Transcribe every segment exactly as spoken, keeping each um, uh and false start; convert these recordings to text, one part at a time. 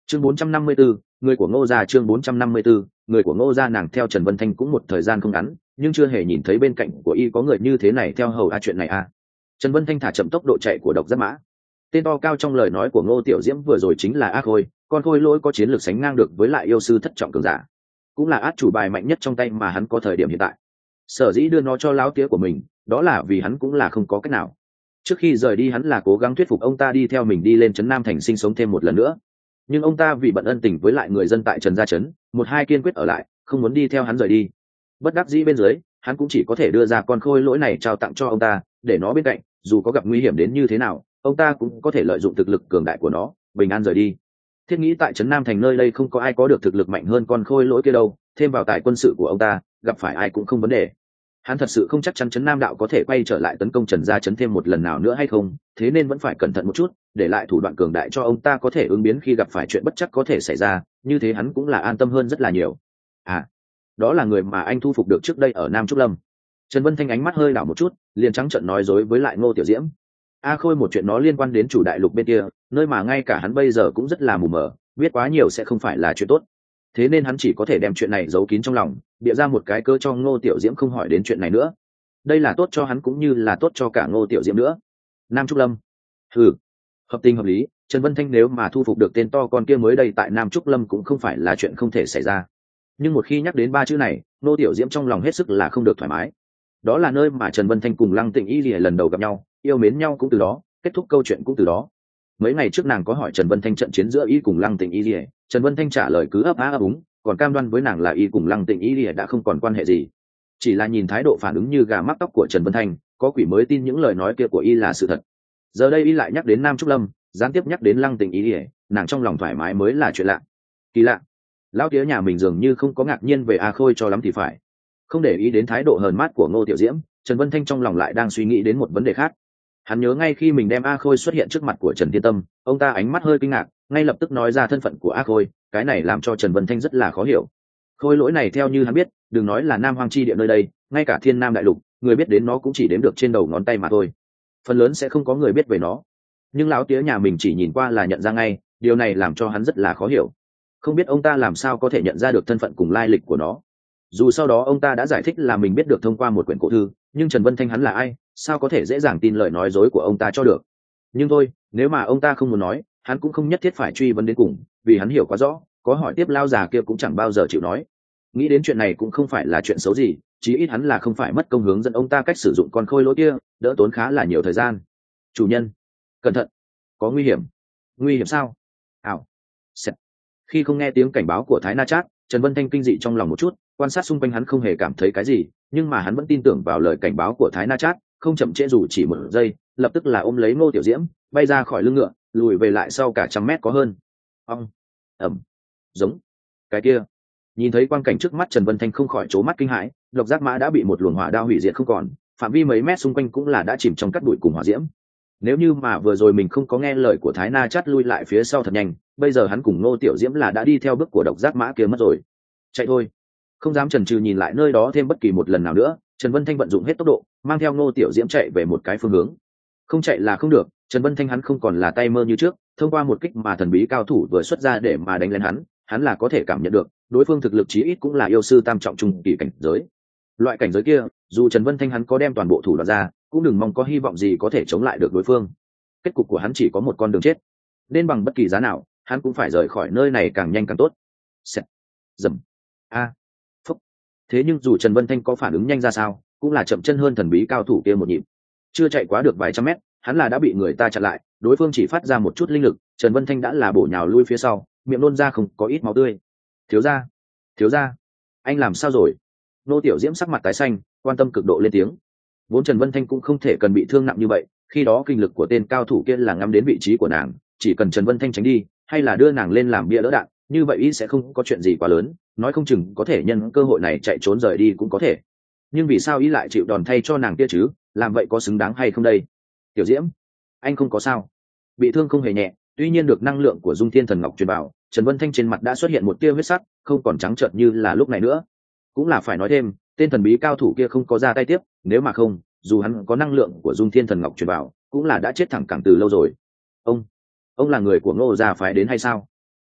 chương bốn trăm năm mươi 4, người của Ngô gia. Chương bốn trăm năm mươi 4, người của Ngô gia. Nàng theo Trần Vân Thanh cũng một thời gian không ngắn, nhưng chưa hề nhìn thấy bên cạnh của y có người như thế này theo hầu a chuyện này a. Trần Vân Thanh thả chậm tốc độ chạy của độc giác mã. Tên to cao trong lời nói của Ngô Tiểu Diễm vừa rồi chính là ác khôi, con khôi lỗi có chiến lược sánh ngang được với lại yêu sư thất trọng cường giả, cũng là át chủ bài mạnh nhất trong tay mà hắn có thời điểm hiện tại. Sở dĩ đưa nó cho láo tía của mình, đó là vì hắn cũng là không có cách nào. Trước khi rời đi hắn là cố gắng thuyết phục ông ta đi theo mình đi lên trấn Nam Thành sinh sống thêm một lần nữa, nhưng ông ta vì bận ân tình với lại người dân tại Trần Gia Trấn, một hai kiên quyết ở lại, không muốn đi theo hắn rời đi. Bất đắc dĩ bên dưới, hắn cũng chỉ có thể đưa ra con khôi lỗi này trao tặng cho ông ta, để nó bên cạnh, dù có gặp nguy hiểm đến như thế nào, ông ta cũng có thể lợi dụng thực lực cường đại của nó, bình an rời đi. Thiết nghĩ tại Trấn Nam Thành nơi đây không có ai có được thực lực mạnh hơn con khôi lỗi kia đâu, thêm vào tài quân sự của ông ta, gặp phải ai cũng không vấn đề. Hắn thật sự không chắc chắn Trấn Nam Đạo có thể quay trở lại tấn công Trần Gia Trấn thêm một lần nào nữa hay không, thế nên vẫn phải cẩn thận một chút, để lại thủ đoạn cường đại cho ông ta có thể ứng biến khi gặp phải chuyện bất chắc có thể xảy ra, như thế hắn cũng là an tâm hơn rất là nhiều. À, đó là người mà anh thu phục được trước đây ở Nam Trúc Lâm. Trần Vân Thanh ánh mắt hơi đảo một chút, liền trắng trợn nói dối với lại Ngô Tiểu Diễm. A Khôi một chuyện nó liên quan đến chủ đại lục bên kia, nơi mà ngay cả hắn bây giờ cũng rất là mù mờ, biết quá nhiều sẽ không phải là chuyện tốt. Thế nên hắn chỉ có thể đem chuyện này giấu kín trong lòng, bịa ra một cái cơ cho Ngô Tiểu Diễm không hỏi đến chuyện này nữa. Đây là tốt cho hắn cũng như là tốt cho cả Ngô Tiểu Diễm nữa. Nam Trúc Lâm, ừ, hợp tình hợp lý. Trần Vân Thanh nếu mà thu phục được tên to con kia mới đây tại Nam Trúc Lâm cũng không phải là chuyện không thể xảy ra. Nhưng một khi nhắc đến ba chữ này, Ngô Tiểu Diễm trong lòng hết sức là không được thoải mái. Đó là nơi mà Trần Vân Thanh cùng Lăng Tịnh Y Lìa lần đầu gặp nhau, yêu mến nhau cũng từ đó, kết thúc câu chuyện cũng từ đó. Mấy ngày trước nàng có hỏi Trần Vân Thanh trận chiến giữa y cùng Lăng Tịnh Y Lìa, Trần Vân Thanh trả lời cứ ấp á ấp úng, còn cam đoan với nàng là y cùng Lăng Tịnh Y Lìa đã không còn quan hệ gì. Chỉ là nhìn thái độ phản ứng như gà mắc tóc của Trần Vân Thanh, có quỷ mới tin những lời nói kia của y là sự thật. Giờ đây y lại nhắc đến Nam Trúc Lâm, gián tiếp nhắc đến Lăng Tịnh Y Lìa, nàng trong lòng thoải mái mới là chuyện lạ. Kỳ lạ, lão tía nhà mình dường như không có ngạc nhiên về A Khôi cho lắm thì phải. Không để ý đến thái độ hờn mát của Ngô Tiểu Diễm, Trần Vân Thanh trong lòng lại đang suy nghĩ đến một vấn đề khác. Hắn nhớ ngay khi mình đem A Khôi xuất hiện trước mặt của Trần Thiên Tâm, ông ta ánh mắt hơi kinh ngạc, ngay lập tức nói ra thân phận của A Khôi, cái này làm cho Trần Vân Thanh rất là khó hiểu. Khôi lỗi này theo như hắn biết, đừng nói là Nam Hoang chi địa nơi đây, ngay cả Thiên Nam đại lục, người biết đến nó cũng chỉ đếm được trên đầu ngón tay mà thôi. Phần lớn sẽ không có người biết về nó. Nhưng lão tía nhà mình chỉ nhìn qua là nhận ra ngay, điều này làm cho hắn rất là khó hiểu. Không biết ông ta làm sao có thể nhận ra được thân phận cùng lai lịch của nó. Dù sau đó ông ta đã giải thích là mình biết được thông qua một quyển cổ thư, nhưng Trần Vân Thanh hắn là ai, sao có thể dễ dàng tin lời nói dối của ông ta cho được. Nhưng thôi, nếu mà ông ta không muốn nói, hắn cũng không nhất thiết phải truy vấn đến cùng, vì hắn hiểu quá rõ, có hỏi tiếp lao già kia cũng chẳng bao giờ chịu nói. Nghĩ đến chuyện này cũng không phải là chuyện xấu gì, chí ít hắn là không phải mất công hướng dẫn ông ta cách sử dụng con khôi lỗi kia, đỡ tốn khá là nhiều thời gian. Chủ nhân, cẩn thận, có nguy hiểm. Nguy hiểm sao? Ảo. Xẹt. Khi không nghe tiếng cảnh báo của Thái Na Trác, Trần Vân Thanh kinh dị trong lòng một chút, quan sát xung quanh hắn không hề cảm thấy cái gì, nhưng mà hắn vẫn tin tưởng vào lời cảnh báo của Thái Na Trác, không chậm trễ dù chỉ một giây, lập tức là ôm lấy Ngô Tiểu Diễm, bay ra khỏi lưng ngựa, lùi về lại sau cả trăm mét có hơn. Ong, ầm, giống, cái kia. Nhìn thấy quang cảnh trước mắt, Trần Vân Thanh không khỏi trố mắt kinh hãi, độc giác mã đã bị một luồng hỏa đao hủy diệt không còn, phạm vi mấy mét xung quanh cũng là đã chìm trong cát bụi cùng hỏa diễm. Nếu như mà vừa rồi mình không có nghe lời của Thái Na Trác lui lại phía sau thật nhanh, bây giờ hắn cùng Ngô Tiểu Diễm là đã đi theo bước của độc giác mã kia mất rồi. Chạy thôi. Không dám chần chừ nhìn lại nơi đó thêm bất kỳ một lần nào nữa, Trần Vân Thanh vận dụng hết tốc độ, mang theo Ngô Tiểu Diễm chạy về một cái phương hướng. Không chạy là không được, Trần Vân Thanh hắn không còn là tay mơ như trước, thông qua một kích mà thần bí cao thủ vừa xuất ra để mà đánh lên hắn, hắn là có thể cảm nhận được, đối phương thực lực chí ít cũng là yêu sư tam trọng trung kỳ cảnh giới. Loại cảnh giới kia, dù Trần Vân Thanh hắn có đem toàn bộ thủ đoạn ra, cũng đừng mong có hy vọng gì có thể chống lại được đối phương. Kết cục của hắn chỉ có một con đường chết, nên bằng bất kỳ giá nào, hắn cũng phải rời khỏi nơi này càng nhanh càng tốt. Xẹt. Dầm. A. Phúc. Thế nhưng dù Trần Vân Thanh có phản ứng nhanh ra sao, cũng là chậm chân hơn thần bí cao thủ kia một nhịp. Chưa chạy quá được vài trăm mét, hắn là đã bị người ta chặn lại, đối phương chỉ phát ra một chút linh lực, Trần Vân Thanh đã là bổ nhào lui phía sau, miệng nôn ra không có ít máu tươi. Thiếu gia, thiếu gia, anh làm sao rồi? Nô Tiểu Diễm sắc mặt tái xanh, quan tâm cực độ lên tiếng. Vốn Trần Vân Thanh cũng không thể cần bị thương nặng như vậy, khi đó kinh lực của tên cao thủ kia là ngắm đến vị trí của nàng, chỉ cần Trần Vân Thanh tránh đi, hay là đưa nàng lên làm bia đỡ đạn, như vậy ý sẽ không có chuyện gì quá lớn, nói không chừng có thể nhân cơ hội này chạy trốn rời đi cũng có thể. Nhưng vì sao ý lại chịu đòn thay cho nàng kia chứ, làm vậy có xứng đáng hay không đây? Tiểu Diễm, anh không có sao, bị thương không hề nhẹ, tuy nhiên được năng lượng của Dung Thiên Thần Ngọc truyền vào, Trần Vân Thanh trên mặt đã xuất hiện một tia huyết sắc, không còn trắng trợn như là lúc này nữa. Cũng là phải nói thêm, tên thần bí cao thủ kia không có ra tay tiếp, nếu mà không, dù hắn có năng lượng của Dung Thiên Thần Ngọc truyền vào, cũng là đã chết thẳng cẳng từ lâu rồi. Ông, ông là người của Ngô gia phái đến hay sao?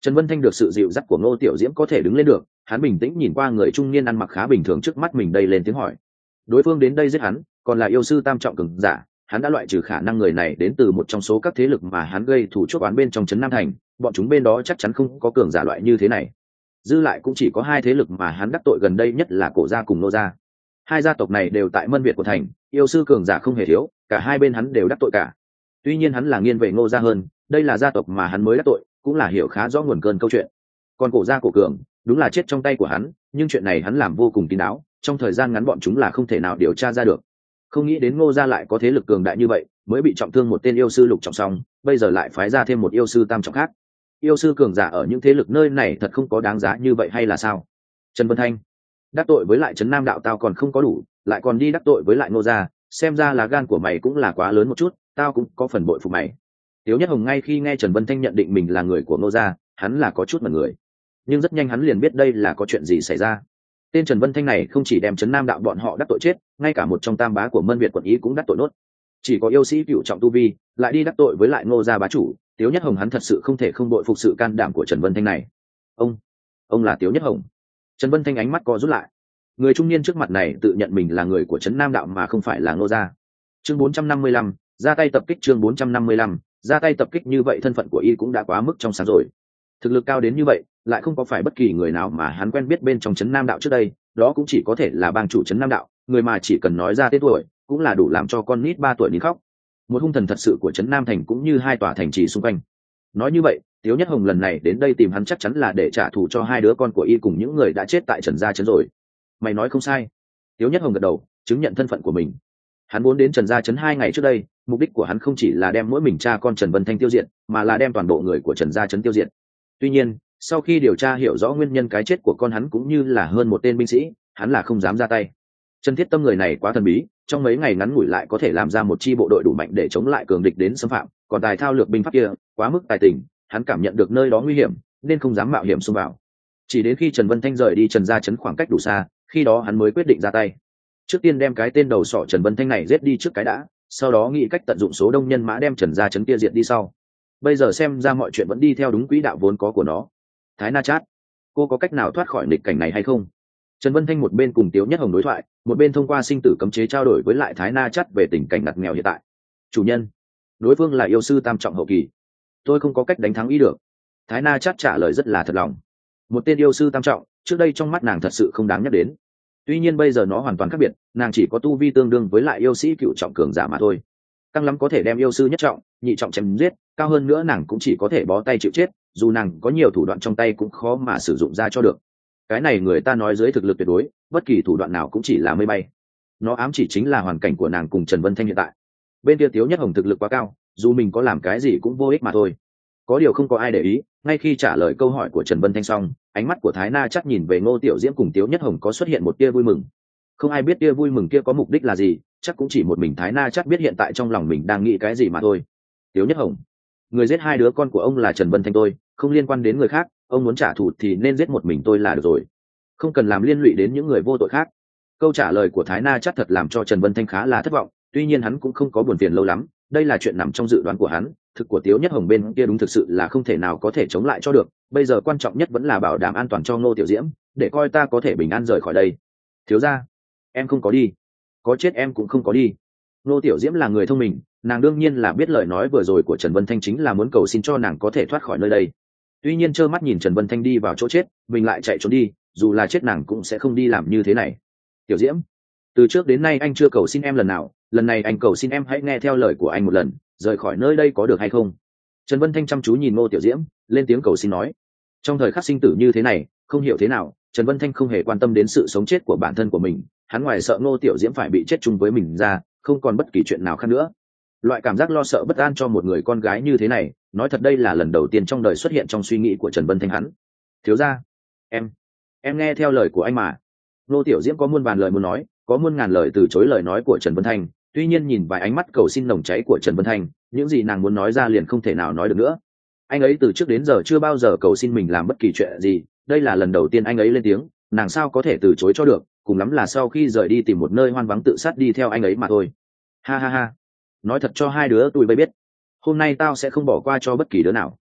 Trần Vân Thanh được sự dịu dắt của Ngô Tiểu Diễm có thể đứng lên được, hắn bình tĩnh nhìn qua người trung niên ăn mặc khá bình thường trước mắt mình đây lên tiếng hỏi. Đối phương đến đây giết hắn, còn là yêu sư tam trọng cường giả, hắn đã loại trừ khả năng người này đến từ một trong số các thế lực mà hắn gây thủ chuốc oán bên trong trấn Nam Thành, bọn chúng bên đó chắc chắn không có cường giả loại như thế này. Dư lại cũng chỉ có hai thế lực mà hắn đắc tội gần đây nhất là Cổ gia cùng Nô gia. Hai gia tộc này đều tại Mân Việt của thành, yêu sư cường giả không hề thiếu, cả hai bên hắn đều đắc tội cả. Tuy nhiên hắn là nghiêng về Ngô gia hơn, đây là gia tộc mà hắn mới đắc tội, cũng là hiểu khá rõ nguồn cơn câu chuyện. Còn Cổ gia Cổ cường, đúng là chết trong tay của hắn, nhưng chuyện này hắn làm vô cùng kín đáo, trong thời gian ngắn bọn chúng là không thể nào điều tra ra được. Không nghĩ đến Ngô gia lại có thế lực cường đại như vậy, mới bị trọng thương một tên yêu sư lục trọng xong, bây giờ lại phái ra thêm một yêu sư tam trọng khác. Yêu sư cường giả ở những thế lực nơi này thật không có đáng giá như vậy hay là sao? Trần Vân Thanh, đắc tội với lại trấn Nam đạo tao còn không có đủ, lại còn đi đắc tội với lại Ngô gia, xem ra là gan của mày cũng là quá lớn một chút, tao cũng có phần bội phục mày. Tiếu Nhất Hồng ngay khi nghe Trần Vân Thanh nhận định mình là người của Ngô gia, hắn là có chút mẩn người, nhưng rất nhanh hắn liền biết đây là có chuyện gì xảy ra. Tên Trần Vân Thanh này không chỉ đem trấn Nam đạo bọn họ đắc tội chết, ngay cả một trong tam bá của Mân Việt quận ý cũng đắc tội nốt. Chỉ có yêu sĩ cựu trọng tu vi lại đi đắc tội với lại Ngô gia bá chủ, Tiếu Nhất Hồng hắn thật sự không thể không bội phục sự can đảm của Trần Vân Thanh này. Ông, ông là Tiếu Nhất Hồng? Trần Vân Thanh ánh mắt co rút lại. Người trung niên trước mặt này tự nhận mình là người của trấn Nam đạo mà không phải là Ngô gia. Chương bốn trăm năm mươi lăm, ra tay tập kích. Chương bốn trăm năm mươi lăm, ra tay tập kích. Như vậy thân phận của y cũng đã quá mức trong sáng rồi. Thực lực cao đến như vậy, lại không có phải bất kỳ người nào mà hắn quen biết bên trong trấn Nam đạo trước đây, đó cũng chỉ có thể là bang chủ trấn Nam đạo, người mà chỉ cần nói ra tên tuổi, cũng là đủ làm cho con nít ba tuổi nín khóc. Một hung thần thật sự của trấn Nam thành cũng như hai tòa thành trì xung quanh. Nói như vậy, Tiếu Nhất Hồng lần này đến đây tìm hắn chắc chắn là để trả thù cho hai đứa con của y cùng những người đã chết tại Trần gia trấn rồi. Mày nói không sai. Tiếu Nhất Hồng gật đầu, chứng nhận thân phận của mình. Hắn muốn đến Trần gia trấn hai ngày trước đây, mục đích của hắn không chỉ là đem mỗi mình cha con Trần Vân Thanh tiêu diệt, mà là đem toàn bộ người của Trần gia trấn tiêu diệt. Tuy nhiên, sau khi điều tra hiểu rõ nguyên nhân cái chết của con hắn cũng như là hơn một tên binh sĩ, hắn là không dám ra tay. Trần Thiết Tâm người này quá thần bí, trong mấy ngày ngắn ngủi lại có thể làm ra một chi bộ đội đủ mạnh để chống lại cường địch đến xâm phạm, còn tài thao lược binh pháp kia quá mức tài tình, hắn cảm nhận được nơi đó nguy hiểm nên không dám mạo hiểm xông vào. Chỉ đến khi Trần Vân Thanh rời đi Trần gia trấn khoảng cách đủ xa, khi đó hắn mới quyết định ra tay. Trước tiên đem cái tên đầu sọ Trần Vân Thanh này giết đi trước cái đã, sau đó nghĩ cách tận dụng số đông nhân mã đem Trần gia trấn kia diệt đi sau. Bây giờ xem ra mọi chuyện vẫn đi theo đúng quỹ đạo vốn có của nó. Thái Na Chát, cô có cách nào thoát khỏi nghịch cảnh này hay không? Trần Vân Thanh một bên cùng Tiếu Nhất Hồng đối thoại, một bên thông qua sinh tử cấm chế trao đổi với lại Thái Na Chát về tình cảnh ngặt nghèo hiện tại. Chủ nhân, đối phương là yêu sư tam trọng hậu kỳ, tôi không có cách đánh thắng ý được. Thái Na Chát trả lời rất là thật lòng. Một tên yêu sư tam trọng, trước đây trong mắt nàng thật sự không đáng nhắc đến. Tuy nhiên bây giờ nó hoàn toàn khác biệt, nàng chỉ có tu vi tương đương với lại yêu sĩ cựu trọng cường giả mà thôi. Căng lắm có thể đem yêu sư nhất trọng, nhị trọng chém giết, cao hơn nữa nàng cũng chỉ có thể bó tay chịu chết, dù nàng có nhiều thủ đoạn trong tay cũng khó mà sử dụng ra cho được. Cái này người ta nói dưới thực lực tuyệt đối, bất kỳ thủ đoạn nào cũng chỉ là mây bay. Nó ám chỉ chính là hoàn cảnh của nàng cùng Trần Vân Thanh hiện tại. Bên kia Tiếu Nhất Hồng thực lực quá cao, dù mình có làm cái gì cũng vô ích mà thôi. Có điều không có ai để ý, ngay khi trả lời câu hỏi của Trần Vân Thanh xong, ánh mắt của Thái Na Chát nhìn về Ngô Tiểu Diễm cùng Tiếu Nhất Hồng có xuất hiện một tia vui mừng. Không ai biết tia vui mừng kia có mục đích là gì, chắc cũng chỉ một mình Thái Na Chát biết hiện tại trong lòng mình đang nghĩ cái gì mà thôi. Tiếu Nhất Hồng, người giết hai đứa con của ông là Trần Vân Thanh tôi, không liên quan đến người khác, ông muốn trả thù thì nên giết một mình tôi là được rồi, không cần làm liên lụy đến những người vô tội khác. Câu trả lời của Thái Na Chát thật làm cho Trần Vân Thanh khá là thất vọng, tuy nhiên hắn cũng không có buồn phiền lâu lắm, đây là chuyện nằm trong dự đoán của hắn, thực của Tiếu Nhất Hồng bên kia đúng thực sự là không thể nào có thể chống lại cho được, bây giờ quan trọng nhất vẫn là bảo đảm an toàn cho Ngô Tiểu Diễm, để coi ta có thể bình an rời khỏi đây. Thiếu gia, em không có đi, có chết em cũng không có đi. Ngô Tiểu Diễm là người thông minh, nàng đương nhiên là biết lời nói vừa rồi của Trần Vân Thanh chính là muốn cầu xin cho nàng có thể thoát khỏi nơi đây. Tuy nhiên trơ mắt nhìn Trần Vân Thanh đi vào chỗ chết, mình lại chạy trốn đi, dù là chết nàng cũng sẽ không đi làm như thế này. Tiểu Diễm, từ trước đến nay anh chưa cầu xin em lần nào, lần này anh cầu xin em hãy nghe theo lời của anh một lần, rời khỏi nơi đây có được hay không? Trần Vân Thanh chăm chú nhìn Ngô Tiểu Diễm, lên tiếng cầu xin nói. Trong thời khắc sinh tử như thế này, không hiểu thế nào, Trần Vân Thanh không hề quan tâm đến sự sống chết của bản thân của mình, hắn ngoài sợ Ngô Tiểu Diễm phải bị chết chung với mình ra, không còn bất kỳ chuyện nào khác nữa. Loại cảm giác lo sợ bất an cho một người con gái như thế này, nói thật đây là lần đầu tiên trong đời xuất hiện trong suy nghĩ của Trần Vân Thanh hắn. Thiếu gia, em, em nghe theo lời của anh mà. Ngô Tiểu Diễm có muôn vàn lời muốn nói, có muôn ngàn lời từ chối lời nói của Trần Vân Thanh, tuy nhiên nhìn vài ánh mắt cầu xin nồng cháy của Trần Vân Thanh, những gì nàng muốn nói ra liền không thể nào nói được nữa. Anh ấy từ trước đến giờ chưa bao giờ cầu xin mình làm bất kỳ chuyện gì, đây là lần đầu tiên anh ấy lên tiếng, nàng sao có thể từ chối cho được, cùng lắm là sau khi rời đi tìm một nơi hoang vắng tự sát đi theo anh ấy mà thôi. Ha ha ha, nói thật cho hai đứa tụi bay biết, hôm nay tao sẽ không bỏ qua cho bất kỳ đứa nào.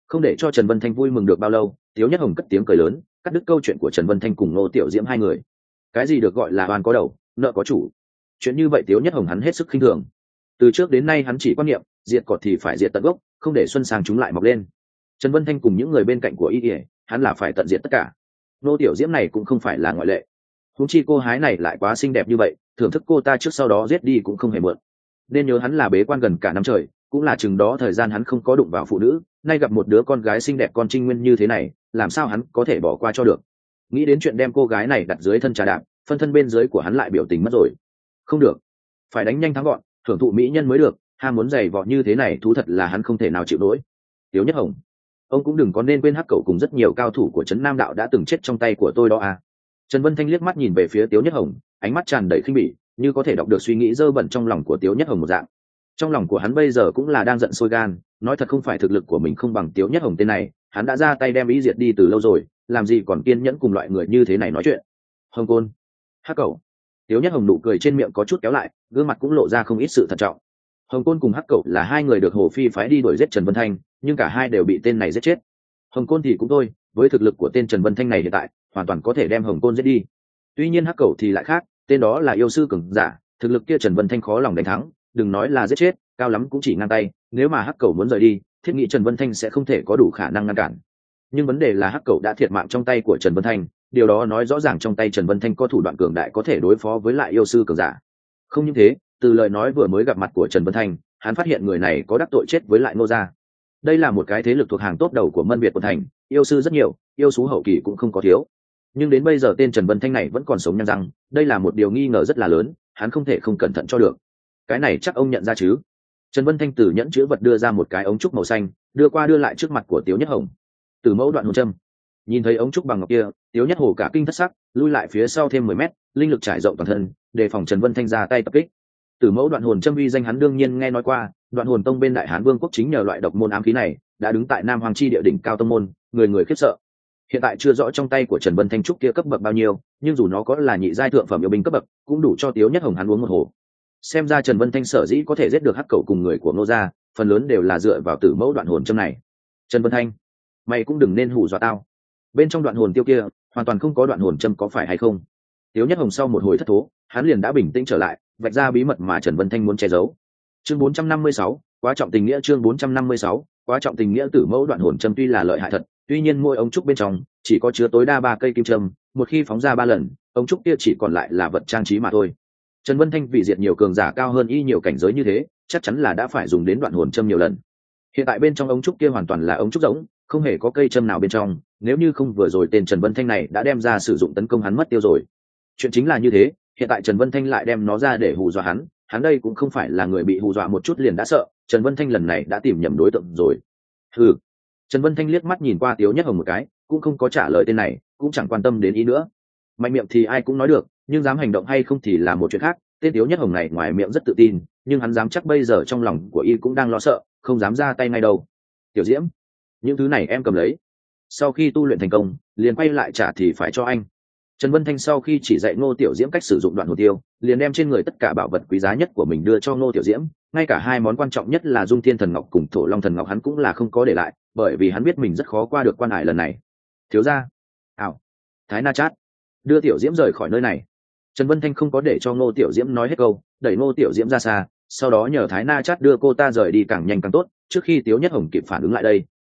Không để cho Trần Vân Thanh vui mừng được bao lâu, Tiếu Nhất Hồng cất tiếng cười lớn, cắt đứt câu chuyện của Trần Vân Thanh cùng Ngô Tiểu Diễm hai người. Cái gì được gọi là oan có đầu, nợ có chủ? Chuyện như vậy Tiếu Nhất Hồng hắn hết sức khinh thường. Từ trước đến nay hắn chỉ quan niệm, diệt cỏ thì phải diệt tận gốc, không để xuân sang chúng lại mọc lên. Trần Vân Thanh cùng những người bên cạnh của y, hắn là phải tận diệt tất cả. Ngô Tiểu Diễm này cũng không phải là ngoại lệ. Huống chi cô hái này lại quá xinh đẹp như vậy, thưởng thức cô ta trước sau đó giết đi cũng không hề muộn. Nên nhớ hắn là bế quan gần cả năm trời, cũng là chừng đó thời gian hắn không có đụng vào phụ nữ, nay gặp một đứa con gái xinh đẹp con trinh nguyên như thế này, làm sao hắn có thể bỏ qua cho được? Nghĩ đến chuyện đem cô gái này đặt dưới thân trà đạp, phân thân bên dưới của hắn lại biểu tình mất rồi. Không được, phải đánh nhanh thắng gọn, thưởng thụ mỹ nhân mới được. Ham muốn giày vò như thế này thú thật là hắn không thể nào chịu nổi. Tiếu Nhất Hồng, ông cũng đừng có nên quên hắc cẩu cùng rất nhiều cao thủ của trấn Nam đạo đã từng chết trong tay của tôi đó à. Trần Vân Thanh liếc mắt nhìn về phía Tiếu Nhất Hồng, ánh mắt tràn đầy khinh bỉ, như có thể đọc được suy nghĩ dơ bẩn trong lòng của Tiếu Nhất Hồng một dạng. Trong lòng của hắn bây giờ cũng là đang giận sôi gan, nói thật không phải thực lực của mình không bằng Tiếu Nhất Hồng tên này, hắn đã ra tay đem ý diệt đi từ lâu rồi, làm gì còn kiên nhẫn cùng loại người như thế này nói chuyện. Hồng Côn, hắc cẩu. Tiếu Nhất Hồng nụ cười trên miệng có chút kéo lại, gương mặt cũng lộ ra không ít sự thận trọng. Hồng Côn cùng hắc cẩu là hai người được Hồ Phi phái đi đuổi giết Trần Vân Thanh, nhưng cả hai đều bị tên này giết chết. Hồng Côn thì cũng thôi, với thực lực của tên Trần Vân Thanh này hiện tại, hoàn toàn có thể đem Hồng Côn giết đi. Tuy nhiên hắc cẩu thì lại khác, tên đó là yêu sư cường giả, thực lực kia Trần Vân Thanh khó lòng đánh thắng, đừng nói là giết chết, cao lắm cũng chỉ ngang tay. Nếu mà hắc cẩu muốn rời đi, thiết nghĩ Trần Vân Thanh sẽ không thể có đủ khả năng ngăn cản. Nhưng vấn đề là hắc cẩu đã thiệt mạng trong tay của Trần Vân Thanh, điều đó nói rõ ràng trong tay Trần Vân Thanh có thủ đoạn cường đại có thể đối phó với lại yêu sư cường giả. Không những thế, từ lời nói vừa mới gặp mặt của Trần Vân Thanh, hắn phát hiện người này có đắc tội chết với lại Ngô gia. Đây là một cái thế lực thuộc hàng top đầu của Mân Việt quận thành, yêu sư rất nhiều, yêu sú hậu kỳ cũng không có thiếu. Nhưng đến bây giờ tên Trần Vân Thanh này vẫn còn sống nhăn răng, đây là một điều nghi ngờ rất là lớn, hắn không thể không cẩn thận cho được. Cái này chắc ông nhận ra chứ? Trần Vân Thanh từ nhẫn chứa vật đưa ra một cái ống trúc màu xanh, đưa qua đưa lại trước mặt của Tiếu Nhất Hồng. Từ mẫu đoạn hồn châm. Nhìn thấy ống trúc bằng ngọc kia, Tiếu Nhất Hồ cả kinh thất sắc, lui lại phía sau thêm mười mét, linh lực trải rộng toàn thân, đề phòng Trần Vân Thanh ra tay tập kích. Từ mẫu đoạn hồn châm uy danh hắn đương nhiên nghe nói qua, đoạn hồn tông bên Đại Hán Vương quốc chính nhờ loại độc môn ám khí này, đã đứng tại Nam Hoàng chi địa đỉnh cao tông môn, người người khiếp sợ. Hiện tại chưa rõ trong tay của Trần Vân Thanh trúc kia cấp bậc bao nhiêu, nhưng dù nó có là nhị giai thượng phẩm yêu binh cấp bậc, cũng đủ cho Tiếu Nhất Hồng hắn uống một hồ. Xem ra Trần Vân Thanh sở dĩ có thể giết được hắc cẩu cùng người của Ngô gia, phần lớn đều là dựa vào tử mẫu đoạn hồn châm này. Trần Vân Thanh, mày cũng đừng nên hù dọa tao. Bên trong đoạn hồn tiêu kia, hoàn toàn không có đoạn hồn châm có phải hay không? Tiếu Nhất Hồng sau một hồi thất thố, hắn liền đã bình tĩnh trở lại, vạch ra bí mật mà Trần Vân Thanh muốn che giấu. Chương bốn trăm năm mươi sáu, quá trọng tình nghĩa. Chương bốn trăm năm mươi sáu, quá trọng tình nghĩa. Tử mẫu đoạn hồn châm tuy là lợi hại thật, tuy nhiên mỗi ống trúc bên trong chỉ có chứa tối đa ba cây kim châm, một khi phóng ra ba lần, ống trúc kia chỉ còn lại là vật trang trí mà thôi. Trần Vân Thanh vì diệt nhiều cường giả cao hơn y nhiều cảnh giới như thế, chắc chắn là đã phải dùng đến đoạn hồn châm nhiều lần. Hiện tại bên trong ống trúc kia hoàn toàn là ống trúc rỗng, không hề có cây châm nào bên trong, nếu như không vừa rồi tên Trần Vân Thanh này đã đem ra sử dụng tấn công hắn mất tiêu rồi. Chuyện chính là như thế, hiện tại Trần Vân Thanh lại đem nó ra để hù dọa hắn, hắn đây cũng không phải là người bị hù dọa một chút liền đã sợ, Trần Vân Thanh lần này đã tìm nhầm đối tượng rồi. Hừ. Trần Vân Thanh liếc mắt nhìn qua Tiếu Nhất Hồng một cái, cũng không có trả lời tên này, cũng chẳng quan tâm đến ý nữa. Mạnh miệng thì ai cũng nói được, nhưng dám hành động hay không thì là một chuyện khác. Tên Tiếu Nhất Hồng này ngoài miệng rất tự tin, nhưng hắn dám chắc bây giờ trong lòng của y cũng đang lo sợ, không dám ra tay ngay đâu. Tiểu Diễm, những thứ này em cầm lấy, sau khi tu luyện thành công liền quay lại trả thì phải cho anh. Trần Vân Thanh sau khi chỉ dạy Ngô Tiểu Diễm cách sử dụng đoạn hồn tiêu, liền đem trên người tất cả bảo vật quý giá nhất của mình đưa cho Ngô Tiểu Diễm, ngay cả hai món quan trọng nhất là Dung Thiên Thần Ngọc cùng Thổ Long Thần Ngọc hắn cũng là không có để lại, bởi vì hắn biết mình rất khó qua được quan hải lần này. Thiếu gia, ảo, Thái Na Chát, đưa Tiểu Diễm rời khỏi nơi này. Trần Vân Thanh không có để cho Ngô Tiểu Diễm nói hết câu, đẩy Ngô Tiểu Diễm ra xa, sau đó nhờ Thái Na Chát đưa cô ta rời đi càng nhanh càng tốt, trước khi Tiếu Nhất Hồng kịp phản ứng lại đây.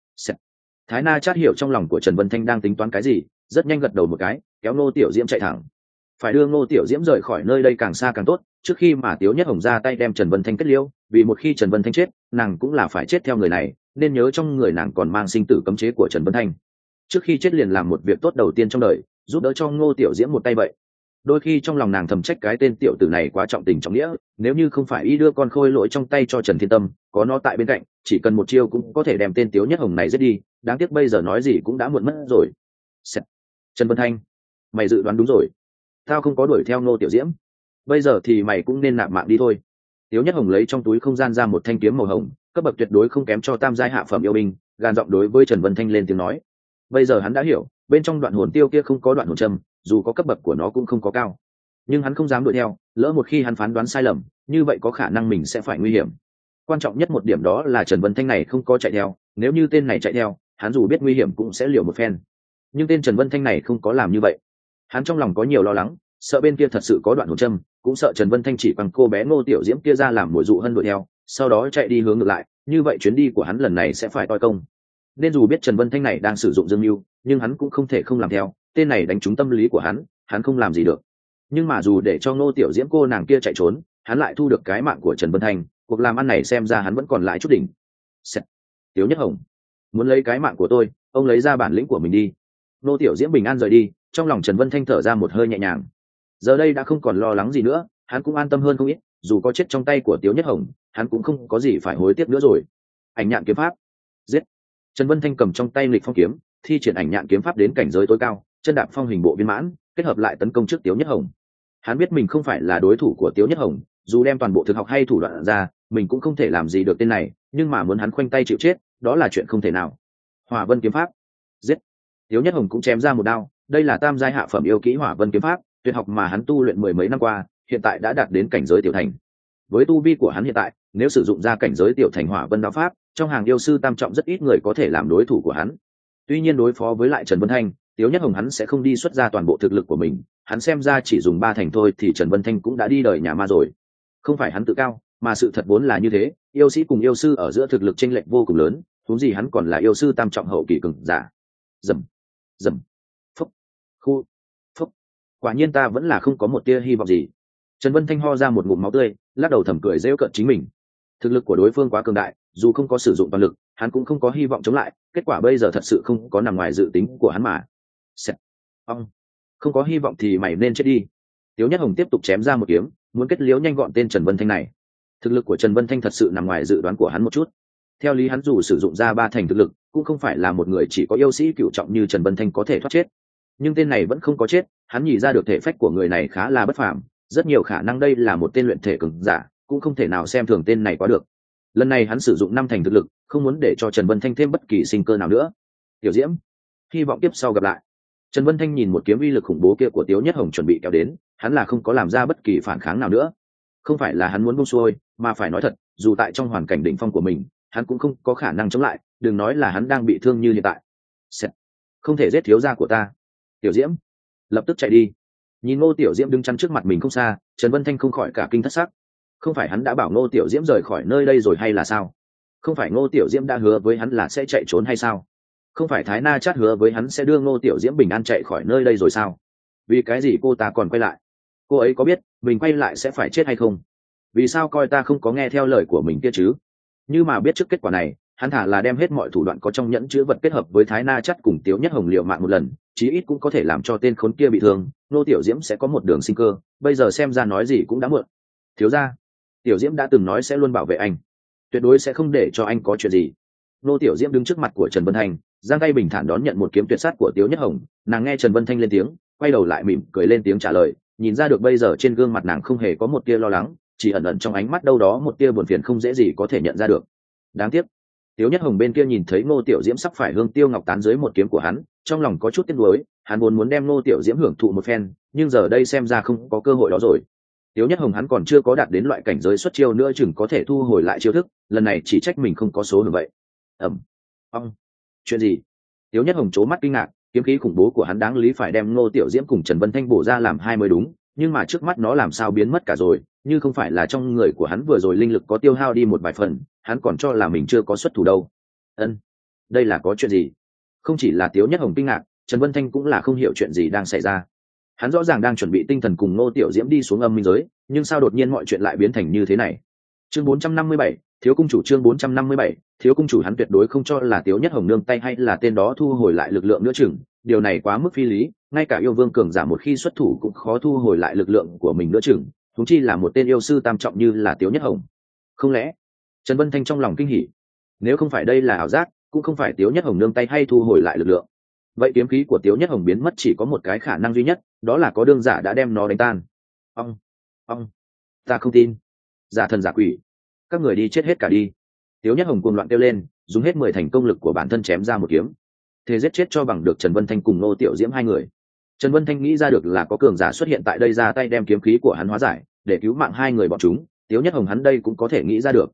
Thái Na Chát hiểu trong lòng của Trần Vân Thanh đang tính toán cái gì, rất nhanh gật đầu một cái, kéo Ngô Tiểu Diễm chạy thẳng. Phải đưa Ngô Tiểu Diễm rời khỏi nơi đây càng xa càng tốt, trước khi mà Tiếu Nhất Hồng ra tay đem Trần Vân Thanh kết liễu, vì một khi Trần Vân Thanh chết, nàng cũng là phải chết theo người này, nên nhớ trong người nàng còn mang sinh tử cấm chế của Trần Vân Thanh. Trước khi chết liền làm một việc tốt đầu tiên trong đời, giúp đỡ cho Ngô Tiểu Diễm một tay vậy. Đôi khi trong lòng nàng thầm trách cái tên tiểu tử này quá trọng tình trọng nghĩa, nếu như không phải y đưa con khôi lỗi trong tay cho Trần Thiên Tâm, có nó tại bên cạnh, chỉ cần một chiêu cũng có thể đem tên Tiếu Nhất Hồng này giết đi, đáng tiếc bây giờ nói gì cũng đã muộn mất rồi. Trần Vân Thanh, mày dự đoán đúng rồi, tao không có đuổi theo Ngô Tiểu Diễm, bây giờ thì mày cũng nên nạp mạng đi thôi. Tiếu Nhất Hồng lấy trong túi không gian ra một thanh kiếm màu hồng, cấp bậc tuyệt đối không kém cho tam giai hạ phẩm yêu binh, gàn giọng đối với Trần Vân Thanh lên tiếng nói. Bây giờ hắn đã hiểu, bên trong đoạn hồn tiêu kia không có đoạn hồn châm, dù có cấp bậc của nó cũng không có cao, nhưng hắn không dám đuổi theo, lỡ một khi hắn phán đoán sai lầm, như vậy có khả năng mình sẽ phải nguy hiểm. Quan trọng nhất một điểm đó là Trần Vân Thanh này không có chạy theo, nếu như tên này chạy theo hắn dù biết nguy hiểm cũng sẽ liều một phen. Nhưng tên Trần Vân Thanh này không có làm như vậy. Hắn trong lòng có nhiều lo lắng, sợ bên kia thật sự có đoạn hồn châm, cũng sợ Trần Vân Thanh chỉ bằng cô bé Ngô Tiểu Diễm kia ra làm mồi dụ Hân đuổi theo, sau đó chạy đi hướng ngược lại, như vậy chuyến đi của hắn lần này sẽ phải toi công. Nên dù biết Trần Vân Thanh này đang sử dụng dương mưu, nhưng hắn cũng không thể không làm theo, tên này đánh trúng tâm lý của hắn, hắn không làm gì được. Nhưng mà dù để cho Ngô Tiểu Diễm cô nàng kia chạy trốn, hắn lại thu được cái mạng của Trần Vân Thanh, cuộc làm ăn này xem ra hắn vẫn còn lại chút đỉnh. Sẹt. Tiếu Nhất Hồng, muốn lấy cái mạng của tôi, ông lấy ra bản lĩnh của mình đi. Ngô Tiểu Diễm bình an rời đi, trong lòng Trần Vân Thanh thở ra một hơi nhẹ nhàng. Giờ đây đã không còn lo lắng gì nữa, hắn cũng an tâm hơn không ít, dù có chết trong tay của Tiếu Nhất Hồng, hắn cũng không có gì phải hối tiếc nữa rồi. Ảnh nhạn kiếm pháp, giết. Trần Vân Thanh cầm trong tay Lịch Phong kiếm, thi triển ảnh nhạn kiếm pháp đến cảnh giới tối cao, chân đạp phong hình bộ viên mãn, kết hợp lại tấn công trước Tiếu Nhất Hồng. Hắn biết mình không phải là đối thủ của Tiếu Nhất Hồng, dù đem toàn bộ thực học hay thủ đoạn ra, mình cũng không thể làm gì được tên này, nhưng mà muốn hắn khoanh tay chịu chết, đó là chuyện không thể nào. Hỏa Vân kiếm pháp, giết. Tiếu Nhất Hồng cũng chém ra một đao, đây là tam giai hạ phẩm yêu kỹ Hỏa Vân kiếm pháp, tuyệt học mà hắn tu luyện mười mấy năm qua, hiện tại đã đạt đến cảnh giới tiểu thành. Với tu vi của hắn hiện tại, nếu sử dụng ra cảnh giới tiểu thành Hỏa Vân đao pháp, trong hàng yêu sư tam trọng rất ít người có thể làm đối thủ của hắn. Tuy nhiên đối phó với lại Trần Vân Thanh, Tiếu Nhất Hồng hắn sẽ không đi xuất ra toàn bộ thực lực của mình, hắn xem ra chỉ dùng ba thành thôi thì Trần Vân Thanh cũng đã đi đời nhà ma rồi. Không phải hắn tự cao, mà sự thật vốn là như thế, yêu sĩ cùng yêu sư ở giữa thực lực chênh lệch vô cùng lớn, huống gì hắn còn là yêu sư tam trọng hậu kỳ cường giả. Dầm, dầm, phúc, khu, phúc. Quả nhiên ta vẫn là không có một tia hy vọng gì. Trần Vân Thanh ho ra một ngụm máu tươi, lắc đầu thầm cười giễu cợt chính mình. Thực lực của đối phương quá cường đại, dù không có sử dụng toàn lực, hắn cũng không có hy vọng chống lại, kết quả bây giờ thật sự không có nằm ngoài dự tính của hắn mà. Sẹt. Ông. Không có hy vọng thì mày nên chết đi. Tiếu Nhất Hồng tiếp tục chém ra một kiếm, muốn kết liễu nhanh gọn tên Trần Vân Thanh này. Thực lực của Trần Vân Thanh thật sự nằm ngoài dự đoán của hắn một chút. Theo lý hắn dù sử dụng ra ba thành thực lực, cũng không phải là một người chỉ có yêu sĩ cựu trọng như Trần Vân Thanh có thể thoát chết. Nhưng tên này vẫn không có chết, hắn nhìn ra được thể phách của người này khá là bất phàm, rất nhiều khả năng đây là một tên luyện thể cường giả, cũng không thể nào xem thường tên này quá được. Lần này hắn sử dụng năm thành thực lực, không muốn để cho Trần Vân Thanh thêm bất kỳ sinh cơ nào nữa. Tiểu Diễm, hy vọng tiếp sau gặp lại. Trần Vân Thanh nhìn một kiếm uy lực khủng bố kia của Tiếu Nhất Hồng chuẩn bị kéo đến, hắn là không có làm ra bất kỳ phản kháng nào nữa. Không phải là hắn muốn buông xuôi, mà phải nói thật, dù tại trong hoàn cảnh đỉnh phong của mình, hắn cũng không có khả năng chống lại, đừng nói là hắn đang bị thương như hiện tại. Sẹt. Không thể giết thiếu gia của ta. Tiểu Diễm, lập tức chạy đi. Nhìn Ngô Tiểu Diễm đứng chắn trước mặt mình không xa, Trần Vân Thanh không khỏi cả kinh thất sắc. Không phải hắn đã bảo Ngô Tiểu Diễm rời khỏi nơi đây rồi hay là sao? Không phải Ngô Tiểu Diễm đã hứa với hắn là sẽ chạy trốn hay sao? Không phải Thái Na Chát hứa với hắn sẽ đưa Ngô Tiểu Diễm bình an chạy khỏi nơi đây rồi sao? Vì cái gì cô ta còn quay lại? Cô ấy có biết mình quay lại sẽ phải chết hay không? Vì sao coi ta không có nghe theo lời của mình kia chứ? Như mà biết trước kết quả này, hắn thả là đem hết mọi thủ đoạn có trong nhẫn chứa vật kết hợp với Thái Na Chát cùng Tiếu Nhất Hồng liều mạng một lần, chí ít cũng có thể làm cho tên khốn kia bị thương, Ngô Tiểu Diễm sẽ có một đường sinh cơ. Bây giờ xem ra nói gì cũng đã muộn. Thiếu gia, Tiểu Diễm đã từng nói sẽ luôn bảo vệ anh, tuyệt đối sẽ không để cho anh có chuyện gì. Ngô Tiểu Diễm đứng trước mặt của Trần Vân Thanh, giang tay bình thản đón nhận một kiếm tuyệt sát của Tiếu Nhất Hồng. Nàng nghe Trần Vân Thanh lên tiếng, quay đầu lại mỉm cười lên tiếng trả lời, nhìn ra được bây giờ trên gương mặt nàng không hề có một tia lo lắng, chỉ ẩn ẩn trong ánh mắt đâu đó một tia buồn phiền không dễ gì có thể nhận ra được. Đáng tiếc, Tiếu Nhất Hồng bên kia nhìn thấy Ngô Tiểu Diễm sắp phải hương tiêu ngọc tán dưới một kiếm của hắn, trong lòng có chút tiếc nuối, hắn vốn muốn đem Ngô Tiểu Diễm hưởng thụ một phen, nhưng giờ đây xem ra không có cơ hội đó rồi. Tiếu Nhất Hồng hắn còn chưa có đạt đến loại cảnh giới xuất chiêu nữa, chừng có thể thu hồi lại chiêu thức, lần này chỉ trách mình không có số hưởng vậy. Ẩm, ong, chuyện gì? Tiếu Nhất Hồng trố mắt kinh ngạc, kiếm khí khủng bố của hắn đáng lý phải đem Ngô Tiểu Diễm cùng Trần Vân Thanh bổ ra làm hai mới đúng, nhưng mà trước mắt nó làm sao biến mất cả rồi, như không phải là trong người của hắn vừa rồi linh lực có tiêu hao đi một vài phần, hắn còn cho là mình chưa có xuất thủ đâu. Ân, đây là có chuyện gì? Không chỉ là Tiếu Nhất Hồng kinh ngạc, Trần Vân Thanh cũng là không hiểu chuyện gì đang xảy ra. Hắn rõ ràng đang chuẩn bị tinh thần cùng Ngô Tiểu Diễm đi xuống âm minh giới, nhưng sao đột nhiên mọi chuyện lại biến thành như thế này? Chương bốn trăm năm mươi bảy, thiếu cung chủ. Chương bốn trăm năm mươi bảy, thiếu cung chủ. Hắn tuyệt đối không cho là Tiếu Nhất Hồng nương tay hay là tên đó thu hồi lại lực lượng nữa chừng, điều này quá mức phi lý, ngay cả yêu vương cường giả một khi xuất thủ cũng khó thu hồi lại lực lượng của mình nữa chừng, huống chi là một tên yêu sư tam trọng như là Tiếu Nhất Hồng. Không lẽ? Trần Vân Thanh trong lòng kinh hỉ. Nếu không phải đây là ảo giác, cũng không phải Tiếu Nhất Hồng nương tay hay thu hồi lại lực lượng, vậy kiếm khí của Tiếu Nhất Hồng biến mất chỉ có một cái khả năng duy nhất, đó là có đương giả đã đem nó đánh tan. Ông, ông, ta không tin, giả thần giả quỷ, các người đi chết hết cả đi. Tiếu Nhất Hồng cuồng loạn kêu lên, dùng hết mười thành công lực của bản thân chém ra một kiếm, thế giết chết cho bằng được Trần Vân Thanh cùng Ngô Tiểu Diễm hai người. Trần Vân Thanh nghĩ ra được là có cường giả xuất hiện tại đây ra tay đem kiếm khí của hắn hóa giải, để cứu mạng hai người bọn chúng. Tiếu Nhất Hồng hắn đây cũng có thể nghĩ ra được.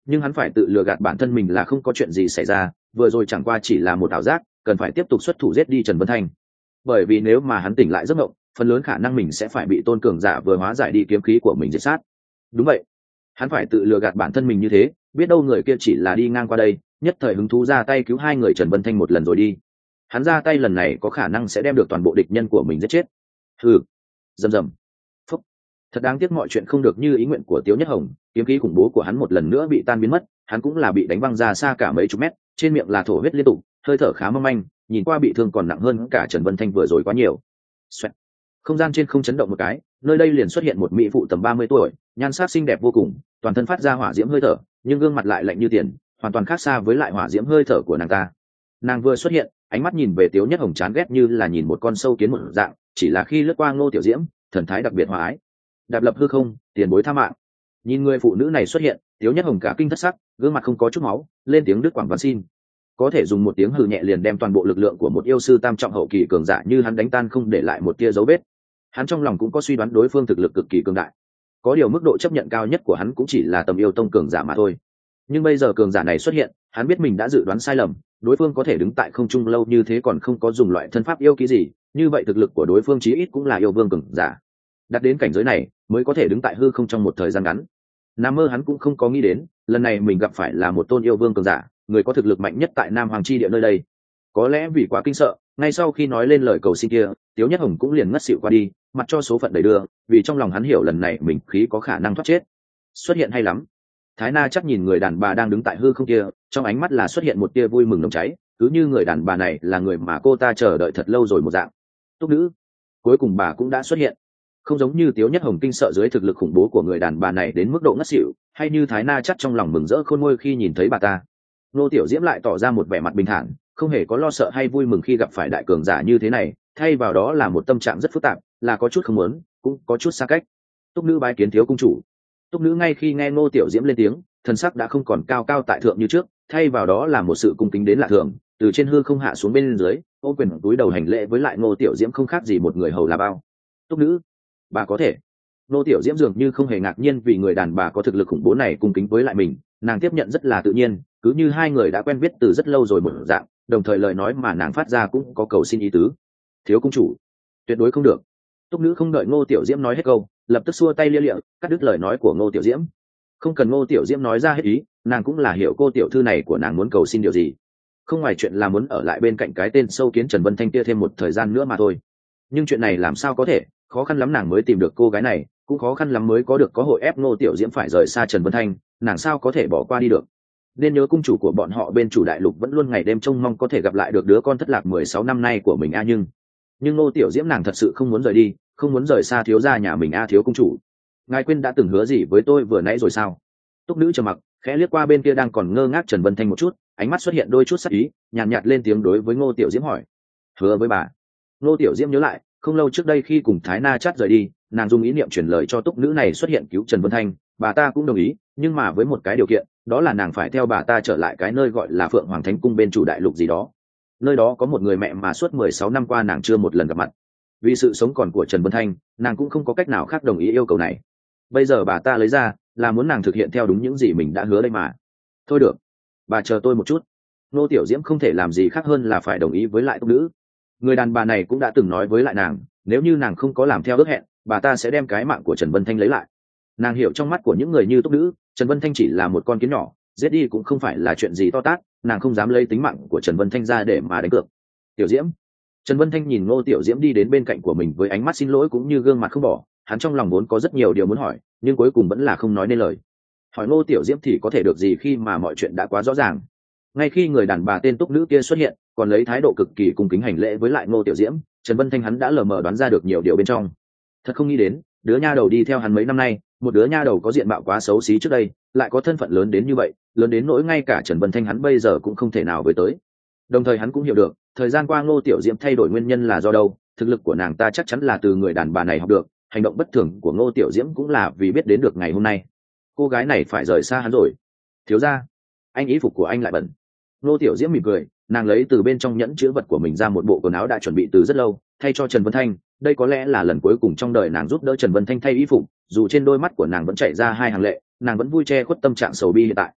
nhưng hắn phải tự lừa gạt bản thân mình là không có chuyện gì xảy ra, vừa rồi chẳng qua chỉ là một ảo giác, cần phải tiếp tục xuất thủ giết đi Trần Vân Thanh. Bởi vì nếu mà hắn tỉnh lại giấc mộng, phần lớn khả năng mình sẽ phải bị tôn cường giả vừa hóa giải đi kiếm khí của mình diệt sát. Đúng vậy, hắn phải tự lừa gạt bản thân mình như thế, biết đâu người kia chỉ là đi ngang qua đây, nhất thời hứng thú ra tay cứu hai người Trần Vân Thanh một lần rồi đi. Hắn ra tay lần này có khả năng sẽ đem được toàn bộ địch nhân của mình giết chết. Hừ, rầm rầm. Phúc. Thật đáng tiếc mọi chuyện không được như ý nguyện của Tiếu Nhất Hồng, kiếm khí khủng bố của hắn một lần nữa bị tan biến mất, hắn cũng là bị đánh văng ra xa cả mấy chục mét, trên miệng là thổ huyết liên tục, hơi thở khá mong manh, nhìn qua bị thương còn nặng hơn cả Trần Vân Thanh vừa rồi quá nhiều. Xoẹt. Không gian trên không chấn động một cái, nơi đây liền xuất hiện một mỹ phụ tầm ba mươi tuổi, nhan sắc xinh đẹp vô cùng, toàn thân phát ra hỏa diễm hơi thở, nhưng gương mặt lại lạnh như tiền, hoàn toàn khác xa với lại hỏa diễm hơi thở của nàng ta. Nàng vừa xuất hiện, ánh mắt nhìn về Tiếu Nhất Hồng chán ghét như là nhìn một con sâu kiến một dạng, chỉ là khi lướt qua Ngô Tiểu Diễm, thần thái đặc biệt hòa ái. Đạp lập hư không, tiền bối tha mạng. Nhìn người phụ nữ này xuất hiện, Tiếu Nhất Hồng cả kinh thất sắc, gương mặt không có chút máu, lên tiếng đứt quãng van xin. Có thể dùng một tiếng hừ nhẹ liền đem toàn bộ lực lượng của một yêu sư tam trọng hậu kỳ cường giả như hắn đánh tan không để lại một tia dấu vết. Hắn trong lòng cũng có suy đoán đối phương thực lực cực kỳ cường đại, có điều mức độ chấp nhận cao nhất của hắn cũng chỉ là tầm yêu tông cường giả mà thôi. Nhưng bây giờ cường giả này xuất hiện, hắn biết mình đã dự đoán sai lầm, đối phương có thể đứng tại không trung lâu như thế còn không có dùng loại thân pháp yêu kỹ gì, như vậy thực lực của đối phương chí ít cũng là yêu vương cường giả. Đặt đến cảnh giới này mới có thể đứng tại hư không trong một thời gian ngắn. Nam mơ hắn cũng không có nghĩ đến, lần này mình gặp phải là một tôn yêu vương cường giả, người có thực lực mạnh nhất tại Nam Hoàng chi địa nơi đây. Có lẽ vì quá kinh sợ, ngay sau khi nói lên lời cầu xin kia, Tiếu Nhất Hồng cũng liền ngất xỉu qua đi, mặt cho số phận đầy đưa, vì trong lòng hắn hiểu lần này mình khí có khả năng thoát chết. Xuất hiện hay lắm. Thái Na chắc nhìn người đàn bà đang đứng tại hư không kia, trong ánh mắt là xuất hiện một tia vui mừng nồng cháy, cứ như người đàn bà này là người mà cô ta chờ đợi thật lâu rồi một dạng. Túc nữ, cuối cùng bà cũng đã xuất hiện. Không giống như Tiếu Nhất Hồng kinh sợ dưới thực lực khủng bố của người đàn bà này đến mức độ ngất xỉu, hay như Thái Na chắc trong lòng mừng rỡ khôn nguôi khi nhìn thấy bà ta. Nô Tiểu Diễm lại tỏ ra một vẻ mặt bình thản, không hề có lo sợ hay vui mừng khi gặp phải đại cường giả như thế này, thay vào đó là một tâm trạng rất phức tạp, là có chút không muốn, cũng có chút xa cách. Túc nữ bái kiến thiếu cung chủ. Túc nữ ngay khi nghe Ngô Tiểu Diễm lên tiếng, thần sắc đã không còn cao cao tại thượng như trước, thay vào đó là một sự cung kính đến lạ thường, từ trên hư không hạ xuống bên dưới, ôm quyền túi đầu hành lễ với lại Ngô Tiểu Diễm không khác gì một người hầu là bao. Túc nữ, bà có thể. Ngô Tiểu Diễm dường như không hề ngạc nhiên vì người đàn bà có thực lực khủng bố này cung kính với lại mình, nàng tiếp nhận rất là tự nhiên, cứ như hai người đã quen biết từ rất lâu rồi một dạng, đồng thời lời nói mà nàng phát ra cũng có cầu xin ý tứ. Thiếu cung chủ, tuyệt đối không được. Túc nữ không đợi Ngô Tiểu Diễm nói hết câu, lập tức xua tay lia lịa, cắt đứt lời nói của Ngô Tiểu Diễm. Không cần Ngô Tiểu Diễm nói ra hết ý, nàng cũng là hiểu cô tiểu thư này của nàng muốn cầu xin điều gì. Không ngoài chuyện là muốn ở lại bên cạnh cái tên sâu kiến Trần Vân Thanh kia thêm một thời gian nữa mà thôi. Nhưng chuyện này làm sao có thể, khó khăn lắm nàng mới tìm được cô gái này, cũng khó khăn lắm mới có được có hội ép Ngô Tiểu Diễm phải rời xa Trần Vân Thanh, nàng sao có thể bỏ qua đi được. Nên nhớ cung chủ của bọn họ bên chủ đại lục vẫn luôn ngày đêm trông mong có thể gặp lại được đứa con thất lạc mười sáu năm nay của mình a nhưng nhưng Ngô Tiểu Diễm nàng thật sự không muốn rời đi, không muốn rời xa thiếu gia nhà mình a thiếu cung chủ. Ngài quên đã từng hứa gì với tôi vừa nãy rồi sao? Túc nữ trầm mặc, khẽ liếc qua bên kia đang còn ngơ ngác Trần Vân Thanh một chút, ánh mắt xuất hiện đôi chút sắc ý, nhàn nhạt, nhạt lên tiếng đối với Ngô Tiểu Diễm hỏi. Hứa với bà. Ngô Tiểu Diễm nhớ lại, không lâu trước đây khi cùng Thái Na chát rời đi, nàng dùng ý niệm truyền lời cho Túc nữ này xuất hiện cứu Trần Vân Thanh, bà ta cũng đồng ý, nhưng mà với một cái điều kiện, đó là nàng phải theo bà ta trở lại cái nơi gọi là Phượng Hoàng Thánh Cung bên chủ đại lục gì đó. Nơi đó có một người mẹ mà suốt mười sáu năm qua nàng chưa một lần gặp mặt. Vì sự sống còn của Trần Vân Thanh, nàng cũng không có cách nào khác đồng ý yêu cầu này. Bây giờ bà ta lấy ra là muốn nàng thực hiện theo đúng những gì mình đã hứa đây mà. Thôi được, bà chờ tôi một chút. Nô Tiểu Diễm không thể làm gì khác hơn là phải đồng ý với lại Túc nữ. Người đàn bà này cũng đã từng nói với lại nàng, nếu như nàng không có làm theo ước hẹn, bà ta sẽ đem cái mạng của Trần Vân Thanh lấy lại. Nàng hiểu trong mắt của những người như Túc nữ, Trần Vân Thanh chỉ là một con kiến nhỏ, giết đi cũng không phải là chuyện gì to tát, nàng không dám lấy tính mạng của Trần Vân Thanh ra để mà đánh cược. Tiểu Diễm. Trần Vân Thanh nhìn Ngô Tiểu Diễm đi đến bên cạnh của mình với ánh mắt xin lỗi cũng như gương mặt không bỏ, hắn trong lòng vốn có rất nhiều điều muốn hỏi, nhưng cuối cùng vẫn là không nói nên lời. Hỏi Ngô Tiểu Diễm thì có thể được gì khi mà mọi chuyện đã quá rõ ràng. Ngay khi người đàn bà tên Túc nữ kia xuất hiện, còn lấy thái độ cực kỳ cung kính hành lễ với lại Ngô Tiểu Diễm, Trần Vân Thanh hắn đã lờ mờ đoán ra được nhiều điều bên trong. Thật không nghĩ đến, đứa nha đầu đi theo hắn mấy năm nay, một đứa nha đầu có diện mạo quá xấu xí trước đây, lại có thân phận lớn đến như vậy, lớn đến nỗi ngay cả Trần Vân Thanh hắn bây giờ cũng không thể nào với tới. Đồng thời hắn cũng hiểu được, thời gian qua Ngô Tiểu Diễm thay đổi nguyên nhân là do đâu, thực lực của nàng ta chắc chắn là từ người đàn bà này học được, hành động bất thường của Ngô Tiểu Diễm cũng là vì biết đến được ngày hôm nay. Cô gái này phải rời xa hắn rồi. Thiếu gia, anh ý phục của anh lại bẩn. Ngô Tiểu Diễm mỉm cười, nàng lấy từ bên trong nhẫn chứa vật của mình ra một bộ quần áo đã chuẩn bị từ rất lâu, thay cho Trần Vân Thanh. Đây có lẽ là lần cuối cùng trong đời nàng giúp đỡ Trần Vân Thanh thay y phục, dù trên đôi mắt của nàng vẫn chảy ra hai hàng lệ, nàng vẫn vui che khuất tâm trạng sầu bi hiện tại.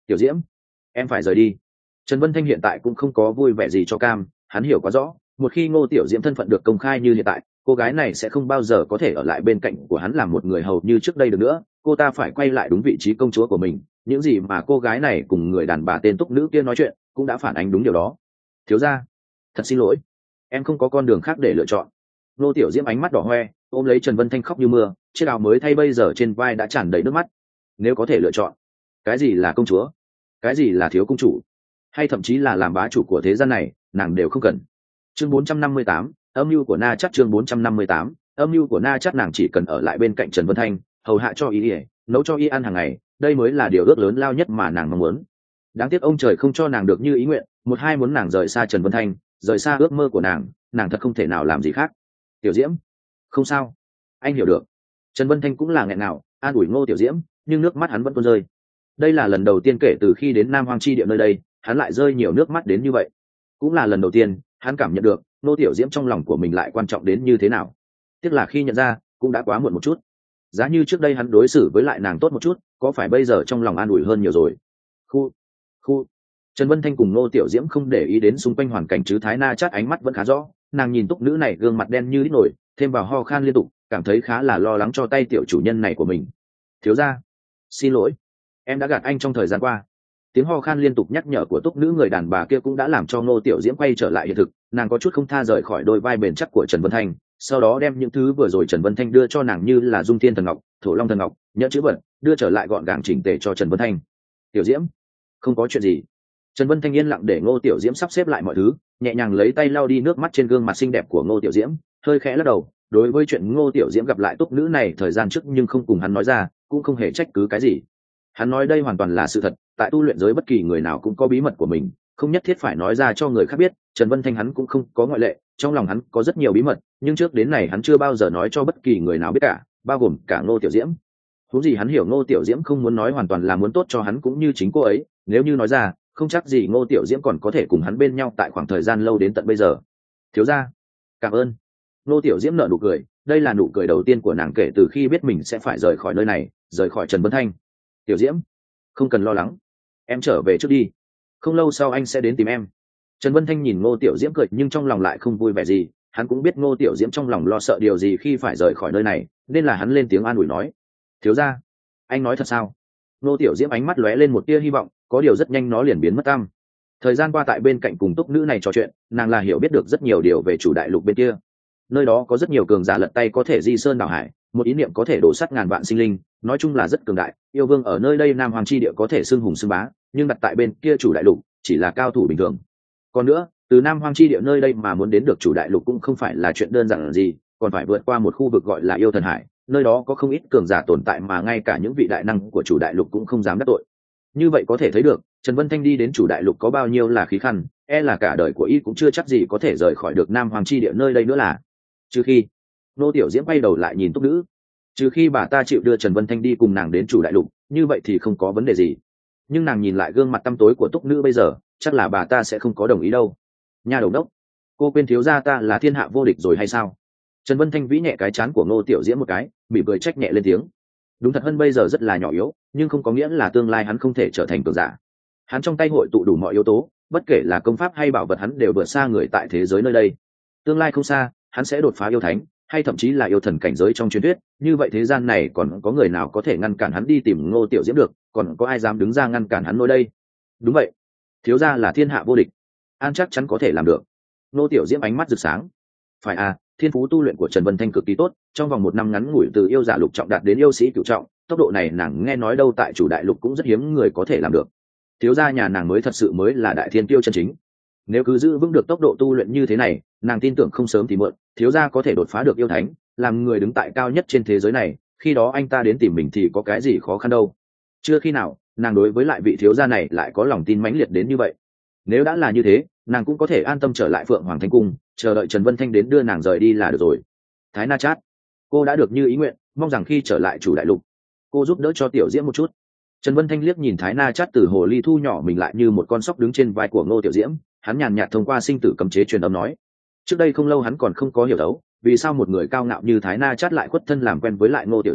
Tiểu Diễm, em phải rời đi. Trần Vân Thanh hiện tại cũng không có vui vẻ gì cho cam, hắn hiểu quá rõ, một khi Ngô Tiểu Diễm thân phận được công khai như hiện tại, cô gái này sẽ không bao giờ có thể ở lại bên cạnh của hắn làm một người hầu như trước đây được nữa, cô ta phải quay lại đúng vị trí công chúa của mình. Những gì mà cô gái này cùng người đàn bà tên Túc Nữ kia nói chuyện cũng đã phản ánh đúng điều đó. Thiếu gia, thật xin lỗi, em không có con đường khác để lựa chọn. Ngô Tiểu Diễm ánh mắt đỏ hoe, ôm lấy Trần Vân Thanh khóc như mưa, chiếc áo mới thay bây giờ trên vai đã tràn đầy nước mắt. Nếu có thể lựa chọn, cái gì là công chúa, cái gì là thiếu công chủ, hay thậm chí là làm bá chủ của thế gian này, nàng đều không cần. Chương bốn trăm năm mươi tám, âm mưu của Na Chắc. Chương bốn trăm năm mươi tám, âm mưu của Na Chắc. Nàng chỉ cần ở lại bên cạnh Trần Vân Thanh, hầu hạ cho y, nấu cho y ăn hàng ngày, đây mới là điều ước lớn lao nhất mà nàng mong muốn. Đáng tiếc ông trời không cho nàng được như ý nguyện, một hai muốn nàng rời xa Trần Vân Thanh, rời xa ước mơ của nàng, nàng thật không thể nào làm gì khác. Tiểu Diễm, không sao, anh hiểu được. Trần Vân Thanh cũng là nghẹn ngào, an ủi Ngô Tiểu Diễm, nhưng nước mắt hắn vẫn tuôn rơi. Đây là lần đầu tiên kể từ khi đến Nam Hoang Chi Địa nơi đây, hắn lại rơi nhiều nước mắt đến như vậy. Cũng là lần đầu tiên hắn cảm nhận được Ngô Tiểu Diễm trong lòng của mình lại quan trọng đến như thế nào. Tiếc là khi nhận ra cũng đã quá muộn một chút. Giá như trước đây hắn đối xử với lại nàng tốt một chút, có phải bây giờ trong lòng an ủi hơn nhiều rồi. Khu, khu. Trần Vân Thanh cùng Ngô Tiểu Diễm không để ý đến xung quanh hoàn cảnh, chứ Thái Na Chát ánh mắt vẫn khá rõ. Nàng nhìn Túc Nữ này gương mặt đen như đít nổi, thêm vào ho khan liên tục, cảm thấy khá là lo lắng cho tay tiểu chủ nhân này của mình. Thiếu gia, xin lỗi, em đã gạt anh trong thời gian qua. Tiếng ho khan liên tục nhắc nhở của Túc Nữ người đàn bà kia cũng đã làm cho Ngô Tiểu Diễm quay trở lại hiện thực. Nàng có chút không tha rời khỏi đôi vai bền chắc của Trần Vân Thanh, sau đó đem những thứ vừa rồi Trần Vân Thanh đưa cho nàng như là Dung Thiên Thần Ngọc, Thổ Long Thần Ngọc, nhẫn chữ vật, đưa trở lại gọn gàng chỉnh tề cho Trần Vân Thanh. Tiểu Diễm, không có chuyện gì. Trần Vân Thanh yên lặng để Ngô Tiểu Diễm sắp xếp lại mọi thứ, nhẹ nhàng lấy tay lau đi nước mắt trên gương mặt xinh đẹp của Ngô Tiểu Diễm, hơi khẽ lắc đầu. Đối với chuyện Ngô Tiểu Diễm gặp lại Túc Nữ này thời gian trước nhưng không cùng hắn nói ra, cũng không hề trách cứ cái gì. Hắn nói đây hoàn toàn là sự thật, tại tu luyện giới bất kỳ người nào cũng có bí mật của mình, không nhất thiết phải nói ra cho người khác biết. Trần Vân Thanh hắn cũng không có ngoại lệ, trong lòng hắn có rất nhiều bí mật, nhưng trước đến này hắn chưa bao giờ nói cho bất kỳ người nào biết cả, bao gồm cả Ngô Tiểu Diễm. Huống gì hắn hiểu Ngô Tiểu Diễm không muốn nói hoàn toàn là muốn tốt cho hắn cũng như chính cô ấy, nếu như nói ra, không chắc gì Ngô Tiểu Diễm còn có thể cùng hắn bên nhau tại khoảng thời gian lâu đến tận bây giờ. Thiếu gia, cảm ơn. Ngô Tiểu Diễm nở nụ cười, đây là nụ cười đầu tiên của nàng kể từ khi biết mình sẽ phải rời khỏi nơi này, rời khỏi Trần Vân Thanh. Tiểu Diễm, không cần lo lắng, em trở về trước đi, không lâu sau anh sẽ đến tìm em. Trần Vân Thanh nhìn Ngô Tiểu Diễm cười nhưng trong lòng lại không vui vẻ gì, hắn cũng biết Ngô Tiểu Diễm trong lòng lo sợ điều gì khi phải rời khỏi nơi này, nên là hắn lên tiếng an ủi nói. Thiếu gia, anh nói thật sao? Ngô Tiểu Diễm ánh mắt lóe lên một tia hy vọng, có điều rất nhanh nó liền biến mất tăm. Thời gian qua tại bên cạnh cùng Túc Nữ này trò chuyện, nàng là hiểu biết được rất nhiều điều về chủ đại lục bên kia. Nơi đó có rất nhiều cường giả lật tay có thể di sơn đảo hải, một ý niệm có thể đổ sắt ngàn vạn sinh linh, nói chung là rất cường đại. Yêu vương ở nơi đây Nam Hoàng Chi Địa có thể xưng hùng xưng bá, nhưng đặt tại bên kia chủ đại lục chỉ là cao thủ bình thường. Còn nữa, từ Nam Hoàng Chi Địa nơi đây mà muốn đến được chủ đại lục cũng không phải là chuyện đơn giản gì, còn phải vượt qua một khu vực gọi là Yêu Thần Hải, nơi đó có không ít cường giả tồn tại mà ngay cả những vị đại năng của chủ đại lục cũng không dám đắc tội. Như vậy có thể thấy được Trần Vân Thanh đi đến chủ đại lục có bao nhiêu là khí khăn, e là cả đời của y cũng chưa chắc gì có thể rời khỏi được Nam Hoàng Chi Địa nơi đây nữa là. Trừ khi Nô Tiểu Diễm quay đầu lại nhìn Túc Nữ, trừ khi bà ta chịu đưa Trần Vân Thanh đi cùng nàng đến chủ đại lục, như vậy thì không có vấn đề gì. Nhưng nàng nhìn lại gương mặt tăm tối của Túc Nữ bây giờ, chắc là bà ta sẽ không có đồng ý đâu. Nhà đầu đốc, cô quên thiếu gia ta là thiên hạ vô địch rồi hay sao? Trần Vân Thanh vĩ nhẹ cái trán của Ngô Tiểu Diễm một cái, mỉm cười trách nhẹ lên tiếng. Đúng thật Hân bây giờ rất là nhỏ yếu, nhưng không có nghĩa là tương lai hắn không thể trở thành cường giả. Hắn trong tay hội tụ đủ mọi yếu tố, bất kể là công pháp hay bảo vật hắn đều vượt xa người tại thế giới nơi đây. Tương lai không xa, hắn sẽ đột phá yêu thánh, hay thậm chí là yêu thần cảnh giới trong truyền thuyết. Như vậy thế gian này còn có người nào có thể ngăn cản hắn đi tìm Ngô Tiểu Diễm được, còn có ai dám đứng ra ngăn cản hắn nơi đây? Đúng vậy, thiếu gia là thiên hạ vô địch, an chắc chắn có thể làm được. Ngô Tiểu Diễm ánh mắt rực sáng. Phải à, thiên phú tu luyện của Trần Vân Thanh cực kỳ tốt, trong vòng một năm ngắn ngủi từ yêu giả lục trọng đạt đến yêu sĩ cửu trọng, tốc độ này nàng nghe nói đâu tại chủ đại lục cũng rất hiếm người có thể làm được. Thiếu gia nhà nàng mới thật sự mới là đại thiên tiêu chân chính. Nếu cứ giữ vững được tốc độ tu luyện như thế này, nàng tin tưởng không sớm thì muộn, thiếu gia có thể đột phá được yêu thánh, làm người đứng tại cao nhất trên thế giới này, khi đó anh ta đến tìm mình thì có cái gì khó khăn đâu. Chưa khi nào nàng đối với lại vị thiếu gia này lại có lòng tin mãnh liệt đến như vậy. Nếu đã là như thế, nàng cũng có thể an tâm trở lại Phượng Hoàng Thánh Cung, chờ đợi Trần Vân Thanh đến đưa nàng rời đi là được rồi. Thái Na Chát, cô đã được như ý nguyện, mong rằng khi trở lại chủ đại lục, cô giúp đỡ cho Tiểu Diễm một chút. Trần Vân Thanh liếc nhìn Thái Na Chát từ hồ ly thu nhỏ mình lại như một con sóc đứng trên vai của Ngô Tiểu Diễm, hắn nhàn nhạt thông qua sinh tử cấm chế truyền âm nói. Trước đây không lâu hắn còn không có hiểu đấu, vì sao một người cao ngạo như Thái Na Chát lại khuất thân làm quen với lại Ngô Tiểu Diễm,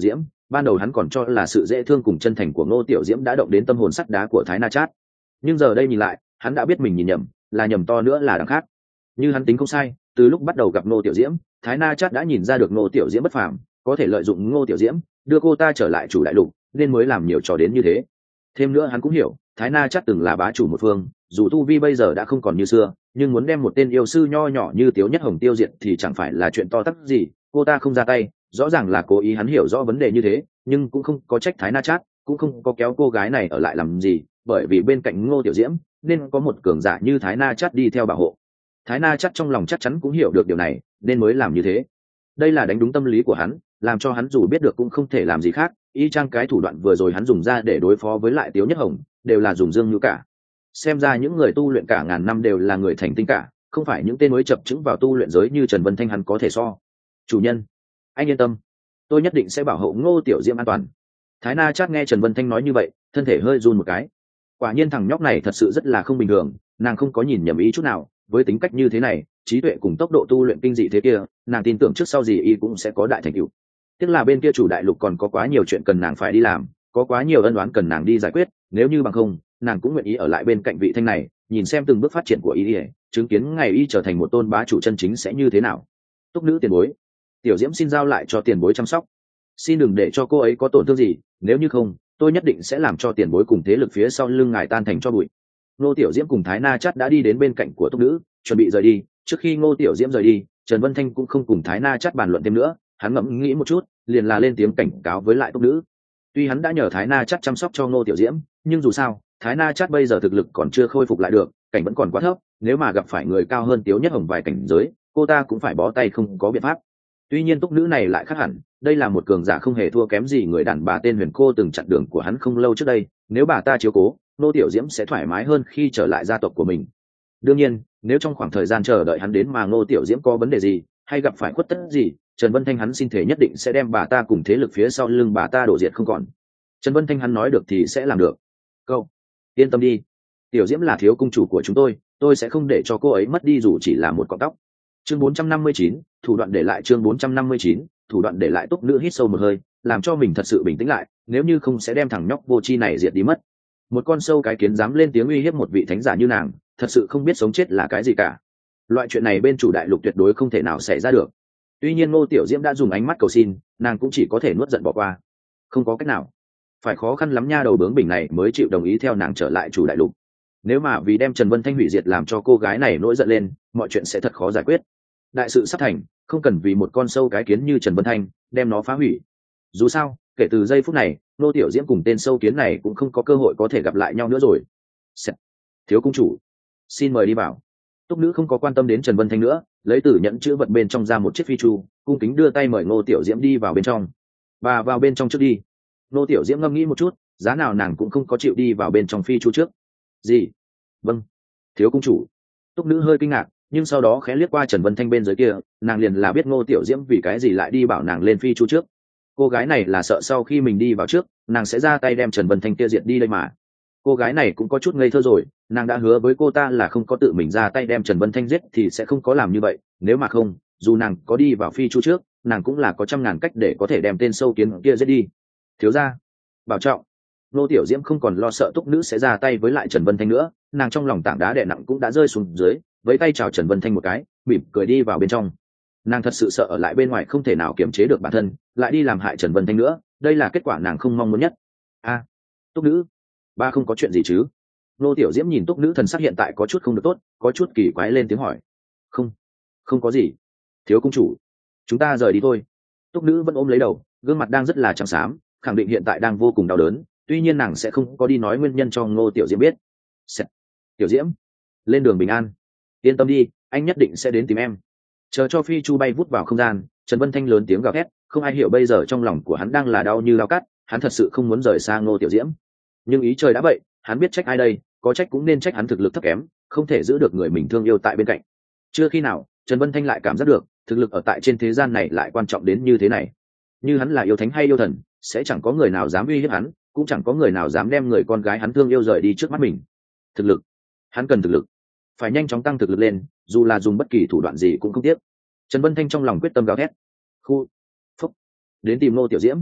ban đầu hắn còn cho là sự dễ thương cùng chân thành của ngô tiểu diễm đã động đến tâm hồn sắt đá của Thái Na Chát, nhưng giờ đây nhìn lại hắn đã biết mình nhìn nhầm, là nhầm to nữa là đằng khác. Như hắn tính không sai, từ lúc bắt đầu gặp ngô tiểu diễm, Thái Na Chát đã nhìn ra được ngô tiểu diễm bất phàm, có thể lợi dụng ngô tiểu diễm đưa cô ta trở lại chủ đại lục, nên mới làm nhiều trò đến như thế. Thêm nữa hắn cũng hiểu Thái Na Chát từng là bá chủ một phương, dù tu vi bây giờ đã không còn như xưa, nhưng muốn đem một tên yêu sư nho nhỏ như Tiếu Nhất Hồng tiêu diệt thì chẳng phải là chuyện to tát gì. Cô ta không ra tay, rõ ràng là cố ý. Hắn hiểu rõ vấn đề như thế, nhưng cũng không có trách Thái Na Chát, cũng không có kéo cô gái này ở lại làm gì, bởi vì bên cạnh Ngô Tiểu Diễm nên có một cường giả như Thái Na Chát đi theo bảo hộ. Thái Na Chát trong lòng chắc chắn cũng hiểu được điều này, nên mới làm như thế. Đây là đánh đúng tâm lý của hắn, làm cho hắn dù biết được cũng không thể làm gì khác. Y chang cái thủ đoạn vừa rồi hắn dùng ra để đối phó với lại Tiếu Nhất Hồng đều là dùng dương như cả. Xem ra những người tu luyện cả ngàn năm đều là người thành tinh cả, không phải những tên mới chập chững vào tu luyện giới như Trần Vân Thanh hắn có thể so. Chủ nhân, anh yên tâm, tôi nhất định sẽ bảo hộ Ngô Tiểu Diễm an toàn. Thái Na Chát nghe Trần Vân Thanh nói như vậy, thân thể hơi run một cái. Quả nhiên thằng nhóc này thật sự rất là không bình thường, nàng không có nhìn nhầm ý chút nào. Với tính cách như thế này, trí tuệ cùng tốc độ tu luyện kinh dị thế kia, nàng tin tưởng trước sau gì y cũng sẽ có đại thành tựu. Tiếc là bên kia chủ đại lục còn có quá nhiều chuyện cần nàng phải đi làm, có quá nhiều ân oán cần nàng đi giải quyết. Nếu như bằng không, nàng cũng nguyện ý ở lại bên cạnh vị Thanh này, nhìn xem từng bước phát triển của y, chứng kiến ngày y trở thành một tôn bá chủ chân chính sẽ như thế nào. Túc nữ tiền bối, Tiểu Diễm xin giao lại cho tiền bối chăm sóc, xin đừng để cho cô ấy có tổn thương gì, nếu như không tôi nhất định sẽ làm cho tiền bối cùng thế lực phía sau lưng ngài tan thành cho bụi. Ngô Tiểu Diễm cùng Thái Na Chát đã đi đến bên cạnh của Túc nữ, chuẩn bị rời đi. Trước khi Ngô Tiểu Diễm rời đi, Trần Vân Thanh cũng không cùng Thái Na Chát bàn luận thêm nữa, hắn ngẫm nghĩ một chút, liền là lên tiếng cảnh cáo với lại Túc nữ. Tuy hắn đã nhờ Thái Na Chát chăm sóc cho Ngô Tiểu Diễm, nhưng dù sao Thái Na Chát bây giờ thực lực còn chưa khôi phục lại được, cảnh vẫn còn quá thấp, nếu mà gặp phải người cao hơn Tiếu Nhất Hồng vài cảnh giới, cô ta cũng phải bó tay không có biện pháp. Tuy nhiên Túc nữ này lại khác hẳn, đây là một cường giả không hề thua kém gì người đàn bà tên Huyền Cô từng chặn đường của hắn không lâu trước đây, nếu bà ta chiếu cố, Ngô Tiểu Diễm sẽ thoải mái hơn khi trở lại gia tộc của mình. Đương nhiên, nếu trong khoảng thời gian chờ đợi hắn đến mà Ngô Tiểu Diễm có vấn đề gì, hay gặp phải khuất tất gì, Trần Vân Thanh hắn xin thể nhất định sẽ đem bà ta cùng thế lực phía sau lưng bà ta đổ diệt không còn. Trần Vân Thanh hắn nói được thì sẽ làm được. Câu, yên tâm đi, Tiểu Diễm là thiếu cung chủ của chúng tôi, tôi sẽ không để cho cô ấy mất đi dù chỉ là một cọng tóc. Chương bốn trăm năm mươi chín, thủ đoạn để lại. Chương bốn trăm năm mươi chín, thủ đoạn để lại. Túc nữ hít sâu một hơi, làm cho mình thật sự bình tĩnh lại, nếu như không sẽ đem thằng nhóc vô tri này diệt đi mất. Một con sâu cái kiến dám lên tiếng uy hiếp một vị thánh giả như nàng, thật sự không biết sống chết là cái gì cả. Loại chuyện này bên chủ đại lục tuyệt đối không thể nào xảy ra được. Tuy nhiên Ngô Tiểu Diễm đã dùng ánh mắt cầu xin, nàng cũng chỉ có thể nuốt giận bỏ qua. Không có cách nào, phải khó khăn lắm nha đầu bướng bỉnh này mới chịu đồng ý theo nàng trở lại chủ đại lục. Nếu mà vì đem Trần Vân Thanh hủy diệt làm cho cô gái này nổi giận lên, mọi chuyện sẽ thật khó giải quyết. Đại sự sắp thành, không cần vì một con sâu cái kiến như Trần Vân Thanh đem nó phá hủy. Dù sao, kể từ giây phút này, Ngô Tiểu Diễm cùng tên sâu kiến này cũng không có cơ hội có thể gặp lại nhau nữa rồi. Sẽ... thiếu cung chủ, xin mời đi vào. Túc nữ không có quan tâm đến Trần Vân Thanh nữa, lấy từ nhẫn chữ vật bên trong ra một chiếc phi chu, cung kính đưa tay mời Ngô Tiểu Diễm đi vào bên trong. Và vào bên trong trước đi. Ngô Tiểu Diễm ngâm nghĩ một chút, giá nào nàng cũng không có chịu đi vào bên trong phi chu trước. Gì? Vâng, thiếu cung chủ. Túc nữ hơi kinh ngạc, nhưng sau đó khẽ liếc qua Trần Vân Thanh bên dưới kia, nàng liền là biết Ngô Tiểu Diễm vì cái gì lại đi bảo nàng lên phi chu trước. Cô gái này là sợ sau khi mình đi vào trước, nàng sẽ ra tay đem Trần Vân Thanh kia diệt đi đây mà. Cô gái này cũng có chút ngây thơ rồi, nàng đã hứa với cô ta là không có tự mình ra tay đem Trần Vân Thanh giết thì sẽ không có làm như vậy, nếu mà không, dù nàng có đi vào phi chu trước, nàng cũng là có trăm ngàn cách để có thể đem tên sâu kiến kia giết đi. Thiếu gia, bảo trọng. Ngô Tiểu Diễm không còn lo sợ Túc nữ sẽ ra tay với lại Trần Vân Thanh nữa, nàng trong lòng tảng đá đè nặng cũng đã rơi xuống dưới, với tay chào Trần Vân Thanh một cái, mỉm cười đi vào bên trong. Nàng thật sự sợ ở lại bên ngoài không thể nào kiềm chế được bản thân, lại đi làm hại Trần Vân Thanh nữa, đây là kết quả nàng không mong muốn nhất. A, à, Túc nữ, ba không có chuyện gì chứ? Ngô Tiểu Diễm nhìn Túc nữ thần sắc hiện tại có chút không được tốt, có chút kỳ quái lên tiếng hỏi. Không, không có gì. Thiếu cung chủ, chúng ta rời đi thôi. Túc nữ vẫn ôm lấy đầu, gương mặt đang rất là trắng xám, khẳng định hiện tại đang vô cùng đau đớn, tuy nhiên nàng sẽ không có đi nói nguyên nhân cho Ngô Tiểu Diễm biết. Sẽ... Tiểu Diễm, lên đường bình an. Yên tâm đi, anh nhất định sẽ đến tìm em. Chờ cho phi chu bay vút vào không gian, Trần Vân Thanh lớn tiếng gào thét, không ai hiểu bây giờ trong lòng của hắn đang là đau như lao cắt, hắn thật sự không muốn rời xa Ngô Tiểu Diễm. Nhưng ý trời đã vậy, hắn biết trách ai đây, có trách cũng nên trách hắn thực lực thấp kém, không thể giữ được người mình thương yêu tại bên cạnh. Chưa khi nào, Trần Vân Thanh lại cảm giác được, thực lực ở tại trên thế gian này lại quan trọng đến như thế này. Như hắn là yêu thánh hay yêu thần, sẽ chẳng có người nào dám uy hiếp hắn, cũng chẳng có người nào dám đem người con gái hắn thương yêu rời đi trước mắt mình. Thực lực, hắn cần thực lực, phải nhanh chóng tăng thực lực lên, dù là dùng bất kỳ thủ đoạn gì cũng không tiếc. Trần Vân Thanh trong lòng quyết tâm gào thét. Khu, phúc, đến tìm Ngô Tiểu Diễm.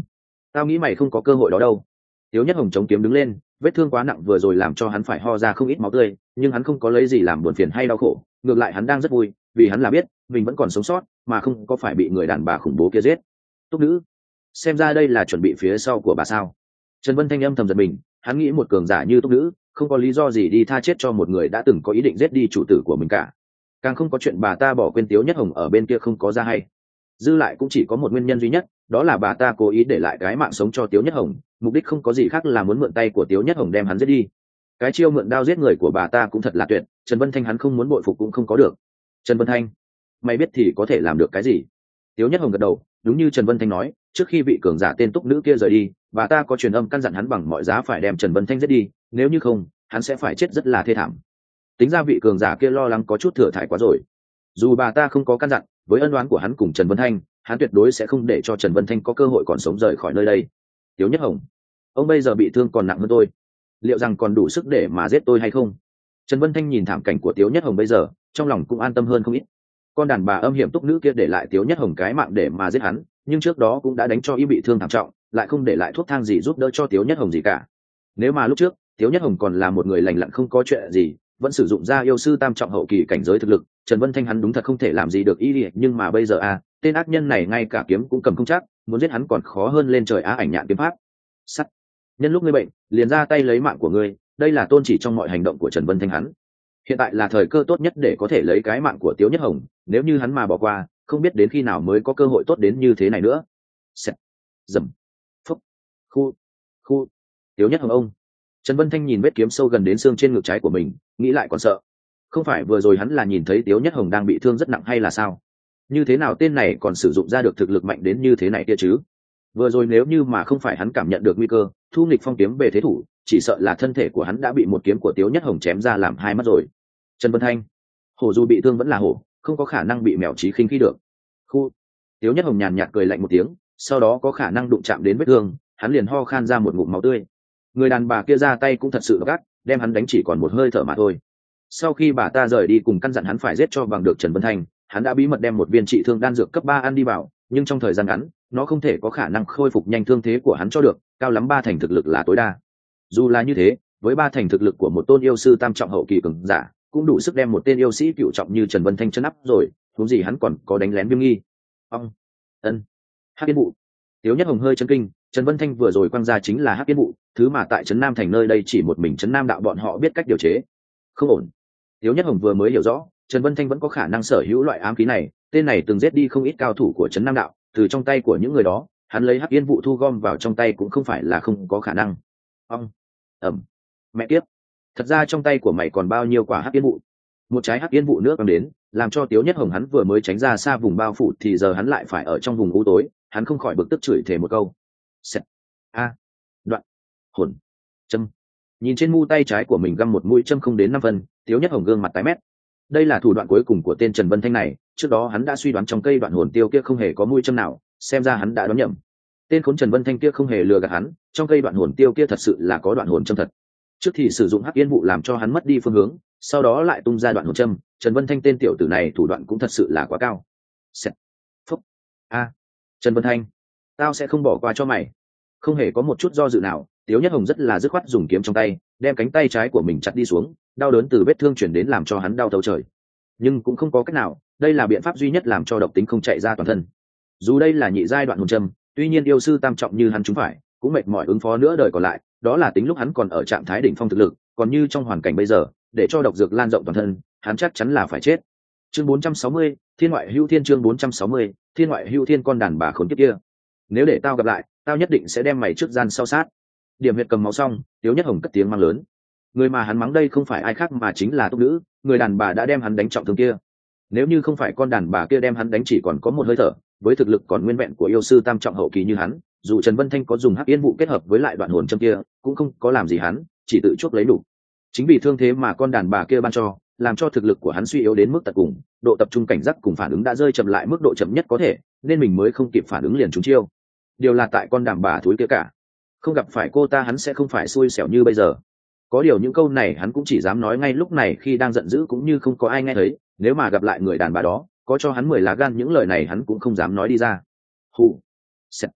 Tao nghĩ mày không có cơ hội đó đâu. Tiếu Nhất Hồng chống kiếm đứng lên, vết thương quá nặng vừa rồi làm cho hắn phải ho ra không ít máu tươi, nhưng hắn không có lấy gì làm buồn phiền hay đau khổ, ngược lại hắn đang rất vui, vì hắn là biết mình vẫn còn sống sót, mà không có phải bị người đàn bà khủng bố kia giết. Túc nữ, xem ra đây là chuẩn bị phía sau của bà sao? Trần Vân Thanh âm thầm giật mình, hắn nghĩ một cường giả như Túc nữ, không có lý do gì đi tha chết cho một người đã từng có ý định giết đi chủ tử của mình cả. Càng không có chuyện bà ta bỏ quên Tiếu Nhất Hồng ở bên kia không có ra hay. Dư lại cũng chỉ có một nguyên nhân duy nhất, đó là bà ta cố ý để lại cái mạng sống cho Tiếu Nhất Hồng, mục đích không có gì khác là muốn mượn tay của Tiếu Nhất Hồng đem hắn giết đi. Cái chiêu mượn đao giết người của bà ta cũng thật là tuyệt, Trần Vân Thanh hắn không muốn bội phục cũng không có được. Trần Vân Thanh, mày biết thì có thể làm được cái gì? Tiếu Nhất Hồng gật đầu, đúng như Trần Vân Thanh nói, trước khi vị cường giả tên Túc nữ kia rời đi, bà ta có truyền âm căn dặn hắn bằng mọi giá phải đem Trần Vân Thanh giết đi, nếu như không, hắn sẽ phải chết rất là thê thảm. Tính ra vị cường giả kia lo lắng có chút thừa thãi quá rồi. Dù bà ta không có căn dặn, với ân oán của hắn cùng Trần Vân Thanh, hắn tuyệt đối sẽ không để cho Trần Vân Thanh có cơ hội còn sống rời khỏi nơi đây. Tiếu Nhất Hồng, ông bây giờ bị thương còn nặng hơn tôi, liệu rằng còn đủ sức để mà giết tôi hay không? Trần Vân Thanh nhìn thảm cảnh của Tiếu Nhất Hồng bây giờ, trong lòng cũng an tâm hơn không ít. Con đàn bà âm hiểm Túc nữ kia để lại Tiếu Nhất Hồng cái mạng để mà giết hắn, nhưng trước đó cũng đã đánh cho y bị thương thảm trọng, lại không để lại thuốc thang gì giúp đỡ cho Tiếu Nhất Hồng gì cả. Nếu mà lúc trước Tiếu Nhất Hồng còn là một người lành lặn không có chuyện gì, vẫn sử dụng ra yêu sư tam trọng hậu kỳ cảnh giới thực lực, Trần Vân Thanh hắn đúng thật không thể làm gì được y, nhưng mà bây giờ à, tên ác nhân này ngay cả kiếm cũng cầm không chắc, muốn giết hắn còn khó hơn lên trời á ảnh nhạn kiếm pháp. Sắt. Nhân lúc ngươi bệnh, liền ra tay lấy mạng của ngươi, đây là tôn chỉ trong mọi hành động của Trần Vân Thanh hắn. Hiện tại là thời cơ tốt nhất để có thể lấy cái mạng của Tiếu Nhất Hồng, nếu như hắn mà bỏ qua, không biết đến khi nào mới có cơ hội tốt đến như thế này nữa. Sẹt. Dầm. Phúc. Khu. Khu. Tiếu Nhất Hồng ông. Trần Vân Thanh nhìn vết kiếm sâu gần đến xương trên ngực trái của mình, nghĩ lại còn sợ. Không phải vừa rồi hắn là nhìn thấy Tiếu Nhất Hồng đang bị thương rất nặng hay là sao? Như thế nào tên này còn sử dụng ra được thực lực mạnh đến như thế này kia chứ? Vừa rồi nếu như mà không phải hắn cảm nhận được nguy cơ, thu nghịch phong kiếm về thế thủ, chỉ sợ là thân thể của hắn đã bị một kiếm của Tiếu Nhất Hồng chém ra làm hai mất rồi. Trần Vân Thanh, hổ dù bị thương vẫn là hổ, không có khả năng bị mèo trí khinh khi được. Khu. Tiếu Nhất Hồng nhàn nhạt cười lạnh một tiếng, sau đó có khả năng đụng chạm đến vết thương, hắn liền ho khan ra một ngụm máu tươi. Người đàn bà kia ra tay cũng thật sự gắt, đem hắn đánh chỉ còn một hơi thở mà thôi. Sau khi bà ta rời đi cùng căn dặn hắn phải giết cho bằng được Trần Vân Thanh, hắn đã bí mật đem một viên trị thương đan dược cấp ba ăn đi vào, nhưng trong thời gian ngắn, nó không thể có khả năng khôi phục nhanh thương thế của hắn cho được, cao lắm ba thành thực lực là tối đa. Dù là như thế, với ba thành thực lực của một tôn yêu sư tam trọng hậu kỳ cường giả, cũng đủ sức đem một tên yêu sĩ cựu trọng như Trần Vân Thanh chân áp rồi, huống gì hắn còn có đánh lén viêm nghi. Ông, ân, hắc yên vụ. Tiếu Nhất Hồng hơi chấn kinh, Trần Vân Thanh vừa rồi quăng ra chính là hắc yên vụ, thứ mà tại trấn Nam thành nơi đây chỉ một mình trấn Nam đạo bọn họ biết cách điều chế. Không ổn. Tiếu Nhất Hồng vừa mới hiểu rõ, Trần Vân Thanh vẫn có khả năng sở hữu loại ám khí này, tên này từng giết đi không ít cao thủ của trấn Nam đạo, từ trong tay của những người đó, hắn lấy hắc yên vụ thu gom vào trong tay cũng không phải là không có khả năng. Ông, ẩm, mẹ kiếp, thật ra trong tay của mày còn bao nhiêu quả hắc yên vụ? Một trái hắc yên vụ nữa còn đến, làm cho Tiếu Nhất Hồng hắn vừa mới tránh ra xa vùng bao phủ thì giờ hắn lại phải ở trong vùng u tối, hắn không khỏi bực tức chửi thề một câu. Sẹt. A. Đoạn. Hồn. Châm. Nhìn trên mu tay trái của mình găm một mũi châm không đến năm phân, Tiếu Nhất Hồng gương mặt tái mét. Đây là thủ đoạn cuối cùng của tên Trần Vân Thanh này, trước đó hắn đã suy đoán trong cây đoạn hồn tiêu kia không hề có mũi châm nào, xem ra hắn đã đoán nhầm. Tên khốn Trần Vân Thanh kia không hề lừa gạt hắn, trong cây đoạn hồn tiêu kia thật sự là có đoạn hồn châm thật. Trước thì sử dụng hắc yên vụ làm cho hắn mất đi phương hướng, sau đó lại tung ra đoạn hồn châm, Trần Vân Thanh tên tiểu tử này thủ đoạn cũng thật sự là quá cao. Sẹt. Phúc. A. Trần Vân Thanh, tao sẽ không bỏ qua cho mày. Không hề có một chút do dự nào, Tiếu Nhất Hồng rất là dứt khoát dùng kiếm trong tay, đem cánh tay trái của mình chặt đi xuống, đau đớn từ vết thương chuyển đến làm cho hắn đau thấu trời. Nhưng cũng không có cách nào, đây là biện pháp duy nhất làm cho độc tính không chạy ra toàn thân. Dù đây là nhị giai đoạn hồn châm, tuy nhiên yêu sư tam trọng như hắn chúng phải, cũng mệt mỏi ứng phó nữa đời còn lại, đó là tính lúc hắn còn ở trạng thái đỉnh phong thực lực, còn như trong hoàn cảnh bây giờ, để cho độc dược lan rộng toàn thân, hắn chắc chắn là phải chết. Chương bốn trăm sáu mươi, Thiên ngoại hữu thiên. Chương bốn trăm sáu mươi, Thiên ngoại hữu thiên. Con đàn bà khốn kiếp kia, nếu để tao gặp lại, tao nhất định sẽ đem mày trước gian sau sát. Điểm huyệt cầm máu xong, Tiếu Nhất Hồng cất tiếng mang lớn. Người mà hắn mắng đây không phải ai khác mà chính là Túc nữ, người đàn bà đã đem hắn đánh trọng thương kia. Nếu như không phải con đàn bà kia đem hắn đánh chỉ còn có một hơi thở, với thực lực còn nguyên vẹn của yêu sư tam trọng hậu kỳ như hắn, dù Trần Vân Thanh có dùng hắc yên vụ kết hợp với lại đoạn hồn châm kia, cũng không có làm gì hắn, chỉ tự chuốc lấy đủ. Chính vì thương thế mà con đàn bà kia ban cho, làm cho thực lực của hắn suy yếu đến mức tận cùng, độ tập trung cảnh giác cùng phản ứng đã rơi chậm lại mức độ chậm nhất có thể, nên mình mới không kịp phản ứng liền trúng chiêu. Điều là tại con đàn bà thúi kia cả, không gặp phải cô ta hắn sẽ không phải xui xẻo như bây giờ. Có điều những câu này hắn cũng chỉ dám nói ngay lúc này khi đang giận dữ cũng như không có ai nghe thấy, nếu mà gặp lại người đàn bà đó, có cho hắn mười lá gan những lời này hắn cũng không dám nói đi ra. Hù. Sẹt.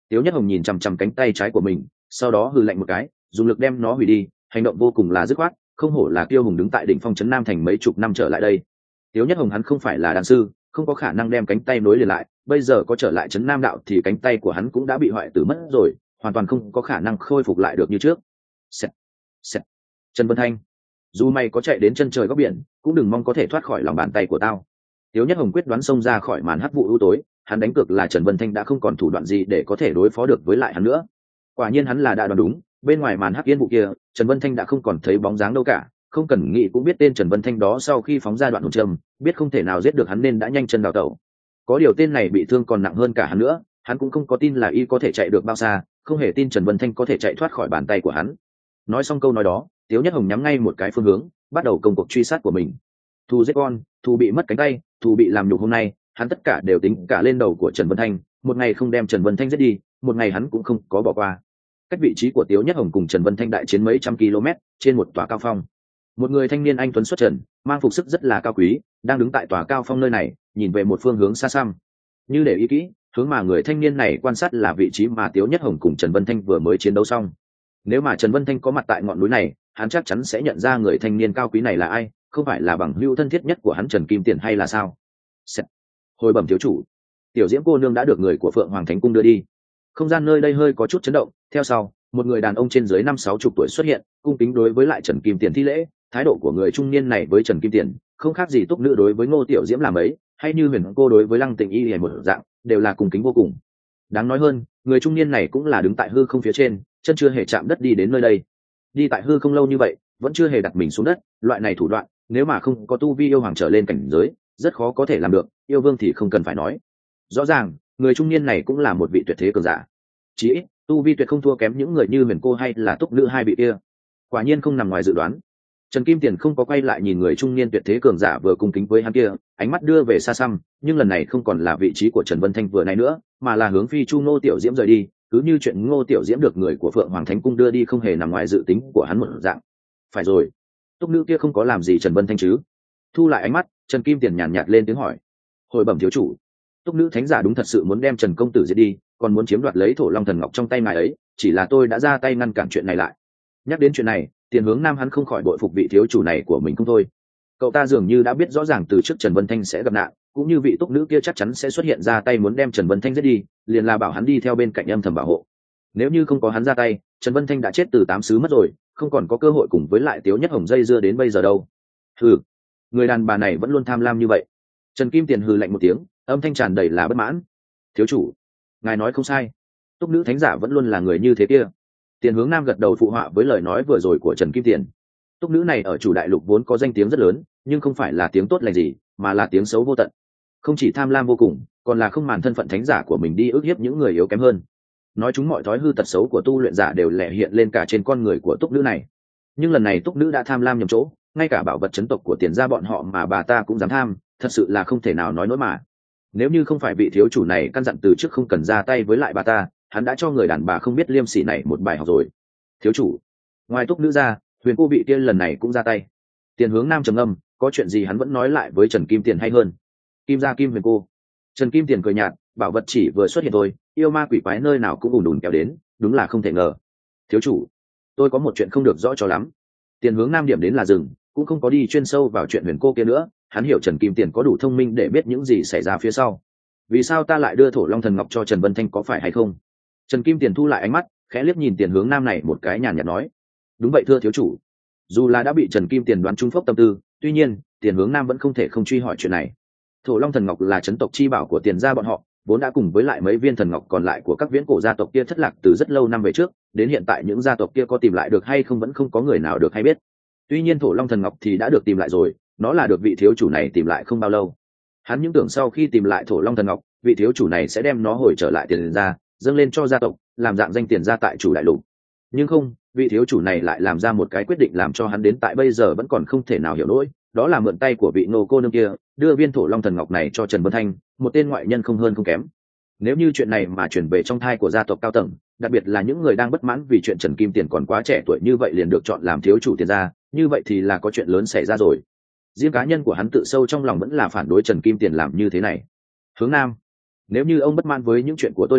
Tiếu Nhất Hồng nhìn chằm chằm cánh tay trái của mình, sau đó hừ lạnh một cái, dùng lực đem nó hủy đi, hành động vô cùng là dứt khoát, không hổ là Kiêu Hùng đứng tại đỉnh phong trấn Nam thành mấy chục năm trở lại đây. Tiếu Nhất Hồng hắn không phải là đan sư, không có khả năng đem cánh tay nối liền lại, bây giờ có trở lại trấn Nam đạo thì cánh tay của hắn cũng đã bị hoại tử mất rồi, hoàn toàn không có khả năng khôi phục lại được như trước. Xẹt, xẹt. Trần Vân Thanh, dù mày có chạy đến chân trời góc biển, cũng đừng mong có thể thoát khỏi lòng bàn tay của tao. Tiếu Nhất Hồng quyết đoán xông ra khỏi màn hắc vụ u tối, hắn đánh cược là Trần Vân Thanh đã không còn thủ đoạn gì để có thể đối phó được với lại hắn nữa. Quả nhiên hắn là đã đoán đúng, bên ngoài màn hắc yên vụ kia, Trần Vân Thanh đã không còn thấy bóng dáng đâu cả, không cần nghĩ cũng biết tên Trần Vân Thanh đó sau khi phóng ra đoạn hồn trầm, biết không thể nào giết được hắn nên đã nhanh chân đào tẩu. Có điều tên này bị thương còn nặng hơn cả hắn nữa, hắn cũng không có tin là y có thể chạy được bao xa, không hề tin Trần Vân Thanh có thể chạy thoát khỏi bàn tay của hắn. Nói xong câu nói đó, Tiếu Nhất Hồng nhắm ngay một cái phương hướng, bắt đầu công cuộc truy sát của mình. Thù giết con, thù bị mất cánh tay, thù bị làm nhục hôm nay, hắn tất cả đều tính cả lên đầu của Trần Vân Thanh, một ngày không đem Trần Vân Thanh giết đi, một ngày hắn cũng không có bỏ qua. Cách vị trí của Tiếu Nhất Hồng cùng Trần Vân Thanh đại chiến mấy trăm km, trên một tòa cao phong. Một người thanh niên anh tuấn xuất trần, mang phục sức rất là cao quý, đang đứng tại tòa cao phong nơi này, nhìn về một phương hướng xa xăm. Như để ý kỹ, hướng mà người thanh niên này quan sát là vị trí mà Tiếu Nhất Hồng cùng Trần Vân Thanh vừa mới chiến đấu xong. Nếu mà Trần Vân Thanh có mặt tại ngọn núi này, hắn chắc chắn sẽ nhận ra người thanh niên cao quý này là ai, không phải là bằng hữu thân thiết nhất của hắn Trần Kim Tiền hay là sao? Sẽ... Hồi bẩm thiếu chủ, tiểu diễm cô nương đã được người của Phượng Hoàng Thánh cung đưa đi. Không gian nơi đây hơi có chút chấn động, theo sau, một người đàn ông trên dưới năm sáu chục tuổi xuất hiện, cung kính đối với lại Trần Kim Tiền thi lễ. Thái độ của người trung niên này với Trần Kim Tiền không khác gì túc nữ đối với Ngô Tiểu Diễm làm ấy, hay như Huyền cô đối với Lăng Tịnh Y hề một dạng, đều là cung kính vô cùng. Đáng nói hơn, người trung niên này cũng là đứng tại hư không phía trên, chân chưa hề chạm đất đi đến nơi đây. Đi tại hư không lâu như vậy, vẫn chưa hề đặt mình xuống đất, loại này thủ đoạn, nếu mà không có tu vi yêu hoàng trở lên cảnh giới, rất khó có thể làm được, yêu vương thì không cần phải nói. Rõ ràng, người trung niên này cũng là một vị tuyệt thế cường giả. Chỉ ít, tu vi tuyệt không thua kém những người như Huyền cô hay là túc nữ hai vị kia. Quả nhiên không nằm ngoài dự đoán. Trần Kim Tiền không có quay lại nhìn người trung niên tuyệt thế cường giả vừa cung kính với hắn kia, ánh mắt đưa về xa xăm, nhưng lần này không còn là vị trí của Trần Vân Thanh vừa nãy nữa, mà là hướng phi chu Ngô Tiểu Diễm rời đi, cứ như chuyện Ngô Tiểu Diễm được người của Phượng Hoàng Thánh cung đưa đi không hề nằm ngoài dự tính của hắn một dạng. Phải rồi, túc nữ kia không có làm gì Trần Vân Thanh chứ? Thu lại ánh mắt, Trần Kim Tiền nhàn nhạt, nhạt lên tiếng hỏi. Hồi bẩm thiếu chủ, túc nữ thánh giả đúng thật sự muốn đem Trần công tử giết đi, còn muốn chiếm đoạt lấy Thổ Long thần ngọc trong tay ngài ấy, chỉ là tôi đã ra tay ngăn cản chuyện này lại. Nhắc đến chuyện này, Tiền Hướng Nam hắn không khỏi bội phục vị thiếu chủ này của mình không thôi. Cậu ta dường như đã biết rõ ràng từ trước Trần Vân Thanh sẽ gặp nạn, cũng như vị túc nữ kia chắc chắn sẽ xuất hiện ra tay muốn đem Trần Vân Thanh giết đi, liền là bảo hắn đi theo bên cạnh âm thầm bảo hộ. Nếu như không có hắn ra tay, Trần Vân Thanh đã chết từ tám xứ mất rồi, không còn có cơ hội cùng với lại Tiếu Nhất Hồng dây dưa đến bây giờ đâu. Hừ, người đàn bà này vẫn luôn tham lam như vậy. Trần Kim Tiền hừ lạnh một tiếng, âm thanh tràn đầy là bất mãn. Thiếu chủ, ngài nói không sai, túc nữ thánh giả vẫn luôn là người như thế kia. Tiền Hướng Nam gật đầu phụ họa với lời nói vừa rồi của Trần Kim Tiền. Túc nữ này ở chủ đại lục vốn có danh tiếng rất lớn, nhưng không phải là tiếng tốt lành gì, mà là tiếng xấu vô tận. Không chỉ tham lam vô cùng, còn là không màng thân phận thánh giả của mình đi ức hiếp những người yếu kém hơn. Nói chúng mọi thói hư tật xấu của tu luyện giả đều lẻ hiện lên cả trên con người của túc nữ này. Nhưng lần này túc nữ đã tham lam nhầm chỗ, ngay cả bảo vật chấn tộc của Tiền gia bọn họ mà bà ta cũng dám tham, thật sự là không thể nào nói nổi mà. Nếu như không phải vị thiếu chủ này căn dặn từ trước không cần ra tay với lại bà ta, hắn đã cho người đàn bà không biết liêm sỉ này một bài học rồi. Thiếu chủ, ngoài túc nữ ra, Huyền cô vị tiên lần này cũng ra tay. Tiền Hướng Nam trầm ngâm, có chuyện gì hắn vẫn nói lại với Trần Kim Tiền hay hơn. Kim gia Kim Huyền cô. Trần Kim Tiền cười nhạt, bảo vật chỉ vừa xuất hiện thôi, yêu ma quỷ quái nơi nào cũng ùn ùn kéo đến, đúng là không thể ngờ. Thiếu chủ, tôi có một chuyện không được rõ cho lắm. Tiền Hướng Nam điểm đến là dừng, cũng không có đi chuyên sâu vào chuyện Huyền cô kia nữa, hắn hiểu Trần Kim Tiền có đủ thông minh để biết những gì xảy ra phía sau. Vì sao ta lại đưa Thổ Long thần ngọc cho Trần Vân Thanh có phải hay không? Trần Kim Tiền thu lại ánh mắt, khẽ liếc nhìn Tiền Hướng Nam này một cái nhàn nhạt nói. Đúng vậy thưa thiếu chủ. Dù là đã bị Trần Kim Tiền đoán trúng phốc tâm tư, tuy nhiên Tiền Hướng Nam vẫn không thể không truy hỏi chuyện này. Thổ Long thần ngọc là chấn tộc chi bảo của Tiền gia bọn họ, vốn đã cùng với lại mấy viên thần ngọc còn lại của các viễn cổ gia tộc kia thất lạc từ rất lâu năm về trước, đến hiện tại những gia tộc kia có tìm lại được hay không vẫn không có người nào được hay biết. Tuy nhiên Thổ Long thần ngọc thì đã được tìm lại rồi, nó là được vị thiếu chủ này tìm lại không bao lâu. Hắn những tưởng sau khi tìm lại Thổ Long thần ngọc, vị thiếu chủ này sẽ đem nó hồi trở lại Tiền gia, dâng lên cho gia tộc, làm dạng danh Tiền gia tại chủ đại lục. Nhưng không, vị thiếu chủ này lại làm ra một cái quyết định làm cho hắn đến tại bây giờ vẫn còn không thể nào hiểu nổi, đó là mượn tay của vị Ngô cô nương kia, đưa viên Thổ Long thần ngọc này cho Trần Vân Thanh, một tên ngoại nhân không hơn không kém. Nếu như chuyện này mà chuyển về trong thai của gia tộc cao tầng, đặc biệt là những người đang bất mãn vì chuyện Trần Kim Tiền còn quá trẻ tuổi như vậy liền được chọn làm thiếu chủ Tiền gia, như vậy thì là có chuyện lớn xảy ra rồi. Riêng cá nhân của hắn tự sâu trong lòng vẫn là phản đối Trần Kim Tiền làm như thế này. Hướng Nam, nếu như ông bất mãn với những chuyện của tôi làm,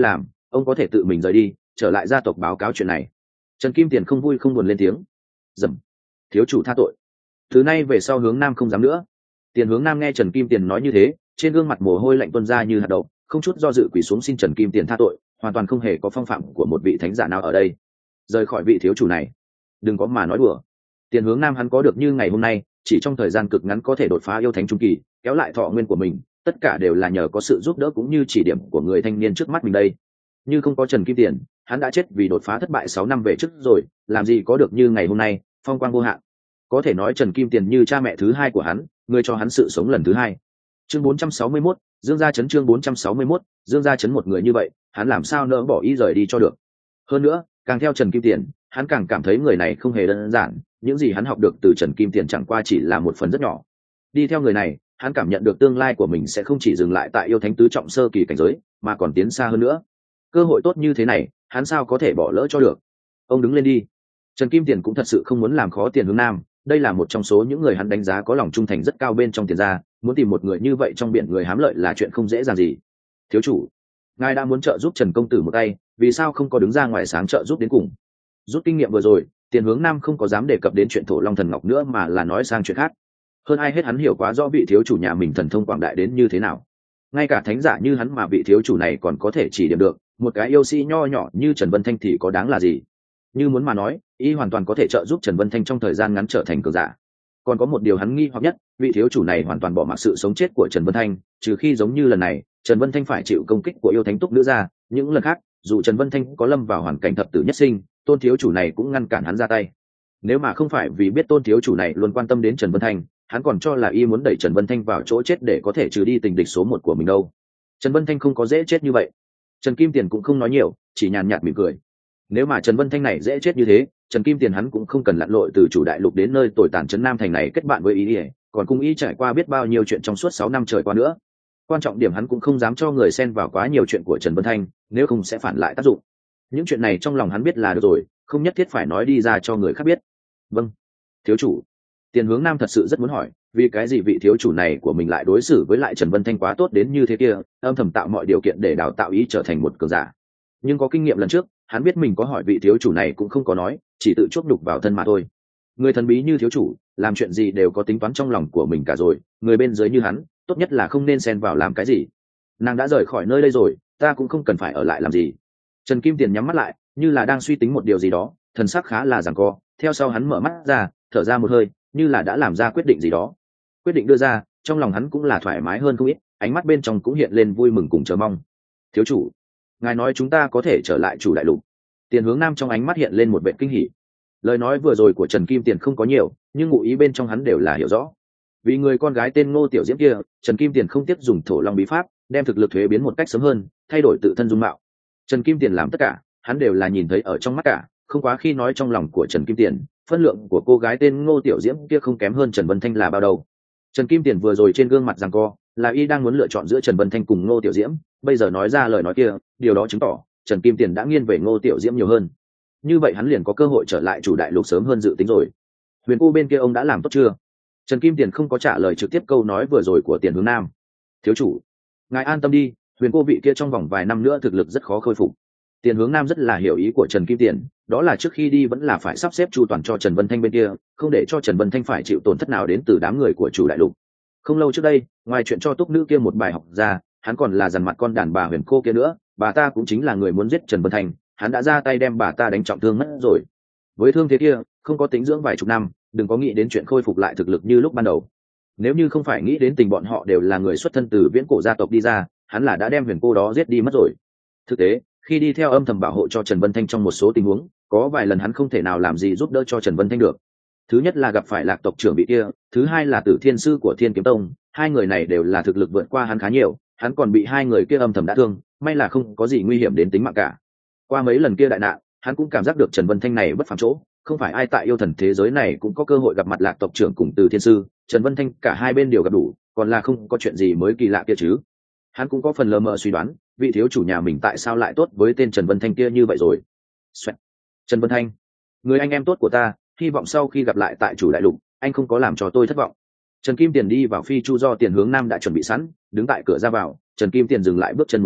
ông có thể tự mình rời đi trở lại gia tộc báo cáo chuyện này. Trần Kim Tiền không vui không buồn lên tiếng. Dầm. Thiếu chủ tha tội, từ nay về sau Hướng Nam không dám nữa. Tiền Hướng Nam nghe Trần Kim Tiền nói như thế, trên gương mặt mồ hôi lạnh tuôn ra như hạt đậu, không chút do dự quỳ xuống xin Trần Kim Tiền tha tội, hoàn toàn không hề có phong phạm của một vị thánh giả nào ở đây. Rời khỏi vị thiếu chủ này, đừng có mà nói đùa. Tiền Hướng Nam hắn có được như ngày hôm nay, chỉ trong thời gian cực ngắn có thể đột phá yêu thánh trung kỳ, kéo lại thọ nguyên của mình, tất cả đều là nhờ có sự giúp đỡ cũng như chỉ điểm của người thanh niên trước mắt mình đây. Như không có Trần Kim Tiền, hắn đã chết vì đột phá thất bại sáu năm về trước rồi, làm gì có được như ngày hôm nay, phong quang vô hạn. Có thể nói Trần Kim Tiền như cha mẹ thứ hai của hắn, người cho hắn sự sống lần thứ hai. Chương bốn trăm sáu mươi mốt, Dương gia trấn chương bốn trăm sáu mươi mốt, Dương gia trấn một người như vậy, hắn làm sao nỡ bỏ ý rời đi cho được. Hơn nữa, càng theo Trần Kim Tiền, hắn càng cảm thấy người này không hề đơn giản, những gì hắn học được từ Trần Kim Tiền chẳng qua chỉ là một phần rất nhỏ. Đi theo người này, hắn cảm nhận được tương lai của mình sẽ không chỉ dừng lại tại yêu thánh tứ trọng sơ kỳ cảnh giới, mà còn tiến xa hơn nữa. Cơ hội tốt như thế này, hắn sao có thể bỏ lỡ cho được. Ông đứng lên đi. Trần Kim Tiền cũng thật sự không muốn làm khó Tiền Hướng Nam, đây là một trong số những người hắn đánh giá có lòng trung thành rất cao bên trong Tiền gia, muốn tìm một người như vậy trong biển người hám lợi là chuyện không dễ dàng gì. Thiếu chủ, ngài đã muốn trợ giúp Trần công tử một tay, vì sao không có đứng ra ngoài sáng trợ giúp đến cùng? Rút kinh nghiệm vừa rồi, Tiền Hướng Nam không có dám đề cập đến chuyện Thổ Long Thần Ngọc nữa mà là nói sang chuyện khác. Hơn ai hết hắn hiểu quá rõ vị thiếu chủ nhà mình thần thông quảng đại đến như thế nào. Ngay cả thánh giả như hắn mà vị thiếu chủ này còn có thể chỉ điểm được, một cái yêu sĩ nho nhỏ như Trần Vân Thanh thì có đáng là gì? Như muốn mà nói, y hoàn toàn có thể trợ giúp Trần Vân Thanh trong thời gian ngắn trở thành cường giả. Còn có một điều hắn nghi hoặc nhất, vị thiếu chủ này hoàn toàn bỏ mặc sự sống chết của Trần Vân Thanh, trừ khi giống như lần này, Trần Vân Thanh phải chịu công kích của yêu thánh túc nữ ra, những lần khác, dù Trần Vân Thanh có lâm vào hoàn cảnh thập tử nhất sinh, Tôn thiếu chủ này cũng ngăn cản hắn ra tay. Nếu mà không phải vì biết Tôn thiếu chủ này luôn quan tâm đến Trần Vân Thanh, hắn còn cho là y muốn đẩy Trần Vân Thanh vào chỗ chết để có thể trừ đi tình địch số một của mình đâu. Trần Vân Thanh không có dễ chết như vậy. Trần Kim Tiền cũng không nói nhiều, chỉ nhàn nhạt mỉm cười. Nếu mà Trần Vân Thanh này dễ chết như thế, Trần Kim Tiền hắn cũng không cần lặn lội từ chủ đại lục đến nơi tồi tàn trấn Nam thành này kết bạn với ý, còn cùng y trải qua biết bao nhiêu chuyện trong suốt sáu năm trời qua nữa. Quan trọng điểm hắn cũng không dám cho người xen vào quá nhiều chuyện của Trần Vân Thanh, nếu không sẽ phản lại tác dụng. Những chuyện này trong lòng hắn biết là được rồi, không nhất thiết phải nói đi ra cho người khác biết. Vâng, thiếu chủ. Tiền Hướng Nam thật sự rất muốn hỏi, vì cái gì vị thiếu chủ này của mình lại đối xử với lại Trần Vân Thanh quá tốt đến như thế kia, âm thầm tạo mọi điều kiện để đào tạo ý trở thành một cường giả. Nhưng có kinh nghiệm lần trước, hắn biết mình có hỏi vị thiếu chủ này cũng không có nói, chỉ tự chuốc đục vào thân mà thôi. Người thần bí như thiếu chủ, làm chuyện gì đều có tính toán trong lòng của mình cả rồi, người bên dưới như hắn, tốt nhất là không nên xen vào làm cái gì. Nàng đã rời khỏi nơi đây rồi, ta cũng không cần phải ở lại làm gì. Trần Kim Tiền nhắm mắt lại, như là đang suy tính một điều gì đó, thần sắc khá là giằng co, theo sau hắn mở mắt ra, thở ra một hơi, như là đã làm ra quyết định gì đó. Quyết định đưa ra, trong lòng hắn cũng là thoải mái hơn không ít, ánh mắt bên trong cũng hiện lên vui mừng cùng chờ mong. Thiếu chủ, ngài nói chúng ta có thể trở lại chủ đại lục. Tiền Hướng Nam trong ánh mắt hiện lên một vẻ kinh hỉ. Lời nói vừa rồi của Trần Kim Tiền không có nhiều, nhưng ngụ ý bên trong hắn đều là hiểu rõ. Vì người con gái tên Ngô Tiểu Diễm kia, Trần Kim Tiền không tiếc dùng Thổ Long bí pháp, đem thực lực thuế biến một cách sớm hơn, thay đổi tự thân dung mạo. Trần Kim Tiền làm tất cả, hắn đều là nhìn thấy ở trong mắt cả, không quá khi nói trong lòng của Trần Kim Tiền, phân lượng của cô gái tên Ngô Tiểu Diễm kia không kém hơn Trần Vân Thanh là bao đâu. Trần Kim Tiền vừa rồi trên gương mặt giằng co, là y đang muốn lựa chọn giữa Trần Vân Thanh cùng Ngô Tiểu Diễm, bây giờ nói ra lời nói kia, điều đó chứng tỏ Trần Kim Tiền đã nghiêng về Ngô Tiểu Diễm nhiều hơn. Như vậy hắn liền có cơ hội trở lại chủ đại lục sớm hơn dự tính rồi. Huyền cô bên kia ông đã làm tốt chưa? Trần Kim Tiền không có trả lời trực tiếp câu nói vừa rồi của Tiền Hướng Nam. Thiếu chủ, ngài an tâm đi, huyền cô vị kia trong vòng vài năm nữa thực lực rất khó khôi phục. Tiền Hướng Nam rất là hiểu ý của Trần Kim Tiền, đó là trước khi đi vẫn là phải sắp xếp chu toàn cho Trần Vân Thanh bên kia, không để cho Trần Vân Thanh phải chịu tổn thất nào đến từ đám người của chủ đại lục. Không lâu trước đây, ngoài chuyện cho túc nữ kia một bài học ra, hắn còn là dằn mặt con đàn bà huyền cô kia nữa, bà ta cũng chính là người muốn giết Trần Vân Thanh, hắn đã ra tay đem bà ta đánh trọng thương mất rồi. Với thương thế kia, không có tính dưỡng vài chục năm, đừng có nghĩ đến chuyện khôi phục lại thực lực như lúc ban đầu. Nếu như không phải nghĩ đến tình bọn họ đều là người xuất thân từ viễn cổ gia tộc đi ra, hắn là đã đem huyền cô đó giết đi mất rồi. Thực tế, khi đi theo âm thầm bảo hộ cho Trần Vân Thanh trong một số tình huống, có vài lần hắn không thể nào làm gì giúp đỡ cho Trần Vân Thanh được. Thứ nhất là gặp phải Lạc tộc trưởng bị kia, thứ hai là Tử Thiên sư của Thiên Kiếm Tông, hai người này đều là thực lực vượt qua hắn khá nhiều, hắn còn bị hai người kia âm thầm đã thương, may là không có gì nguy hiểm đến tính mạng cả. Qua mấy lần kia đại nạn, hắn cũng cảm giác được Trần Vân Thanh này bất phàm chỗ, không phải ai tại yêu thần thế giới này cũng có cơ hội gặp mặt Lạc tộc trưởng cùng Từ Thiên sư, Trần Vân Thanh cả hai bên đều gặp đủ, còn là không có chuyện gì mới kỳ lạ kia chứ. Hắn cũng có phần lờ mờ suy đoán, vị thiếu chủ nhà mình tại sao lại tốt với tên Trần Vân Thanh kia như vậy rồi. Xoẹt. Trần Vân Thanh, người anh em tốt của ta, hy vọng sau khi gặp lại tại chủ đại lục, anh không có làm cho tôi thất vọng. Trần Kim Tiền đi vào phi chu do Tiền Hướng Nam đã chuẩn bị sẵn, đứng tại cửa ra vào, Trần Kim Tiền dừng lại bước chân một chút,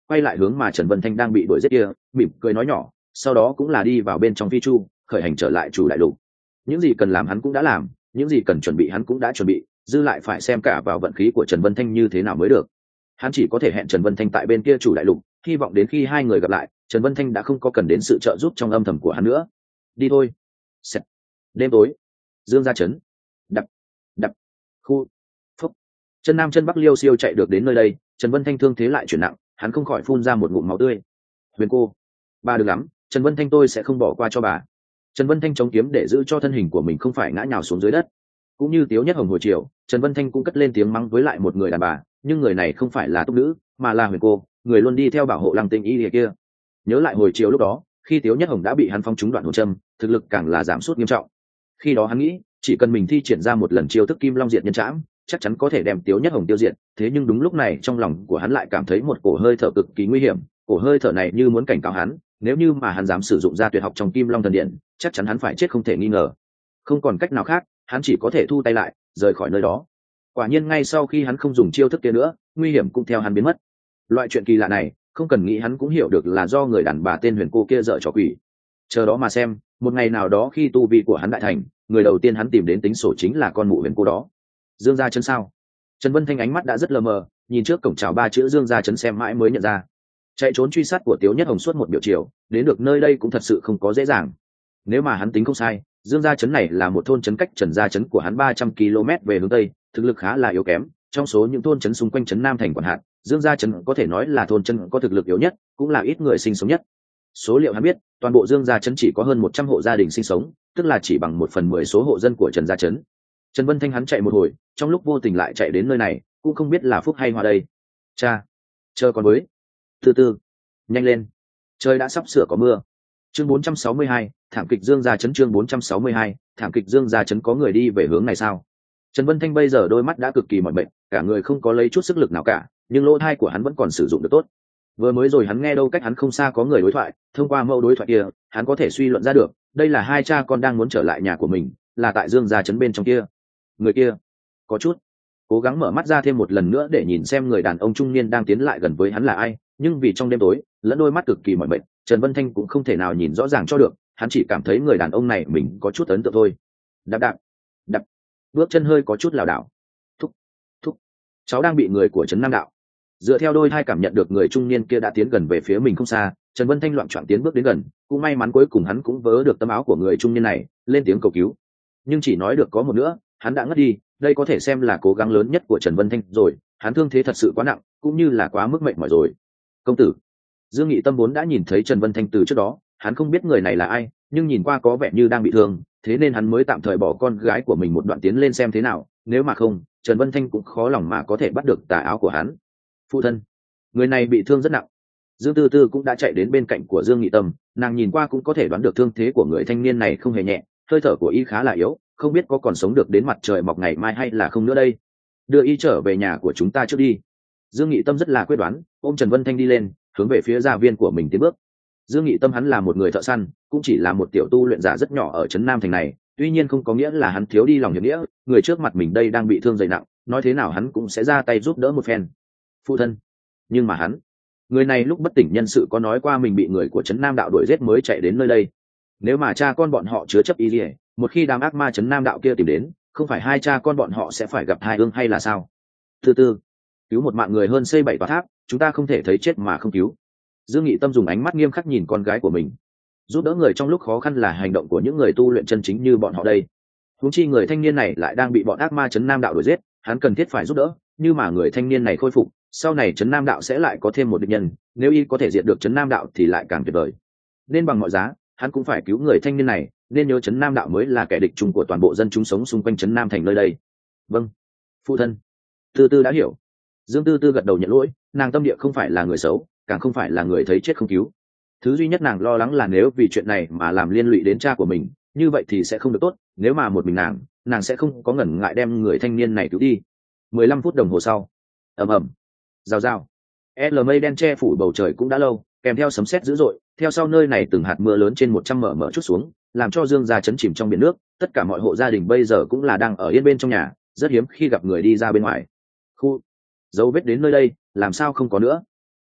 quay lại hướng mà Trần Vân Thanh đang bị đuổi giết kia, mỉm cười nói nhỏ, sau đó cũng là đi vào bên trong phi chu, khởi hành trở lại chủ đại lục. Những gì cần làm hắn cũng đã làm, những gì cần chuẩn bị hắn cũng đã chuẩn bị, dư lại phải xem cả vào vận khí của Trần Vân Thanh như thế nào mới được. Hắn chỉ có thể hẹn Trần Vân Thanh tại bên kia chủ đại lục, hy vọng đến khi hai người gặp lại, Trần Vân Thanh đã không có cần đến sự trợ giúp trong âm thầm của hắn nữa. Đi thôi. Sẹt. Đêm tối. Dương gia trấn. Đập. Đập. Khu. Phúc. Chân nam chân bắc liêu siêu chạy được đến nơi đây, Trần Vân Thanh thương thế lại chuyển nặng, hắn không khỏi phun ra một ngụm máu tươi. Huyền cô, bà đừng lắm, Trần Vân Thanh tôi sẽ không bỏ qua cho bà. Trần Vân Thanh chống kiếm để giữ cho thân hình của mình không phải ngã nhào xuống dưới đất. Cũng như Tiếu Nhất Hồng hồi chiều, Trần Vân Thanh cũng cất lên tiếng mắng với lại một người đàn bà, nhưng người này không phải là túc nữ, mà là Huyền cô, người luôn đi theo bảo hộ Lăng Tinh Y kia. Nhớ lại hồi chiều lúc đó, khi Tiếu Nhất Hồng đã bị hắn phong trúng đoạn hồn châm, thực lực càng là giảm sút nghiêm trọng. Khi đó hắn nghĩ, chỉ cần mình thi triển ra một lần chiêu thức Kim Long Diệt Nhân Trảm, chắc chắn có thể đem Tiếu Nhất Hồng tiêu diệt. Thế nhưng đúng lúc này trong lòng của hắn lại cảm thấy một cổ hơi thở cực kỳ nguy hiểm, cổ hơi thở này như muốn cảnh cáo hắn, nếu như mà hắn dám sử dụng ra tuyệt học trong Kim Long Thần Điện, chắc chắn hắn phải chết không thể nghi ngờ. Không còn cách nào khác, hắn chỉ có thể thu tay lại, rời khỏi nơi đó. Quả nhiên ngay sau khi hắn không dùng chiêu thức kia nữa, nguy hiểm cũng theo hắn biến mất. Loại chuyện kỳ lạ này, không cần nghĩ hắn cũng hiểu được là do người đàn bà tên Huyền cô kia dở trò quỷ. Chờ đó mà xem, một ngày nào đó khi tu vi của hắn đại thành, người đầu tiên hắn tìm đến tính sổ chính là con mụ Huyền cô đó. Dương gia trấn sao? Trần Vân Thanh ánh mắt đã rất lờ mờ, nhìn trước cổng chào ba chữ Dương gia trấn xem mãi mới nhận ra. Chạy trốn truy sát của Tiếu Nhất Hồng suốt một biểu chiều, đến được nơi đây cũng thật sự không có dễ dàng. Nếu mà hắn tính không sai, Dương gia trấn này là một thôn trấn cách Trần gia trấn của hắn ba trăm ki lô mét về hướng tây, thực lực khá là yếu kém. Trong số những thôn trấn xung quanh trấn Nam thành quản hạt, Dương gia trấn có thể nói là thôn trấn có thực lực yếu nhất, cũng là ít người sinh sống nhất. Số liệu hắn biết, toàn bộ Dương gia trấn chỉ có hơn một trăm hộ gia đình sinh sống, tức là chỉ bằng một phần mười số hộ dân của Trần gia trấn. Trần Vân Thanh hắn chạy một hồi, trong lúc vô tình lại chạy đến nơi này, cũng không biết là phúc hay họa đây. Cha, chờ con với. Từ từ, nhanh lên, trời đã sắp sửa có mưa. Chương bốn trăm sáu mươi hai, thảm kịch Dương gia trấn. Chương bốn trăm sáu mươi hai, thảm kịch Dương gia trấn. Có người đi về hướng này sao? Trần Vân Thanh bây giờ đôi mắt đã cực kỳ mỏi mệt, cả người không có lấy chút sức lực nào cả, nhưng lỗ tai của hắn vẫn còn sử dụng được tốt. Vừa mới rồi hắn nghe đâu cách hắn không xa có người đối thoại, thông qua mẫu đối thoại kia, hắn có thể suy luận ra được, đây là hai cha con đang muốn trở lại nhà của mình, là tại Dương gia trấn bên trong kia. Người kia, có chút cố gắng mở mắt ra thêm một lần nữa để nhìn xem người đàn ông trung niên đang tiến lại gần với hắn là ai, nhưng vì trong đêm tối lẫn đôi mắt cực kỳ mỏi mệt, Trần Vân Thanh cũng không thể nào nhìn rõ ràng cho được, hắn chỉ cảm thấy người đàn ông này mình có chút ấn tượng thôi. Đạp đạp đạp, bước chân hơi có chút lảo đảo. Thúc thúc, cháu đang bị người của trấn Nam đạo. Dựa theo đôi hai cảm nhận được người trung niên kia đã tiến gần về phía mình không xa, Trần Vân Thanh loạng choạng tiến bước đến gần, cũng may mắn cuối cùng hắn cũng vớ được tấm áo của người trung niên này, lên tiếng cầu cứu. Nhưng chỉ nói được có một nữa, hắn đã ngất đi, đây có thể xem là cố gắng lớn nhất của Trần Vân Thanh rồi, hắn thương thế thật sự quá nặng, cũng như là quá mức mệt mỏi rồi. Công tử. Dương Nghị Tâm vốn đã nhìn thấy Trần Vân Thanh từ trước đó, hắn không biết người này là ai, nhưng nhìn qua có vẻ như đang bị thương, thế nên hắn mới tạm thời bỏ con gái của mình một đoạn tiến lên xem thế nào, nếu mà không, Trần Vân Thanh cũng khó lòng mà có thể bắt được tà áo của hắn. Phụ thân, người này bị thương rất nặng. Dương Tư Tư cũng đã chạy đến bên cạnh của Dương Nghị Tâm, nàng nhìn qua cũng có thể đoán được thương thế của người thanh niên này không hề nhẹ, hơi thở của y khá là yếu, không biết có còn sống được đến mặt trời mọc ngày mai hay là không nữa đây. Đưa y trở về nhà của chúng ta trước đi. Dương Nghị Tâm rất là quyết đoán, ôm Trần Vân Thanh đi lên, hướng về phía gia viên của mình tiến bước. Dương Nghị Tâm hắn là một người thợ săn, cũng chỉ là một tiểu tu luyện giả rất nhỏ ở trấn Nam thành này, tuy nhiên không có nghĩa là hắn thiếu đi lòng hiệp nghĩa, người trước mặt mình đây đang bị thương dày nặng, nói thế nào hắn cũng sẽ ra tay giúp đỡ một phen. Phụ thân, nhưng mà hắn, người này lúc bất tỉnh nhân sự có nói qua mình bị người của trấn Nam đạo đuổi giết mới chạy đến nơi đây. Nếu mà cha con bọn họ chứa chấp y liễu, một khi đám ác ma trấn Nam đạo kia tìm đến, không phải hai cha con bọn họ sẽ phải gặp hai ương hay là sao? Thứ tư, cứu một mạng người hơn xây bảy tòa tháp, chúng ta không thể thấy chết mà không cứu. Dương Nghị Tâm dùng ánh mắt nghiêm khắc nhìn con gái của mình. Giúp đỡ người trong lúc khó khăn là hành động của những người tu luyện chân chính như bọn họ đây. Huống chi người thanh niên này lại đang bị bọn ác ma trấn Nam đạo đuổi giết, hắn cần thiết phải giúp đỡ, như mà người thanh niên này khôi phục, sau này trấn Nam đạo sẽ lại có thêm một địch nhân, nếu y có thể diệt được trấn Nam đạo thì lại càng tuyệt vời. Nên bằng mọi giá, hắn cũng phải cứu người thanh niên này, nên nhớ trấn Nam đạo mới là kẻ địch chung của toàn bộ dân chúng sống xung quanh trấn Nam thành nơi đây. Vâng, phụ thân. Tư Tư đã hiểu. Dương Tư Tư gật đầu nhận lỗi, nàng tâm địa không phải là người xấu, càng không phải là người thấy chết không cứu. Thứ duy nhất nàng lo lắng là nếu vì chuyện này mà làm liên lụy đến cha của mình, như vậy thì sẽ không được tốt, nếu mà một mình nàng, nàng sẽ không có ngần ngại đem người thanh niên này cứu đi. mười lăm phút đồng hồ sau, ầm ầm, rào rào, l mây đen che phủ bầu trời cũng đã lâu, kèm theo sấm sét dữ dội, theo sau nơi này từng hạt mưa lớn trên một trăm mở mở chút xuống, làm cho Dương gia chấn chìm trong biển nước, tất cả mọi hộ gia đình bây giờ cũng là đang ở yên bên trong nhà, rất hiếm khi gặp người đi ra bên ngoài. Khu dấu vết đến nơi đây, làm sao không có nữa?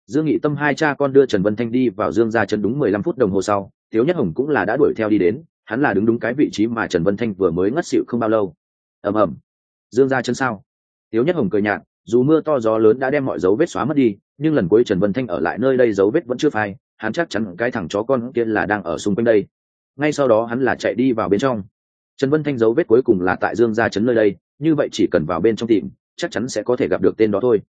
Dương Nghị Tâm hai cha con đưa Trần Vân Thanh đi vào Dương gia trấn đúng mười lăm phút đồng hồ sau, Tiếu Nhất Hồng cũng là đã đuổi theo đi đến, hắn là đứng đúng cái vị trí mà Trần Vân Thanh vừa mới ngất xỉu không bao lâu. Ầm ầm. Dương gia trấn sao? Tiếu Nhất Hồng cười nhạt, dù mưa to gió lớn đã đem mọi dấu vết xóa mất đi, nhưng lần cuối Trần Vân Thanh ở lại nơi đây dấu vết vẫn chưa phai, hắn chắc chắn cái thằng chó con kia là đang ở xung quanh đây. Ngay sau đó hắn là chạy đi vào bên trong. Trần Vân Thanh dấu vết cuối cùng là tại Dương gia trấn nơi đây, như vậy chỉ cần vào bên trong tìm, chắc chắn sẽ có thể gặp được tên đó thôi.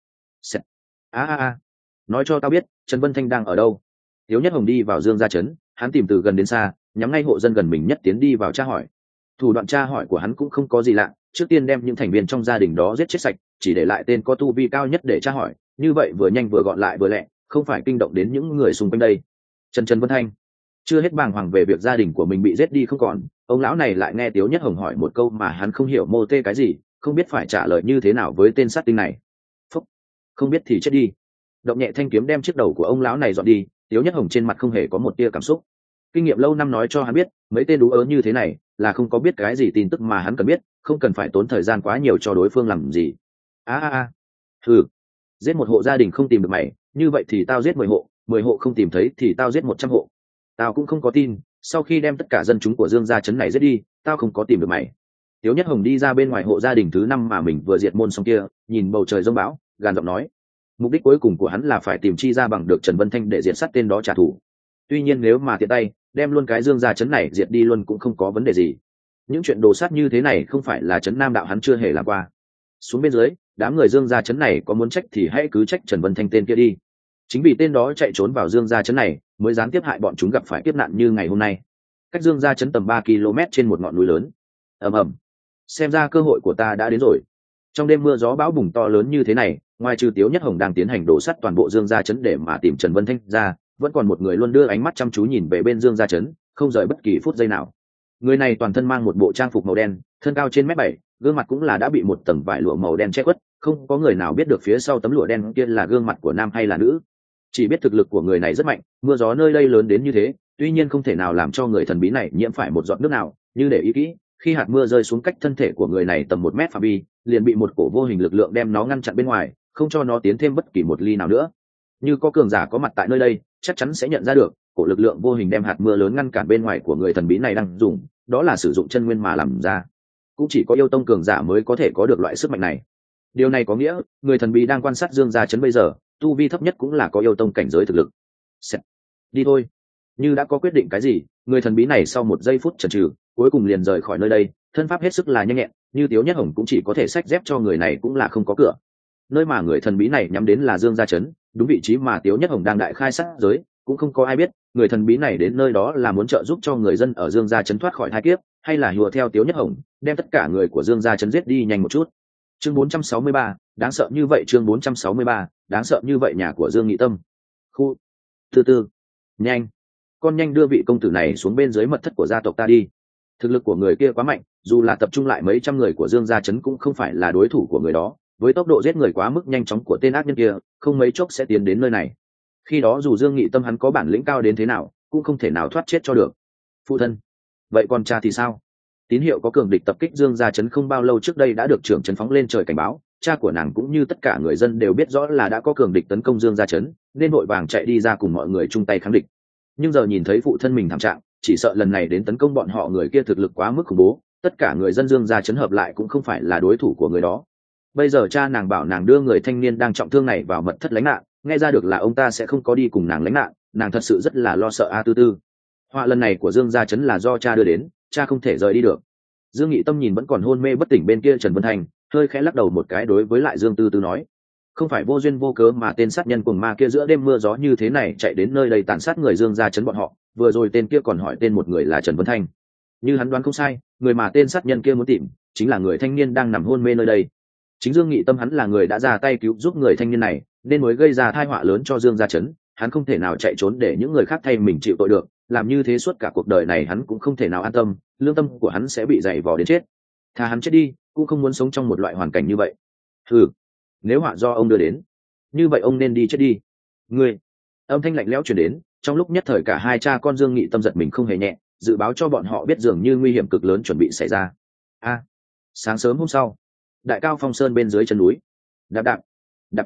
A a a, nói cho tao biết, Trần Vân Thanh đang ở đâu? Tiếu Nhất Hồng đi vào Dương gia trấn, hắn tìm từ gần đến xa, nhắm ngay hộ dân gần mình nhất tiến đi vào tra hỏi. Thủ đoạn tra hỏi của hắn cũng không có gì lạ, trước tiên đem những thành viên trong gia đình đó giết chết sạch, chỉ để lại tên có tu vi cao nhất để tra hỏi, như vậy vừa nhanh vừa gọn lại vừa lẹ, không phải kinh động đến những người xung quanh đây. Trần Trần Vân Thanh chưa hết bàng hoàng về việc gia đình của mình bị giết đi không còn, ông lão này lại nghe Tiếu Nhất Hồng hỏi một câu mà hắn không hiểu mô tê cái gì, không biết phải trả lời như thế nào với tên sát tinh này. Phúc, không biết thì chết đi. Động nhẹ thanh kiếm đem chiếc đầu của ông lão này dọn đi, Tiếu Nhất Hồng trên mặt không hề có một tia cảm xúc. Kinh nghiệm lâu năm nói cho hắn biết, mấy tên đú ớ như thế này là không có biết cái gì tin tức mà hắn cần biết, không cần phải tốn thời gian quá nhiều cho đối phương làm gì. A a a, thử giết một hộ gia đình không tìm được mày, như vậy thì tao giết mười hộ, mười hộ không tìm thấy thì tao giết một trăm hộ. Tao cũng không có tin, sau khi đem tất cả dân chúng của Dương gia trấn này giết đi, tao không có tìm được mày. Tiếu Nhất Hồng đi ra bên ngoài hộ gia đình thứ năm mà mình vừa diệt môn xong kia, nhìn bầu trời giông bão, gàn giọng nói, mục đích cuối cùng của hắn là phải tìm chi ra bằng được Trần Vân Thanh để diệt sát tên đó trả thù. Tuy nhiên nếu mà tiện tay đem luôn cái Dương gia trấn này diệt đi luôn cũng không có vấn đề gì. Những chuyện đồ sát như thế này không phải là trấn Nam đạo hắn chưa hề làm qua. Xuống bên dưới, đám người Dương gia trấn này có muốn trách thì hãy cứ trách Trần Vân Thanh tên kia đi. Chính vì tên đó chạy trốn vào Dương gia trấn này, mới gián tiếp hại bọn chúng gặp phải kiếp nạn như ngày hôm nay. Cách Dương gia trấn tầm ba ki lô mét trên một ngọn núi lớn. Ầm ầm. Xem ra cơ hội của ta đã đến rồi. Trong đêm mưa gió bão bùng to lớn như thế này, ngoài trừ Tiếu Nhất Hồng đang tiến hành đổ sắt toàn bộ Dương gia trấn để mà tìm Trần Vân Thanh ra, vẫn còn một người luôn đưa ánh mắt chăm chú nhìn về bên Dương gia trấn, không rời bất kỳ phút giây nào. Người này toàn thân mang một bộ trang phục màu đen, thân cao trên mét bảy, gương mặt cũng là đã bị một tầng vải lụa màu đen che khuất, không có người nào biết được phía sau tấm lụa đen kia là gương mặt của nam hay là nữ. Chỉ biết thực lực của người này rất mạnh, mưa gió nơi đây lớn đến như thế, tuy nhiên không thể nào làm cho người thần bí này nhiễm phải một giọt nước nào, như để ý kỹ, khi hạt mưa rơi xuống cách thân thể của người này tầm một mét phạm vi, liền bị một cổ vô hình lực lượng đem nó ngăn chặn bên ngoài, không cho nó tiến thêm bất kỳ một ly nào nữa. Như có cường giả có mặt tại nơi đây, chắc chắn sẽ nhận ra được, cổ lực lượng vô hình đem hạt mưa lớn ngăn cản bên ngoài của người thần bí này đang dùng, đó là sử dụng chân nguyên mà làm ra. Cũng chỉ có yêu tông cường giả mới có thể có được loại sức mạnh này. Điều này có nghĩa, người thần bí đang quan sát Dương gia trấn bây giờ, tu vi thấp nhất cũng là có yêu tông cảnh giới thực lực. Sẽ... đi thôi. Như đã có quyết định cái gì, người thần bí này sau một giây phút chần chừ, cuối cùng liền rời khỏi nơi đây, thân pháp hết sức là nhanh nhẹn, như Tiếu Nhất Hồng cũng chỉ có thể xách dép cho người này cũng là không có cửa. Nơi mà người thần bí này nhắm đến là Dương gia trấn, đúng vị trí mà Tiếu Nhất Hồng đang đại khai sát giới, cũng không có ai biết, người thần bí này đến nơi đó là muốn trợ giúp cho người dân ở Dương gia trấn thoát khỏi hai kiếp, hay là hùa theo Tiếu Nhất Hồng, đem tất cả người của Dương gia trấn giết đi nhanh một chút. Chương bốn trăm sáu mươi ba, đáng sợ như vậy chương bốn trăm sáu mươi ba, đáng sợ như vậy nhà của Dương Nghị Tâm. Khu, từ từ, nhanh, con nhanh đưa vị công tử này xuống bên dưới mật thất của gia tộc ta đi. Thực lực của người kia quá mạnh, dù là tập trung lại mấy trăm người của Dương gia trấn cũng không phải là đối thủ của người đó, với tốc độ giết người quá mức nhanh chóng của tên ác nhân kia, không mấy chốc sẽ tiến đến nơi này. Khi đó dù Dương Nghị Tâm hắn có bản lĩnh cao đến thế nào, cũng không thể nào thoát chết cho được. Phụ thân, vậy còn cha thì sao? Tín hiệu có cường địch tập kích Dương gia trấn không bao lâu trước đây đã được trưởng trấn phóng lên trời cảnh báo, cha của nàng cũng như tất cả người dân đều biết rõ là đã có cường địch tấn công Dương gia trấn, nên vội vàng chạy đi ra cùng mọi người chung tay kháng địch. Nhưng giờ nhìn thấy phụ thân mình thảm trạng, chỉ sợ lần này đến tấn công bọn họ người kia thực lực quá mức khủng bố, tất cả người dân Dương gia trấn hợp lại cũng không phải là đối thủ của người đó. Bây giờ cha nàng bảo nàng đưa người thanh niên đang trọng thương này vào mật thất lánh nạn, nghe ra được là ông ta sẽ không có đi cùng nàng lánh nạn, nàng thật sự rất là lo sợ a tư tư. Họa lần này của Dương gia trấn là do cha đưa đến, cha không thể rời đi được. Dương Nghị Tâm nhìn vẫn còn hôn mê bất tỉnh bên kia Trần Vân Thành, hơi khẽ lắc đầu một cái đối với lại Dương Tư Tư nói, không phải vô duyên vô cớ mà tên sát nhân cuồng ma kia giữa đêm mưa gió như thế này chạy đến nơi đây tàn sát người Dương gia trấn bọn họ, vừa rồi tên kia còn hỏi tên một người là Trần Vân Thanh. Như hắn đoán không sai, người mà tên sát nhân kia muốn tìm chính là người thanh niên đang nằm hôn mê nơi đây. Chính Dương Nghị Tâm hắn là người đã ra tay cứu giúp người thanh niên này, nên mới gây ra tai họa lớn cho Dương gia trấn, hắn không thể nào chạy trốn để những người khác thay mình chịu tội được, làm như thế suốt cả cuộc đời này hắn cũng không thể nào an tâm, lương tâm của hắn sẽ bị dày vò đến chết. Thà hắn chết đi, cũng không muốn sống trong một loại hoàn cảnh như vậy. Hừ, nếu họa do ông đưa đến, như vậy ông nên đi chết đi. Ngươi, âm thanh lạnh lẽo truyền đến, trong lúc nhất thời cả hai cha con Dương Nghị Tâm giật mình không hề nhẹ, dự báo cho bọn họ biết dường như nguy hiểm cực lớn chuẩn bị xảy ra. A, à, sáng sớm hôm sau, đại cao phong sơn bên dưới chân núi, đạp đạp đạp,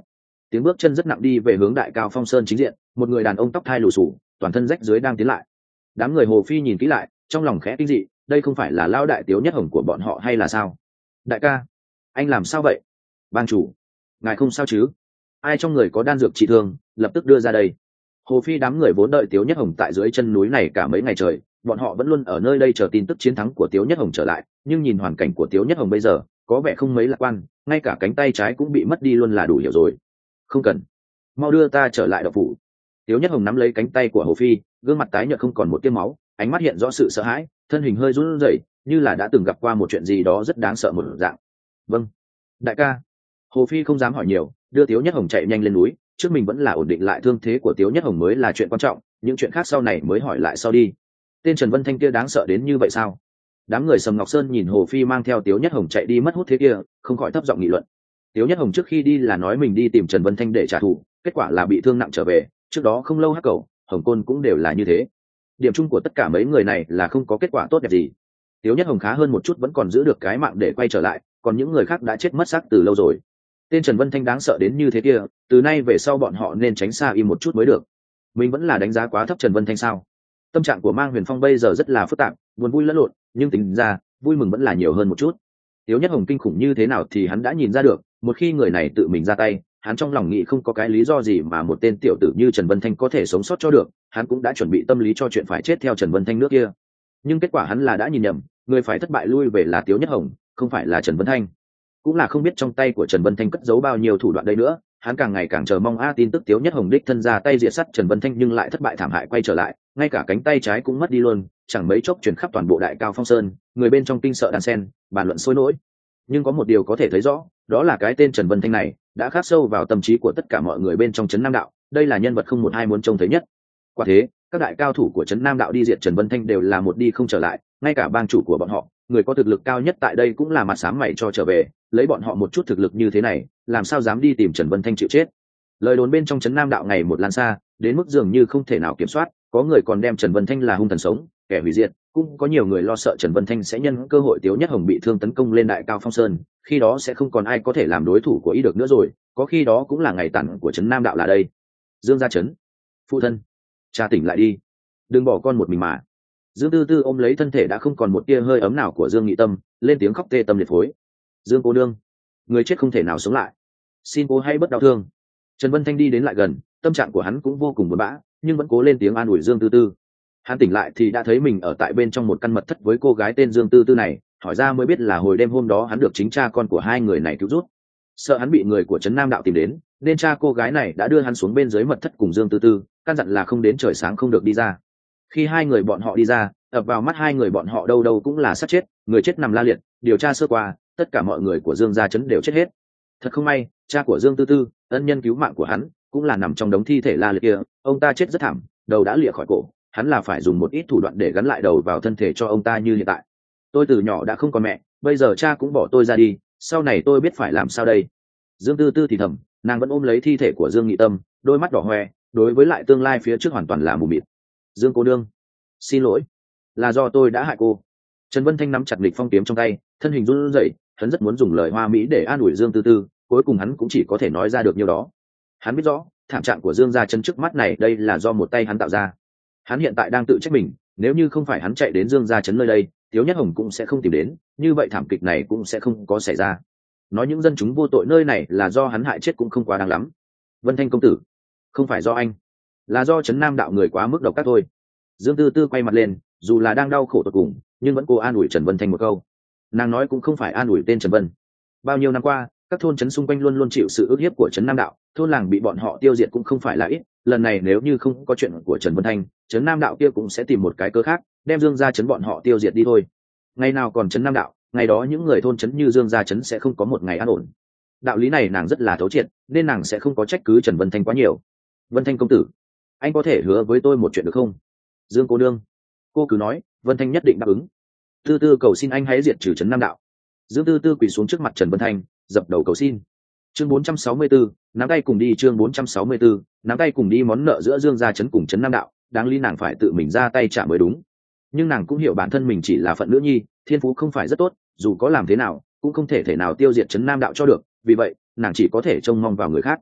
tiếng bước chân rất nặng đi về hướng đại cao phong sơn chính diện, một người đàn ông tóc thai lù xù, toàn thân rách dưới đang tiến lại. Đám người Hồ Phi nhìn kỹ lại, trong lòng khẽ kinh dị, đây không phải là lao đại Tiếu Nhất Hồng của bọn họ hay là sao? Đại ca, anh làm sao vậy? Ban chủ, ngài không sao chứ? Ai trong người có đan dược trị thương, lập tức đưa ra đây. Hồ Phi đám người vốn đợi Tiếu Nhất Hồng tại dưới chân núi này cả mấy ngày trời, bọn họ vẫn luôn ở nơi đây chờ tin tức chiến thắng của Tiếu Nhất Hồng trở lại, nhưng nhìn hoàn cảnh của Tiếu Nhất Hồng bây giờ, có vẻ không mấy lạc quan, ngay cả cánh tay trái cũng bị mất đi luôn là đủ hiểu rồi. Không cần, mau đưa ta trở lại đậu phủ. Tiếu Nhất Hồng nắm lấy cánh tay của Hồ Phi, gương mặt tái nhợt không còn một tia máu, ánh mắt hiện rõ sự sợ hãi, thân hình hơi run rẩy, như là đã từng gặp qua một chuyện gì đó rất đáng sợ một dạng. Vâng, đại ca. Hồ Phi không dám hỏi nhiều, đưa Tiếu Nhất Hồng chạy nhanh lên núi, trước mình vẫn là ổn định lại thương thế của Tiếu Nhất Hồng mới là chuyện quan trọng, những chuyện khác sau này mới hỏi lại sau đi. Tên Trần Vân Thanh kia đáng sợ đến như vậy sao? Đám người Sầm Ngọc Sơn nhìn Hồ Phi mang theo Tiếu Nhất Hồng chạy đi mất hút thế kia, không khỏi thấp giọng nghị luận. Tiếu Nhất Hồng trước khi đi là nói mình đi tìm Trần Vân Thanh để trả thù, kết quả là bị thương nặng trở về, trước đó không lâu Hắc Cẩu, Hồng Côn cũng đều là như thế. Điểm chung của tất cả mấy người này là không có kết quả tốt đẹp gì. Tiếu Nhất Hồng khá hơn một chút vẫn còn giữ được cái mạng để quay trở lại, còn những người khác đã chết mất xác từ lâu rồi. Tên Trần Vân Thanh đáng sợ đến như thế kia, từ nay về sau bọn họ nên tránh xa im một chút mới được. Mình vẫn là đánh giá quá thấp Trần Vân Thanh sao? Tâm trạng của Mang Huyền Phong bây giờ rất là phức tạp, buồn vui lẫn lộn, nhưng tính ra vui mừng vẫn là nhiều hơn một chút. Tiếu Nhất Hồng kinh khủng như thế nào thì hắn đã nhìn ra được, một khi người này tự mình ra tay, hắn trong lòng nghĩ không có cái lý do gì mà một tên tiểu tử như Trần Vân Thanh có thể sống sót cho được, hắn cũng đã chuẩn bị tâm lý cho chuyện phải chết theo Trần Vân Thanh nước kia. Nhưng kết quả hắn là đã nhìn nhầm, người phải thất bại lui về là Tiếu Nhất Hồng, không phải là Trần Vân Thanh. Cũng là không biết trong tay của Trần Vân Thanh cất giấu bao nhiêu thủ đoạn đây nữa, hắn càng ngày càng chờ mong a tin tức Tiếu Nhất Hồng đích thân ra tay diệt sát Trần Vân Thanh nhưng lại thất bại thảm hại quay trở lại, ngay cả cánh tay trái cũng mất đi luôn, chẳng mấy chốc truyền khắp toàn bộ đại cao phong sơn, người bên trong kinh sợ đan sen, bàn luận sôi nổi. Nhưng có một điều có thể thấy rõ, đó là cái tên Trần Vân Thanh này đã khắc sâu vào tâm trí của tất cả mọi người bên trong trấn Nam Đạo, đây là nhân vật không một ai muốn trông thấy nhất. Quả thế, các đại cao thủ của trấn Nam Đạo đi diệt Trần Vân Thanh đều là một đi không trở lại, ngay cả bang chủ của bọn họ, người có thực lực cao nhất tại đây cũng là mặt sám mày cho trở về, lấy bọn họ một chút thực lực như thế này, làm sao dám đi tìm Trần Vân Thanh chịu chết. Lời đồn bên trong trấn Nam Đạo ngày một lan xa, đến mức dường như không thể nào kiểm soát, có người còn đem Trần Vân Thanh là hung thần sống, kẻ hủy diệt, cũng có nhiều người lo sợ Trần Vân Thanh sẽ nhân cơ hội Tiếu Nhất Hồng bị thương tấn công lên đại cao phong sơn, khi đó sẽ không còn ai có thể làm đối thủ của y được nữa rồi, có khi đó cũng là ngày tàn của trấn Nam Đạo là đây. Dương gia trấn, phụ thân, cha tỉnh lại đi, đừng bỏ con một mình mà. Dương Tư Tư ôm lấy thân thể đã không còn một tia hơi ấm nào của Dương Nghị Tâm, lên tiếng khóc tê tâm liệt phối. Dương cô nương, người chết không thể nào sống lại, xin cô hãy bớt đau thương. Trần Vân Thanh đi đến lại gần, tâm trạng của hắn cũng vô cùng buồn bã, nhưng vẫn cố lên tiếng an ủi Dương Tư Tư. Hắn tỉnh lại thì đã thấy mình ở tại bên trong một căn mật thất với cô gái tên Dương Tư Tư này, hỏi ra mới biết là hồi đêm hôm đó hắn được chính cha con của hai người này cứu giúp. Sợ hắn bị người của trấn Nam Đạo tìm đến, nên cha cô gái này đã đưa hắn xuống bên dưới mật thất cùng Dương Tư Tư, căn dặn là không đến trời sáng không được đi ra. Khi hai người bọn họ đi ra, ập vào mắt hai người bọn họ đâu đâu cũng là sát chết, người chết nằm la liệt, điều tra sơ qua, tất cả mọi người của Dương gia trấn đều chết hết. Thật không may, cha của Dương Tư Tư, ân nhân cứu mạng của hắn, cũng là nằm trong đống thi thể la liệt kia, ông ta chết rất thảm, đầu đã lìa khỏi cổ, hắn là phải dùng một ít thủ đoạn để gắn lại đầu vào thân thể cho ông ta như hiện tại. Tôi từ nhỏ đã không còn mẹ, bây giờ cha cũng bỏ tôi ra đi, sau này tôi biết phải làm sao đây. Dương Tư Tư thì thầm, nàng vẫn ôm lấy thi thể của Dương Nghị Tâm, đôi mắt đỏ hoe, đối với lại tương lai phía trước hoàn toàn là mù mịt. Dương cô nương, xin lỗi, là do tôi đã hại cô. Trần Vân Thanh nắm chặt lịch phong kiếm trong tay, thân hình run rẩy, hắn rất muốn dùng lời hoa mỹ để an ủi Dương Tư Tư, cuối cùng hắn cũng chỉ có thể nói ra được nhiêu đó. Hắn biết rõ thảm trạng của Dương gia trấn trước mắt này đây là do một tay hắn tạo ra. Hắn hiện tại đang tự trách mình, nếu như không phải hắn chạy đến Dương gia trấn nơi đây, Tiếu Nhất Hồng cũng sẽ không tìm đến, như vậy thảm kịch này cũng sẽ không có xảy ra. Nói những dân chúng vô tội nơi này là do hắn hại chết cũng không quá đáng lắm. Vân Thanh công tử, không phải do anh, là do trấn Nam Đạo người quá mức độc ác thôi. Dương Tư Tư quay mặt lên, dù là đang đau khổ tột cùng, nhưng vẫn cố an ủi Trần Vân Thanh một câu. Nàng nói cũng không phải an ủi tên Trần Vân. Bao nhiêu năm qua, các thôn trấn xung quanh luôn luôn chịu sự ức hiếp của trấn Nam Đạo, thôn làng bị bọn họ tiêu diệt cũng không phải là ít. Lần này nếu như không có chuyện của Trần Vân Thanh, trấn Nam Đạo kia cũng sẽ tìm một cái cớ khác, đem Dương gia trấn bọn họ tiêu diệt đi thôi. Ngày nào còn trấn Nam Đạo, ngày đó những người thôn trấn như Dương gia trấn sẽ không có một ngày an ổn. Đạo lý này nàng rất là thấu triệt, nên nàng sẽ không có trách cứ Trần Vân Thanh quá nhiều. Vân Thanh công tử, anh có thể hứa với tôi một chuyện được không? Dương cô nương, cô cứ nói, Vân Thanh nhất định đáp ứng. Tư Tư cầu xin anh hãy diệt trừ trấn Nam Đạo. Dương Tư Tư quỳ xuống trước mặt Trần Vân Thanh, dập đầu cầu xin. Chương bốn trăm sáu mươi tư, nắm tay cùng đi. Chương bốn trăm sáu mươi tư, nắm tay cùng đi. Món nợ giữa Dương gia trấn cùng trấn Nam Đạo, đáng lý nàng phải tự mình ra tay trả mới đúng. Nhưng nàng cũng hiểu bản thân mình chỉ là phận nữ nhi, thiên phú không phải rất tốt, dù có làm thế nào cũng không thể thể nào tiêu diệt trấn Nam Đạo cho được, vì vậy nàng chỉ có thể trông mong vào người khác.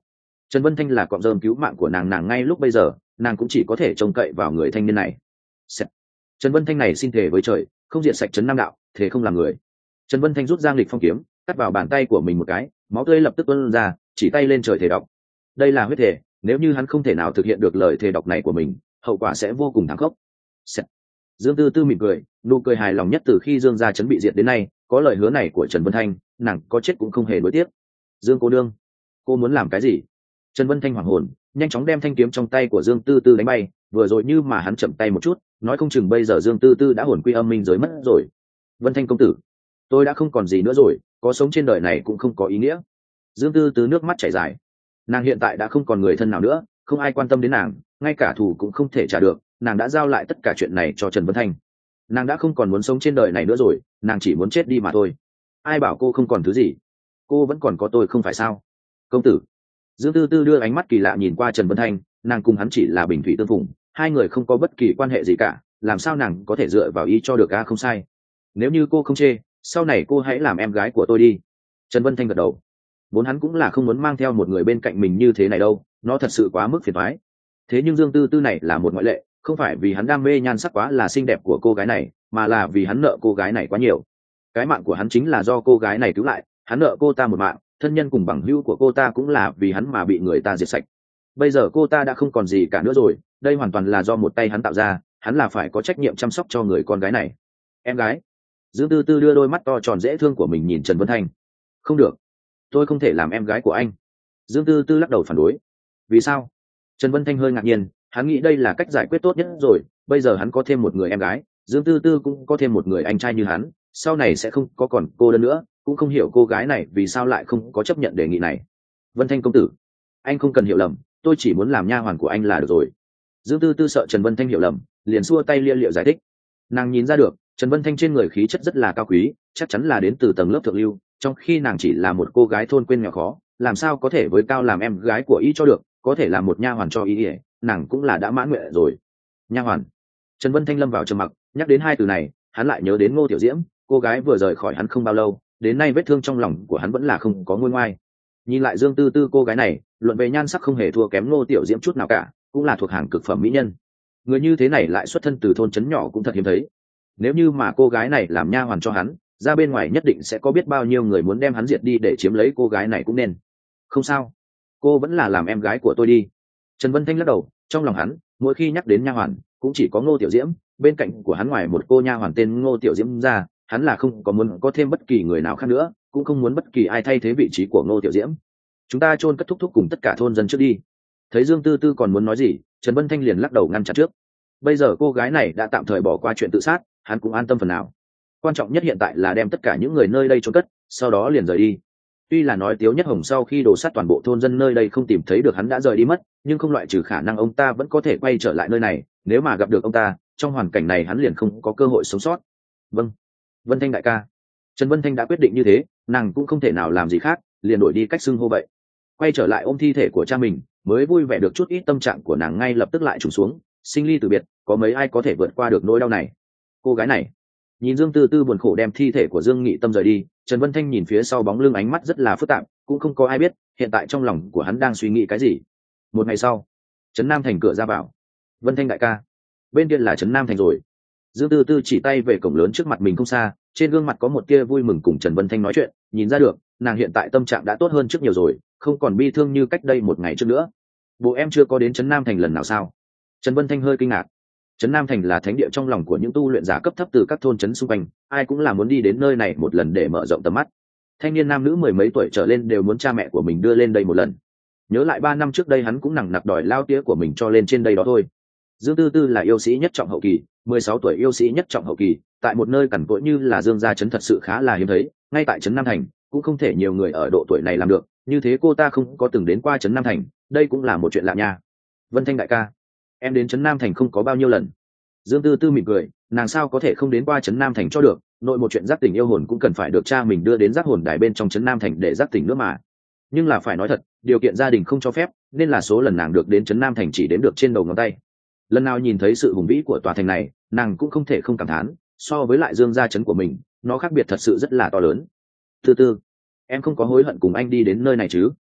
Trần Vân Thanh là cọng rơm cứu mạng của nàng, nàng ngay lúc bây giờ nàng cũng chỉ có thể trông cậy vào người thanh niên này. Sẹt. Trần Vân Thanh này xin thề với trời, không diệt sạch trấn Nam đạo, thề không làm người. Trần Vân Thanh rút giang lịch phong kiếm, cắt vào bàn tay của mình một cái, máu tươi lập tức tuôn ra, chỉ tay lên trời thề độc. Đây là huyết thề, nếu như hắn không thể nào thực hiện được lời thề độc này của mình, hậu quả sẽ vô cùng thảm khốc. Sẹt. Dương Tư Tư mỉm cười, nụ cười hài lòng nhất từ khi Dương gia trấn bị diệt đến nay, có lời hứa này của Trần Vân Thanh, nàng có chết cũng không hề nuối tiếc. Dương cô đương, cô muốn làm cái gì? Trần Vân Thanh hoảng hồn, nhanh chóng đem thanh kiếm trong tay của Dương Tư Tư đánh bay, vừa rồi như mà hắn chậm tay một chút, nói không chừng bây giờ Dương Tư Tư đã hồn quy âm minh giới mất rồi. Vân Thanh công tử, tôi đã không còn gì nữa rồi, có sống trên đời này cũng không có ý nghĩa. Dương Tư Tư nước mắt chảy dài, nàng hiện tại đã không còn người thân nào nữa, không ai quan tâm đến nàng, ngay cả thù cũng không thể trả được, nàng đã giao lại tất cả chuyện này cho Trần Vân Thanh. Nàng đã không còn muốn sống trên đời này nữa rồi, nàng chỉ muốn chết đi mà thôi. Ai bảo cô không còn thứ gì, cô vẫn còn có tôi không phải sao? Công tử. Dương Tư Tư đưa ánh mắt kỳ lạ nhìn qua Trần Vân Thanh, nàng cùng hắn chỉ là bình thủy tương phùng, hai người không có bất kỳ quan hệ gì cả, làm sao nàng có thể dựa vào ý cho được a? Không sai, nếu như cô không chê, sau này cô hãy làm em gái của tôi đi. Trần Vân Thanh gật đầu, vốn hắn cũng là không muốn mang theo một người bên cạnh mình như thế này đâu, nó thật sự quá mức phiền toái. Thế nhưng Dương Tư Tư này là một ngoại lệ, không phải vì hắn đam mê nhan sắc quá là xinh đẹp của cô gái này, mà là vì hắn nợ cô gái này quá nhiều. Cái mạng của hắn chính là do cô gái này cứu lại, hắn nợ cô ta một mạng, thân nhân cùng bằng hữu của cô ta cũng là vì hắn mà bị người ta diệt sạch. Bây giờ cô ta đã không còn gì cả nữa rồi, đây hoàn toàn là do một tay hắn tạo ra, hắn là phải có trách nhiệm chăm sóc cho người con gái này. Em gái. Dương Tư Tư đưa đôi mắt to tròn dễ thương của mình nhìn Trần Vân Thanh. Không được, tôi không thể làm em gái của anh. Dương Tư Tư lắc đầu phản đối. Vì sao? Trần Vân Thanh hơi ngạc nhiên, hắn nghĩ đây là cách giải quyết tốt nhất rồi, bây giờ hắn có thêm một người em gái, Dương Tư Tư cũng có thêm một người anh trai như hắn, sau này sẽ không có còn cô đơn nữa, cũng không hiểu cô gái này vì sao lại không có chấp nhận đề nghị này. Vân Thanh công tử, anh không cần hiểu lầm, tôi chỉ muốn làm nha hoàn của anh là được rồi. Dương Tư Tư sợ Trần Vân Thanh hiểu lầm, liền xua tay lia lịa giải thích. Nàng nhìn ra được Trần Vân Thanh trên người khí chất rất là cao quý, chắc chắn là đến từ tầng lớp thượng lưu, trong khi nàng chỉ là một cô gái thôn quê nghèo khó, làm sao có thể với cao làm em gái của y cho được, có thể làm một nha hoàn cho y, nàng cũng là đã mãn nguyện rồi. Nha hoàn. Trần Vân Thanh lâm vào trầm mặc, nhắc đến hai từ này, hắn lại nhớ đến Ngô Tiểu Diễm, cô gái vừa rời khỏi hắn không bao lâu, đến nay vết thương trong lòng của hắn vẫn là không có nguôi ngoai. Nhìn lại Dương Tư Tư cô gái này, luận về nhan sắc không hề thua kém Ngô Tiểu Diễm chút nào cả, cũng là thuộc hàng cực phẩm mỹ nhân. Người như thế này lại xuất thân từ thôn trấn nhỏ cũng thật hiếm thấy. Nếu như mà cô gái này làm nha hoàn cho hắn, ra bên ngoài nhất định sẽ có biết bao nhiêu người muốn đem hắn diệt đi để chiếm lấy cô gái này cũng nên. Không sao, cô vẫn là làm em gái của tôi đi. Trần Vân Thanh lắc đầu, trong lòng hắn, mỗi khi nhắc đến nha hoàn, cũng chỉ có Ngô Tiểu Diễm, bên cạnh của hắn ngoài một cô nha hoàn tên Ngô Tiểu Diễm ra, hắn là không có muốn có thêm bất kỳ người nào khác nữa, cũng không muốn bất kỳ ai thay thế vị trí của Ngô Tiểu Diễm. Chúng ta chôn cất thúc thúc cùng tất cả thôn dân trước đi. Thấy Dương Tư Tư còn muốn nói gì, Trần Vân Thanh liền lắc đầu ngăn chặn trước. Bây giờ cô gái này đã tạm thời bỏ qua chuyện tự sát, hắn cũng an tâm phần nào. Quan trọng nhất hiện tại là đem tất cả những người nơi đây chôn cất, sau đó liền rời đi. Tuy là nói Tiếu Nhất Hồng sau khi đổ sát toàn bộ thôn dân nơi đây không tìm thấy được hắn đã rời đi mất, nhưng không loại trừ khả năng ông ta vẫn có thể quay trở lại nơi này, nếu mà gặp được ông ta, trong hoàn cảnh này hắn liền không có cơ hội sống sót. Vâng, Vân Thanh đại ca. Trần Vân Thanh đã quyết định như thế, nàng cũng không thể nào làm gì khác, liền đổi đi cách xưng hô vậy. Quay trở lại ôm thi thể của cha mình, mới vui vẻ được chút ít, tâm trạng của nàng ngay lập tức lại trùng xuống, sinh ly từ biệt, có mấy ai có thể vượt qua được nỗi đau này. Cô gái này. Nhìn Dương Tư Tư buồn khổ đem thi thể của Dương Nghị Tâm rời đi, Trần Vân Thanh nhìn phía sau bóng lưng, ánh mắt rất là phức tạp, cũng không có ai biết hiện tại trong lòng của hắn đang suy nghĩ cái gì. Một ngày sau, Trấn Nam Thành cửa ra vào. Vân Thanh đại ca, bên kia là Trấn Nam Thành rồi. Dương Tư Tư chỉ tay về cổng lớn trước mặt mình không xa, trên gương mặt có một tia vui mừng cùng Trần Vân Thanh nói chuyện, nhìn ra được nàng hiện tại tâm trạng đã tốt hơn trước nhiều rồi, không còn bi thương như cách đây một ngày trước nữa. Bộ em chưa có đến Trấn Nam Thành lần nào sao? Trần Vân Thanh hơi kinh ngạc. Trấn Nam Thành là thánh địa trong lòng của những tu luyện giả cấp thấp từ các thôn trấn xung quanh, ai cũng là muốn đi đến nơi này một lần để mở rộng tầm mắt. Thanh niên nam nữ mười mấy tuổi trở lên đều muốn cha mẹ của mình đưa lên đây một lần. Nhớ lại ba năm trước đây hắn cũng nặng nặc đòi lao tía của mình cho lên trên đây đó thôi. Dương Tư Tư là yêu sĩ nhất trọng hậu kỳ, mười sáu tuổi yêu sĩ nhất trọng hậu kỳ, tại một nơi cằn cỗi như là Dương gia trấn thật sự khá là hiếm thấy, ngay tại trấn Nam Thành cũng không thể nhiều người ở độ tuổi này làm được, như thế cô ta không có từng đến qua trấn Nam Thành, đây cũng là một chuyện lạ nha. Vân Thanh đại ca, em đến trấn Nam Thành không có bao nhiêu lần. Dương Tư Tư mỉm cười, nàng sao có thể không đến qua trấn Nam Thành cho được, nội một chuyện giác tỉnh yêu hồn cũng cần phải được cha mình đưa đến giác hồn đài bên trong trấn Nam Thành để giác tỉnh nữa mà. Nhưng là phải nói thật, điều kiện gia đình không cho phép, nên là số lần nàng được đến trấn Nam Thành chỉ đếm được trên đầu ngón tay. Lần nào nhìn thấy sự hùng vĩ của tòa thành này, nàng cũng không thể không cảm thán, so với lại Dương gia trấn của mình, nó khác biệt thật sự rất là to lớn. Tư Tư, em không có hối hận cùng anh đi đến nơi này chứ?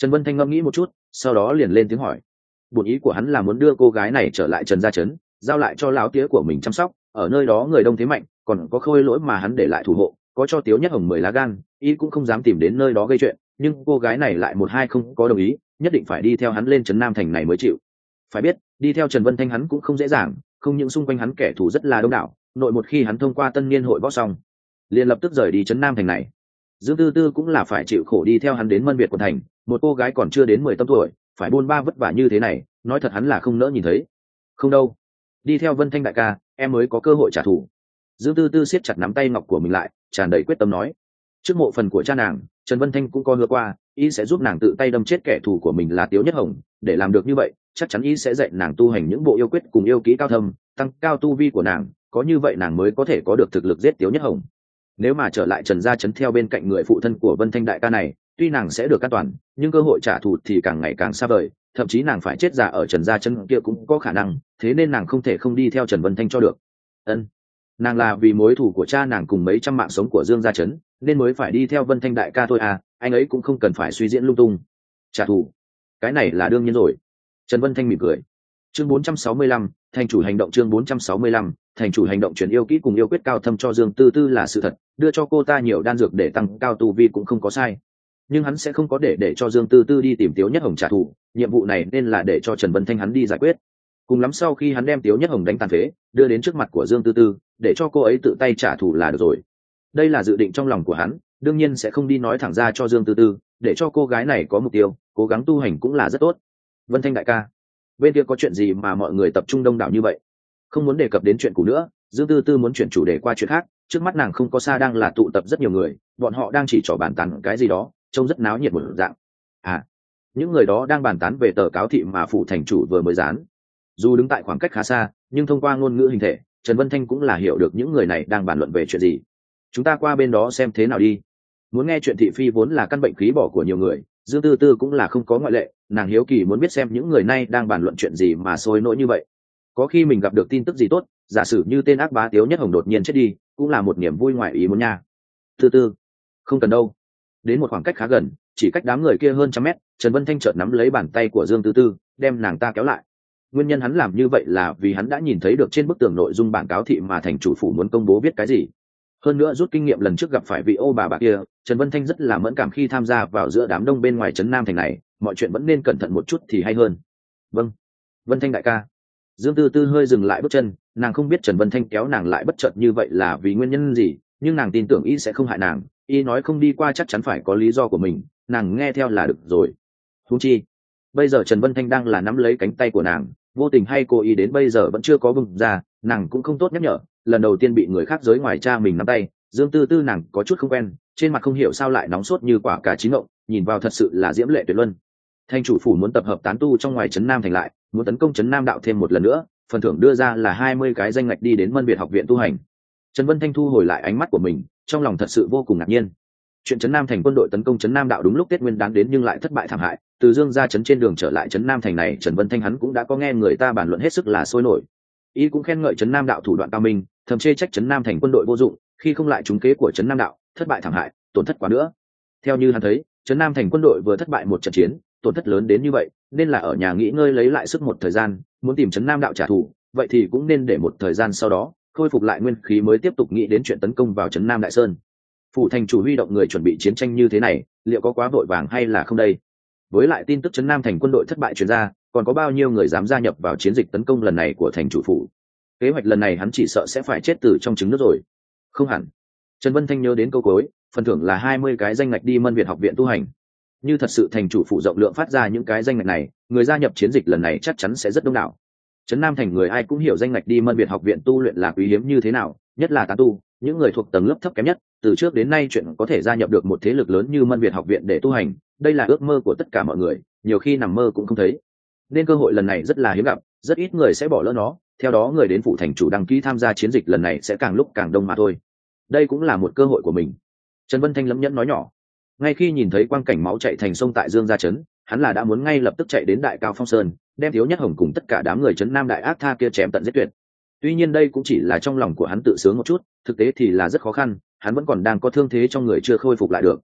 Trần Vân Thanh ngẫm nghĩ một chút, sau đó liền lên tiếng hỏi. Bổn ý của hắn là muốn đưa cô gái này trở lại Trần gia trấn, giao lại cho lão tía của mình chăm sóc, ở nơi đó người đông thế mạnh, còn có Khôi Lỗi mà hắn để lại thủ hộ, có cho Tiếu Nhất Hồng mười lá gan, y cũng không dám tìm đến nơi đó gây chuyện, nhưng cô gái này lại một hai không có đồng ý, nhất định phải đi theo hắn lên trấn Nam thành này mới chịu. Phải biết, đi theo Trần Vân Thanh hắn cũng không dễ dàng, không những xung quanh hắn kẻ thù rất là đông đảo, nội một khi hắn thông qua tân niên hội võ xong, liền lập tức rời đi trấn Nam thành này. Dương Tư Tư cũng là phải chịu khổ đi theo hắn đến Mân Việt quận thành, một cô gái còn chưa đến mười tăm tuổi, phải buôn ba vất vả như thế này, nói thật hắn là không nỡ nhìn thấy. Không đâu, đi theo Vân Thanh đại ca, em mới có cơ hội trả thù. Dương Tư Tư siết chặt nắm tay ngọc của mình lại, tràn đầy quyết tâm nói. Trước mộ phần của cha nàng, Trần Vân Thanh cũng có hứa qua, ý sẽ giúp nàng tự tay đâm chết kẻ thù của mình là Tiếu Nhất Hồng. Để làm được như vậy, chắc chắn ý sẽ dạy nàng tu hành những bộ yêu quyết cùng yêu kỹ cao thâm, tăng cao tu vi của nàng, có như vậy nàng mới có thể có được thực lực giết Tiếu Nhất Hồng. Nếu mà trở lại Trần gia trấn theo bên cạnh người phụ thân của Vân Thanh đại ca này, tuy nàng sẽ được an toàn, nhưng cơ hội trả thù thì càng ngày càng xa vời, thậm chí nàng phải chết già ở Trần gia trấn kia cũng có khả năng, thế nên nàng không thể không đi theo Trần Vân Thanh cho được. Ân, nàng là vì mối thù của cha nàng cùng mấy trăm mạng sống của Dương gia trấn, nên mới phải đi theo Vân Thanh đại ca thôi à, anh ấy cũng không cần phải suy diễn lung tung. Trả thù, cái này là đương nhiên rồi. Trần Vân Thanh mỉm cười. Chương bốn trăm sáu mươi lăm, thành chủ hành động. Chương bốn trăm sáu mươi lăm, thành chủ hành động. Chuyển yêu kỹ cùng yêu quyết cao thâm cho Dương Tư Tư là sự thật, đưa cho cô ta nhiều đan dược để tăng cao tu vi cũng không có sai, nhưng hắn sẽ không có để để cho Dương Tư Tư đi tìm Tiếu Nhất Hồng trả thù, nhiệm vụ này nên là để cho Trần Vân Thanh hắn đi giải quyết. Cùng lắm sau khi hắn đem Tiếu Nhất Hồng đánh tàn phế, đưa đến trước mặt của Dương Tư Tư, để cho cô ấy tự tay trả thù là được rồi. Đây là dự định trong lòng của hắn, đương nhiên sẽ không đi nói thẳng ra cho Dương Tư Tư, để cho cô gái này có mục tiêu, cố gắng tu hành cũng là rất tốt. Vân Thanh đại ca, bên kia có chuyện gì mà mọi người tập trung đông đảo như vậy? Không muốn đề cập đến chuyện cũ nữa, Dương Tư Tư muốn chuyển chủ đề qua chuyện khác, trước mắt nàng không có xa đang là tụ tập rất nhiều người, bọn họ đang chỉ trò bàn tán cái gì đó, trông rất náo nhiệt một dạng. À, những người đó đang bàn tán về tờ cáo thị mà phủ thành chủ vừa mới dán. Dù đứng tại khoảng cách khá xa, nhưng thông qua ngôn ngữ hình thể, Trần Vân Thanh cũng là hiểu được những người này đang bàn luận về chuyện gì. Chúng ta qua bên đó xem thế nào đi. Muốn nghe chuyện thị phi vốn là căn bệnh khí bỏ của nhiều người, Dương Tư Tư cũng là không có ngoại lệ, nàng hiếu kỳ muốn biết xem những người này đang bàn luận chuyện gì mà sôi nổi như vậy. Có khi mình gặp được tin tức gì tốt, giả sử như tên ác bá Tiếu Nhất Hồng đột nhiên chết đi, cũng là một niềm vui ngoài ý muốn nha. Tư Tư, không cần đâu. Đến một khoảng cách khá gần, chỉ cách đám người kia hơn trăm mét, Trần Vân Thanh chợt nắm lấy bàn tay của Dương Tư Tư, đem nàng ta kéo lại. Nguyên nhân hắn làm như vậy là vì hắn đã nhìn thấy được trên bức tường nội dung bản cáo thị mà thành chủ phủ muốn công bố viết cái gì. Hơn nữa rút kinh nghiệm lần trước gặp phải vị ô bà bà kia, Trần Vân Thanh rất là mẫn cảm khi tham gia vào giữa đám đông bên ngoài trấn Nam thành này, mọi chuyện vẫn nên cẩn thận một chút thì hay hơn. Vâng, Vân Thanh đại ca. Dương Tư Tư hơi dừng lại bước chân, nàng không biết Trần Vân Thanh kéo nàng lại bất chợt như vậy là vì nguyên nhân gì, nhưng nàng tin tưởng y sẽ không hại nàng, y nói không đi qua chắc chắn phải có lý do của mình, nàng nghe theo là được rồi. Huống chi, bây giờ Trần Vân Thanh đang là nắm lấy cánh tay của nàng, vô tình hay cố ý đến bây giờ vẫn chưa có bừng ra, nàng cũng không tốt nhắc nhở, lần đầu tiên bị người khác giới ngoài cha mình nắm tay, Dương Tư Tư nàng có chút không quen, trên mặt không hiểu sao lại nóng sốt như quả cà chín ngộng, nhìn vào thật sự là diễm lệ tuyệt luân. Thành chủ phủ muốn tập hợp tán tu trong ngoài trấn Nam thành lại, muốn tấn công trấn Nam đạo thêm một lần nữa, phần thưởng đưa ra là hai mươi cái danh ngạch đi đến Mân Việt học viện tu hành. Trần Vân Thanh thu hồi lại ánh mắt của mình, trong lòng thật sự vô cùng ngạc nhiên. Chuyện trấn Nam thành quân đội tấn công trấn Nam đạo đúng lúc Tết Nguyên đán đến nhưng lại thất bại thảm hại, từ Dương ra trấn trên đường trở lại trấn Nam thành này, Trần Vân Thanh hắn cũng đã có nghe người ta bàn luận hết sức là sôi nổi. Y cũng khen ngợi trấn Nam đạo thủ đoạn cao minh, thậm chê trách trấn Nam thành quân đội vô dụng, khi không lại trúng kế của trấn Nam đạo, thất bại thảm hại, tổn thất quá nữa. Theo như hắn thấy, trấn Nam thành quân đội vừa thất bại một trận chiến, tổn thất lớn đến như vậy, nên là ở nhà nghỉ ngơi lấy lại sức một thời gian, muốn tìm trấn Nam đạo trả thù, vậy thì cũng nên để một thời gian sau đó khôi phục lại nguyên khí mới tiếp tục nghĩ đến chuyện tấn công vào trấn Nam Đại Sơn. Phủ thành chủ huy động người chuẩn bị chiến tranh như thế này, liệu có quá vội vàng hay là không đây? Với lại tin tức trấn Nam thành quân đội thất bại truyền ra, còn có bao nhiêu người dám gia nhập vào chiến dịch tấn công lần này của thành chủ phủ? Kế hoạch lần này hắn chỉ sợ sẽ phải chết từ trong trứng nước rồi. Không hẳn. Trần Vân Thanh nhớ đến câu cuối, phần thưởng là hai mươi cái danh ngạch đi Mân Việt học viện tu hành. Như thật sự thành chủ phủ rộng lượng phát ra những cái danh ngạch này, người gia nhập chiến dịch lần này chắc chắn sẽ rất đông đảo. Trấn Nam thành người ai cũng hiểu danh ngạch đi Mân Việt học viện tu luyện là quý hiếm như thế nào, nhất là tán tu, những người thuộc tầng lớp thấp kém nhất, từ trước đến nay chuyện có thể gia nhập được một thế lực lớn như Mân Việt học viện để tu hành, đây là ước mơ của tất cả mọi người, nhiều khi nằm mơ cũng không thấy. Nên cơ hội lần này rất là hiếm gặp, rất ít người sẽ bỏ lỡ nó, theo đó người đến phủ thành chủ đăng ký tham gia chiến dịch lần này sẽ càng lúc càng đông mà thôi. Đây cũng là một cơ hội của mình. Trần Vân Thanh lấm nhẫn nói nhỏ. Ngay khi nhìn thấy quang cảnh máu chảy thành sông tại Dương gia trấn, hắn là đã muốn ngay lập tức chạy đến Đại Cao Phong Sơn, đem Thiếu Nhất Hồng cùng tất cả đám người trấn Nam Đại Ác Tha kia chém tận giết tuyệt. Tuy nhiên đây cũng chỉ là trong lòng của hắn tự sướng một chút, thực tế thì là rất khó khăn, hắn vẫn còn đang có thương thế trong người chưa khôi phục lại được.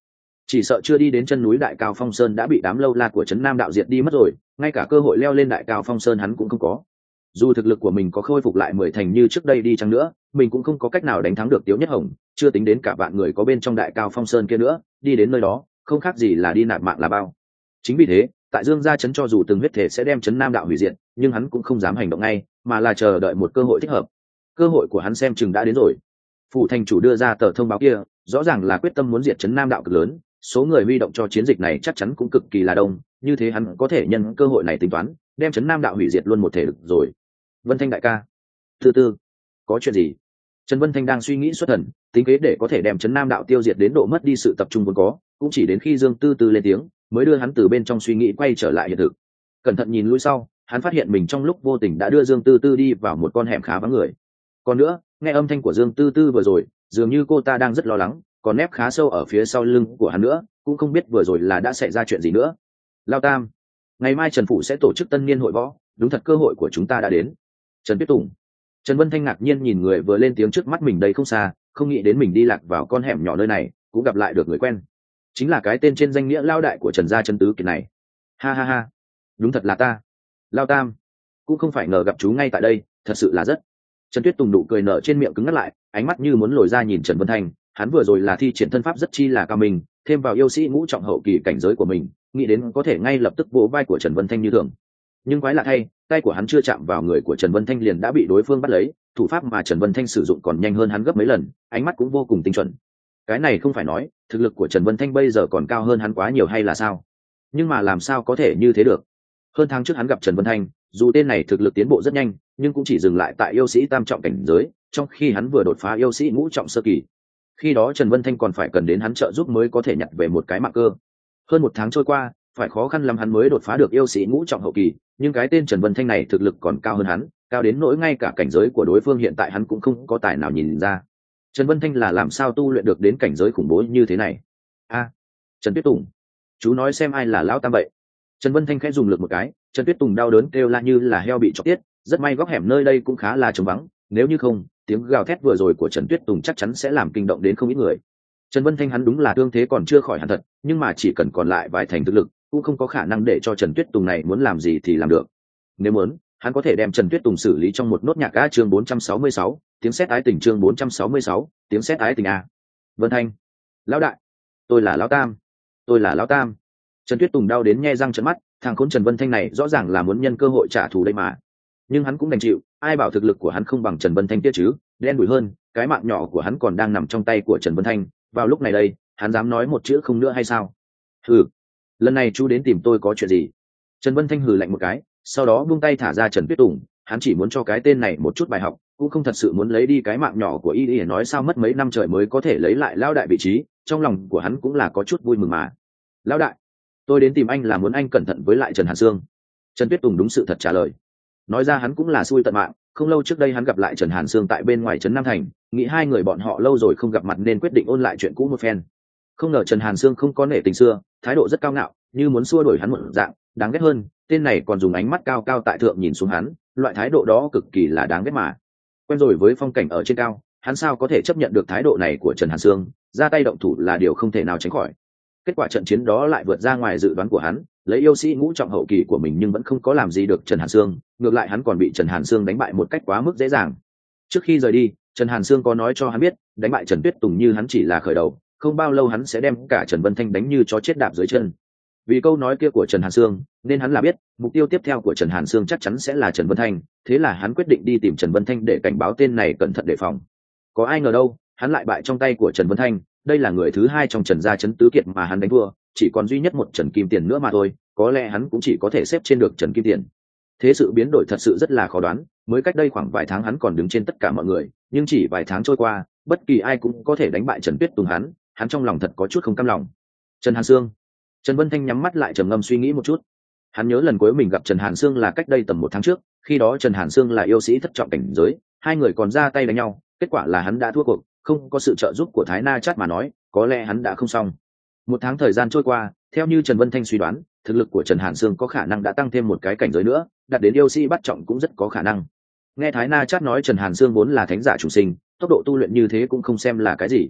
chỉ sợ chưa đi đến chân núi Đại Cao Phong Sơn đã bị đám lâu la của trấn Nam đạo diệt đi mất rồi, ngay cả cơ hội leo lên Đại Cao Phong Sơn hắn cũng không có. Dù thực lực của mình có khôi phục lại mười thành như trước đây đi chăng nữa, mình cũng không có cách nào đánh thắng được Tiếu Nhất Hồng, chưa tính đến cả vạn người có bên trong Đại Cao Phong Sơn kia nữa, đi đến nơi đó không khác gì là đi nạp mạng là bao. Chính vì thế, tại Dương gia trấn cho dù từng huyết thể sẽ đem trấn Nam đạo hủy diệt, nhưng hắn cũng không dám hành động ngay, mà là chờ đợi một cơ hội thích hợp. Cơ hội của hắn xem chừng đã đến rồi. Phủ thành chủ đưa ra tờ thông báo kia, rõ ràng là quyết tâm muốn diệt trấn Nam đạo cực lớn, số người huy động cho chiến dịch này chắc chắn cũng cực kỳ là đông, như thế hắn có thể nhân cơ hội này tính toán, đem trấn Nam đạo hủy diệt luôn một thể được rồi. Vân Thanh đại ca, thứ tư, có chuyện gì? Trần Vân Thanh đang suy nghĩ xuất thần, tính kế để có thể đem trấn Nam đạo tiêu diệt đến độ mất đi sự tập trung vốn có, cũng chỉ đến khi Dương Tư Tư lên tiếng, mới đưa hắn từ bên trong suy nghĩ quay trở lại hiện thực. Cẩn thận nhìn lui sau, hắn phát hiện mình trong lúc vô tình đã đưa Dương Tư Tư đi vào một con hẻm khá vắng người. Còn nữa, nghe âm thanh của Dương Tư Tư vừa rồi, dường như cô ta đang rất lo lắng, còn nép khá sâu ở phía sau lưng của hắn nữa, cũng không biết vừa rồi là đã xảy ra chuyện gì nữa. Lao Tam, ngày mai Trần phủ sẽ tổ chức tân niên hội võ, đúng thật cơ hội của chúng ta đã đến. Trần Tuyết Tùng. Trần Vân Thanh ngạc nhiên nhìn người vừa lên tiếng trước mắt mình đây không xa, không nghĩ đến mình đi lạc vào con hẻm nhỏ nơi này, cũng gặp lại được người quen. Chính là cái tên trên danh nghĩa lao đại của Trần gia Trần Tứ Kiệt này. Ha ha ha, đúng thật là ta. Lao Tam, cũng không phải ngờ gặp chú ngay tại đây, thật sự là rất. Trần Tuyết Tùng nụ cười nở trên miệng cứng ngắt lại, ánh mắt như muốn lồi ra nhìn Trần Vân Thanh, hắn vừa rồi là thi triển thân pháp rất chi là cao minh, thêm vào yêu sĩ ngũ trọng hậu kỳ cảnh giới của mình, nghĩ đến có thể ngay lập tức vỗ vai của Trần Vân Thanh như thường. Nhưng quái lạ thay, tay của hắn chưa chạm vào người của Trần Vân Thanh liền đã bị đối phương bắt lấy, thủ pháp mà Trần Vân Thanh sử dụng còn nhanh hơn hắn gấp mấy lần, ánh mắt cũng vô cùng tinh chuẩn. Cái này không phải nói, thực lực của Trần Vân Thanh bây giờ còn cao hơn hắn quá nhiều hay là sao? Nhưng mà làm sao có thể như thế được? Hơn tháng trước hắn gặp Trần Vân Thanh, dù tên này thực lực tiến bộ rất nhanh, nhưng cũng chỉ dừng lại tại yêu sĩ tam trọng cảnh giới, trong khi hắn vừa đột phá yêu sĩ ngũ trọng sơ kỳ. Khi đó Trần Vân Thanh còn phải cần đến hắn trợ giúp mới có thể nhặt về một cái mạng cơ. Hơn một tháng trôi qua, phải khó khăn lắm hắn mới đột phá được yêu sĩ ngũ trọng hậu kỳ, nhưng cái tên Trần Vân Thanh này thực lực còn cao hơn hắn, cao đến nỗi ngay cả cảnh giới của đối phương hiện tại hắn cũng không có tài nào nhìn ra. Trần Vân Thanh là làm sao tu luyện được đến cảnh giới khủng bố như thế này? A, Trần Tuyết Tùng, chú nói xem ai là lão tam vậy? Trần Vân Thanh khẽ dùng lực một cái, Trần Tuyết Tùng đau đớn kêu la như là heo bị chọc tiết, rất may góc hẻm nơi đây cũng khá là trống vắng, nếu như không, tiếng gào thét vừa rồi của Trần Tuyết Tùng chắc chắn sẽ làm kinh động đến không ít người. Trần Vân Thanh hắn đúng là thương thế còn chưa khỏi hẳn thật, nhưng mà chỉ cần còn lại vài thành thực lực, cũng không có khả năng để cho Trần Tuyết Tùng này muốn làm gì thì làm được. Nếu muốn, hắn có thể đem Trần Tuyết Tùng xử lý trong một nốt nhạc a chương bốn trăm sáu mươi sáu, tiếng sét ái tình chương bốn trăm sáu mươi sáu, tiếng sét ái tình a. Vân Thanh, lão đại, tôi là lão tam, tôi là lão tam. Trần Tuyết Tùng đau đến nhe răng trợn mắt, thằng khốn Trần Vân Thanh này rõ ràng là muốn nhân cơ hội trả thù đây mà. Nhưng hắn cũng đành chịu, ai bảo thực lực của hắn không bằng Trần Vân Thanh kia chứ, đen đủi hơn, cái mạng nhỏ của hắn còn đang nằm trong tay của Trần Vân Thanh, vào lúc này đây, hắn dám nói một chữ không nữa hay sao? Hừ, lần này chú đến tìm tôi có chuyện gì? Trần Vân Thanh hừ lạnh một cái, sau đó buông tay thả ra Trần Tuyết Tùng, hắn chỉ muốn cho cái tên này một chút bài học, cũng không thật sự muốn lấy đi cái mạng nhỏ của y y nói sao mất mấy năm trời mới có thể lấy lại lão đại vị trí, trong lòng của hắn cũng là có chút vui mừng mà. Lão đại, tôi đến tìm anh là muốn anh cẩn thận với lại Trần Hàn Sương. Trần Tuyết Tùng đúng sự thật trả lời. Nói ra hắn cũng là xui tận mạng, không lâu trước đây hắn gặp lại Trần Hàn Sương tại bên ngoài trấn Nam Thành, nghĩ hai người bọn họ lâu rồi không gặp mặt nên quyết định ôn lại chuyện cũ một phen. Không ngờ Trần Hàn Sương không có nể tình xưa, thái độ rất cao ngạo, như muốn xua đuổi hắn một dạng, đáng ghét hơn, tên này còn dùng ánh mắt cao cao tại thượng nhìn xuống hắn, loại thái độ đó cực kỳ là đáng ghét mà. Quen rồi với phong cảnh ở trên cao, hắn sao có thể chấp nhận được thái độ này của Trần Hàn Sương, ra tay động thủ là điều không thể nào tránh khỏi. Kết quả trận chiến đó lại vượt ra ngoài dự đoán của hắn, lấy yêu sĩ ngũ trọng hậu kỳ của mình nhưng vẫn không có làm gì được Trần Hàn Sương, ngược lại hắn còn bị Trần Hàn Sương đánh bại một cách quá mức dễ dàng. Trước khi rời đi, Trần Hàn Sương có nói cho hắn biết, đánh bại Trần Tuyết Tùng như hắn chỉ là khởi đầu, không bao lâu hắn sẽ đem cả Trần Vân Thanh đánh như chó chết đạp dưới chân. Vì câu nói kia của Trần Hàn Sương, nên hắn là biết, mục tiêu tiếp theo của Trần Hàn Sương chắc chắn sẽ là Trần Vân Thanh, thế là hắn quyết định đi tìm Trần Vân Thanh để cảnh báo tên này cẩn thận đề phòng. Có ai ngờ đâu, hắn lại bại trong tay của Trần Vân Thanh, đây là người thứ hai trong Trần gia Trấn Tứ Kiệt mà hắn đánh thua, chỉ còn duy nhất một Trần Kim Tiền nữa mà thôi, có lẽ hắn cũng chỉ có thể xếp trên được Trần Kim Tiền. Thế sự biến đổi thật sự rất là khó đoán, mới cách đây khoảng vài tháng hắn còn đứng trên tất cả mọi người, nhưng chỉ vài tháng trôi qua, bất kỳ ai cũng có thể đánh bại Trần Tuyết Tùng hắn, hắn trong lòng thật có chút không cam lòng. Trần Hàn Sương. Trần Vân Thanh nhắm mắt lại trầm ngâm suy nghĩ một chút. Hắn nhớ lần cuối mình gặp Trần Hàn Sương là cách đây tầm một tháng trước, khi đó Trần Hàn Sương là yêu sĩ thất trọng cảnh giới, hai người còn ra tay đánh nhau, kết quả là hắn đã thua cuộc, không có sự trợ giúp của Thái Na Chát mà nói, có lẽ hắn đã không xong. Một tháng thời gian trôi qua, theo như Trần Vân Thanh suy đoán, thực lực của Trần Hàn Sương có khả năng đã tăng thêm một cái cảnh giới nữa, đạt đến yêu sĩ bắt trọng cũng rất có khả năng. Nghe Thái Na Chát nói Trần Hàn Sương vốn là thánh giả chủ sinh, tốc độ tu luyện như thế cũng không xem là cái gì.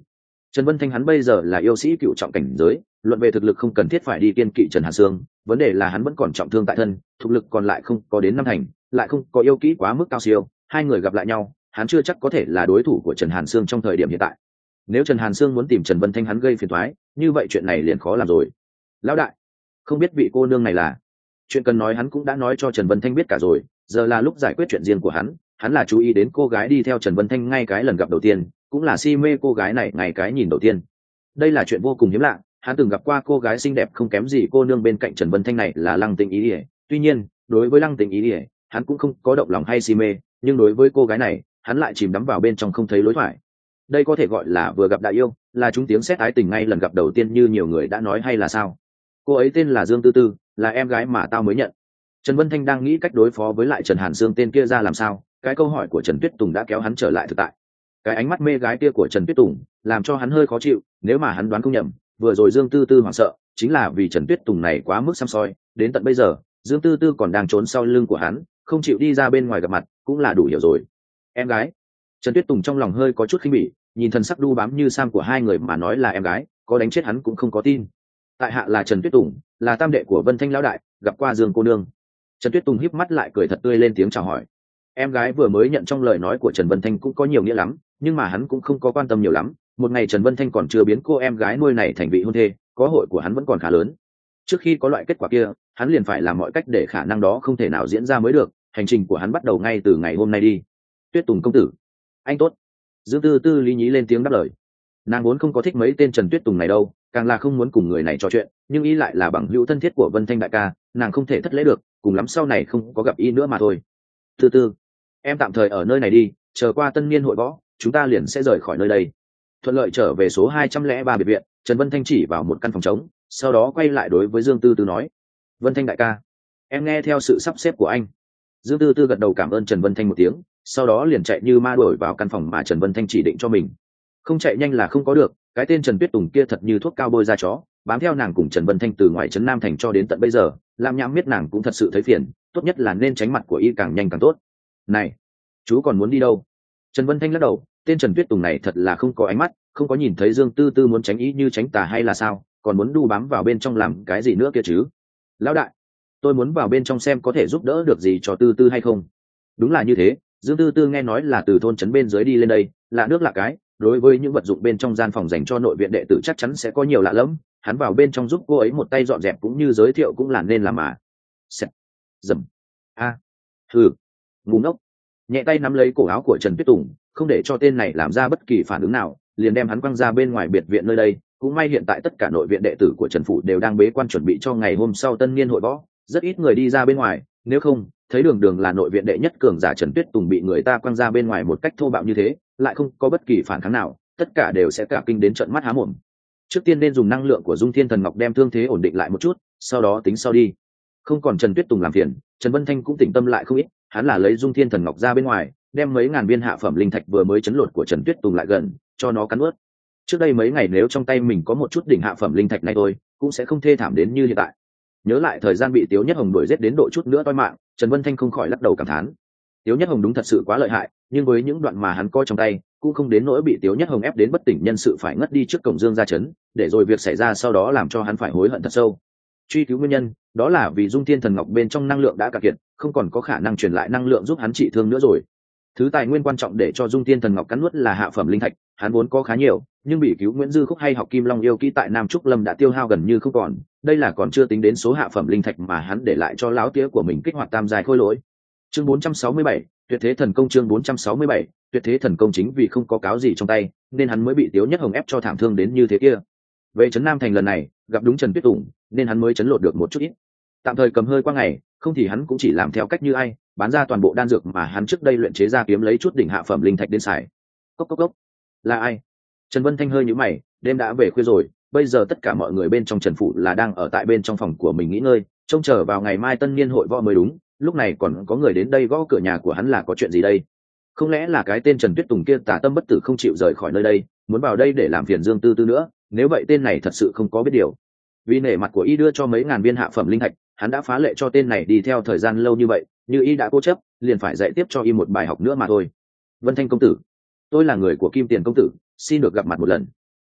Trần Vân Thanh hắn bây giờ là yêu sĩ cựu trọng cảnh giới, luận về thực lực không cần thiết phải đi kiên kỵ Trần Hàn Sương, vấn đề là hắn vẫn còn trọng thương tại thân, thực lực còn lại không có đến năm thành, lại không có yêu kỹ quá mức cao siêu, hai người gặp lại nhau, hắn chưa chắc có thể là đối thủ của Trần Hàn Sương trong thời điểm hiện tại. Nếu Trần Hàn Sương muốn tìm Trần Vân Thanh hắn gây phiền toái, như vậy chuyện này liền khó làm rồi. Lão đại, không biết vị cô nương này là? Chuyện cần nói hắn cũng đã nói cho Trần Vân Thanh biết cả rồi, giờ là lúc giải quyết chuyện riêng của hắn, hắn là chú ý đến cô gái đi theo Trần Vân Thanh ngay cái lần gặp đầu tiên, cũng là si mê cô gái này ngay cái nhìn đầu tiên. Đây là chuyện vô cùng hiếm lạ, hắn từng gặp qua cô gái xinh đẹp không kém gì cô nương bên cạnh Trần Vân Thanh này là Lăng Tĩnh Ý Ỉa, tuy nhiên, đối với Lăng Tĩnh Ý Ỉa, hắn cũng không có động lòng hay si mê, nhưng đối với cô gái này, hắn lại chìm đắm vào bên trong không thấy lối thoát. Đây có thể gọi là vừa gặp đã yêu, là chúng tiếng sét ái tình ngay lần gặp đầu tiên như nhiều người đã nói hay là sao? Cô ấy tên là Dương Tư Tư, là em gái mà tao mới nhận. Trần Vân Thanh đang nghĩ cách đối phó với lại Trần Hàn Sương tên kia ra làm sao, cái câu hỏi của Trần Tuyết Tùng đã kéo hắn trở lại thực tại. Cái ánh mắt mê gái kia của Trần Tuyết Tùng làm cho hắn hơi khó chịu, nếu mà hắn đoán không nhầm, vừa rồi Dương Tư Tư hoảng sợ chính là vì Trần Tuyết Tùng này quá mức xăm soi, đến tận bây giờ Dương Tư Tư còn đang trốn sau lưng của hắn, không chịu đi ra bên ngoài gặp mặt, cũng là đủ hiểu rồi. Em gái. Trần Tuyết Tùng trong lòng hơi có chút khinh bỉ, nhìn thân sắc đu bám như sam của hai người mà nói là em gái, có đánh chết hắn cũng không có tin. Tại hạ là Trần Tuyết Tùng, là tam đệ của Vân Thanh lão đại, gặp qua Dương cô nương. Trần Tuyết Tùng híp mắt lại cười thật tươi lên tiếng chào hỏi. Em gái vừa mới nhận trong lời nói của Trần Vân Thanh cũng có nhiều nghĩa lắm, nhưng mà hắn cũng không có quan tâm nhiều lắm, một ngày Trần Vân Thanh còn chưa biến cô em gái nuôi này thành vị hôn thê, có hội của hắn vẫn còn khá lớn. Trước khi có loại kết quả kia, hắn liền phải làm mọi cách để khả năng đó không thể nào diễn ra mới được, hành trình của hắn bắt đầu ngay từ ngày hôm nay đi. Tuyết Tùng công tử, anh tốt. Dương Tư Tư lý nhí lên tiếng đáp lời. Nàng vốn không có thích mấy tên Trần Tuyết Tùng này đâu, càng là không muốn cùng người này trò chuyện, nhưng y lại là bằng hữu thân thiết của Vân Thanh đại ca, nàng không thể thất lễ được, cùng lắm sau này không có gặp y nữa mà thôi. Tư Tư, em tạm thời ở nơi này đi, chờ qua tân niên hội võ, chúng ta liền sẽ rời khỏi nơi đây. Thuận lợi trở về số hai trăm lẻ ba biệt viện, Trần Vân Thanh chỉ vào một căn phòng trống, sau đó quay lại đối với Dương Tư Tư nói: Vân Thanh đại ca, em nghe theo sự sắp xếp của anh. Dương Tư Tư gật đầu cảm ơn Trần Vân Thanh một tiếng, sau đó liền chạy như ma đuổi vào căn phòng mà Trần Vân Thanh chỉ định cho mình. Không chạy nhanh là không có được, cái tên Trần Tuyết Tùng kia thật như thuốc cao bôi ra chó, bám theo nàng cùng Trần Vân Thanh từ ngoài trấn Nam thành cho đến tận bây giờ, làm nhảm biết nàng cũng thật sự thấy phiền, tốt nhất là nên tránh mặt của y càng nhanh càng tốt. Này, chú còn muốn đi đâu? Trần Vân Thanh lắc đầu, tên Trần Tuyết Tùng này thật là không có ánh mắt, không có nhìn thấy Dương Tư Tư muốn tránh ý như tránh tà hay là sao, còn muốn đu bám vào bên trong làm cái gì nữa kia chứ? Lão đại, tôi muốn vào bên trong xem có thể giúp đỡ được gì cho Tư Tư hay không. Đúng là như thế, Dương Tư Tư nghe nói là từ thôn trấn bên dưới đi lên đây, lạ nước lạ cái, đối với những vật dụng bên trong gian phòng dành cho nội viện đệ tử chắc chắn sẽ có nhiều lạ lẫm, hắn vào bên trong giúp cô ấy một tay dọn dẹp cũng như giới thiệu cũng là nên làm mà. Xẹt, dầm, a, à. Hừ, ngu ngốc. Nhẹ tay nắm lấy cổ áo của Trần Tuyết Tùng, không để cho tên này làm ra bất kỳ phản ứng nào, liền đem hắn quăng ra bên ngoài biệt viện nơi đây. Cũng may hiện tại tất cả nội viện đệ tử của Trần phủ đều đang bế quan chuẩn bị cho ngày hôm sau tân niên hội võ, rất ít người đi ra bên ngoài, nếu không thấy đường đường là nội viện đệ nhất cường giả Trần Tuyết Tùng bị người ta quăng ra bên ngoài một cách thô bạo như thế, lại không có bất kỳ phản kháng nào, tất cả đều sẽ cả kinh đến trợn mắt há mồm. Trước tiên nên dùng năng lượng của Dung Thiên Thần Ngọc đem thương thế ổn định lại một chút, sau đó tính sau đi. Không còn Trần Tuyết Tùng làm phiền, Trần Vân Thanh cũng tỉnh tâm lại không ít, hắn là lấy Dung Thiên Thần Ngọc ra bên ngoài, đem mấy ngàn viên hạ phẩm linh thạch vừa mới chấn lột của Trần Tuyết Tùng lại gần, cho nó cắn nuốt. Trước đây mấy ngày nếu trong tay mình có một chút đỉnh hạ phẩm linh thạch này thôi, cũng sẽ không thê thảm đến như hiện tại. Nhớ lại thời gian bị Tiếu Nhất Hồng đuổi giết đến độ chút nữa toi mạng, Trần Vân Thanh không khỏi lắc đầu cảm thán. Tiếu Nhất Hồng đúng thật sự quá lợi hại, nhưng với những đoạn mà hắn coi trong tay, cũng không đến nỗi bị Tiếu Nhất Hồng ép đến bất tỉnh nhân sự phải ngất đi trước cổng Dương gia trấn, để rồi việc xảy ra sau đó làm cho hắn phải hối hận thật sâu. Truy cứu nguyên nhân, đó là vì Dung Thiên Thần Ngọc bên trong năng lượng đã cạn kiệt, không còn có khả năng truyền lại năng lượng giúp hắn trị thương nữa rồi. Thứ tài nguyên quan trọng để cho Dung Thiên Thần Ngọc cắn nuốt là hạ phẩm linh thạch, hắn vốn có khá nhiều, nhưng bị Cứu Nguyễn Dư Khúc hay học Kim Long yêu kỹ tại Nam Trúc Lâm đã tiêu hao gần như không còn, đây là còn chưa tính đến số hạ phẩm linh thạch mà hắn để lại cho láo tía của mình kích hoạt tam giai khôi lỗi. Chương bốn trăm sáu mươi bảy, Tuyệt thế thần công. Chương bốn trăm sáu mươi bảy, Tuyệt thế thần công. Chính vì không có cáo gì trong tay, nên hắn mới bị Tiếu Nhất Hồng ép cho thảm thương đến như thế kia. Về trấn Nam thành lần này, gặp đúng Trần Tuyết Tùng, nên hắn mới chấn lột được một chút ít. Tạm thời cầm hơi qua ngày, không thì hắn cũng chỉ làm theo cách như ai, bán ra toàn bộ đan dược mà hắn trước đây luyện chế ra kiếm lấy chút đỉnh hạ phẩm linh thạch đến xài. Cốc cốc cốc. Là ai? Trần Vân Thanh hơi nhíu mày, đêm đã về khuya rồi, bây giờ tất cả mọi người bên trong Trần phủ là đang ở tại bên trong phòng của mình nghỉ ngơi, trông chờ vào ngày mai tân niên hội võ mới đúng, lúc này còn có người đến đây gõ cửa nhà của hắn là có chuyện gì đây? Không lẽ là cái tên Trần Tuyết Tùng kia tà tâm bất tử không chịu rời khỏi nơi đây, muốn vào đây để làm phiền Dương Tư Tư nữa, nếu vậy tên này thật sự không có biết điều. Vì nể mặt của y đưa cho mấy ngàn viên hạ phẩm linh thạch, hắn đã phá lệ cho tên này đi theo thời gian lâu như vậy, như y đã cố chấp, liền phải dạy tiếp cho y một bài học nữa mà thôi. Vân Thanh công tử, tôi là người của Kim Tiền công tử, xin được gặp mặt một lần.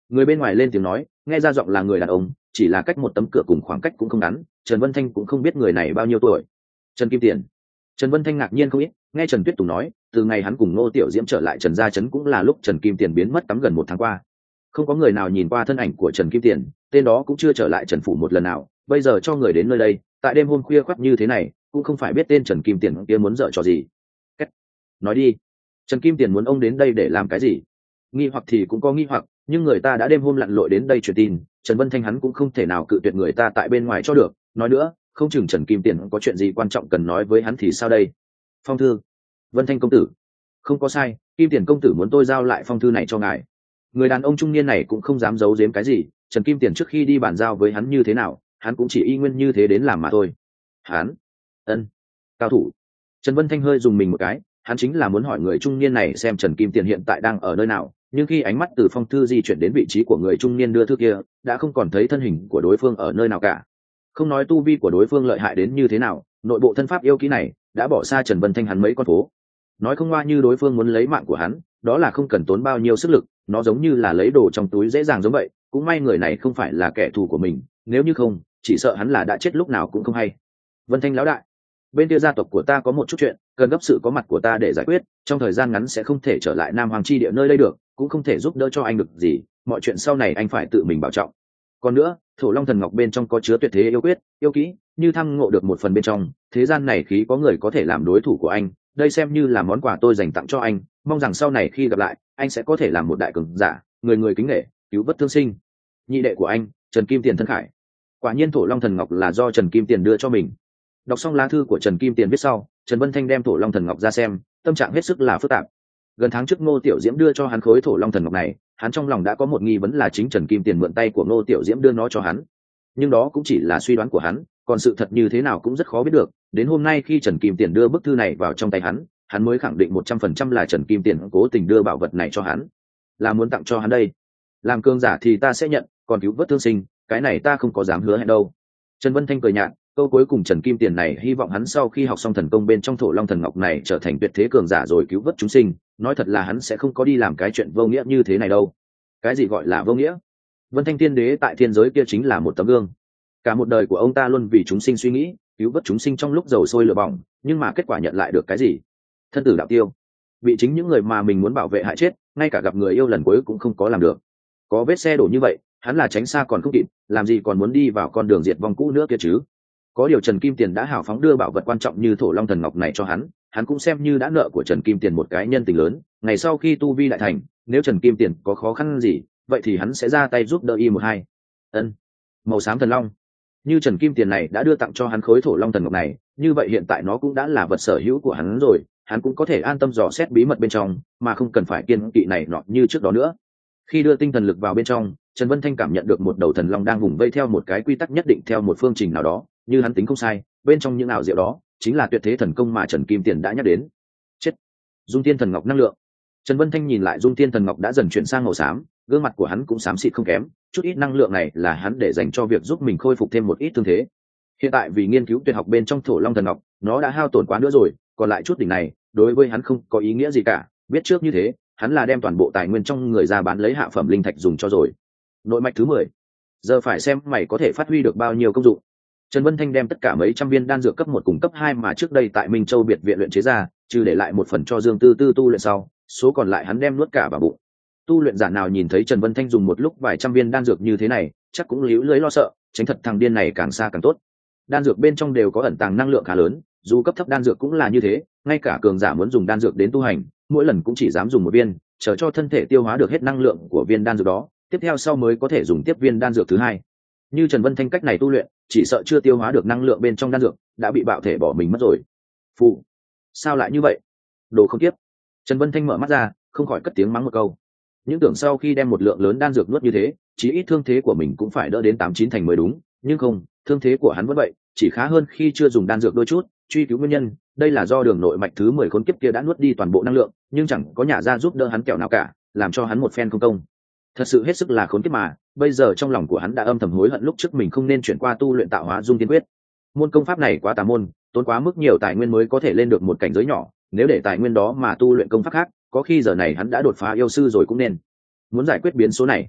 Người bên ngoài lên tiếng nói, nghe ra giọng là người đàn ông, chỉ là cách một tấm cửa cùng khoảng cách cũng không ngắn. Trần Vân Thanh cũng không biết người này bao nhiêu tuổi. Trần Kim Tiền. Trần Vân Thanh ngạc nhiên không ít, nghe Trần Tuyết Tùng nói, từ ngày hắn cùng Ngô Tiểu Diễm trở lại Trần gia trấn cũng là lúc Trần Kim Tiền biến mất tắm gần một tháng qua. Không có người nào nhìn qua thân ảnh của Trần Kim Tiền, tên đó cũng chưa trở lại Trần phủ một lần nào, bây giờ cho người đến nơi đây, tại đêm hôm khuya khoắt như thế này, cũng không phải biết tên Trần Kim Tiền kia muốn dở trò gì. Cách. Nói đi, Trần Kim Tiền muốn ông đến đây để làm cái gì? Nghi hoặc thì cũng có nghi hoặc, nhưng người ta đã đêm hôm lặn lội đến đây truyền tin, Trần Vân Thanh hắn cũng không thể nào cự tuyệt người ta tại bên ngoài cho được. Nói nữa, không chừng Trần Kim Tiền có chuyện gì quan trọng cần nói với hắn thì sao đây? Phong thư. Vân Thanh công tử. Không có sai, Kim Tiền công tử muốn tôi giao lại phong thư này cho ngài. Người đàn ông trung niên này cũng không dám giấu giếm cái gì, Trần Kim Tiền trước khi đi bàn giao với hắn như thế nào, hắn cũng chỉ y nguyên như thế đến làm mà thôi. Hắn. Ân. Cao thủ. Trần Vân Thanh hơi dùng mình một cái, hắn chính là muốn hỏi người trung niên này xem Trần Kim Tiền hiện tại đang ở nơi nào, nhưng khi ánh mắt từ phong thư di chuyển đến vị trí của người trung niên đưa thư kia, đã không còn thấy thân hình của đối phương ở nơi nào cả. Không nói tu vi của đối phương lợi hại đến như thế nào, nội bộ thân pháp yêu kỹ này đã bỏ xa Trần Vân Thanh hắn mấy con phố. Nói không ngoa như đối phương muốn lấy mạng của hắn, đó là không cần tốn bao nhiêu sức lực, nó giống như là lấy đồ trong túi dễ dàng giống vậy. Cũng may người này không phải là kẻ thù của mình, nếu như không, chỉ sợ hắn là đã chết lúc nào cũng không hay. Vân Thanh lão đại, bên kia gia tộc của ta có một chút chuyện cần gấp sự có mặt của ta để giải quyết, trong thời gian ngắn sẽ không thể trở lại Nam Hoàng chi địa nơi đây được, cũng không thể giúp đỡ cho anh được gì, mọi chuyện sau này anh phải tự mình bảo trọng. Còn nữa, Thổ Long Thần Ngọc bên trong có chứa tuyệt thế yêu quyết, yêu kỹ, như thăng ngộ được một phần bên trong, thế gian này khí có người có thể làm đối thủ của anh, đây xem như là món quà tôi dành tặng cho anh, mong rằng sau này khi gặp lại, anh sẽ có thể làm một đại cường giả, người người kính nể, cứu vớt thương sinh. Nhị đệ của anh, Trần Kim Tiền thân khải. Quả nhiên Thổ Long Thần Ngọc là do Trần Kim Tiền đưa cho mình. Đọc xong lá thư của Trần Kim Tiền viết sau, Trần Vân Thanh đem Thổ Long Thần Ngọc ra xem, tâm trạng hết sức là phức tạp. Gần tháng trước Ngô Tiểu Diễm đưa cho hắn khối Thổ Long Thần Ngọc này, hắn trong lòng đã có một nghi vấn là chính Trần Kim Tiền mượn tay của Ngô Tiểu Diễm đưa nó cho hắn. Nhưng đó cũng chỉ là suy đoán của hắn, còn sự thật như thế nào cũng rất khó biết được. Đến hôm nay khi Trần Kim Tiền đưa bức thư này vào trong tay hắn, hắn mới khẳng định một trăm phần trăm là Trần Kim Tiền cố tình đưa bảo vật này cho hắn, là muốn tặng cho hắn đây. Làm cường giả thì ta sẽ nhận, còn cứu vớt thương sinh, cái này ta không có dám hứa hẹn đâu. Trần Vân Thanh cười nhạt, câu cuối cùng Trần Kim Tiền này hy vọng hắn sau khi học xong thần công bên trong Thổ Long Thần Ngọc này trở thành tuyệt thế cường giả rồi cứu vớt chúng sinh, nói thật là hắn sẽ không có đi làm cái chuyện vô nghĩa như thế này đâu. Cái gì gọi là vô nghĩa? Vân Thanh Tiên Đế tại thiên giới kia chính là một tấm gương, cả một đời của ông ta luôn vì chúng sinh suy nghĩ, cứu vớt chúng sinh trong lúc dầu sôi lửa bỏng, nhưng mà kết quả nhận lại được cái gì? Thân tử đạo tiêu, bị chính những người mà mình muốn bảo vệ hại chết, ngay cả gặp người yêu lần cuối cũng không có làm được. Có vết xe đổ như vậy, hắn là tránh xa còn không kịp, làm gì còn muốn đi vào con đường diệt vong cũ nữa kia chứ? Có điều Trần Kim Tiền đã hào phóng đưa bảo vật quan trọng như Thổ Long Thần Ngọc này cho hắn, hắn cũng xem như đã nợ của Trần Kim Tiền một cái nhân tình lớn. Ngày sau khi tu vi đại thành, nếu Trần Kim Tiền có khó khăn gì, vậy thì hắn sẽ ra tay giúp đỡ y một hai. Ân, màu xám thần long. Như Trần Kim Tiền này đã đưa tặng cho hắn khối Thổ Long Thần Ngọc này, như vậy hiện tại nó cũng đã là vật sở hữu của hắn rồi, hắn cũng có thể an tâm dò xét bí mật bên trong, mà không cần phải kiên kỵ này nọ như trước đó nữa. Khi đưa tinh thần lực vào bên trong, Trần Vân Thanh cảm nhận được một đầu thần long đang vùng vây theo một cái quy tắc nhất định theo một phương trình nào đó, như hắn tính không sai, bên trong những ảo diệu đó chính là tuyệt thế thần công mà Trần Kim Tiền đã nhắc đến. Chết. Dung Thiên Thần Ngọc năng lượng. Trần Vân Thanh nhìn lại Dung Thiên Thần Ngọc đã dần chuyển sang màu xám, gương mặt của hắn cũng xám xịt không kém, chút ít năng lượng này là hắn để dành cho việc giúp mình khôi phục thêm một ít thương thế. Hiện tại vì nghiên cứu tuyệt học bên trong Thổ Long Thần Ngọc, nó đã hao tổn quá nữa rồi, còn lại chút đỉnh này, đối với hắn không có ý nghĩa gì cả, biết trước như thế, hắn là đem toàn bộ tài nguyên trong người ra bán lấy hạ phẩm linh thạch dùng cho rồi. Nội mạch thứ mười. Giờ phải xem mày có thể phát huy được bao nhiêu công dụng. Trần Vân Thanh đem tất cả mấy trăm viên đan dược cấp một cùng cấp hai mà trước đây tại Minh Châu biệt viện luyện chế ra, trừ để lại một phần cho Dương Tư Tư tu luyện sau, số còn lại hắn đem nuốt cả vào bụng. Tu luyện giả nào nhìn thấy Trần Vân Thanh dùng một lúc vài trăm viên đan dược như thế này, chắc cũng líu lưới lo sợ, tránh thật thằng điên này càng xa càng tốt. Đan dược bên trong đều có ẩn tàng năng lượng khá lớn, dù cấp thấp đan dược cũng là như thế, ngay cả cường giả muốn dùng đan dược đến tu hành, mỗi lần cũng chỉ dám dùng một viên, chờ cho thân thể tiêu hóa được hết năng lượng của viên đan dược đó, tiếp theo sau mới có thể dùng tiếp viên đan dược thứ hai. Như Trần Vân Thanh cách này tu luyện, chỉ sợ chưa tiêu hóa được năng lượng bên trong đan dược, đã bị bạo thể bỏ mình mất rồi. Phụ, sao lại như vậy? Đồ không tiếp. Trần Vân Thanh mở mắt ra, không khỏi cất tiếng mắng một câu. Những tưởng sau khi đem một lượng lớn đan dược nuốt như thế, chí ít thương thế của mình cũng phải đỡ đến tám chín thành mới đúng, nhưng không, thương thế của hắn vẫn vậy, chỉ khá hơn khi chưa dùng đan dược đôi chút. Truy cứu nguyên nhân, đây là do đường nội mạch thứ mười khốn kiếp kia đã nuốt đi toàn bộ năng lượng, nhưng chẳng có nhà ra giúp đỡ hắn kẹo nào cả, làm cho hắn một phen không công. Thật sự hết sức là khốn kiếp mà, bây giờ trong lòng của hắn đã âm thầm hối hận lúc trước mình không nên chuyển qua tu luyện tạo hóa dung tiên quyết. Môn công pháp này quá tà môn, tốn quá mức nhiều tài nguyên mới có thể lên được một cảnh giới nhỏ, nếu để tài nguyên đó mà tu luyện công pháp khác, có khi giờ này hắn đã đột phá yêu sư rồi cũng nên. Muốn giải quyết biến số này,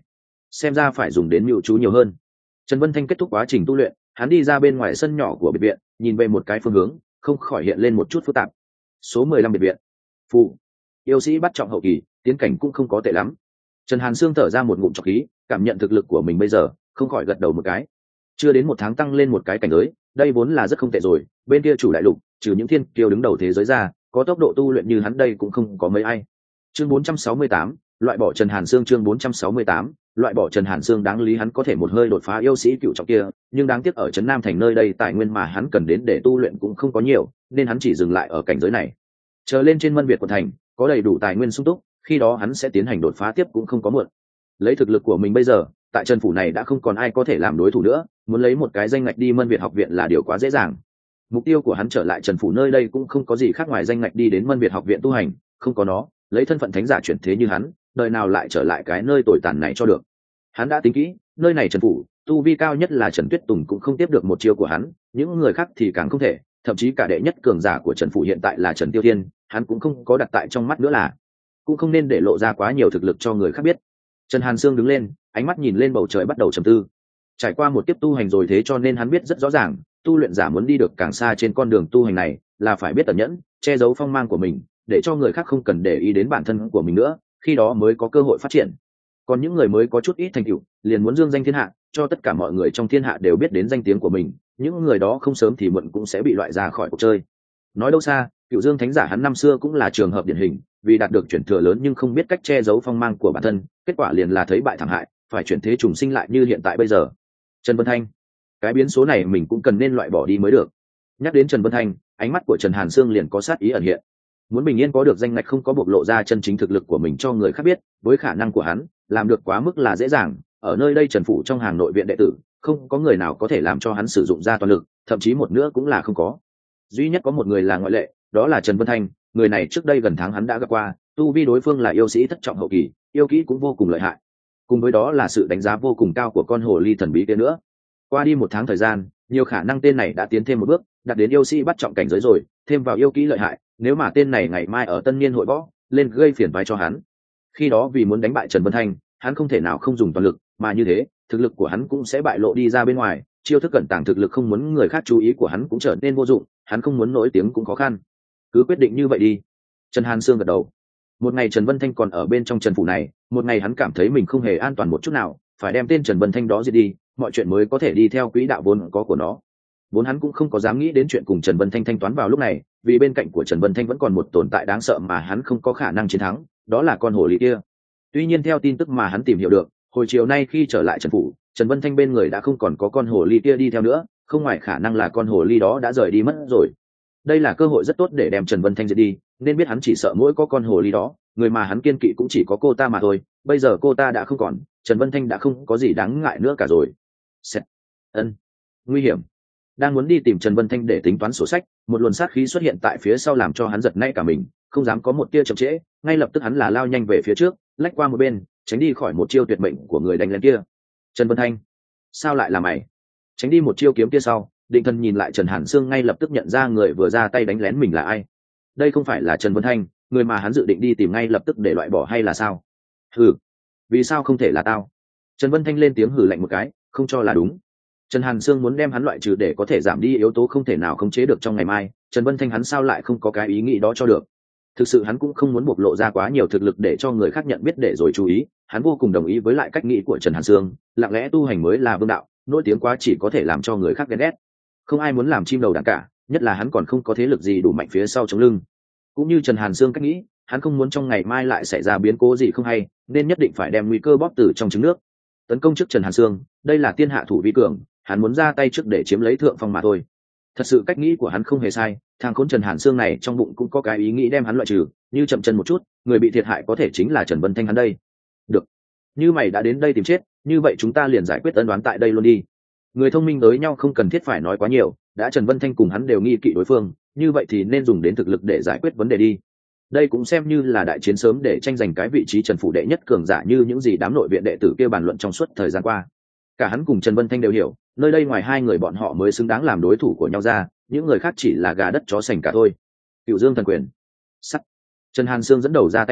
xem ra phải dùng đến mưu chú nhiều hơn. Trần Vân Thanh kết thúc quá trình tu luyện, hắn đi ra bên ngoài sân nhỏ của biệt viện, nhìn về một cái phương hướng, không khỏi hiện lên một chút phức tạp. Số mười lăm biệt viện. Phụ. Yêu sĩ bắt trọng hậu kỳ, tiến cảnh cũng không có tệ lắm. Trần Hàn Sương thở ra một ngụm trọc khí, cảm nhận thực lực của mình bây giờ, không khỏi gật đầu một cái. Chưa đến một tháng tăng lên một cái cảnh giới, đây vốn là rất không tệ rồi. Bên kia chủ đại lục, trừ những thiên kiêu đứng đầu thế giới ra, có tốc độ tu luyện như hắn đây cũng không có mấy ai. Chương bốn trăm sáu mươi tám, loại bỏ Trần Hàn Sương. Chương bốn trăm sáu mươi tám, loại bỏ Trần Hàn Sương. Đáng lý hắn có thể một hơi đột phá yêu sĩ cựu trọng kia, nhưng đáng tiếc ở trấn Nam thành nơi đây tài nguyên mà hắn cần đến để tu luyện cũng không có nhiều, nên hắn chỉ dừng lại ở cảnh giới này. Chờ lên trên Mân Việt quận thành, có đầy đủ tài nguyên sung túc, khi đó hắn sẽ tiến hành đột phá tiếp cũng không có muộn. Lấy thực lực của mình bây giờ, tại Trần phủ này đã không còn ai có thể làm đối thủ nữa, muốn lấy một cái danh ngạch đi Mân Việt học viện là điều quá dễ dàng. Mục tiêu của hắn trở lại Trần phủ nơi đây cũng không có gì khác ngoài danh ngạch đi đến Mân Việt học viện tu hành, không có nó, lấy thân phận thánh giả chuyển thế như hắn, đời nào lại trở lại cái nơi tồi tàn này cho được. Hắn đã tính kỹ, nơi này Trần phủ, tu vi cao nhất là Trần Tuyết Tùng cũng không tiếp được một chiêu của hắn, những người khác thì càng không thể, thậm chí cả đệ nhất cường giả của Trần phủ hiện tại là Trần Tiêu Thiên, hắn cũng không có đặt tại trong mắt nữa, là cũng không nên để lộ ra quá nhiều thực lực cho người khác biết. Trần Hàn Sương đứng lên, ánh mắt nhìn lên bầu trời bắt đầu trầm tư. Trải qua một kiếp tu hành rồi thế cho nên hắn biết rất rõ ràng, tu luyện giả muốn đi được càng xa trên con đường tu hành này, là phải biết tận nhẫn, che giấu phong mang của mình, để cho người khác không cần để ý đến bản thân của mình nữa, khi đó mới có cơ hội phát triển. Còn những người mới có chút ít thành tựu, liền muốn dương danh thiên hạ, cho tất cả mọi người trong thiên hạ đều biết đến danh tiếng của mình, những người đó không sớm thì muộn cũng sẽ bị loại ra khỏi cuộc chơi. Nói đâu xa, Cựu Dương Thánh giả hắn năm xưa cũng là trường hợp điển hình, vì đạt được chuyển thừa lớn nhưng không biết cách che giấu phong mang của bản thân, kết quả liền là thấy bại thảm hại, phải chuyển thế trùng sinh lại như hiện tại bây giờ. Trần Vân Thanh, cái biến số này mình cũng cần nên loại bỏ đi mới được. Nhắc đến Trần Vân Thanh, ánh mắt của Trần Hàn Sương liền có sát ý ẩn hiện. Muốn bình yên có được danh ngạch không có bộc lộ ra chân chính thực lực của mình cho người khác biết, với khả năng của hắn, làm được quá mức là dễ dàng. Ở nơi đây Trần phủ trong hàng nội viện đệ tử, không có người nào có thể làm cho hắn sử dụng ra toàn lực, thậm chí một nữa cũng là không có. Duy nhất có một người là ngoại lệ, đó là Trần Vân Thanh. Người này trước đây gần tháng hắn đã gặp qua, tu vi đối phương là yêu sĩ thất trọng hậu kỳ, yêu kỹ cũng vô cùng lợi hại. Cùng với đó là sự đánh giá vô cùng cao của con hồ ly thần bí kia nữa. Qua đi một tháng thời gian, nhiều khả năng tên này đã tiến thêm một bước, đạt đến yêu sĩ bắt trọng cảnh giới rồi, thêm vào yêu kỹ lợi hại, nếu mà tên này ngày mai ở Tân Niên hội võ lên gây phiền toái cho hắn, khi đó vì muốn đánh bại Trần Vân Thanh, hắn không thể nào không dùng toàn lực, mà như thế, thực lực của hắn cũng sẽ bại lộ đi ra bên ngoài, chiêu thức cẩn tàng thực lực không muốn người khác chú ý của hắn cũng trở nên vô dụng, hắn không muốn nổi tiếng cũng khó khăn. Cứ quyết định như vậy đi. Trần Hàn Sương gật đầu. Một ngày Trần Vân Thanh còn ở bên trong Trần phủ này, một ngày hắn cảm thấy mình không hề an toàn một chút nào, phải đem tên Trần Vân Thanh đó diệt đi, mọi chuyện mới có thể đi theo quỹ đạo vốn có của nó. Vốn hắn cũng không có dám nghĩ đến chuyện cùng Trần Vân Thanh thanh toán vào lúc này, vì bên cạnh của Trần Vân Thanh vẫn còn một tồn tại đáng sợ mà hắn không có khả năng chiến thắng, đó là con hồ ly kia. Tuy nhiên theo tin tức mà hắn tìm hiểu được, hồi chiều nay khi trở lại Trần phủ, Trần Vân Thanh bên người đã không còn có con hồ ly kia đi theo nữa, không ngoài khả năng là con hồ ly đó đã rời đi mất rồi. Đây là cơ hội rất tốt để đem Trần Vân Thanh diệt đi, nên biết hắn chỉ sợ mỗi có con hồ ly đó, người mà hắn kiên kỵ cũng chỉ có cô ta mà thôi. Bây giờ cô ta đã không còn, Trần Vân Thanh đã không có gì đáng ngại nữa cả rồi. Sẽ... ân nguy hiểm. Đang muốn đi tìm Trần Vân Thanh để tính toán sổ sách, một luồng sát khí xuất hiện tại phía sau làm cho hắn giật nảy cả mình, không dám có một tia chậm trễ, ngay lập tức hắn là lao nhanh về phía trước, lách qua một bên, tránh đi khỏi một chiêu tuyệt mệnh của người đánh lén kia. Trần Vân Thanh, sao lại là mày? Tránh đi một chiêu kiếm kia sau, định thần nhìn lại Trần Hàn Sương ngay lập tức nhận ra người vừa ra tay đánh lén mình là ai. Đây không phải là Trần Vân Thanh, người mà hắn dự định đi tìm ngay lập tức để loại bỏ hay là sao? Hừ, vì sao không thể là tao? Trần Vân Thanh lên tiếng hừ lạnh một cái, không cho là đúng. Trần Hàn Sương muốn đem hắn loại trừ để có thể giảm đi yếu tố không thể nào khống chế được trong ngày mai, Trần Vân Thanh hắn sao lại không có cái ý nghĩ đó cho được. Thực sự hắn cũng không muốn bộc lộ ra quá nhiều thực lực để cho người khác nhận biết để rồi chú ý, hắn vô cùng đồng ý với lại cách nghĩ của Trần Hàn Sương, lặng lẽ tu hành mới là vương đạo, nổi tiếng quá chỉ có thể làm cho người khác ghen ghét. Không ai muốn làm chim đầu đàn cả, nhất là hắn còn không có thế lực gì đủ mạnh phía sau chống lưng. Cũng như Trần Hàn Sương cách nghĩ, hắn không muốn trong ngày mai lại xảy ra biến cố gì không hay, nên nhất định phải đem nguy cơ bóp từ trong trứng nước. Tấn công trước Trần Hàn Sương, đây là tiên hạ thủ vi cường, hắn muốn ra tay trước để chiếm lấy thượng phong mà thôi. Thật sự cách nghĩ của hắn không hề sai, thằng khốn Trần Hàn Sương này trong bụng cũng có cái ý nghĩ đem hắn loại trừ, như chậm chân một chút, người bị thiệt hại có thể chính là Trần Vân Thanh hắn đây. Được, như mày đã đến đây tìm chết, như vậy chúng ta liền giải quyết ân đoán tại đây luôn đi. Người thông minh tới nhau không cần thiết phải nói quá nhiều, đã Trần Vân Thanh cùng hắn đều nghi kỵ đối phương, như vậy thì nên dùng đến thực lực để giải quyết vấn đề đi. Đây cũng xem như là đại chiến sớm để tranh giành cái vị trí Trần phủ đệ nhất cường giả như những gì đám nội viện đệ tử kia bàn luận trong suốt thời gian qua. Cả hắn cùng Trần Vân Thanh đều hiểu, nơi đây ngoài hai người bọn họ mới xứng đáng làm đối thủ của nhau ra, những người khác chỉ là gà đất chó sành cả thôi. Cửu Dương thần quyền. Sắt. Trần Hàn Sương dẫn đầu ra tay trước,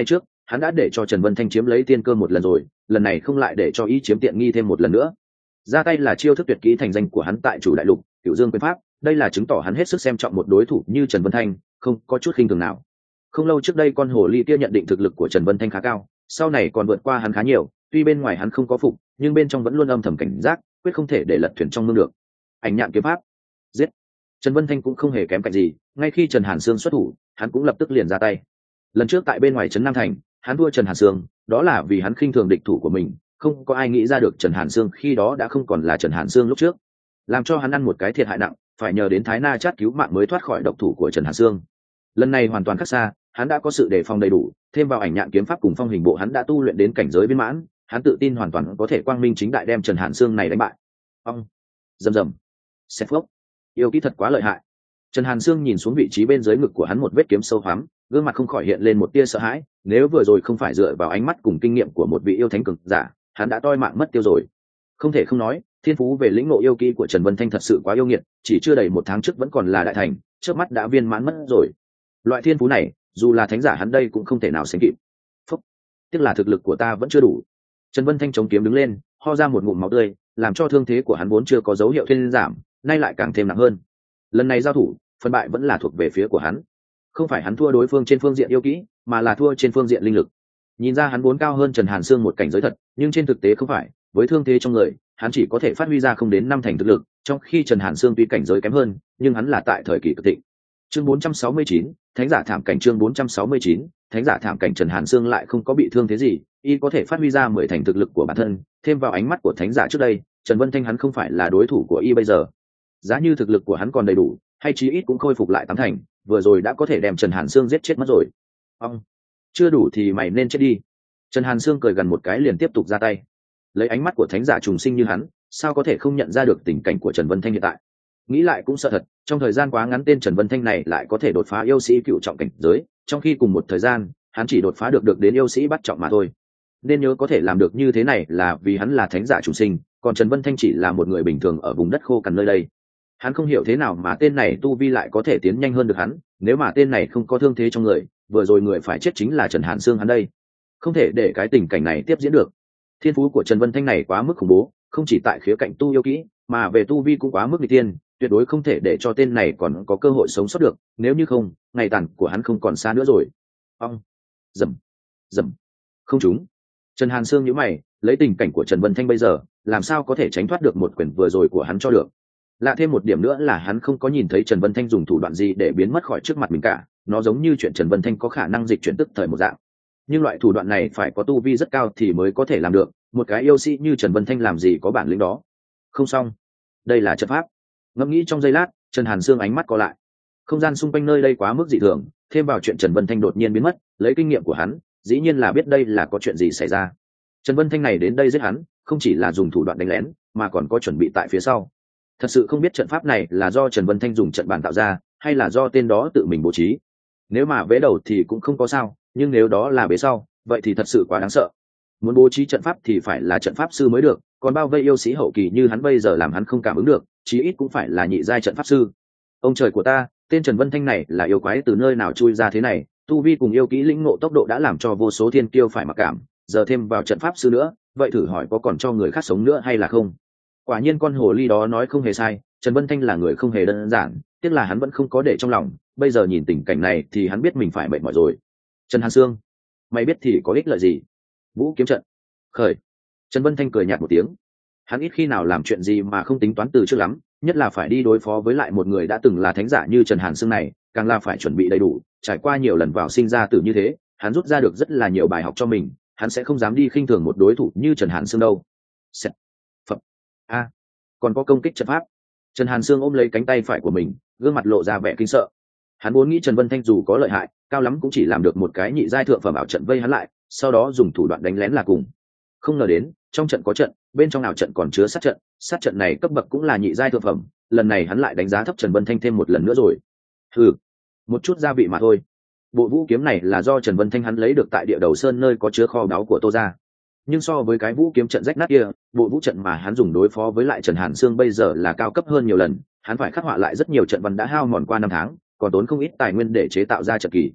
hắn đã để cho Trần Vân Thanh chiếm lấy tiên cơ một lần rồi, lần này không lại để cho y chiếm tiện nghi thêm một lần nữa. Ra tay là chiêu thức tuyệt kỹ thành danh của hắn tại chủ đại lục, Cửu Dương quyền pháp, đây là chứng tỏ hắn hết sức xem trọng một đối thủ như Trần Vân Thanh, không có chút khinh thường nào. Không lâu trước đây con hồ ly kia nhận định thực lực của Trần Vân Thanh khá cao, sau này còn vượt qua hắn khá nhiều, tuy bên ngoài hắn không có phục, nhưng bên trong vẫn luôn âm thầm cảnh giác, quyết không thể để lật thuyền trong mương được. Ảnh nhạn kiếm pháp, giết. Trần Vân Thanh cũng không hề kém cạnh gì, ngay khi Trần Hàn Sương xuất thủ, hắn cũng lập tức liền ra tay. Lần trước tại bên ngoài trấn Nam Thành, hắn thua Trần Hàn Sương, đó là vì hắn khinh thường địch thủ của mình, không có ai nghĩ ra được Trần Hàn Sương khi đó đã không còn là Trần Hàn Sương lúc trước, làm cho hắn ăn một cái thiệt hại nặng, phải nhờ đến Thái Na Chát cứu mạng mới thoát khỏi độc thủ của Trần Hàn Sương. Lần này hoàn toàn khác xa, hắn đã có sự đề phòng đầy đủ, thêm vào ảnh nhạn kiếm pháp cùng phong hình bộ hắn đã tu luyện đến cảnh giới viên mãn, hắn tự tin hoàn toàn có thể quang minh chính đại đem Trần Hàn Sương này đánh bại. Ông, rầm rầm, xét phốc, yêu kỹ thật quá lợi hại. Trần Hàn Sương nhìn xuống vị trí bên dưới ngực của hắn một vết kiếm sâu hoắm, gương mặt không khỏi hiện lên một tia sợ hãi, nếu vừa rồi không phải dựa vào ánh mắt cùng kinh nghiệm của một vị yêu thánh cường giả, hắn đã toi mạng mất tiêu rồi. Không thể không nói, thiên phú về lĩnh ngộ yêu kỹ của Trần Vân Thanh thật sự quá yêu nghiệt, chỉ chưa đầy một tháng trước vẫn còn là đại thành, trước mắt đã viên mãn mất rồi. Loại thiên phú này, dù là thánh giả hắn đây cũng không thể nào sánh kịp. Phúc, tiếc là thực lực của ta vẫn chưa đủ. Trần Vân Thanh chống kiếm đứng lên, ho ra một ngụm máu tươi, làm cho thương thế của hắn vốn chưa có dấu hiệu thuyên giảm, nay lại càng thêm nặng hơn. Lần này giao thủ, phần bại vẫn là thuộc về phía của hắn. Không phải hắn thua đối phương trên phương diện yêu kỹ, mà là thua trên phương diện linh lực. Nhìn ra hắn vốn cao hơn Trần Hàn Sương một cảnh giới thật, nhưng trên thực tế không phải, với thương thế trong người, hắn chỉ có thể phát huy ra không đến năm thành thực lực, trong khi Trần Hàn Sương tuy cảnh giới kém hơn, nhưng hắn là tại thời kỳ cực thịnh. Chương bốn trăm sáu mươi chín, Thánh giả thảm cảnh chương bốn trăm sáu mươi chín, Thánh giả thảm cảnh Trần Hàn Sương lại không có bị thương thế gì, y có thể phát huy ra mười thành thực lực của bản thân, thêm vào ánh mắt của thánh giả trước đây, Trần Vân Thanh hắn không phải là đối thủ của y bây giờ. Giá như thực lực của hắn còn đầy đủ, hay chí ít cũng khôi phục lại tám thành, vừa rồi đã có thể đem Trần Hàn Sương giết chết mất rồi. Ông, chưa đủ thì mày nên chết đi. Trần Hàn Sương cười gần một cái liền tiếp tục ra tay. Lấy ánh mắt của thánh giả trùng sinh như hắn, sao có thể không nhận ra được tình cảnh của Trần Vân Thanh hiện tại. Nghĩ lại cũng sợ thật, trong thời gian quá ngắn tên Trần Vân Thanh này lại có thể đột phá yêu sĩ cựu trọng cảnh giới, trong khi cùng một thời gian, hắn chỉ đột phá được được đến yêu sĩ bắt trọng mà thôi. Nên nhớ có thể làm được như thế này là vì hắn là thánh giả trùng sinh, còn Trần Vân Thanh chỉ là một người bình thường ở vùng đất khô cằn nơi đây. Hắn không hiểu thế nào mà tên này tu vi lại có thể tiến nhanh hơn được hắn, nếu mà tên này không có thương thế trong người, vừa rồi người phải chết chính là Trần Hàn Sương hắn đây. Không thể để cái tình cảnh này tiếp diễn được. Thiên phú của Trần Vân Thanh này quá mức khủng bố, không chỉ tại khía cạnh tu yêu kỹ, mà về tu vi cũng quá mức nghịch tiên, tuyệt đối không thể để cho tên này còn có cơ hội sống sót được, nếu như không, ngày tàn của hắn không còn xa nữa rồi. Ong, dầm, dầm, không trúng. Trần Hàn Sương nhíu mày, lấy tình cảnh của Trần Vân Thanh bây giờ, làm sao có thể tránh thoát được một quyền vừa rồi của hắn cho được. Lạ thêm một điểm nữa là hắn không có nhìn thấy Trần Vân Thanh dùng thủ đoạn gì để biến mất khỏi trước mặt mình cả, nó giống như chuyện Trần Vân Thanh có khả năng dịch chuyển tức thời một dạng. Nhưng loại thủ đoạn này phải có tu vi rất cao thì mới có thể làm được, một cái yêu sĩ như Trần Vân Thanh làm gì có bản lĩnh đó. Không xong, đây là trận pháp. Ngẫm nghĩ trong giây lát, Trần Hàn Sương ánh mắt co lại. Không gian xung quanh nơi đây quá mức dị thường, thêm vào chuyện Trần Vân Thanh đột nhiên biến mất, lấy kinh nghiệm của hắn, dĩ nhiên là biết đây là có chuyện gì xảy ra. Trần Vân Thanh này đến đây giết hắn, không chỉ là dùng thủ đoạn đánh lén, mà còn có chuẩn bị tại phía sau. Thật sự không biết trận pháp này là do Trần Vân Thanh dùng trận bàn tạo ra, hay là do tên đó tự mình bố trí. Nếu mà vế đầu thì cũng không có sao, nhưng nếu đó là vế sau, vậy thì thật sự quá đáng sợ. Muốn bố trí trận pháp thì phải là trận pháp sư mới được, còn bao vây yêu sĩ hậu kỳ như hắn bây giờ làm hắn không cảm ứng được, chí ít cũng phải là nhị giai trận pháp sư. Ông trời của ta, tên Trần Vân Thanh này là yêu quái từ nơi nào chui ra thế này, tu vi cùng yêu kỹ lĩnh ngộ tốc độ đã làm cho vô số thiên kiêu phải mặc cảm, giờ thêm vào trận pháp sư nữa, vậy thử hỏi có còn cho người khác sống nữa hay là không? Quả nhiên con hồ ly đó nói không hề sai, Trần Vân Thanh là người không hề đơn giản, tiếc là hắn vẫn không có để trong lòng, bây giờ nhìn tình cảnh này thì hắn biết mình phải mệt mỏi rồi. Trần Hàn Sương, mày biết thì có ích lợi gì? Vũ kiếm trận khởi. Trần Vân Thanh cười nhạt một tiếng. Hắn ít khi nào làm chuyện gì mà không tính toán từ trước lắm, nhất là phải đi đối phó với lại một người đã từng là thánh giả như Trần Hàn Sương này, càng là phải chuẩn bị đầy đủ, trải qua nhiều lần vào sinh ra tử như thế, hắn rút ra được rất là nhiều bài học cho mình, hắn sẽ không dám đi khinh thường một đối thủ như Trần Hàn Sương đâu. Sẽ... Phật. A, còn có công kích trận pháp. Trần Hàn Sương ôm lấy cánh tay phải của mình, gương mặt lộ ra vẻ kinh sợ. Hắn vốn nghĩ Trần Vân Thanh dù có lợi hại, cao lắm cũng chỉ làm được một cái nhị giai thượng phẩm ảo trận vây hắn lại, sau đó dùng thủ đoạn đánh lén là cùng. Không ngờ đến, trong trận có trận, bên trong ảo trận còn chứa sát trận, sát trận này cấp bậc cũng là nhị giai thượng phẩm, lần này hắn lại đánh giá thấp Trần Vân Thanh thêm một lần nữa rồi. Ừ, một chút gia vị mà thôi. Bộ vũ kiếm này là do Trần Vân Thanh hắn lấy được tại địa đầu sơn nơi có chứa kho báu của Tô gia. Nhưng so với cái vũ kiếm trận rách nát kia, bộ vũ trận mà hắn dùng đối phó với lại Trần Hàn Sương bây giờ là cao cấp hơn nhiều lần, hắn phải khắc họa lại rất nhiều trận văn đã hao mòn qua năm tháng, còn tốn không ít tài nguyên để chế tạo ra trận kỳ.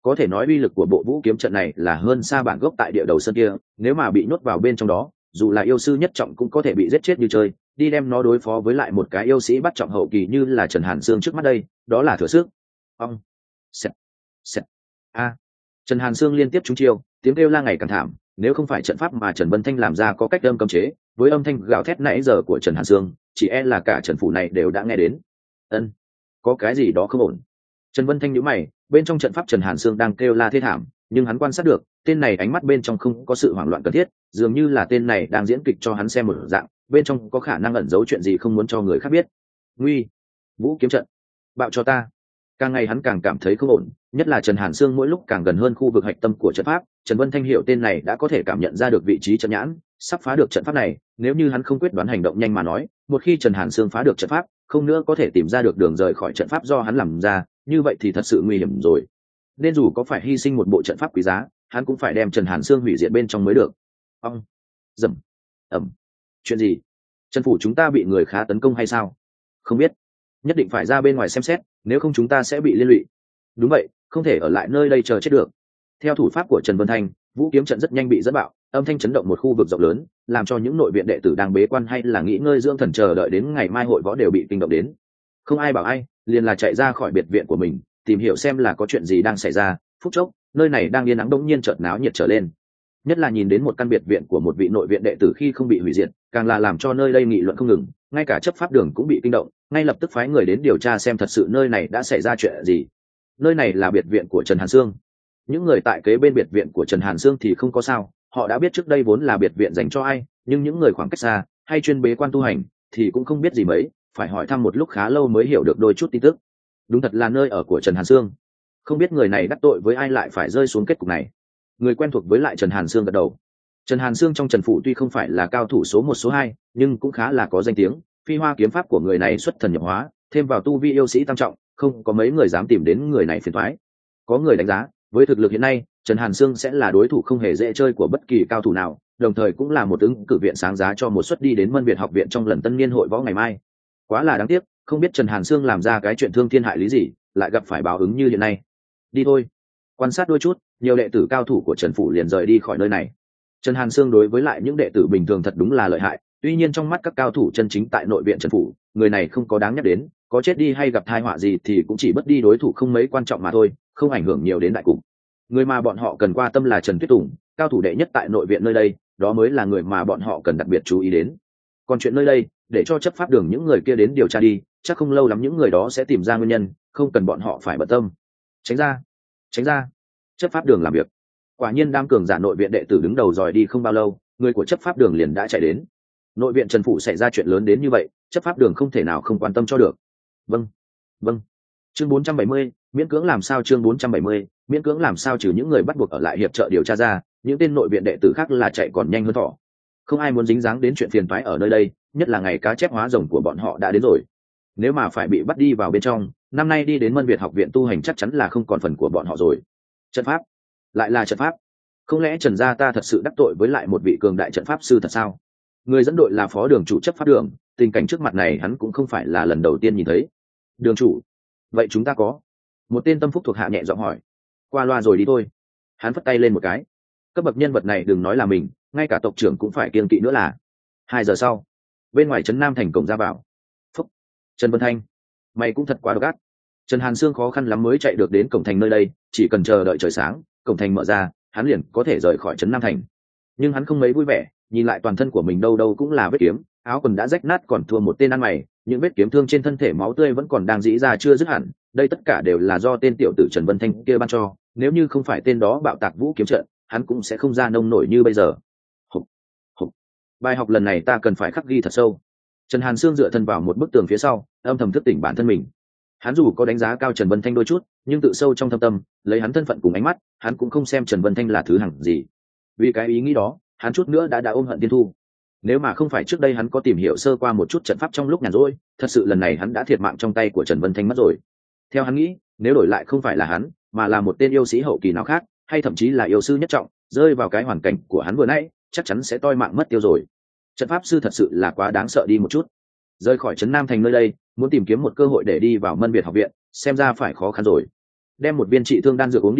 có thể nói uy lực của bộ vũ kiếm trận này là hơn xa bản gốc tại địa đầu sơn kia. Nếu mà bị nhốt vào bên trong đó, dù là yêu sư nhất trọng cũng có thể bị giết chết như chơi, đi đem nó đối phó với lại một cái yêu sĩ bắt trọng hậu kỳ như là Trần Hàn Sương trước mắt đây, đó là thừa sức. Ông Sẹt. Sẹt. A. Trần Hàn Sương liên tiếp trúng chiêu, tiếng kêu la ngày càng thảm, nếu không phải trận pháp mà Trần Vân Thanh làm ra có cách âm cấm chế, với âm thanh gào thét nãy giờ của Trần Hàn Sương, chỉ e là cả Trần phủ này đều đã nghe đến. Ân, có cái gì đó không ổn. Trần Vân Thanh nhíu mày, bên trong trận pháp Trần Hàn Sương đang kêu la thê thảm, nhưng hắn quan sát được, tên này ánh mắt bên trong không có sự hoảng loạn cần thiết, dường như là tên này đang diễn kịch cho hắn xem một dạng, bên trong có khả năng ẩn giấu chuyện gì không muốn cho người khác biết. Nguy, vũ kiếm trận, bạo cho ta. Càng ngày hắn càng cảm thấy không ổn, nhất là Trần Hàn Sương mỗi lúc càng gần hơn khu vực hạch tâm của trận pháp. Trần Vân Thanh hiểu tên này đã có thể cảm nhận ra được vị trí trận nhãn, sắp phá được trận pháp này. Nếu như hắn không quyết đoán hành động nhanh mà nói, một khi Trần Hàn Sương phá được trận pháp, không nữa có thể tìm ra được đường rời khỏi trận pháp do hắn làm ra, như vậy thì thật sự nguy hiểm rồi. Nên dù có phải hy sinh một bộ trận pháp quý giá, hắn cũng phải đem Trần Hàn Sương hủy diệt bên trong mới được. Ông, dầm, ẩm, chuyện gì? Trần phủ chúng ta bị người khá tấn công hay sao? Không biết, nhất định phải ra bên ngoài xem xét, nếu không chúng ta sẽ bị liên lụy. Đúng vậy, không thể ở lại nơi đây chờ chết được. Theo thủ pháp của Trần Vân Thanh, vũ kiếm trận rất nhanh bị dẫn bạo, âm thanh chấn động một khu vực rộng lớn, làm cho những nội viện đệ tử đang bế quan hay là nghỉ ngơi dưỡng thần chờ đợi đến ngày mai hội võ đều bị kinh động đến. Không ai bảo ai, liền là chạy ra khỏi biệt viện của mình, tìm hiểu xem là có chuyện gì đang xảy ra. Phút chốc, nơi này đang yên ắng đống nhiên chợt náo nhiệt trở lên. Nhất là nhìn đến một căn biệt viện của một vị nội viện đệ tử khi không bị hủy diệt, càng là làm cho nơi đây nghị luận không ngừng, ngay cả chấp pháp đường cũng bị kinh động, ngay lập tức phái người đến điều tra xem thật sự nơi này đã xảy ra chuyện gì. Nơi này là biệt viện của Trần Hàn Sương. Những người tại kế bên biệt viện của Trần Hàn Sương thì không có sao, họ đã biết trước đây vốn là biệt viện dành cho ai, nhưng những người khoảng cách xa hay chuyên bế quan tu hành thì cũng không biết gì mấy, phải hỏi thăm một lúc khá lâu mới hiểu được đôi chút tin tức. Đúng thật là nơi ở của Trần Hàn Sương. Không biết người này đắc tội với ai lại phải rơi xuống kết cục này. Người quen thuộc với lại Trần Hàn Sương gật đầu. Trần Hàn Sương trong Trần phủ tuy không phải là cao thủ số một số hai, nhưng cũng khá là có danh tiếng. Phi hoa kiếm pháp của người này xuất thần nhập hóa, thêm vào tu vi yêu sĩ tam trọng, không có mấy người dám tìm đến người này phiền toái. Có người đánh giá, với thực lực hiện nay, Trần Hàn Sương sẽ là đối thủ không hề dễ chơi của bất kỳ cao thủ nào, đồng thời cũng là một ứng cử viện sáng giá cho một suất đi đến Mân Việt học viện trong lần tân niên hội võ ngày mai. Quá là đáng tiếc, không biết Trần Hàn Sương làm ra cái chuyện thương thiên hại lý gì, lại gặp phải báo ứng như hiện nay. Đi thôi, quan sát đôi chút, nhiều đệ tử cao thủ của Trần phủ liền rời đi khỏi nơi này. Trần Hàn Sương đối với lại những đệ tử bình thường thật đúng là lợi hại, tuy nhiên trong mắt các cao thủ chân chính tại nội viện Trần phủ, người này không có đáng nhắc đến, có chết đi hay gặp tai họa gì thì cũng chỉ bất đi đối thủ không mấy quan trọng mà thôi, không ảnh hưởng nhiều đến đại cục. Người mà bọn họ cần quan tâm là Trần Tuyết Tùng, cao thủ đệ nhất tại nội viện nơi đây, đó mới là người mà bọn họ cần đặc biệt chú ý đến. Còn chuyện nơi đây, để cho chấp pháp đường những người kia đến điều tra đi, chắc không lâu lắm những người đó sẽ tìm ra nguyên nhân, không cần bọn họ phải bận tâm. Tránh ra, tránh ra. Chấp pháp đường làm việc. Quả nhiên đám cường giả nội viện đệ tử đứng đầu rời đi không bao lâu, người của chấp pháp đường liền đã chạy đến. Nội viện Trần phủ xảy ra chuyện lớn đến như vậy, chấp pháp đường không thể nào không quan tâm cho được. Vâng, vâng. Chương bốn trăm bảy mươi, miễn cưỡng làm sao chương bốn trăm bảy mươi, miễn cưỡng làm sao trừ những người bắt buộc ở lại hiệp trợ điều tra ra, những tên nội viện đệ tử khác là chạy còn nhanh hơn thỏ. Không ai muốn dính dáng đến chuyện phiền toái ở nơi đây, nhất là ngày cá chép hóa rồng của bọn họ đã đến rồi. Nếu mà phải bị bắt đi vào bên trong, năm nay đi đến Mân Việt học viện tu hành chắc chắn là không còn phần của bọn họ rồi. Trận pháp, lại là trận pháp. Không lẽ Trần gia ta thật sự đắc tội với lại một vị cường đại trận pháp sư thật sao? Người dẫn đội là phó đường chủ chấp pháp đường, tình cảnh trước mặt này hắn cũng không phải là lần đầu tiên nhìn thấy. Đường chủ, vậy chúng ta có? Một tên tâm phúc thuộc hạ nhẹ giọng hỏi. Qua loa rồi đi thôi. Hắn phất tay lên một cái. Cấp bậc nhân vật này đừng nói là mình, ngay cả tộc trưởng cũng phải kiêng kỵ nữa là. Hai giờ sau, bên ngoài trấn Nam thành cổng ra vào. Phúc, Trần Vân Thanh, mày cũng thật quá độc ác. Trần Hàn Sương khó khăn lắm mới chạy được đến cổng thành nơi đây, chỉ cần chờ đợi trời sáng, cổng thành mở ra, hắn liền có thể rời khỏi trấn Nam thành. Nhưng hắn không mấy vui vẻ, nhìn lại toàn thân của mình đâu đâu cũng là vết kiếm, áo quần đã rách nát còn thua một tên ăn mày, những vết kiếm thương trên thân thể máu tươi vẫn còn đang rỉ ra chưa dứt hẳn, đây tất cả đều là do tên tiểu tử Trần Vân Thanh kia ban cho, nếu như không phải tên đó bạo tạc vũ kiếm trận, hắn cũng sẽ không ra nông nổi như bây giờ. Hục, hục. Bài học lần này ta cần phải khắc ghi thật sâu. Trần Hàn Sương dựa thân vào một bức tường phía sau, âm thầm thức tỉnh bản thân mình. Hắn dù có đánh giá cao Trần Vân Thanh đôi chút, nhưng tự sâu trong thâm tâm, lấy hắn thân phận cùng ánh mắt, hắn cũng không xem Trần Vân Thanh là thứ hằng gì. Vì cái ý nghĩ đó, hắn chút nữa đã đã ôm hận tiên thu. Nếu mà không phải trước đây hắn có tìm hiểu sơ qua một chút trận pháp trong lúc nhàn rỗi, thật sự lần này hắn đã thiệt mạng trong tay của Trần Vân Thanh mất rồi. Theo hắn nghĩ, nếu đổi lại không phải là hắn, mà là một tên yêu sĩ hậu kỳ nào khác, hay thậm chí là yêu sư nhất trọng, rơi vào cái hoàn cảnh của hắn vừa nãy, chắc chắn sẽ toi mạng mất tiêu rồi. Trận pháp sư thật sự là quá đáng sợ đi một chút. Rời khỏi trấn Nam thành nơi đây, muốn tìm kiếm một cơ hội để đi vào Mân Việt học viện, xem ra phải khó khăn rồi. Đem một viên trị thương đan dược uống đi vào,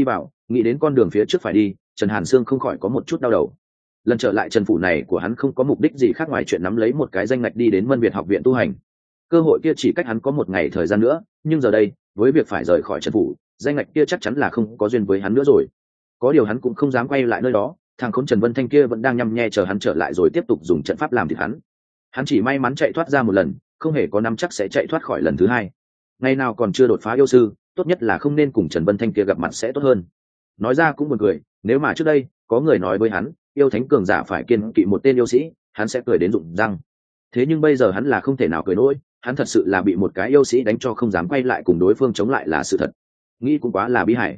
nghĩ đến con đường phía trước phải đi, Trần Hàn Sương không khỏi có một chút đau đầu. Lần trở lại Trần phủ này của hắn không có mục đích gì khác ngoài chuyện nắm lấy một cái danh ngạch đi đến Mân Việt học viện tu hành. Cơ hội kia chỉ cách hắn có một ngày thời gian nữa, nhưng giờ đây với việc phải rời khỏi Trần phủ, danh ngạch kia chắc chắn là không có duyên với hắn nữa rồi. Có điều hắn cũng không dám quay lại nơi đó, thằng khốn Trần Vân Thanh kia vẫn đang nhăm nhe chờ hắn trở lại rồi tiếp tục dùng trận pháp làm thịt hắn. Hắn chỉ may mắn chạy thoát ra một lần, không hề có nắm chắc sẽ chạy thoát khỏi lần thứ hai. Ngày nào còn chưa đột phá yêu sư, tốt nhất là không nên cùng Trần Vân Thanh kia gặp mặt sẽ tốt hơn. Nói ra cũng buồn cười, nếu mà trước đây có người nói với hắn yêu thánh cường giả phải kiên kỵ một tên yêu sĩ, hắn sẽ cười đến rụng răng. Thế nhưng bây giờ hắn là không thể nào cười nổi, hắn thật sự là bị một cái yêu sĩ đánh cho không dám quay lại cùng đối phương chống lại là sự thật. Nghĩ cũng quá là bi hài.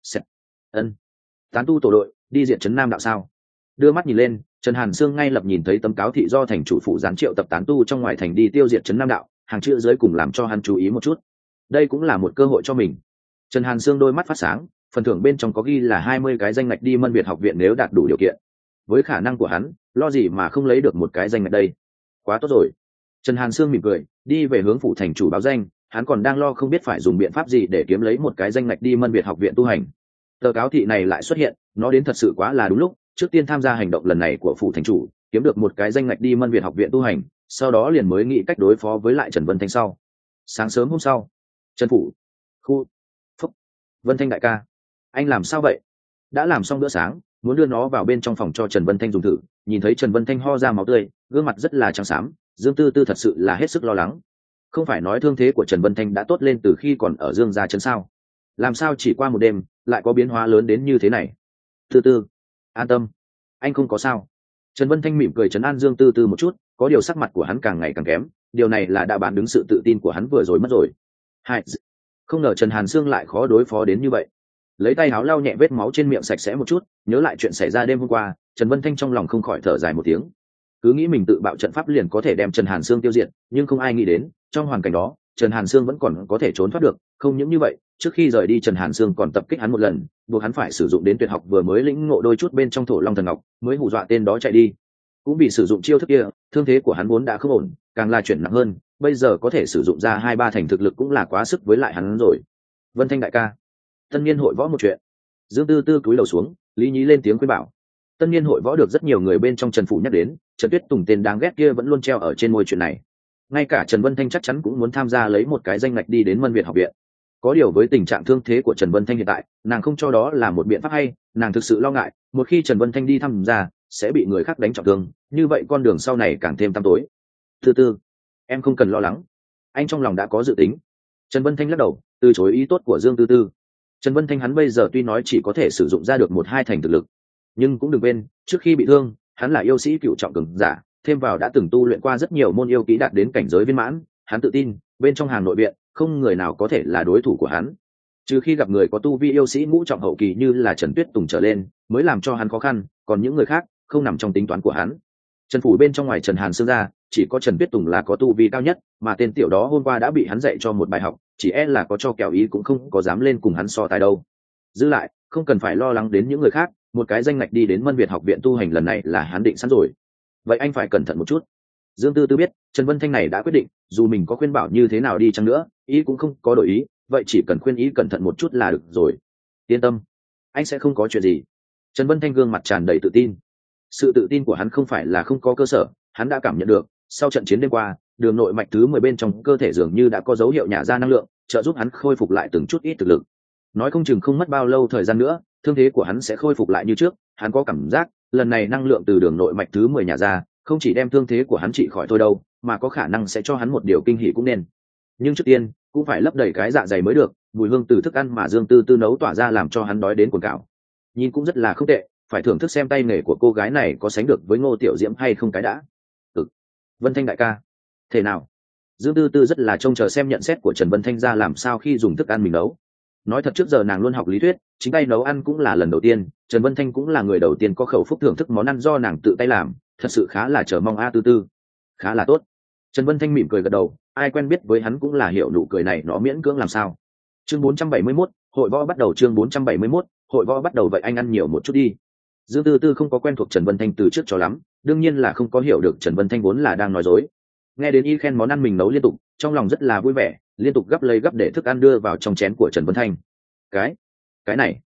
Ân, tán tu tổ đội đi diện trấn Nam đạo sao? Đưa mắt nhìn lên, Trần Hàn Sương ngay lập nhìn thấy tấm cáo thị do thành chủ phụ gián triệu tập tán tu trong ngoài thành đi tiêu diệt trấn Nam đạo, hàng chữ dưới cùng làm cho hắn chú ý một chút. Đây cũng là một cơ hội cho mình. Trần Hàn Sương đôi mắt phát sáng, phần thưởng bên trong có ghi là hai mươi cái danh ngạch đi Mân Việt học viện nếu đạt đủ điều kiện. Với khả năng của hắn, lo gì mà không lấy được một cái danh ngạch đây? Quá tốt rồi. Trần Hàn Sương mỉm cười, đi về hướng phủ thành chủ báo danh, hắn còn đang lo không biết phải dùng biện pháp gì để kiếm lấy một cái danh ngạch đi Mân Việt học viện tu hành. Tờ cáo thị này lại xuất hiện, nó đến thật sự quá là đúng lúc, trước tiên tham gia hành động lần này của phủ thành chủ, kiếm được một cái danh ngạch đi Mân Việt học viện tu hành, sau đó liền mới nghĩ cách đối phó với lại Trần Vân Thanh sau. Sáng sớm hôm sau, Trần phủ, khu, phúc, Vân Thanh đại ca, anh làm sao vậy? Đã làm xong bữa sáng, muốn đưa nó vào bên trong phòng cho Trần Vân Thanh dùng thử, nhìn thấy Trần Vân Thanh ho ra máu tươi, gương mặt rất là trắng xám, Dương Tư Tư thật sự là hết sức lo lắng. Không phải nói thương thế của Trần Vân Thanh đã tốt lên từ khi còn ở Dương gia trấn sao? Làm sao chỉ qua một đêm lại có biến hóa lớn đến như thế này? Tư Tư, an tâm, anh không có sao. Trần Vân Thanh mỉm cười trấn an Dương Tư Tư một chút, có điều sắc mặt của hắn càng ngày càng kém, điều này là đã bán đứng sự tự tin của hắn vừa rồi mất rồi. Hai, không ngờ Trần Hàn Sương lại khó đối phó đến như vậy. Lấy tay áo lau nhẹ vết máu trên miệng sạch sẽ một chút, nhớ lại chuyện xảy ra đêm hôm qua, Trần Vân Thanh trong lòng không khỏi thở dài một tiếng. Cứ nghĩ mình tự bạo trận pháp liền có thể đem Trần Hàn Sương tiêu diệt, nhưng không ai nghĩ đến trong hoàn cảnh đó Trần Hàn Sương vẫn còn có thể trốn thoát được. Không những như vậy, trước khi rời đi Trần Hàn Sương còn tập kích hắn một lần, buộc hắn phải sử dụng đến tuyệt học vừa mới lĩnh ngộ đôi chút bên trong Thổ Long Thần Ngọc, mới hù dọa tên đó chạy đi. Cũng vì sử dụng chiêu thức kia, thương thế của hắn vốn đã không ổn, càng là chuyển nặng hơn, bây giờ có thể sử dụng ra hai ba thành thực lực cũng là quá sức với lại hắn rồi. Vân Thanh đại ca, tân niên hội võ một chuyện. Dương Tư Tư cúi đầu xuống, Lý Nhí lên tiếng khuyên bảo. Tân niên hội võ được rất nhiều người bên trong Trần phủ nhắc đến, Trần Tuyết Tùng tên đáng ghét kia vẫn luôn treo ở trên môi chuyện này. Ngay cả Trần Vân Thanh chắc chắn cũng muốn tham gia lấy một cái danh ngạch đi đến Mân Việt học viện. Có điều với tình trạng thương thế của Trần Vân Thanh hiện tại, nàng không cho đó là một biện pháp hay, nàng thực sự lo ngại, một khi Trần Vân Thanh đi tham gia, sẽ bị người khác đánh trọng thương, như vậy con đường sau này càng thêm tăm tối. Tư Tư, em không cần lo lắng, anh trong lòng đã có dự tính. Trần Vân Thanh lắc đầu, từ chối ý tốt của Dương Tư Tư. Trần Vân Thanh hắn bây giờ tuy nói chỉ có thể sử dụng ra được một hai thành thực lực, nhưng cũng đừng quên, trước khi bị thương, hắn là yêu sĩ cựu trọng cường giả, thêm vào đã từng tu luyện qua rất nhiều môn yêu kỹ đạt đến cảnh giới viên mãn, hắn tự tin, bên trong hàng nội viện, không người nào có thể là đối thủ của hắn. Trừ khi gặp người có tu vi yêu sĩ ngũ trọng hậu kỳ như là Trần Tuyết Tùng trở lên, mới làm cho hắn khó khăn, còn những người khác không nằm trong tính toán của hắn. Trần phủ bên trong ngoài Trần Hàn Sương ra, chỉ có Trần Tuyết Tùng là có tu vi cao nhất, mà tên tiểu đó hôm qua đã bị hắn dạy cho một bài học, chỉ e là có cho kèo ý cũng không có dám lên cùng hắn so tài đâu. Giữ lại, không cần phải lo lắng đến những người khác, một cái danh ngạch đi đến Mân Việt học viện tu hành lần này là hắn định sẵn rồi. Vậy anh phải cẩn thận một chút. Dương Tư Tư biết, Trần Vân Thanh này đã quyết định, dù mình có khuyên bảo như thế nào đi chăng nữa, ý cũng không có đổi ý, vậy chỉ cần khuyên ý cẩn thận một chút là được rồi. Yên tâm, anh sẽ không có chuyện gì. Trần Vân Thanh gương mặt tràn đầy tự tin. Sự tự tin của hắn không phải là không có cơ sở, hắn đã cảm nhận được, sau trận chiến đêm qua, đường nội mạch thứ mười bên trong cơ thể dường như đã có dấu hiệu nhả ra năng lượng, trợ giúp hắn khôi phục lại từng chút ít thực lực. Nói không chừng không mất bao lâu thời gian nữa, thương thế của hắn sẽ khôi phục lại như trước, hắn có cảm giác, lần này năng lượng từ đường nội mạch thứ mười nhả ra, không chỉ đem thương thế của hắn trị khỏi thôi đâu, mà có khả năng sẽ cho hắn một điều kinh hỉ cũng nên. Nhưng trước tiên, cũng phải lấp đầy cái dạ dày mới được, mùi hương từ thức ăn mà Dương Tư Tư nấu tỏa ra làm cho hắn đói đến cuồng cào. Nhìn cũng rất là không tệ, phải thưởng thức xem tay nghề của cô gái này có sánh được với Ngô Tiểu Diễm hay không cái đã. Ừ. Vân Thanh đại ca, thế nào? Dương Tư Tư rất là trông chờ xem nhận xét của Trần Vân Thanh ra làm sao khi dùng thức ăn mình nấu. Nói thật trước giờ nàng luôn học lý thuyết, chính tay nấu ăn cũng là lần đầu tiên, Trần Vân Thanh cũng là người đầu tiên có khẩu phúc thưởng thức món ăn do nàng tự tay làm, thật sự khá là chờ mong. A Tư Tư, khá là tốt. Trần Vân Thanh mỉm cười gật đầu, ai quen biết với hắn cũng là hiểu nụ cười này nó miễn cưỡng làm sao. Chương bốn trăm bảy mươi mốt, hội võ bắt đầu. Chương bốn trăm bảy mươi mốt, hội võ bắt đầu. Vậy anh ăn nhiều một chút đi. Dương Tư Tư không có quen thuộc Trần Vân Thanh từ trước cho lắm, đương nhiên là không có hiểu được Trần Vân Thanh vốn là đang nói dối. Nghe đến y khen món ăn mình nấu liên tục, trong lòng rất là vui vẻ, liên tục gắp lấy gắp để thức ăn đưa vào trong chén của Trần Vân Thanh. Cái, cái này,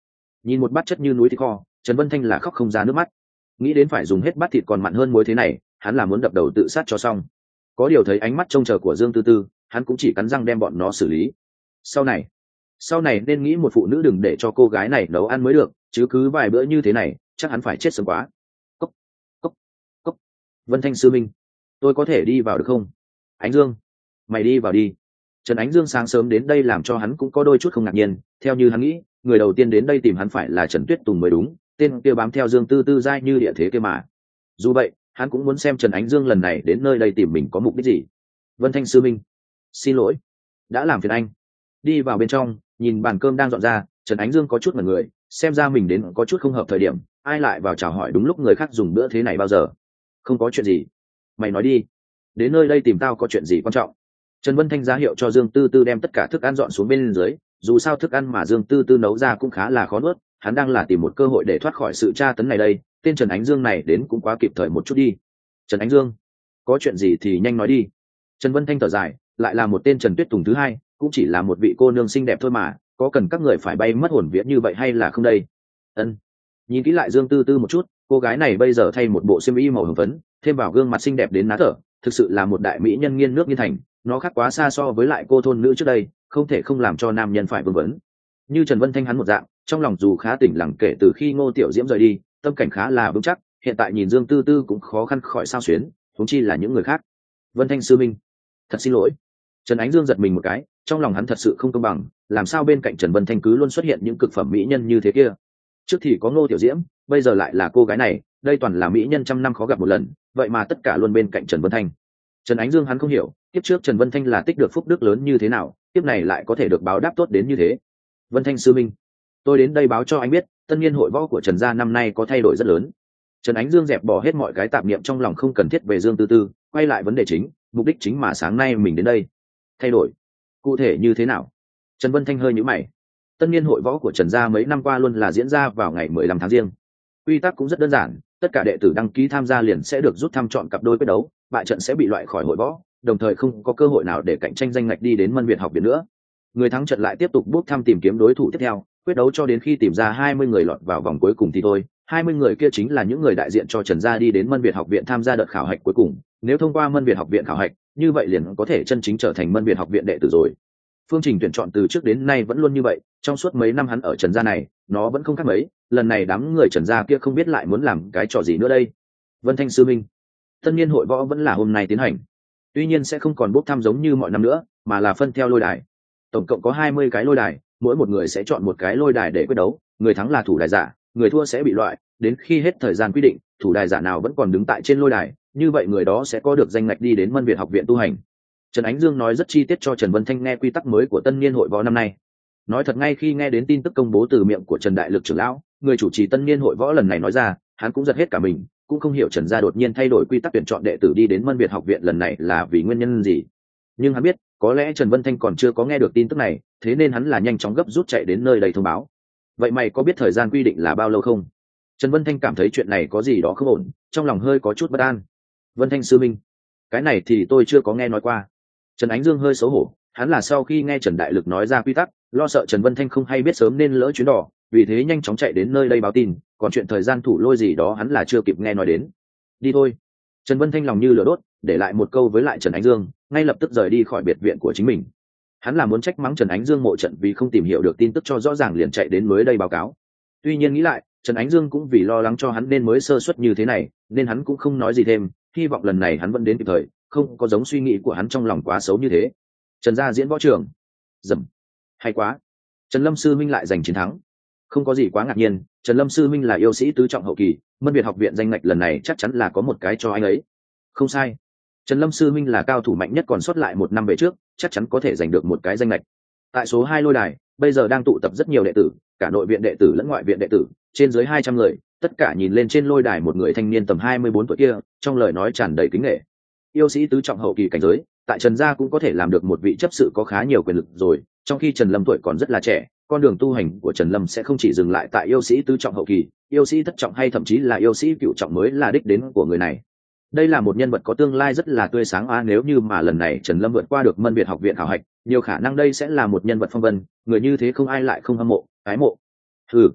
Nhìn một bát chất như núi thịt kho, Trần Vân Thanh là khóc không ra nước mắt. Nghĩ đến phải dùng hết bát thịt còn mặn hơn muối thế này, hắn là muốn đập đầu tự sát cho xong. Có điều thấy ánh mắt trông chờ của Dương Tư Tư, hắn cũng chỉ cắn răng đem bọn nó xử lý. Sau này, sau này nên nghĩ một phụ nữ đừng để cho cô gái này nấu ăn mới được, chứ cứ vài bữa như thế này, chắc hắn phải chết sớm quá. Cốc, cốc, cốc. Vân Thanh sư minh, tôi có thể đi vào được không? Ánh Dương, mày đi vào đi. Trần Ánh Dương sáng sớm đến đây làm cho hắn cũng có đôi chút không ngạc nhiên, theo như hắn nghĩ, người đầu tiên đến đây tìm hắn phải là Trần Tuyết Tùng mới đúng, tên kia bám theo Dương Tư Tư dai như địa thế kia mà. Dù vậy, hắn cũng muốn xem Trần Ánh Dương lần này đến nơi đây tìm mình có mục đích gì. Vân Thanh sư minh, xin lỗi, đã làm phiền anh. Đi vào bên trong, nhìn bàn cơm đang dọn ra, Trần Ánh Dương có chút mẩn người, xem ra mình đến có chút không hợp thời điểm, ai lại vào chào hỏi đúng lúc người khác dùng bữa thế này bao giờ. Không có chuyện gì, mày nói đi, đến nơi đây tìm tao có chuyện gì quan trọng. Trần Vân Thanh ra hiệu cho Dương Tư Tư đem tất cả thức ăn dọn xuống bên dưới, dù sao thức ăn mà Dương Tư Tư nấu ra cũng khá là khó nuốt, hắn đang là tìm một cơ hội để thoát khỏi sự tra tấn này đây, tên Trần Ánh Dương này đến cũng quá kịp thời một chút đi. Trần Ánh Dương, có chuyện gì thì nhanh nói đi. Trần Vân Thanh thở dài, lại là một tên Trần Tuyết Tùng thứ hai, cũng chỉ là một vị cô nương xinh đẹp thôi mà, có cần các người phải bay mất hồn vía như vậy hay là không đây? Ân. Nhìn kỹ lại Dương Tư Tư một chút, cô gái này bây giờ thay một bộ xiêm y màu hồng phấn, thêm vào gương mặt xinh đẹp đến ná thở, thực sự là một đại mỹ nhân nghiên nước nghiên thành, nó khác quá xa so với lại cô thôn nữ trước đây, không thể không làm cho nam nhân phải vương vấn. Như Trần Vân Thanh hắn một dạng, trong lòng dù khá tỉnh lặng kể từ khi Ngô Tiểu Diễm rời đi, tâm cảnh khá là vững chắc, hiện tại nhìn Dương Tư Tư cũng khó khăn khỏi sao xuyến, huống chi là những người khác. Vân Thanh sư minh, thật xin lỗi. Trần Ánh Dương giật mình một cái, trong lòng hắn thật sự không công bằng, làm sao bên cạnh Trần Vân Thanh cứ luôn xuất hiện những cực phẩm mỹ nhân như thế kia. Trước thì có Ngô Tiểu Diễm, bây giờ lại là cô gái này, đây toàn là mỹ nhân trăm năm khó gặp một lần, vậy mà tất cả luôn bên cạnh Trần Vân Thanh. Trần Ánh Dương hắn không hiểu, kiếp trước Trần Vân Thanh là tích được phúc đức lớn như thế nào, kiếp này lại có thể được báo đáp tốt đến như thế. Vân Thanh sư minh, tôi đến đây báo cho anh biết, tân niên hội võ của Trần gia năm nay có thay đổi rất lớn. Trần Ánh Dương dẹp bỏ hết mọi cái tạp niệm trong lòng không cần thiết về Dương Tư Tư, quay lại vấn đề chính, mục đích chính mà sáng nay mình đến đây. Thay đổi, cụ thể như thế nào? Trần Vân Thanh hơi nhíu mày. Tân niên hội võ của Trần gia mấy năm qua luôn là diễn ra vào ngày mười lăm tháng Giêng. Quy tắc cũng rất đơn giản, tất cả đệ tử đăng ký tham gia liền sẽ được rút thăm chọn cặp đôi quyết đấu, bại trận sẽ bị loại khỏi hội võ, đồng thời không có cơ hội nào để cạnh tranh danh ngạch đi đến Mân Việt học viện nữa. Người thắng trận lại tiếp tục bốc thăm tìm kiếm đối thủ tiếp theo, quyết đấu cho đến khi tìm ra hai mươi người lọt vào vòng cuối cùng thì thôi. hai mươi người kia chính là những người đại diện cho Trần gia đi đến Mân Việt học viện tham gia đợt khảo hạch cuối cùng, nếu thông qua Mân Việt học viện khảo hạch, như vậy liền có thể chân chính trở thành Mân Việt học viện đệ tử rồi. Phương trình tuyển chọn từ trước đến nay vẫn luôn như vậy, trong suốt mấy năm hắn ở Trần gia này, nó vẫn không khác mấy, lần này đám người Trần gia kia không biết lại muốn làm cái trò gì nữa đây. Vân Thanh sư minh, tân niên hội võ vẫn là hôm nay tiến hành, tuy nhiên sẽ không còn bốc thăm giống như mọi năm nữa, mà là phân theo lôi đài. Tổng cộng có hai mươi cái lôi đài, mỗi một người sẽ chọn một cái lôi đài để quyết đấu, người thắng là thủ đài giả, người thua sẽ bị loại, đến khi hết thời gian quy định, thủ đài giả nào vẫn còn đứng tại trên lôi đài, như vậy người đó sẽ có được danh ngạch đi đến Mân Việt học viện tu hành. Trần Ánh Dương nói rất chi tiết cho Trần Vân Thanh nghe quy tắc mới của tân niên hội võ năm nay. Nói thật, ngay khi nghe đến tin tức công bố từ miệng của Trần Đại Lực trưởng lão, người chủ trì tân niên hội võ lần này nói ra, hắn cũng giật hết cả mình, cũng không hiểu Trần gia đột nhiên thay đổi quy tắc tuyển chọn đệ tử đi đến Mân Việt học viện lần này là vì nguyên nhân gì. Nhưng hắn biết, có lẽ Trần Vân Thanh còn chưa có nghe được tin tức này, thế nên hắn là nhanh chóng gấp rút chạy đến nơi đây thông báo. Vậy mày có biết thời gian quy định là bao lâu không? Trần Vân Thanh cảm thấy chuyện này có gì đó không ổn, trong lòng hơi có chút bất an. Vân Thanh sư minh, cái này thì tôi chưa có nghe nói qua. Trần Ánh Dương hơi xấu hổ, hắn là sau khi nghe Trần Đại Lực nói ra quy tắc, lo sợ Trần Vân Thanh không hay biết sớm nên lỡ chuyến đò, vì thế nhanh chóng chạy đến nơi đây báo tin, còn chuyện thời gian thủ lôi gì đó hắn là chưa kịp nghe nói đến. Đi thôi. Trần Vân Thanh lòng như lửa đốt, để lại một câu với lại Trần Ánh Dương, ngay lập tức rời đi khỏi biệt viện của chính mình. Hắn là muốn trách mắng Trần Ánh Dương mộ trận vì không tìm hiểu được tin tức cho rõ ràng liền chạy đến mới đây báo cáo. Tuy nhiên nghĩ lại, Trần Ánh Dương cũng vì lo lắng cho hắn nên mới sơ suất như thế này, nên hắn cũng không nói gì thêm, hy vọng lần này hắn vẫn đến kịp thời, không có giống suy nghĩ của hắn trong lòng quá xấu như thế. Trần gia diễn võ trường. Dầm. Hay quá. Trần Lâm sư minh lại giành chiến thắng. Không có gì quá ngạc nhiên, Trần Lâm sư minh là yêu sĩ tứ trọng hậu kỳ, Mân Việt học viện danh ngạch lần này chắc chắn là có một cái cho anh ấy. Không sai. Trần Lâm sư minh là cao thủ mạnh nhất còn sót lại một năm về trước, chắc chắn có thể giành được một cái danh ngạch. Tại số hai lôi đài, bây giờ đang tụ tập rất nhiều đệ tử, cả nội viện đệ tử lẫn ngoại viện đệ tử, trên dưới hai trăm người, tất cả nhìn lên trên lôi đài một người thanh niên tầm hai mươi bốn tuổi kia, trong lời nói tràn đầy kính nể. Yêu sĩ tứ trọng hậu kỳ cảnh giới, tại Trần gia cũng có thể làm được một vị chấp sự có khá nhiều quyền lực rồi, trong khi Trần Lâm tuổi còn rất là trẻ, con đường tu hành của Trần Lâm sẽ không chỉ dừng lại tại yêu sĩ tứ trọng hậu kỳ, yêu sĩ thất trọng hay thậm chí là yêu sĩ cửu trọng mới là đích đến của người này. Đây là một nhân vật có tương lai rất là tươi sáng a, nếu như mà lần này Trần Lâm vượt qua được Mân Việt học viện khảo hạch, nhiều khả năng đây sẽ là một nhân vật phong vân, người như thế không ai lại không hâm mộ, ái mộ. Ừ,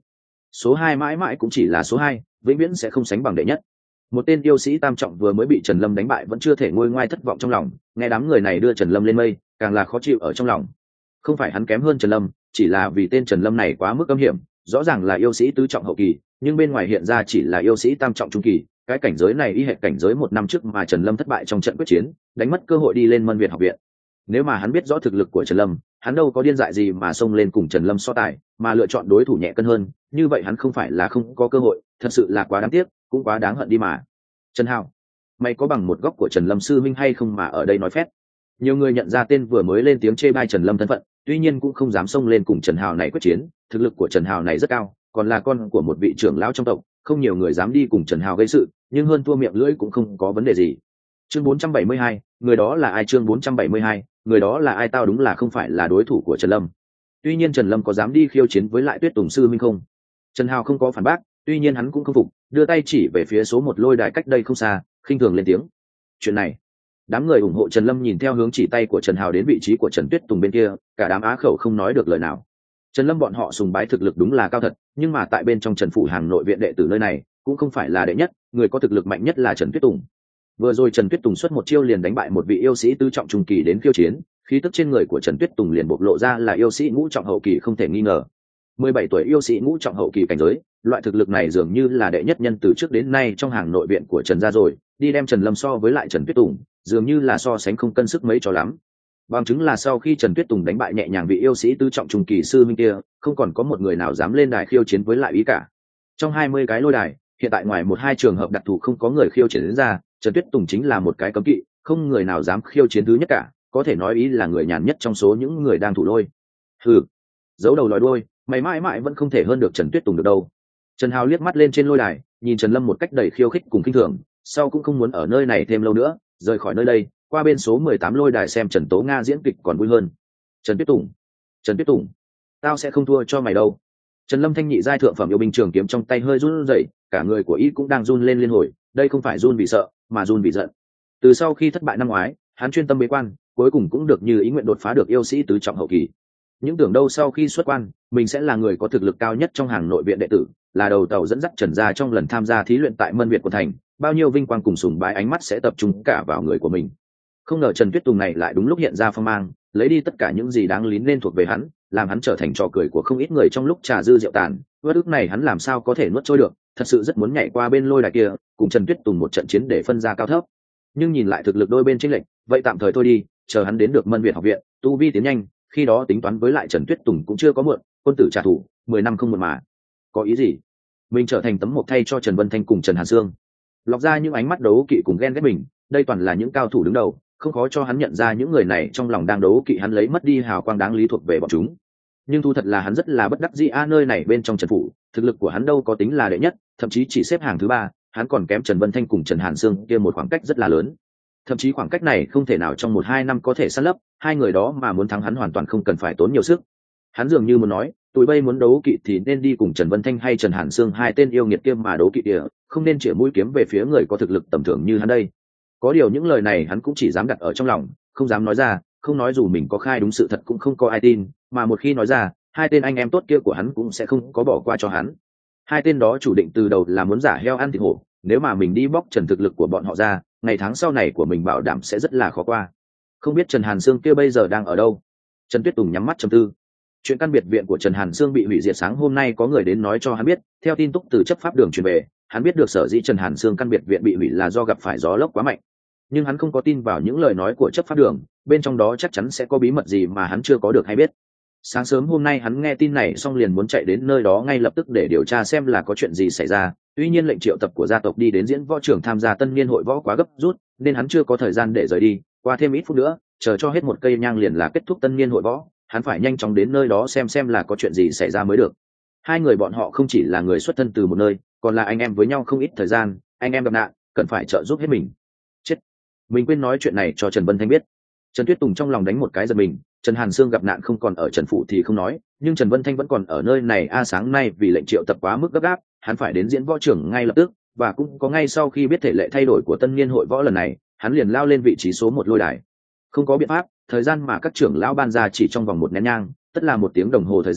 số hai mãi mãi cũng chỉ là số hai, vĩnh viễn sẽ không sánh bằng đệ nhất. Một tên yêu sĩ tam trọng vừa mới bị Trần Lâm đánh bại vẫn chưa thể ngôi ngoai, thất vọng trong lòng, nghe đám người này đưa Trần Lâm lên mây càng là khó chịu ở trong lòng. Không phải hắn kém hơn Trần Lâm, chỉ là vì tên Trần Lâm này quá mức âm hiểm, rõ ràng là yêu sĩ tứ trọng hậu kỳ nhưng bên ngoài hiện ra chỉ là yêu sĩ tam trọng trung kỳ. Cái cảnh giới này y hệ cảnh giới một năm trước mà Trần Lâm thất bại trong trận quyết chiến, đánh mất cơ hội đi lên Mân Việt học viện. Nếu mà hắn biết rõ thực lực của Trần Lâm, hắn đâu có điên dại gì mà xông lên cùng Trần Lâm so tài, mà lựa chọn đối thủ nhẹ cân hơn, như vậy hắn không phải là không có cơ hội, thật sự là quá đáng tiếc, cũng quá đáng hận đi mà. Trần Hào, mày có bằng một góc của Trần Lâm sư minh hay không mà ở đây nói phét? Nhiều người nhận ra tên vừa mới lên tiếng chê bai Trần Lâm thân phận, tuy nhiên cũng không dám xông lên cùng Trần Hào này quyết chiến, thực lực của Trần Hào này rất cao, còn là con của một vị trưởng lão trong tộc, không nhiều người dám đi cùng Trần Hào gây sự, nhưng hơn thua miệng lưỡi cũng không có vấn đề gì. Chương bốn trăm bảy mươi hai, người đó là ai? Chương bốn trăm bảy mươi hai, người đó là ai? Tao đúng là không phải là đối thủ của Trần Lâm. Tuy nhiên Trần Lâm có dám đi khiêu chiến với lại Tuyết Tùng sư minh không? Trần Hào không có phản bác, tuy nhiên hắn cũng không phục, đưa tay chỉ về phía số một lôi đài cách đây không xa, khinh thường lên tiếng. Chuyện này, đám người ủng hộ Trần Lâm nhìn theo hướng chỉ tay của Trần Hào đến vị trí của Trần Tuyết Tùng bên kia, cả đám á khẩu không nói được lời nào. Trần Lâm bọn họ sùng bái thực lực đúng là cao thật, nhưng mà tại bên trong Trần phủ hàng nội viện đệ tử nơi này cũng không phải là đệ nhất, người có thực lực mạnh nhất là Trần Tuyết Tùng. Vừa rồi Trần Tuyết Tùng xuất một chiêu liền đánh bại một vị yêu sĩ tứ trọng trung kỳ đến khiêu chiến, khí tức trên người của Trần Tuyết Tùng liền bộc lộ ra là yêu sĩ ngũ trọng hậu kỳ không thể nghi ngờ. mười bảy tuổi yêu sĩ ngũ trọng hậu kỳ cảnh giới, loại thực lực này dường như là đệ nhất nhân từ trước đến nay trong hàng nội viện của Trần gia rồi, đi đem Trần Lâm so với lại Trần Tuyết Tùng, dường như là so sánh không cân sức mấy cho lắm. Bằng chứng là sau khi Trần Tuyết Tùng đánh bại nhẹ nhàng vị yêu sĩ tứ trọng trung kỳ sư minh kia, không còn có một người nào dám lên đài khiêu chiến với lại ý cả. Trong hai mươi cái lôi đài, hiện tại ngoài một hai trường hợp đặc thù không có người khiêu chiến đến ra, Trần Tuyết Tùng chính là một cái cấm kỵ, không người nào dám khiêu chiến thứ nhất cả, có thể nói ý là người nhàn nhất trong số những người đang thủ lôi. Hừ, giấu đầu lòi đuôi, mày mãi mãi vẫn không thể hơn được Trần Tuyết Tùng được đâu. Trần Hào liếc mắt lên trên lôi đài, nhìn Trần Lâm một cách đầy khiêu khích cùng khinh thường, sau cũng không muốn ở nơi này thêm lâu nữa, rời khỏi nơi đây, qua bên số mười tám lôi đài xem Trần Tố Nga diễn kịch còn vui hơn. Trần Tuyết Tùng, Trần Tuyết Tùng, tao sẽ không thua cho mày đâu. Trần Lâm thanh nhị giai thượng phẩm yêu binh trường kiếm trong tay hơi run rẩy, cả người của y cũng đang run lên liên hồi, đây không phải run vì sợ, mà run vì giận. Từ sau khi thất bại năm ngoái, hắn chuyên tâm bế quan, cuối cùng cũng được như ý nguyện đột phá được yêu sĩ tứ trọng hậu kỳ. Những tưởng đâu sau khi xuất quan, mình sẽ là người có thực lực cao nhất trong hàng nội viện đệ tử, là đầu tàu dẫn dắt Trần gia trong lần tham gia thí luyện tại Mân Việt của thành, bao nhiêu vinh quang cùng sùng bái ánh mắt sẽ tập trung cả vào người của mình. Không ngờ Trần Tuyết Tùng này lại đúng lúc hiện ra phong mang, lấy đi tất cả những gì đáng lý nên thuộc về hắn, làm hắn trở thành trò cười của không ít người trong lúc trà dư rượu tàn. Vất ức này hắn làm sao có thể nuốt trôi được, thật sự rất muốn nhảy qua bên lôi đài kia, cùng Trần Tuyết Tùng một trận chiến để phân ra cao thấp. Nhưng nhìn lại thực lực đôi bên chênh lệch, vậy tạm thời thôi đi, chờ hắn đến được Mân Việt học viện, tu vi tiến nhanh, khi đó tính toán với lại Trần Tuyết Tùng cũng chưa có muộn, quân tử trả thù, mười năm không muộn mà. Có ý gì? Mình trở thành tấm mộc thay cho Trần Vân Thanh cùng Trần Hàn Sương. Lọc ra những ánh mắt đấu kỵ cùng ghen ghét mình, đây toàn là những cao thủ đứng đầu, không khó cho hắn nhận ra những người này trong lòng đang đấu kỵ hắn lấy mất đi hào quang đáng lý thuộc về bọn chúng. Nhưng thu thật là hắn rất là bất đắc dĩ a, nơi này bên trong Trần phủ, thực lực của hắn đâu có tính là đệ nhất, thậm chí chỉ xếp hàng thứ ba, hắn còn kém Trần Vân Thanh cùng Trần Hàn Sương kia một khoảng cách rất là lớn. Thậm chí khoảng cách này không thể nào trong một hai năm có thể sát lấp, hai người đó mà muốn thắng hắn hoàn toàn không cần phải tốn nhiều sức. Hắn dường như muốn nói, tụi bay muốn đấu kỵ thì nên đi cùng Trần Vân Thanh hay Trần Hàn Sương, hai tên yêu nghiệt kia mà đấu kỵ địa, không nên chĩa mũi kiếm về phía người có thực lực tầm thường như hắn đây. Có điều những lời này hắn cũng chỉ dám đặt ở trong lòng, không dám nói ra, không nói dù mình có khai đúng sự thật cũng không có ai tin, mà một khi nói ra, hai tên anh em tốt kia của hắn cũng sẽ không có bỏ qua cho hắn. Hai tên đó chủ định từ đầu là muốn giả heo ăn thịt hổ, nếu mà mình đi bóc trần thực lực của bọn họ ra, ngày tháng sau này của mình bảo đảm sẽ rất là khó qua. Không biết Trần Hàn Sương kia bây giờ đang ở đâu? Trần Tuyết Tùng nhắm mắt trầm tư. Chuyện căn biệt viện của Trần Hàn Sương bị hủy diệt sáng hôm nay có người đến nói cho hắn biết, theo tin tức từ chấp pháp đường truyền về, hắn biết được sở dĩ Trần Hàn Sương căn biệt viện bị hủy là do gặp phải gió lốc quá mạnh. Nhưng hắn không có tin vào những lời nói của chấp pháp đường, bên trong đó chắc chắn sẽ có bí mật gì mà hắn chưa có được hay biết. Sáng sớm hôm nay hắn nghe tin này xong liền muốn chạy đến nơi đó ngay lập tức để điều tra xem là có chuyện gì xảy ra. Tuy nhiên lệnh triệu tập của gia tộc đi đến diễn võ trưởng tham gia tân niên hội võ quá gấp rút, nên hắn chưa có thời gian để rời đi. Qua thêm ít phút nữa, chờ cho hết một cây nhang liền là kết thúc tân niên hội võ, hắn phải nhanh chóng đến nơi đó xem xem là có chuyện gì xảy ra mới được. Hai người bọn họ không chỉ là người xuất thân từ một nơi, còn là anh em với nhau không ít thời gian, anh em gặp nạn, cần phải trợ giúp hết mình. Chết, mình quên nói chuyện này cho Trần Vân Thanh biết. Trần Tuyết Tùng trong lòng đánh một cái giật mình, Trần Hàn Sương gặp nạn không còn ở Trần phủ thì không nói, nhưng Trần Vân Thanh vẫn còn ở nơi này a. Sáng nay vì lệnh triệu tập quá mức gấp gáp, hắn phải đến diễn võ trưởng ngay lập tức, và cũng có ngay sau khi biết thể lệ thay đổi của tân niên hội võ lần này, hắn liền lao lên vị trí số một lôi đài. Không có biện pháp, thời gian mà các trưởng lão ban ra chỉ trong vòng một nén nhang, tất là một tiếng đồng hồ thời gian,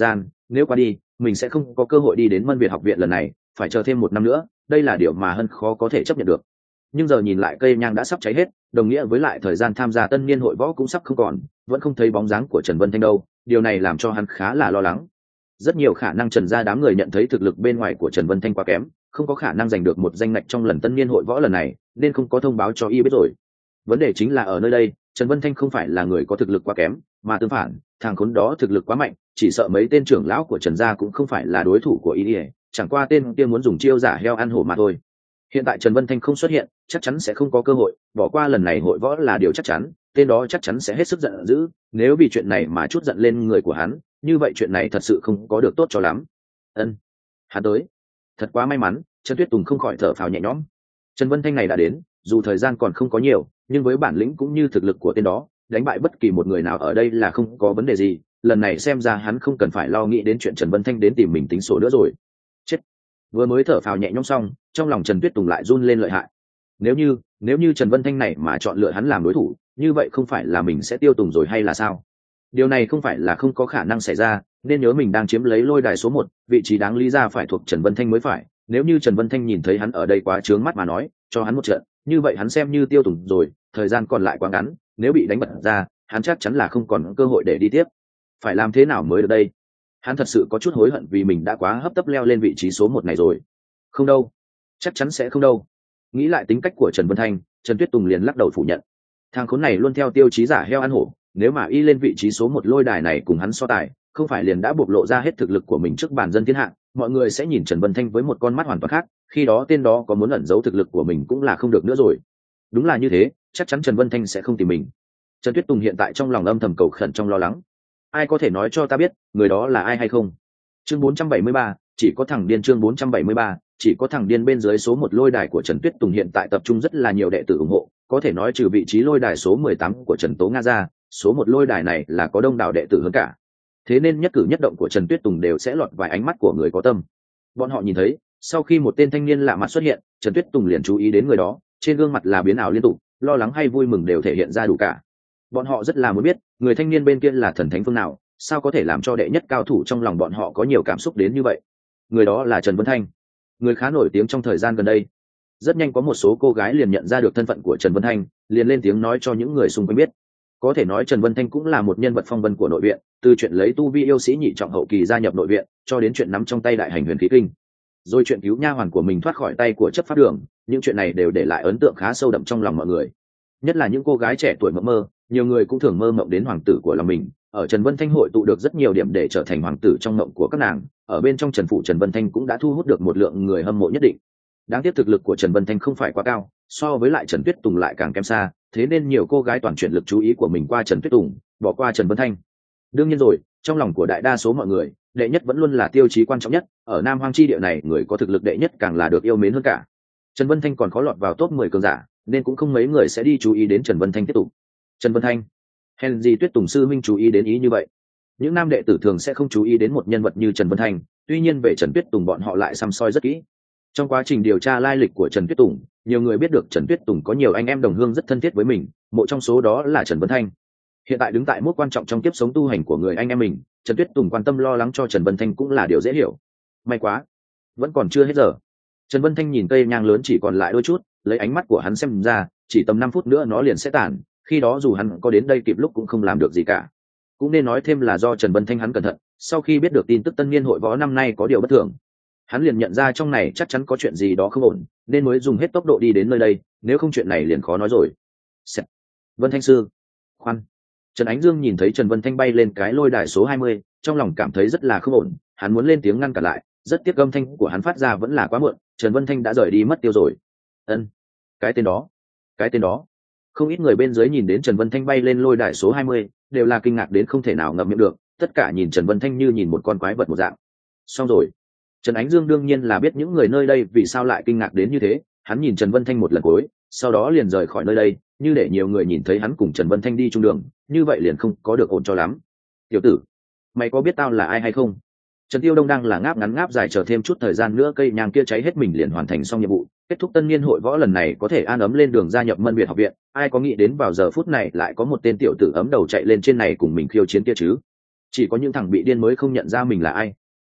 nếu qua đi mình sẽ không có cơ hội đi đến Mân Việt học viện lần này, phải chờ thêm một năm nữa, đây là điều mà Hân khó có thể chấp nhận được. Nhưng giờ nhìn lại cây nhang đã sắp cháy hết, đồng nghĩa với lại thời gian tham gia tân niên hội võ cũng sắp không còn, vẫn không thấy bóng dáng của Trần Vân Thanh đâu, điều này làm cho hắn khá là lo lắng. Rất nhiều khả năng Trần gia đám người nhận thấy thực lực bên ngoài của Trần Vân Thanh quá kém, không có khả năng giành được một danh ngạch trong lần tân niên hội võ lần này, nên không có thông báo cho y biết rồi. Vấn đề chính là ở nơi đây, Trần Vân Thanh không phải là người có thực lực quá kém, mà tương phản, thằng khốn đó thực lực quá mạnh, chỉ sợ mấy tên trưởng lão của Trần gia cũng không phải là đối thủ của y, chẳng qua tên kia muốn dùng chiêu giả heo ăn hổ mà thôi. Hiện tại Trần Vân Thanh không xuất hiện, chắc chắn sẽ không có cơ hội, bỏ qua lần này hội võ là điều chắc chắn, tên đó chắc chắn sẽ hết sức giận dữ, nếu vì chuyện này mà chút giận lên người của hắn, như vậy chuyện này thật sự không có được tốt cho lắm. Ân, hắn tới, thật quá may mắn. Trần Tuyết Tùng không khỏi thở phào nhẹ nhõm. Trần Vân Thanh này đã đến, dù thời gian còn không có nhiều, nhưng với bản lĩnh cũng như thực lực của tên đó, đánh bại bất kỳ một người nào ở đây là không có vấn đề gì. Lần này xem ra hắn không cần phải lo nghĩ đến chuyện Trần Vân Thanh đến tìm mình tính sổ nữa rồi. Chết. Vừa mới thở phào nhẹ nhõm xong, trong lòng Trần Tuyết Tùng lại run lên lợi hại. Nếu như, nếu như Trần Vân Thanh này mà chọn lựa hắn làm đối thủ, như vậy không phải là mình sẽ tiêu tùng rồi hay là sao? Điều này không phải là không có khả năng xảy ra, nên nhớ mình đang chiếm lấy lôi đài số một, vị trí đáng lý ra phải thuộc Trần Vân Thanh mới phải. Nếu như Trần Vân Thanh nhìn thấy hắn ở đây quá trướng mắt mà nói, cho hắn một trận, như vậy hắn xem như tiêu tùng rồi, thời gian còn lại quá ngắn, nếu bị đánh bật ra, hắn chắc chắn là không còn cơ hội để đi tiếp. Phải làm thế nào mới được đây? Hắn thật sự có chút hối hận vì mình đã quá hấp tấp leo lên vị trí số một này rồi. Không đâu, chắc chắn sẽ không đâu. Nghĩ lại tính cách của Trần Vân Thanh, Trần Tuyết Tùng liền lắc đầu phủ nhận. Thằng khốn này luôn theo tiêu chí giả heo ăn hổ, nếu mà y lên vị trí số một lôi đài này cùng hắn so tài, không phải liền đã bộc lộ ra hết thực lực của mình trước bản dân thiên hạ, mọi người sẽ nhìn Trần Vân Thanh với một con mắt hoàn toàn khác, khi đó tên đó có muốn ẩn giấu thực lực của mình cũng là không được nữa rồi. Đúng là như thế, chắc chắn Trần Vân Thanh sẽ không tìm mình. Trần Tuyết Tùng hiện tại trong lòng âm thầm cầu khẩn trong lo lắng. Ai có thể nói cho ta biết, người đó là ai hay không? Chương bốn trăm bảy mươi ba, chỉ có thằng điên. Chương bốn trăm bảy mươi ba, chỉ có thằng điên. Bên dưới số một lôi đài của Trần Tuyết Tùng hiện tại tập trung rất là nhiều đệ tử ủng hộ, có thể nói trừ vị trí lôi đài số mười tám của Trần Tố Nga ra, số một lôi đài này là có đông đảo đệ tử hơn cả. Thế nên nhất cử nhất động của Trần Tuyết Tùng đều sẽ lọt vài ánh mắt của người có tâm. Bọn họ nhìn thấy, sau khi một tên thanh niên lạ mặt xuất hiện, Trần Tuyết Tùng liền chú ý đến người đó, trên gương mặt là biến ảo liên tục, lo lắng hay vui mừng đều thể hiện ra đủ cả. Bọn họ rất là muốn biết, người thanh niên bên kia là thần thánh phương nào, sao có thể làm cho đệ nhất cao thủ trong lòng bọn họ có nhiều cảm xúc đến như vậy. Người đó là Trần Vân Thanh, người khá nổi tiếng trong thời gian gần đây. Rất nhanh có một số cô gái liền nhận ra được thân phận của Trần Vân Thanh, liền lên tiếng nói cho những người xung quanh biết. Có thể nói Trần Vân Thanh cũng là một nhân vật phong vân của nội viện, từ chuyện lấy tu vi yêu sĩ nhị trọng hậu kỳ gia nhập nội viện, cho đến chuyện nắm trong tay đại hành huyền khí kinh, rồi chuyện cứu nha hoàn của mình thoát khỏi tay của chấp pháp đường, những chuyện này đều để lại ấn tượng khá sâu đậm trong lòng mọi người. Nhất là những cô gái trẻ tuổi mộng mơ, nhiều người cũng thường mơ mộng đến hoàng tử của lòng mình. Ở Trần Vân Thanh hội tụ được rất nhiều điểm để trở thành hoàng tử trong mộng của các nàng, ở bên trong Trần phủ Trần Vân Thanh cũng đã thu hút được một lượng người hâm mộ nhất định. Đáng tiếc thực lực của Trần Vân Thanh không phải quá cao, so với lại Trần Tuyết Tùng lại càng kém xa, thế nên nhiều cô gái toàn chuyển lực chú ý của mình qua Trần Tuyết Tùng, bỏ qua Trần Vân Thanh. Đương nhiên rồi, trong lòng của đại đa số mọi người, đệ nhất vẫn luôn là tiêu chí quan trọng nhất, ở Nam Hoang chi địa này người có thực lực đệ nhất càng là được yêu mến hơn cả. Trần Vân Thanh còn khó lọt vào top mười cường giả, nên cũng không mấy người sẽ đi chú ý đến Trần Vân Thanh tiếp tục. Trần Vân Thanh, hèn gì Tuyết Tùng sư minh chú ý đến ý như vậy. Những nam đệ tử thường sẽ không chú ý đến một nhân vật như Trần Vân Thanh, tuy nhiên về Trần Tuyết Tùng bọn họ lại săm soi rất kỹ. Trong quá trình điều tra lai lịch của Trần Tuyết Tùng, nhiều người biết được Trần Tuyết Tùng có nhiều anh em đồng hương rất thân thiết với mình, một trong số đó là Trần Vân Thanh. Hiện tại đứng tại mốc quan trọng trong kiếp sống tu hành của người anh em mình, Trần Tuyết Tùng quan tâm lo lắng cho Trần Vân Thanh cũng là điều dễ hiểu. May quá, vẫn còn chưa hết giờ. Trần Vân Thanh nhìn cây nhang lớn chỉ còn lại đôi chút, lấy ánh mắt của hắn xem ra, chỉ tầm năm phút nữa nó liền sẽ tàn, khi đó dù hắn có đến đây kịp lúc cũng không làm được gì cả. Cũng nên nói thêm là do Trần Vân Thanh hắn cẩn thận, sau khi biết được tin tức tân niên hội võ năm nay có điều bất thường, hắn liền nhận ra trong này chắc chắn có chuyện gì đó không ổn, nên mới dùng hết tốc độ đi đến nơi đây, nếu không chuyện này liền khó nói rồi. Sẹt. Vân Thanh sư, khoan. Trần Ánh Dương nhìn thấy Trần Vân Thanh bay lên cái lôi đài số hai mươi, trong lòng cảm thấy rất là không ổn, hắn muốn lên tiếng ngăn cản lại, rất tiếc âm thanh của hắn phát ra vẫn là quá muộn, Trần Vân Thanh đã rời đi mất tiêu rồi. Ân, cái tên đó, cái tên đó. Không ít người bên dưới nhìn đến Trần Vân Thanh bay lên lôi đài số hai mươi, đều là kinh ngạc đến không thể nào ngậm miệng được, tất cả nhìn Trần Vân Thanh như nhìn một con quái vật một dạng. Xong rồi. Trần Ánh Dương đương nhiên là biết những người nơi đây vì sao lại kinh ngạc đến như thế, hắn nhìn Trần Vân Thanh một lần cuối, sau đó liền rời khỏi nơi đây, như để nhiều người nhìn thấy hắn cùng Trần Vân Thanh đi chung đường, như vậy liền không có được ổn cho lắm. Tiểu tử, mày có biết tao là ai hay không? Trần Tiêu Đông đang là ngáp ngắn ngáp dài chờ thêm chút thời gian nữa cây nhang kia cháy hết mình liền hoàn thành xong nhiệm vụ, kết thúc tân niên hội võ lần này có thể an ấm lên đường gia nhập Mân Việt học viện, ai có nghĩ đến vào giờ phút này lại có một tên tiểu tử ấm đầu chạy lên trên này cùng mình khiêu chiến kia chứ? Chỉ có những thằng bị điên mới không nhận ra mình là ai.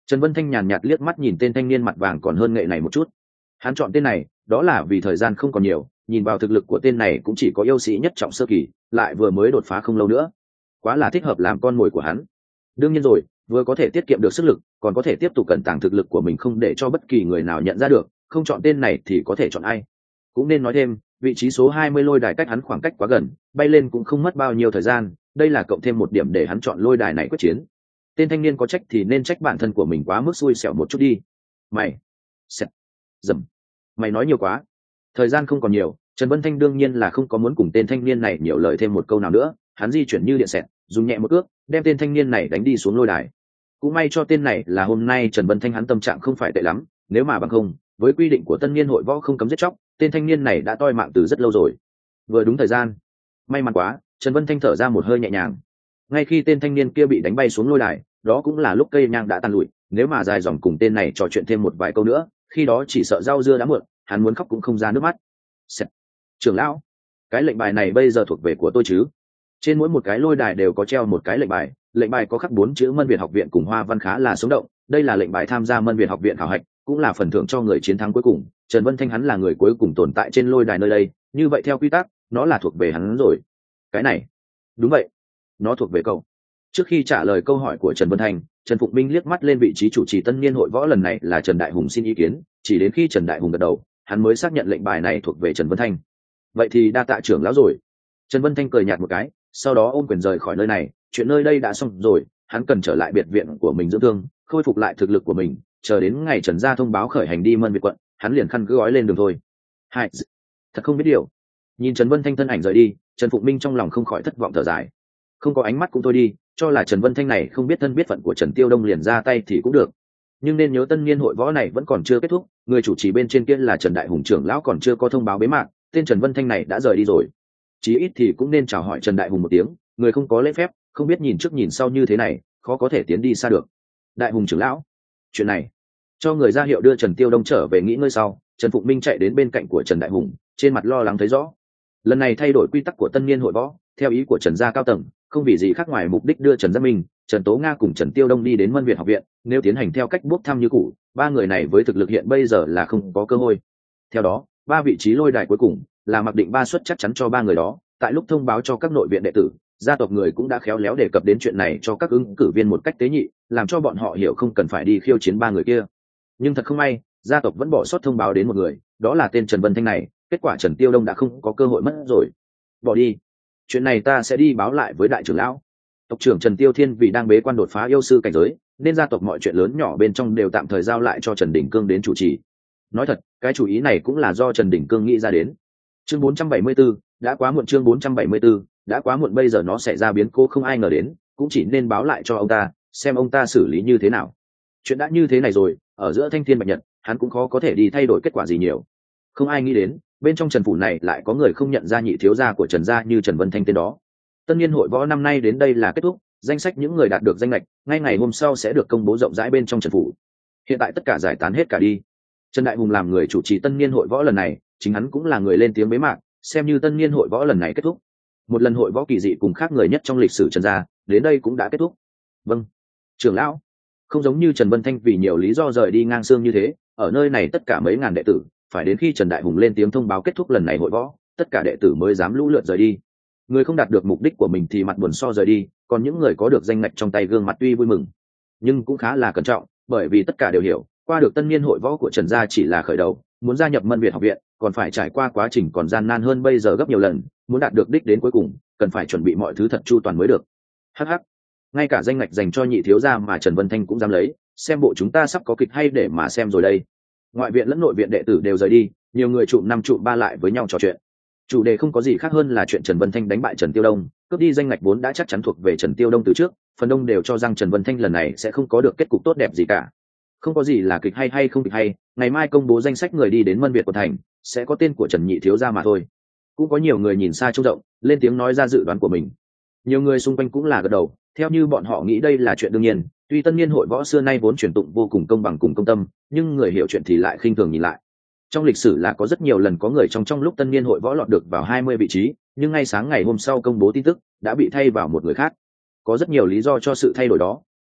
Trần Vân Thanh nhàn nhạt liếc mắt nhìn tên thanh niên mặt vàng còn hơn nghệ này một chút. Hắn chọn tên này đó là vì thời gian không còn nhiều, nhìn vào thực lực của tên này cũng chỉ có yêu sĩ nhất trọng sơ kỳ, lại vừa mới đột phá không lâu nữa, quá là thích hợp làm con mồi của hắn. Đương nhiên rồi, vừa có thể tiết kiệm được sức lực, còn có thể tiếp tục cẩn tàng thực lực của mình không để cho bất kỳ người nào nhận ra được, không chọn tên này thì có thể chọn ai. Cũng nên nói thêm, vị trí số hai mươi lôi đài cách hắn khoảng cách quá gần, bay lên cũng không mất bao nhiêu thời gian, đây là cộng thêm một điểm để hắn chọn lôi đài này quyết chiến. Tên thanh niên có trách thì nên trách bản thân của mình quá mức xui xẻo một chút đi. Mày, sẹt, dầm, mày nói nhiều quá. Thời gian không còn nhiều, Trần Vân Thanh đương nhiên là không có muốn cùng tên thanh niên này nhiều lời thêm một câu nào nữa, hắn di chuyển như điện xẹt, dùng nhẹ một cước, đem tên thanh niên này đánh đi xuống lôi đài. Cũng may cho tên này là hôm nay Trần Vân Thanh hắn tâm trạng không phải tệ lắm, nếu mà bằng không, với quy định của tân niên hội võ không cấm giết chóc, tên thanh niên này đã toi mạng từ rất lâu rồi. Vừa đúng thời gian, may mắn quá, Trần Vân Thanh thở ra một hơi nhẹ nhàng. Ngay khi tên thanh niên kia bị đánh bay xuống lôi đài, đó cũng là lúc cây nhang đã tan lụi, nếu mà dài dòng cùng tên này trò chuyện thêm một vài câu nữa, khi đó chỉ sợ rau dưa đã muộn, hắn muốn khóc cũng không ra nước mắt. Sẹt. Trưởng lão, cái lệnh bài này bây giờ thuộc về của tôi chứ? Trên mỗi một cái lôi đài đều có treo một cái lệnh bài, lệnh bài có khắc bốn chữ Mân Việt học viện cùng hoa văn khá là sống động, đây là lệnh bài tham gia Mân Việt học viện khảo hạch, cũng là phần thưởng cho người chiến thắng cuối cùng. Trần Vân Thanh hắn là người cuối cùng tồn tại trên lôi đài nơi đây, như vậy theo quy tắc, nó là thuộc về hắn rồi. Cái này, đúng vậy, nó thuộc về cậu. Trước khi trả lời câu hỏi của Trần Vân Thanh, Trần Phụng Minh liếc mắt lên vị trí chủ trì tân niên hội võ lần này là Trần Đại Hùng xin ý kiến, chỉ đến khi Trần Đại Hùng gật đầu, hắn mới xác nhận lệnh bài này thuộc về Trần Vân Thanh. Vậy thì đa tạ trưởng lão rồi. Trần Vân Thanh cười nhạt một cái, sau đó ôm quyền rời khỏi nơi này, chuyện nơi đây đã xong rồi, hắn cần trở lại biệt viện của mình dưỡng thương, khôi phục lại thực lực của mình, chờ đến ngày Trần gia thông báo khởi hành đi Mân Việt quận, hắn liền khăn cứ gói lên đường thôi. Hai, thật không biết điều. Nhìn Trần Vân Thanh thân ảnh rời đi, Trần Phụng Minh trong lòng không khỏi thất vọng thở dài. Không có ánh mắt cũng thôi đi, cho là Trần Vân Thanh này không biết thân biết phận của Trần Tiêu Đông liền ra tay thì cũng được. Nhưng nên nhớ tân niên hội võ này vẫn còn chưa kết thúc, người chủ trì bên trên kia là Trần Đại Hùng trưởng lão còn chưa có thông báo bế mạc, tên Trần Vân Thanh này đã rời đi rồi. Chí ít thì cũng nên chào hỏi Trần Đại Hùng một tiếng, người không có lễ phép, không biết nhìn trước nhìn sau như thế này, khó có thể tiến đi xa được. Đại Hùng trưởng lão, chuyện này, cho người ra hiệu đưa Trần Tiêu Đông trở về nghỉ ngơi sau, Trần Phụng Minh chạy đến bên cạnh của Trần Đại Hùng, trên mặt lo lắng thấy rõ. Lần này thay đổi quy tắc của tân niên hội võ, theo ý của Trần gia cao tầng, không vì gì khác ngoài mục đích đưa Trần Gia Minh, Trần Tố Nga cùng Trần Tiêu Đông đi đến Mân Việt học viện, nếu tiến hành theo cách bốc thăm như cũ, ba người này với thực lực hiện bây giờ là không có cơ hội. Theo đó, ba vị trí lôi đài cuối cùng là mặc định ba suất chắc chắn cho ba người đó, tại lúc thông báo cho các nội viện đệ tử, gia tộc người cũng đã khéo léo đề cập đến chuyện này cho các ứng cử viên một cách tế nhị, làm cho bọn họ hiểu không cần phải đi khiêu chiến ba người kia. Nhưng thật không may, gia tộc vẫn bỏ sót thông báo đến một người, đó là tên Trần Vân Thanh này, kết quả Trần Tiêu Đông đã không có cơ hội mất rồi. Bỏ đi. Chuyện này ta sẽ đi báo lại với đại trưởng lão. Tộc trưởng Trần Tiêu Thiên vì đang bế quan đột phá yêu sư cảnh giới, nên gia tộc mọi chuyện lớn nhỏ bên trong đều tạm thời giao lại cho Trần Đình Cương đến chủ trì. Nói thật, cái chủ ý này cũng là do Trần Đình Cương nghĩ ra đến. Chương bốn trăm bảy mươi 4, đã quá muộn. Chương bốn trăm bảy mươi 4, đã quá muộn, bây giờ nó sẽ ra biến cố không ai ngờ đến, cũng chỉ nên báo lại cho ông ta, xem ông ta xử lý như thế nào. Chuyện đã như thế này rồi, ở giữa Thanh Thiên Bạch Nhật, hắn cũng khó có thể đi thay đổi kết quả gì nhiều. Không ai nghĩ đến, bên trong Trần phủ này lại có người không nhận ra nhị thiếu gia của Trần gia như Trần Vân Thanh tên đó. Tân niên hội võ năm nay đến đây là kết thúc, danh sách những người đạt được danh lệch ngay ngày hôm sau sẽ được công bố rộng rãi bên trong Trần phủ. Hiện tại tất cả giải tán hết cả đi. Trần Đại Hùng làm người chủ trì tân niên hội võ lần này, chính hắn cũng là người lên tiếng bế mạc, xem như tân niên hội võ lần này kết thúc. Một lần hội võ kỳ dị cùng khác người nhất trong lịch sử Trần gia, đến đây cũng đã kết thúc. Vâng, trưởng lão. Không giống như Trần Vân Thanh vì nhiều lý do rời đi ngang xương như thế, ở nơi này tất cả mấy ngàn đệ tử, phải đến khi Trần Đại Hùng lên tiếng thông báo kết thúc lần này hội võ, tất cả đệ tử mới dám lũ lượt rời đi. Người không đạt được mục đích của mình thì mặt buồn so rời đi, còn những người có được danh ngạch trong tay gương mặt tuy vui mừng, nhưng cũng khá là cẩn trọng, bởi vì tất cả đều hiểu, qua được tân niên hội võ của Trần gia chỉ là khởi đầu, muốn gia nhập Mân Việt học viện, còn phải trải qua quá trình còn gian nan hơn bây giờ gấp nhiều lần, muốn đạt được đích đến cuối cùng, cần phải chuẩn bị mọi thứ thật chu toàn mới được. Hắc hắc, ngay cả danh ngạch dành cho nhị thiếu gia mà Trần Vân Thanh cũng dám lấy, xem bộ chúng ta sắp có kịch hay để mà xem rồi đây. Ngoại viện lẫn nội viện đệ tử đều rời đi, nhiều người trụ năm trụ ba lại với nhau trò chuyện. Chủ đề không có gì khác hơn là chuyện Trần Vân Thanh đánh bại Trần Tiêu Đông, cướp đi danh ngạch vốn đã chắc chắn thuộc về Trần Tiêu Đông từ trước, phần đông đều cho rằng Trần Vân Thanh lần này sẽ không có được kết cục tốt đẹp gì cả. Không có gì là kịch hay hay không kịch hay, ngày mai công bố danh sách người đi đến Mân Việt quận thành, sẽ có tên của Trần nhị thiếu gia mà thôi. Cũng có nhiều người nhìn xa trông rộng, lên tiếng nói ra dự đoán của mình. Nhiều người xung quanh cũng là gật đầu, theo như bọn họ nghĩ đây là chuyện đương nhiên, tuy tân niên hội võ xưa nay vốn truyền tụng vô cùng công bằng cùng công tâm, nhưng người hiểu chuyện thì lại khinh thường nhìn lại. Trong lịch sử là có rất nhiều lần có người trong trong lúc tân niên hội võ lọt được vào hai mươi vị trí, nhưng ngay sáng ngày hôm sau công bố tin tức đã bị thay vào một người khác. Có rất nhiều lý do cho sự thay đổi đó,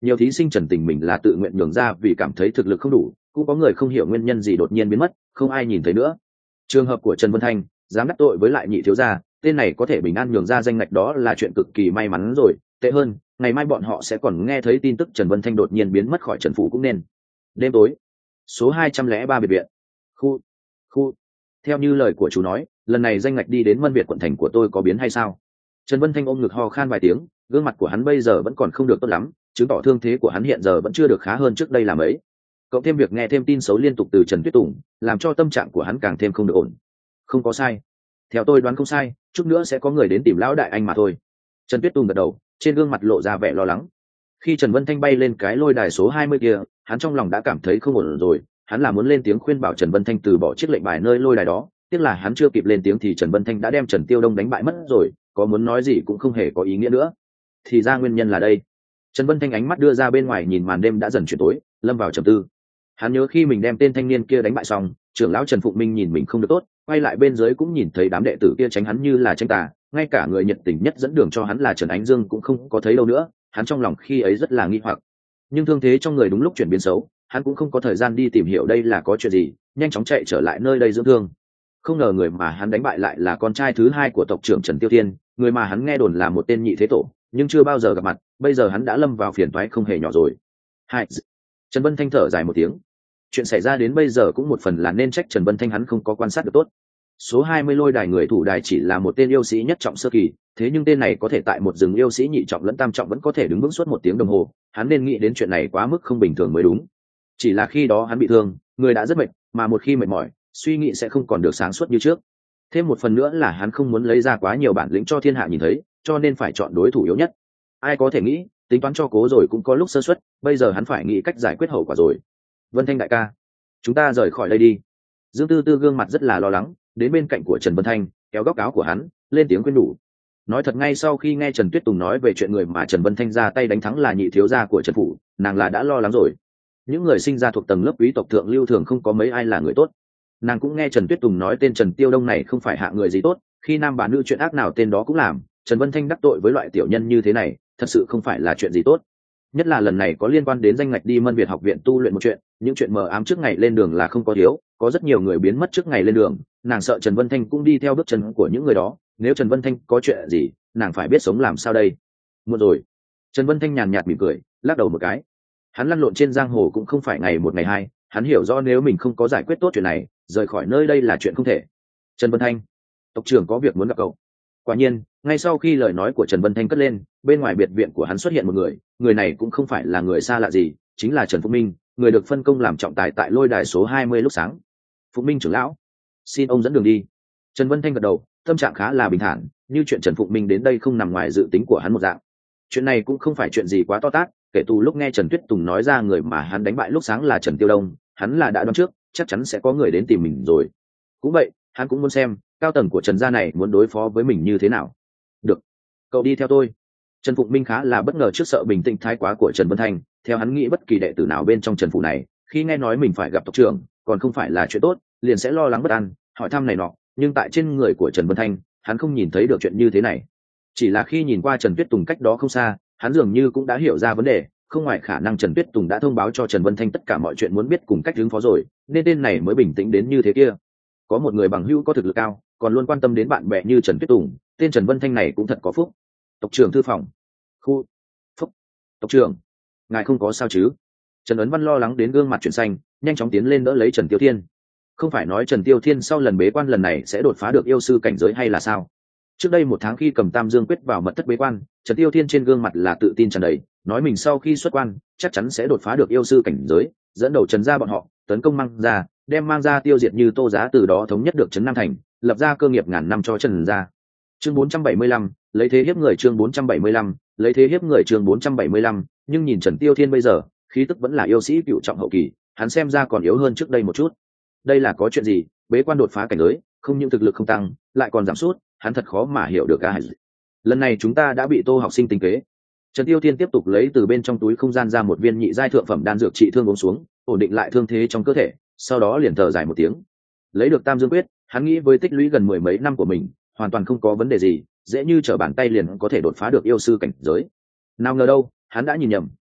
nhiều thí sinh trần tình mình là tự nguyện nhường ra vì cảm thấy thực lực không đủ, cũng có người không hiểu nguyên nhân gì đột nhiên biến mất, không ai nhìn thấy nữa. Trường hợp của Trần Vân Thanh dám đắc tội với lại nhị thiếu gia, tên này có thể bình an nhường ra danh ngạch đó là chuyện cực kỳ may mắn rồi. Tệ hơn, ngày mai bọn họ sẽ còn nghe thấy tin tức Trần Vân Thanh đột nhiên biến mất khỏi Trần phủ cũng nên. Đêm tối, số hai trăm lẻ ba biệt viện. Khu, khu. Theo như lời của chú nói, lần này danh ngạch đi đến Mân Việt quận thành của tôi có biến hay sao? Trần Vân Thanh ôm ngực ho khan vài tiếng, gương mặt của hắn bây giờ vẫn còn không được tốt lắm, chứng tỏ thương thế của hắn hiện giờ vẫn chưa được khá hơn trước đây là mấy. Cộng thêm việc nghe thêm tin xấu liên tục từ Trần Tuyết Tùng, làm cho tâm trạng của hắn càng thêm không được ổn. Không có sai, theo tôi đoán không sai, chút nữa sẽ có người đến tìm lão đại anh mà thôi. Trần Tuyết Tùng gật đầu, trên gương mặt lộ ra vẻ lo lắng. Khi Trần Vân Thanh bay lên cái lôi đài số hai mươi kia, hắn trong lòng đã cảm thấy không ổn rồi, hắn là muốn lên tiếng khuyên bảo Trần Vân Thanh từ bỏ chiếc lệnh bài nơi lôi đài đó, tiếc là hắn chưa kịp lên tiếng thì Trần Vân Thanh đã đem Trần Tiêu Đông đánh bại mất rồi, có muốn nói gì cũng không hề có ý nghĩa nữa. Thì ra nguyên nhân là đây. Trần Vân Thanh ánh mắt đưa ra bên ngoài nhìn màn đêm đã dần chuyển tối, lâm vào trầm tư. Hắn nhớ khi mình đem tên thanh niên kia đánh bại xong, trưởng lão Trần Phụng Minh nhìn mình không được tốt, quay lại bên dưới cũng nhìn thấy đám đệ tử kia tránh hắn như là tránh tà, ngay cả người nhiệt tình nhất dẫn đường cho hắn là Trần Ánh Dương cũng không có thấy đâu nữa, hắn trong lòng khi ấy rất là nghi hoặc. Nhưng thương thế trong người đúng lúc chuyển biến xấu, hắn cũng không có thời gian đi tìm hiểu đây là có chuyện gì, nhanh chóng chạy trở lại nơi đây dưỡng thương. Không ngờ người mà hắn đánh bại lại là con trai thứ hai của tộc trưởng Trần Tiêu Thiên, người mà hắn nghe đồn là một tên nhị thế tổ, nhưng chưa bao giờ gặp mặt, bây giờ hắn đã lâm vào phiền toái không hề nhỏ rồi. Hai. Trần Vân Thanh thở dài một tiếng. Chuyện xảy ra đến bây giờ cũng một phần là nên trách Trần Vân Thanh hắn không có quan sát được tốt. Số hai mươi lôi đài người thủ đài chỉ là một tên yêu sĩ nhất trọng sơ kỳ, thế nhưng tên này có thể tại một rừng yêu sĩ nhị trọng lẫn tam trọng vẫn có thể đứng vững suốt một tiếng đồng hồ, hắn nên nghĩ đến chuyện này quá mức không bình thường mới đúng. Chỉ là khi đó hắn bị thương, người đã rất mệt, mà một khi mệt mỏi, suy nghĩ sẽ không còn được sáng suốt như trước. Thêm một phần nữa là hắn không muốn lấy ra quá nhiều bản lĩnh cho thiên hạ nhìn thấy, cho nên phải chọn đối thủ yếu nhất. Ai có thể nghĩ, tính toán cho cố rồi cũng có lúc sơ suất, bây giờ hắn phải nghĩ cách giải quyết hậu quả rồi. Vân Thanh đại ca, chúng ta rời khỏi đây đi. Dương Tư Tư gương mặt rất là lo lắng, đến bên cạnh của Trần Vân Thanh, kéo góc áo của hắn, lên tiếng khuyên nhủ. Nói thật, ngay sau khi nghe Trần Tuyết Tùng nói về chuyện người mà Trần Vân Thanh ra tay đánh thắng là nhị thiếu gia của Trần phủ, nàng là đã lo lắng rồi. Những người sinh ra thuộc tầng lớp quý tộc thượng lưu thường không có mấy ai là người tốt. Nàng cũng nghe Trần Tuyết Tùng nói tên Trần Tiêu Đông này không phải hạ người gì tốt, khi nam bà nữ chuyện ác nào tên đó cũng làm, Trần Vân Thanh đắc tội với loại tiểu nhân như thế này, thật sự không phải là chuyện gì tốt. Nhất là lần này có liên quan đến danh ngạch đi Mân Việt học viện tu luyện một chuyện, những chuyện mờ ám trước ngày lên đường là không có thiếu, có rất nhiều người biến mất trước ngày lên đường, nàng sợ Trần Vân Thanh cũng đi theo bước chân của những người đó, nếu Trần Vân Thanh có chuyện gì, nàng phải biết sống làm sao đây. Một rồi. Trần Vân Thanh nhàn nhạt mỉm cười, lắc đầu một cái. Hắn lăn lộn trên giang hồ cũng không phải ngày một ngày hai, hắn hiểu rõ nếu mình không có giải quyết tốt chuyện này, rời khỏi nơi đây là chuyện không thể. Trần Vân Thanh, tộc trưởng có việc muốn gặp cậu. Quả nhiên, ngay sau khi lời nói của Trần Vân Thanh cất lên, bên ngoài biệt viện của hắn xuất hiện một người, người này cũng không phải là người xa lạ gì, chính là Trần Phụng Minh, người được phân công làm trọng tài tại lôi đài số hai mươi lúc sáng. Phụng Minh trưởng lão, xin ông dẫn đường đi. Trần Vân Thanh gật đầu, tâm trạng khá là bình thản, như chuyện Trần Phụng Minh đến đây không nằm ngoài dự tính của hắn một dạng. Chuyện này cũng không phải chuyện gì quá to tát, kể từ lúc nghe Trần Tuyết Tùng nói ra người mà hắn đánh bại lúc sáng là Trần Tiêu Đông, hắn là đã đoán trước, chắc chắn sẽ có người đến tìm mình rồi. Cũng vậy, hắn cũng muốn xem cao tầng của Trần gia này muốn đối phó với mình như thế nào. Được, cậu đi theo tôi. Trần Phụng Minh khá là bất ngờ trước sợ bình tĩnh thái quá của Trần Vân Thanh, theo hắn nghĩ bất kỳ đệ tử nào bên trong Trần phủ này, khi nghe nói mình phải gặp tộc trưởng, còn không phải là chuyện tốt, liền sẽ lo lắng bất an, hỏi thăm này nọ, nhưng tại trên người của Trần Vân Thanh, hắn không nhìn thấy được chuyện như thế này. Chỉ là khi nhìn qua Trần Tuyết Tùng cách đó không xa, hắn dường như cũng đã hiểu ra vấn đề, không ngoài khả năng Trần Tuyết Tùng đã thông báo cho Trần Vân Thanh tất cả mọi chuyện muốn biết cùng cách ứng phó rồi, nên tên này mới bình tĩnh đến như thế kia. Có một người bằng hữu có thực lực cao, còn luôn quan tâm đến bạn bè như Trần Tuyết Tùng, tên Trần Vân Thanh này cũng thật có phúc. Tộc trưởng thư phòng. Khu. Phúc. Tộc trưởng, ngài không có sao chứ? Trần Ấn Văn lo lắng đến gương mặt chuyển xanh, nhanh chóng tiến lên đỡ lấy Trần Tiêu Thiên. Không phải nói Trần Tiêu Thiên sau lần bế quan lần này sẽ đột phá được yêu sư cảnh giới hay là sao? Trước đây một tháng khi cầm Tam Dương quyết vào mật thất bế quan, Trần Tiêu Thiên trên gương mặt là tự tin tràn đầy, nói mình sau khi xuất quan chắc chắn sẽ đột phá được yêu sư cảnh giới, dẫn đầu Trần gia bọn họ tấn công Mang gia, đem Mang gia tiêu diệt như Tô Giá, từ đó thống nhất được Trấn Nam Thành, lập ra cơ nghiệp ngàn năm cho Trần gia. Chương bốn trăm bảy mươi lăm, lấy thế hiếp người. Chương bốn trăm bảy mươi lăm, lấy thế hiếp người. Chương bốn trăm bảy mươi lăm, nhưng nhìn Trần Tiêu Thiên bây giờ, khí tức vẫn là yêu sĩ cựu trọng hậu kỳ, hắn xem ra còn yếu hơn trước đây một chút. Đây là có chuyện gì? Bế quan đột phá cảnh giới, không những thực lực không tăng, lại còn giảm sút, hắn thật khó mà hiểu được a. Lần này chúng ta đã bị Tô học sinh tính kế. Trần Tiêu Thiên tiếp tục lấy từ bên trong túi không gian ra một viên nhị giai thượng phẩm đan dược trị thương uống xuống, ổn định lại thương thế trong cơ thể, sau đó liền thở dài một tiếng. Lấy được Tam Dương quyết, hắn nghĩ với tích lũy gần mười mấy năm của mình, hoàn toàn không có vấn đề gì, dễ như trở bàn tay liền có thể đột phá được yêu sư cảnh giới. Nào ngờ đâu, hắn đã nhìn nhầm,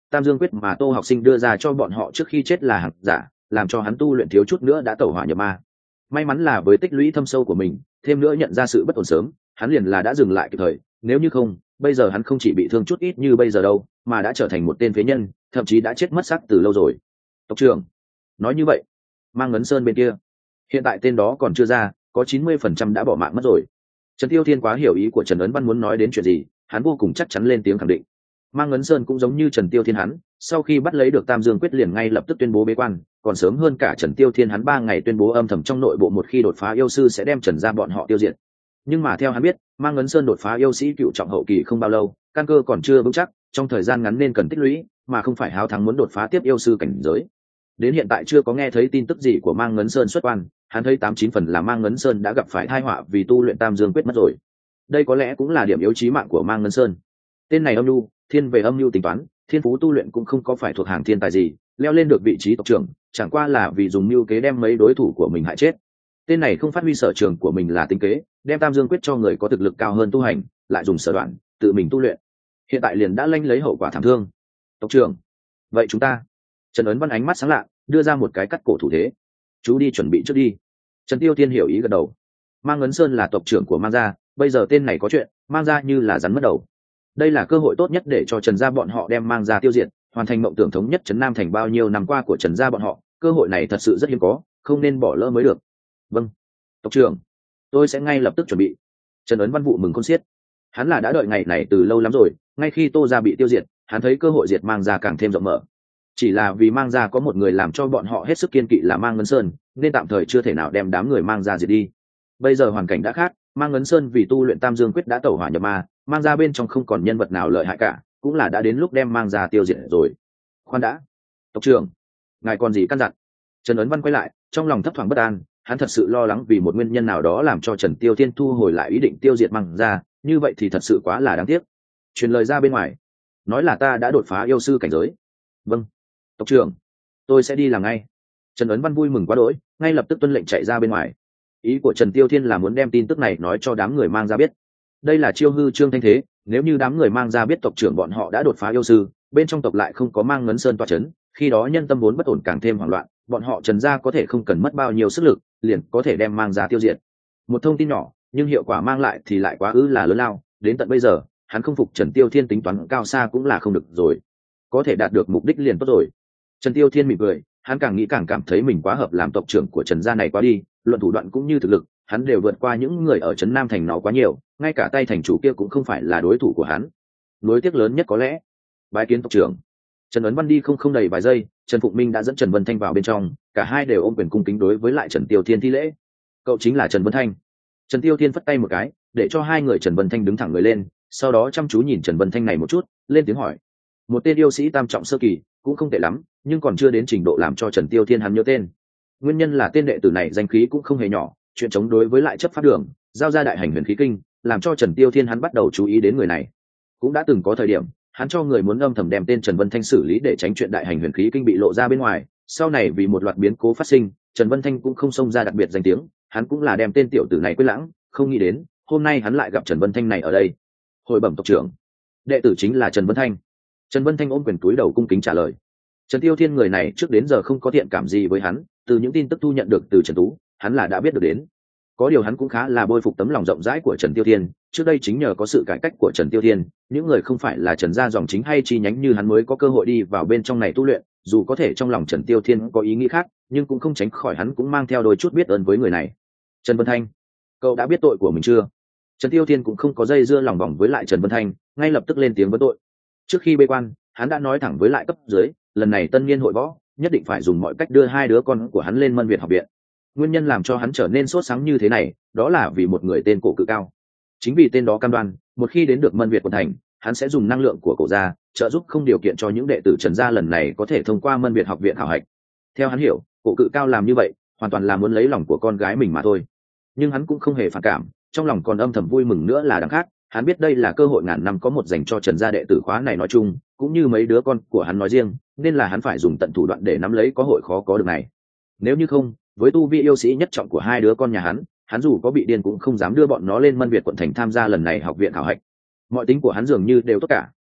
tam dương quyết mà Tô học sinh đưa ra cho bọn họ trước khi chết là hàng giả, làm cho hắn tu luyện thiếu chút nữa đã tẩu hỏa nhập ma. May mắn là với tích lũy thâm sâu của mình, thêm nữa nhận ra sự bất ổn sớm, hắn liền là đã dừng lại kịp thời, nếu như không, bây giờ hắn không chỉ bị thương chút ít như bây giờ đâu, mà đã trở thành một tên phế nhân, thậm chí đã chết mất xác từ lâu rồi. Tộc trưởng nói như vậy, Mang Ngấn Sơn bên kia hiện tại tên đó còn chưa ra, có chín mươi phần trăm đã bỏ mạng mất rồi. Trần Tiêu Thiên quá hiểu ý của Trần Ấn Văn muốn nói đến chuyện gì, hắn vô cùng chắc chắn lên tiếng khẳng định. Mang Ngấn Sơn cũng giống như Trần Tiêu Thiên hắn, sau khi bắt lấy được Tam Dương Quyết liền ngay lập tức tuyên bố bế quan, còn sớm hơn cả Trần Tiêu Thiên hắn ba ngày tuyên bố âm thầm trong nội bộ một khi đột phá yêu sư sẽ đem Trần gia bọn họ tiêu diệt. Nhưng mà theo hắn biết, Mang Ngấn Sơn đột phá yêu sĩ cựu trọng hậu kỳ không bao lâu, căn cơ còn chưa vững chắc, trong thời gian ngắn nên cần tích lũy, mà không phải háo thắng muốn đột phá tiếp yêu sư cảnh giới. Đến hiện tại chưa có nghe thấy tin tức gì của Mang Ngấn Sơn xuất quan, hắn thấy tám chín phần là Mang Ngấn Sơn đã gặp phải tai họa vì tu luyện Tam Dương Quyết mất rồi. Đây có lẽ cũng là điểm yếu chí mạng của Mang Ngấn Sơn. Tên này âm nhu, thiên về âm nhu tính toán, thiên phú tu luyện cũng không có phải thuộc hàng thiên tài gì, leo lên được vị trí tộc trưởng, chẳng qua là vì dùng mưu kế đem mấy đối thủ của mình hại chết. Tên này không phát huy sở trường của mình là tính kế, đem Tam Dương Quyết cho người có thực lực cao hơn tu hành, lại dùng sở đoạn tự mình tu luyện. Hiện tại liền đã lanh lấy hậu quả thảm thương. Tộc trưởng, vậy chúng ta? Trần Ấn Văn ánh mắt sáng lạ, đưa ra một cái cắt cổ thủ thế. Chú đi chuẩn bị trước đi. Trần Tiêu Thiên hiểu ý gật đầu. Mang Ngấn Sơn là tộc trưởng của Mang gia, bây giờ tên này có chuyện, Mang gia như là rắn mất đầu. Đây là cơ hội tốt nhất để cho Trần gia bọn họ đem Mang gia tiêu diệt, hoàn thành mộng tưởng thống nhất Trấn Nam thành bao nhiêu năm qua của Trần gia bọn họ, cơ hội này thật sự rất hiếm có, không nên bỏ lỡ mới được. Vâng, tộc trưởng, tôi sẽ ngay lập tức chuẩn bị. Trần Ấn Văn vụ mừng khôn xiết. Hắn là đã đợi ngày này từ lâu lắm rồi, ngay khi Tô gia bị tiêu diệt, hắn thấy cơ hội diệt Mang gia càng thêm rộng mở. Chỉ là vì Mang gia có một người làm cho bọn họ hết sức kiên kỵ là Mang Ngấn Sơn, nên tạm thời chưa thể nào đem đám người Mang gia diệt đi. Bây giờ hoàn cảnh đã khác, Mang Ngấn Sơn vì tu luyện Tam Dương Quyết đã tẩu hỏa nhập ma, Mang gia bên trong không còn nhân vật nào lợi hại cả, cũng là đã đến lúc đem Mang gia tiêu diệt rồi. Khoan đã, tộc trưởng, ngài còn gì căn dặn? Trần Ấn Văn quay lại, trong lòng thấp thoáng bất an, hắn thật sự lo lắng vì một nguyên nhân nào đó làm cho Trần Tiêu Thiên thu hồi lại ý định tiêu diệt Mang gia, như vậy thì thật sự quá là đáng tiếc. Truyền lời ra bên ngoài, nói là ta đã đột phá yêu sư cảnh giới. Vâng, tộc trưởng, tôi sẽ đi làm ngay. Trần Ấn Văn vui mừng quá đỗi, ngay lập tức tuân lệnh chạy ra bên ngoài. Ý của Trần Tiêu Thiên là muốn đem tin tức này nói cho đám người Mang gia biết. Đây là chiêu hư trương thanh thế, nếu như đám người Mang gia biết tộc trưởng bọn họ đã đột phá yêu sư, bên trong tộc lại không có Mang Ngấn Sơn tọa chấn, khi đó nhân tâm vốn bất ổn càng thêm hoảng loạn, bọn họ Trần gia có thể không cần mất bao nhiêu sức lực, liền có thể đem Mang gia tiêu diệt. Một thông tin nhỏ, nhưng hiệu quả mang lại thì lại quá ư là lớn lao, đến tận bây giờ, hắn không phục Trần Tiêu Thiên tính toán cao xa cũng là không được rồi. Có thể đạt được mục đích liền tốt rồi. Trần Tiêu Thiên mỉm cười, hắn càng nghĩ càng cảm thấy mình quá hợp làm tộc trưởng của Trần gia này quá đi, luận thủ đoạn cũng như thực lực, hắn đều vượt qua những người ở Trấn Nam thành nó quá nhiều, ngay cả tay thành chủ kia cũng không phải là đối thủ của hắn. Nối tiếc lớn nhất có lẽ, bái kiến tộc trưởng. Trần Ấn Văn đi không không đầy vài giây, Trần Phụng Minh đã dẫn Trần Vân Thanh vào bên trong, cả hai đều ôm quyền cung kính đối với lại Trần Tiêu Thiên thi lễ. Cậu chính là Trần Vân Thanh. Trần Tiêu Thiên phất tay một cái, để cho hai người Trần Vân Thanh đứng thẳng người lên, sau đó chăm chú nhìn Trần Vân Thanh này một chút, lên tiếng hỏi. Một tên yêu sĩ tam trọng sơ kỳ, cũng không tệ lắm, nhưng còn chưa đến trình độ làm cho Trần Tiêu Thiên hắn nhớ tên. Nguyên nhân là tên đệ tử này danh khí cũng không hề nhỏ, chuyện chống đối với lại chấp pháp đường, giao ra đại hành huyền khí kinh, làm cho Trần Tiêu Thiên hắn bắt đầu chú ý đến người này. Cũng đã từng có thời điểm, hắn cho người muốn âm thầm đem tên Trần Vân Thanh xử lý để tránh chuyện đại hành huyền khí kinh bị lộ ra bên ngoài. Sau này vì một loạt biến cố phát sinh, Trần Vân Thanh cũng không xông ra đặc biệt danh tiếng, hắn cũng là đem tên tiểu tử này quên lãng, không nghĩ đến hôm nay hắn lại gặp Trần Vân Thanh này ở đây. Hồi bẩm tộc trưởng, đệ tử chính là Trần Vân Thanh. Trần Vân Thanh ôm quyền túi đầu cung kính trả lời. Trần Tiêu Thiên người này trước đến giờ không có thiện cảm gì với hắn, từ những tin tức thu nhận được từ Trần Tú, hắn là đã biết được đến. Có điều hắn cũng khá là bôi phục tấm lòng rộng rãi của Trần Tiêu Thiên, trước đây chính nhờ có sự cải cách của Trần Tiêu Thiên, những người không phải là Trần gia dòng chính hay chi nhánh như hắn mới có cơ hội đi vào bên trong này tu luyện, dù có thể trong lòng Trần Tiêu Thiên có ý nghĩ khác, nhưng cũng không tránh khỏi hắn cũng mang theo đôi chút biết ơn với người này. Trần Vân Thanh, cậu đã biết tội của mình chưa? Trần Tiêu Thiên cũng không có dây dưa lòng vòng với lại Trần Vân Thanh, ngay lập tức lên tiếng vấn tội. Trước khi bế quan, hắn đã nói thẳng với lại cấp dưới, lần này tân niên hội võ, nhất định phải dùng mọi cách đưa hai đứa con của hắn lên Mân Việt học viện. Nguyên nhân làm cho hắn trở nên sốt sáng như thế này, đó là vì một người tên Cổ Cự Cao. Chính vì tên đó cam đoan, một khi đến được Mân Việt quận thành, hắn sẽ dùng năng lượng của Cổ gia, trợ giúp không điều kiện cho những đệ tử Trần gia lần này có thể thông qua Mân Việt học viện khảo hạch. Theo hắn hiểu, Cổ Cự Cao làm như vậy, hoàn toàn là muốn lấy lòng của con gái mình mà thôi. Nhưng hắn cũng không hề phản cảm, trong lòng còn âm thầm vui mừng nữa là đằng khác, hắn biết đây là cơ hội ngàn năm có một dành cho Trần gia đệ tử khóa này nói chung, cũng như mấy đứa con của hắn nói riêng, nên là hắn phải dùng tận thủ đoạn để nắm lấy cơ hội khó có được này. Nếu như không, với tu vi yêu sĩ nhất trọng của hai đứa con nhà hắn, hắn dù có bị điên cũng không dám đưa bọn nó lên Mân Việt quận thành tham gia lần này học viện khảo hạch. Mọi tính của hắn dường như đều tốt cả,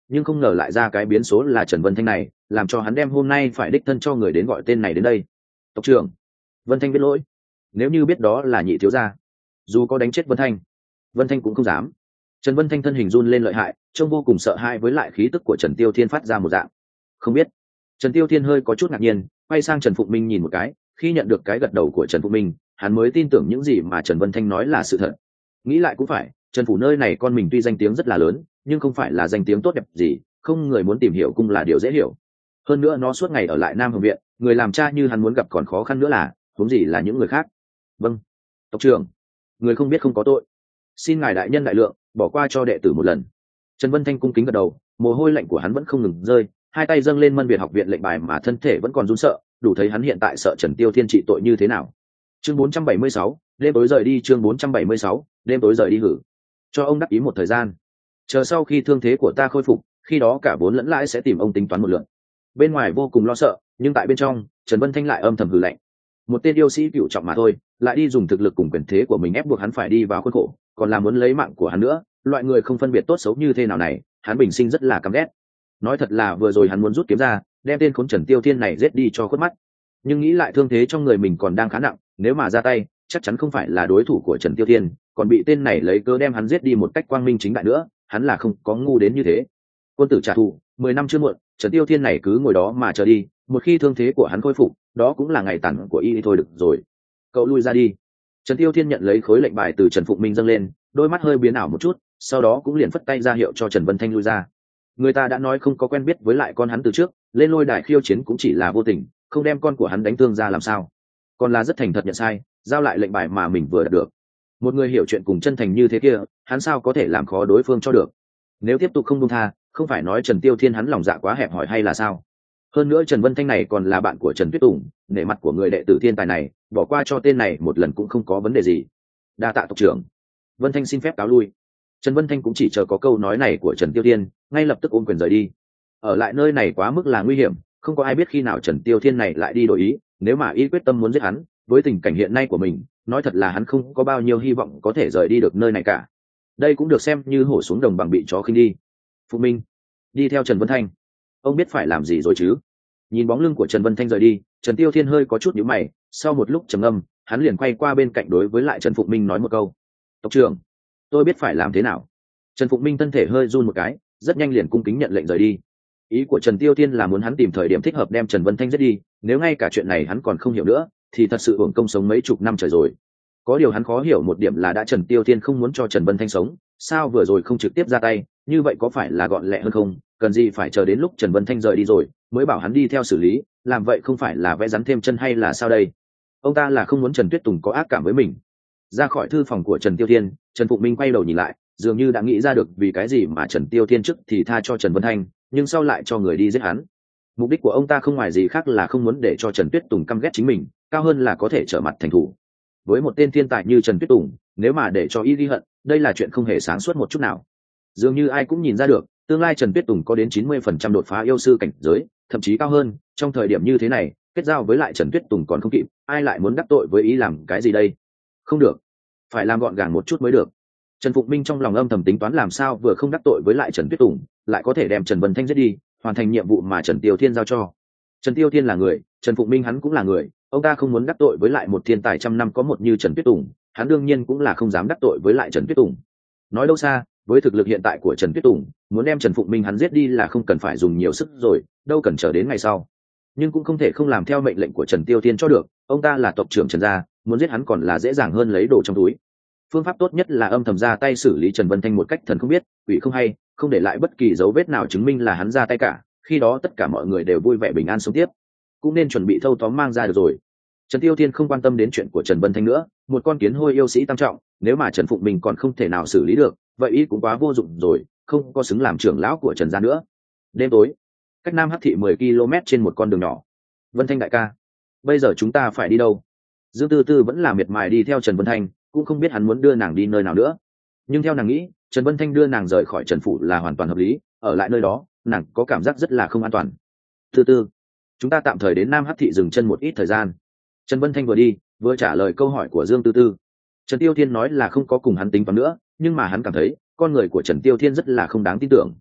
nhưng không ngờ lại ra cái biến số là Trần Vân Thanh này, làm cho hắn đem hôm nay phải đích thân cho người đến gọi tên này đến đây. Tộc trưởng, Vân Thanh biết lỗi. Nếu như biết đó là nhị thiếu gia, dù có đánh chết Vân Thanh, Vân Thanh cũng không dám. Trần Vân Thanh thân hình run lên lợi hại, trông vô cùng sợ hãi với lại khí tức của Trần Tiêu Thiên phát ra một dạng. Không biết. Trần Tiêu Thiên hơi có chút ngạc nhiên, quay sang Trần Phụng Minh nhìn một cái, khi nhận được cái gật đầu của Trần Phụng Minh, hắn mới tin tưởng những gì mà Trần Vân Thanh nói là sự thật. Nghĩ lại cũng phải, Trần phủ nơi này con mình tuy danh tiếng rất là lớn, nhưng không phải là danh tiếng tốt đẹp gì, không người muốn tìm hiểu cũng là điều dễ hiểu. Hơn nữa nó suốt ngày ở lại Nam Hồng viện, người làm cha như hắn muốn gặp còn khó khăn nữa là, huống gì là những người khác. Vâng, tộc trưởng, người không biết không có tội, xin ngài đại nhân đại lượng, bỏ qua cho đệ tử một lần. Trần Vân Thanh cung kính gật đầu, mồ hôi lạnh của hắn vẫn không ngừng rơi, hai tay dâng lên Mân Việt học viện lệnh bài mà thân thể vẫn còn run sợ, đủ thấy hắn hiện tại sợ Trần Tiêu Thiên trị tội như thế nào. Chương bốn trăm bảy mươi sáu, đêm tối rời đi. Chương bốn trăm bảy mươi sáu, đêm tối rời đi hử. Cho ông đắc ý một thời gian, chờ sau khi thương thế của ta khôi phục, khi đó cả vốn lẫn lãi sẽ tìm ông tính toán một lượt. Bên ngoài vô cùng lo sợ, nhưng tại bên trong, Trần Vân Thanh lại âm thầm hừ lạnh. Một tên yêu sĩ cựu trọng mà thôi, lại đi dùng thực lực cùng quyền thế của mình ép buộc hắn phải đi vào khuôn khổ, còn là muốn lấy mạng của hắn nữa. Loại người không phân biệt tốt xấu như thế nào này, hắn bình sinh rất là căm ghét. Nói thật là vừa rồi hắn muốn rút kiếm ra, đem tên khốn Trần Tiêu Thiên này giết đi cho khuất mắt. Nhưng nghĩ lại thương thế trong người mình còn đang khá nặng, nếu mà ra tay, chắc chắn không phải là đối thủ của Trần Tiêu Thiên, còn bị tên này lấy cớ đem hắn giết đi một cách quang minh chính đại nữa, hắn là không có ngu đến như thế. Quân tử trả thù, mười năm chưa muộn, Trần Tiêu Thiên này cứ ngồi đó mà chờ đi, một khi thương thế của hắn khôi phục, đó cũng là ngày tàn của y thôi được rồi. Cậu lui ra đi. Trần Tiêu Thiên nhận lấy khối lệnh bài từ Trần Phụng Minh dâng lên, đôi mắt hơi biến ảo một chút, sau đó cũng liền phất tay ra hiệu cho Trần Vân Thanh lui ra. Người ta đã nói không có quen biết với lại con hắn từ trước, lên lôi đài khiêu chiến cũng chỉ là vô tình, không đem con của hắn đánh thương ra làm sao. Còn là rất thành thật nhận sai, giao lại lệnh bài mà mình vừa đạt được. Một người hiểu chuyện cùng chân thành như thế kia, hắn sao có thể làm khó đối phương cho được. Nếu tiếp tục không buông tha, không phải nói Trần Tiêu Thiên hắn lòng dạ quá hẹp hòi hay là sao? Hơn nữa Trần Vân Thanh này còn là bạn của Trần Tuyết Tùng, nể mặt của người đệ tử thiên tài này, bỏ qua cho tên này một lần cũng không có vấn đề gì. Đa tạ tộc trưởng. Vân Thanh xin phép cáo lui. Trần Vân Thanh cũng chỉ chờ có câu nói này của Trần Tiêu Thiên, ngay lập tức ôm quyền rời đi. Ở lại nơi này quá mức là nguy hiểm, không có ai biết khi nào Trần Tiêu Thiên này lại đi đổi ý, nếu mà y quyết tâm muốn giết hắn, với tình cảnh hiện nay của mình, nói thật là hắn không có bao nhiêu hy vọng có thể rời đi được nơi này cả. Đây cũng được xem như hổ xuống đồng bằng bị chó khinh đi. Phụ Minh, đi theo Trần Vân Thanh. Ông biết phải làm gì rồi chứ? Nhìn bóng lưng của Trần Vân Thanh rời đi, Trần Tiêu Thiên hơi có chút nhíu mày, sau một lúc trầm ngâm, hắn liền quay qua bên cạnh đối với lại Trần Phụng Minh nói một câu. Tộc trưởng, tôi biết phải làm thế nào. Trần Phụng Minh thân thể hơi run một cái, rất nhanh liền cung kính nhận lệnh rời đi. Ý của Trần Tiêu Thiên là muốn hắn tìm thời điểm thích hợp đem Trần Vân Thanh giết đi, nếu ngay cả chuyện này hắn còn không hiểu nữa, thì thật sự hưởng công sống mấy chục năm trời rồi. Có điều hắn khó hiểu một điểm là đã Trần Tiêu Thiên không muốn cho Trần Vân Thanh sống, sao vừa rồi không trực tiếp ra tay, như vậy có phải là gọn lẹ hơn không? Cần gì phải chờ đến lúc Trần Vân Thanh rời đi rồi mới bảo hắn đi theo xử lý, làm vậy không phải là vẽ rắn thêm chân hay là sao đây? Ông ta là không muốn Trần Tuyết Tùng có ác cảm với mình. Ra khỏi thư phòng của Trần Tiêu Thiên, Trần Phụng Minh quay đầu nhìn lại, dường như đã nghĩ ra được vì cái gì mà Trần Tiêu Thiên trước thì tha cho Trần Vân Thanh, nhưng sau lại cho người đi giết hắn. Mục đích của ông ta không ngoài gì khác là không muốn để cho Trần Tuyết Tùng căm ghét chính mình, cao hơn là có thể trở mặt thành thủ. Với một tên thiên tài như Trần Tuyết Tùng, nếu mà để cho y ghi hận, đây là chuyện không hề sáng suốt một chút nào. Dường như ai cũng nhìn ra được, tương lai Trần Tuyết Tùng có đến chín mươi phần trăm đột phá yêu sư cảnh giới, thậm chí cao hơn, trong thời điểm như thế này, kết giao với lại Trần Tuyết Tùng còn không kịp, ai lại muốn đắc tội với ý làm cái gì đây? Không được, phải làm gọn gàng một chút mới được. Trần Phụng Minh trong lòng âm thầm tính toán làm sao vừa không đắc tội với lại Trần Tuyết Tùng, lại có thể đem Trần Vân Thanh giết đi, hoàn thành nhiệm vụ mà Trần Tiêu Thiên giao cho. Trần Tiêu Thiên là người, Trần Phụng Minh hắn cũng là người, ông ta không muốn đắc tội với lại một thiên tài trăm năm có một như Trần Tuyết Tùng, hắn đương nhiên cũng là không dám đắc tội với lại Trần Tuyết Tùng. Nói đâu xa, với thực lực hiện tại của Trần Tuyết Tùng, muốn đem Trần Phụng Minh hắn giết đi là không cần phải dùng nhiều sức rồi, đâu cần chờ đến ngày sau. Nhưng cũng không thể không làm theo mệnh lệnh của Trần Tiêu Thiên cho được, ông ta là tộc trưởng Trần gia, muốn giết hắn còn là dễ dàng hơn lấy đồ trong túi. Phương pháp tốt nhất là âm thầm ra tay xử lý Trần Vân Thanh một cách thần không biết, quỷ không hay, không để lại bất kỳ dấu vết nào chứng minh là hắn ra tay cả, khi đó tất cả mọi người đều vui vẻ bình an sống tiếp. Cũng nên chuẩn bị thâu tóm mang ra được rồi. Trần Tiêu Thiên không quan tâm đến chuyện của Trần Vân Thanh nữa, một con kiến hôi yêu sĩ tam trọng, nếu mà Trần Phụng Minh còn không thể nào xử lý được, vậy ý cũng quá vô dụng rồi, không có xứng làm trưởng lão của Trần gia nữa. Đêm tối, cách Nam Hắc thị mười ki lô mét trên một con đường nhỏ. Vân Thanh đại ca, bây giờ chúng ta phải đi đâu? Dương Tư Tư vẫn là miệt mài đi theo Trần Vân Thanh, cũng không biết hắn muốn đưa nàng đi nơi nào nữa. Nhưng theo nàng nghĩ, Trần Vân Thanh đưa nàng rời khỏi Trần phủ là hoàn toàn hợp lý, ở lại nơi đó, nàng có cảm giác rất là không an toàn. Tư Tư, chúng ta tạm thời đến Nam Hắc thị dừng chân một ít thời gian. Trần Vân Thanh vừa đi, vừa trả lời câu hỏi của Dương Tư Tư. Trần Tiêu Thiên nói là không có cùng hắn tính toán nữa, nhưng mà hắn cảm thấy con người của Trần Tiêu Thiên rất là không đáng tin tưởng.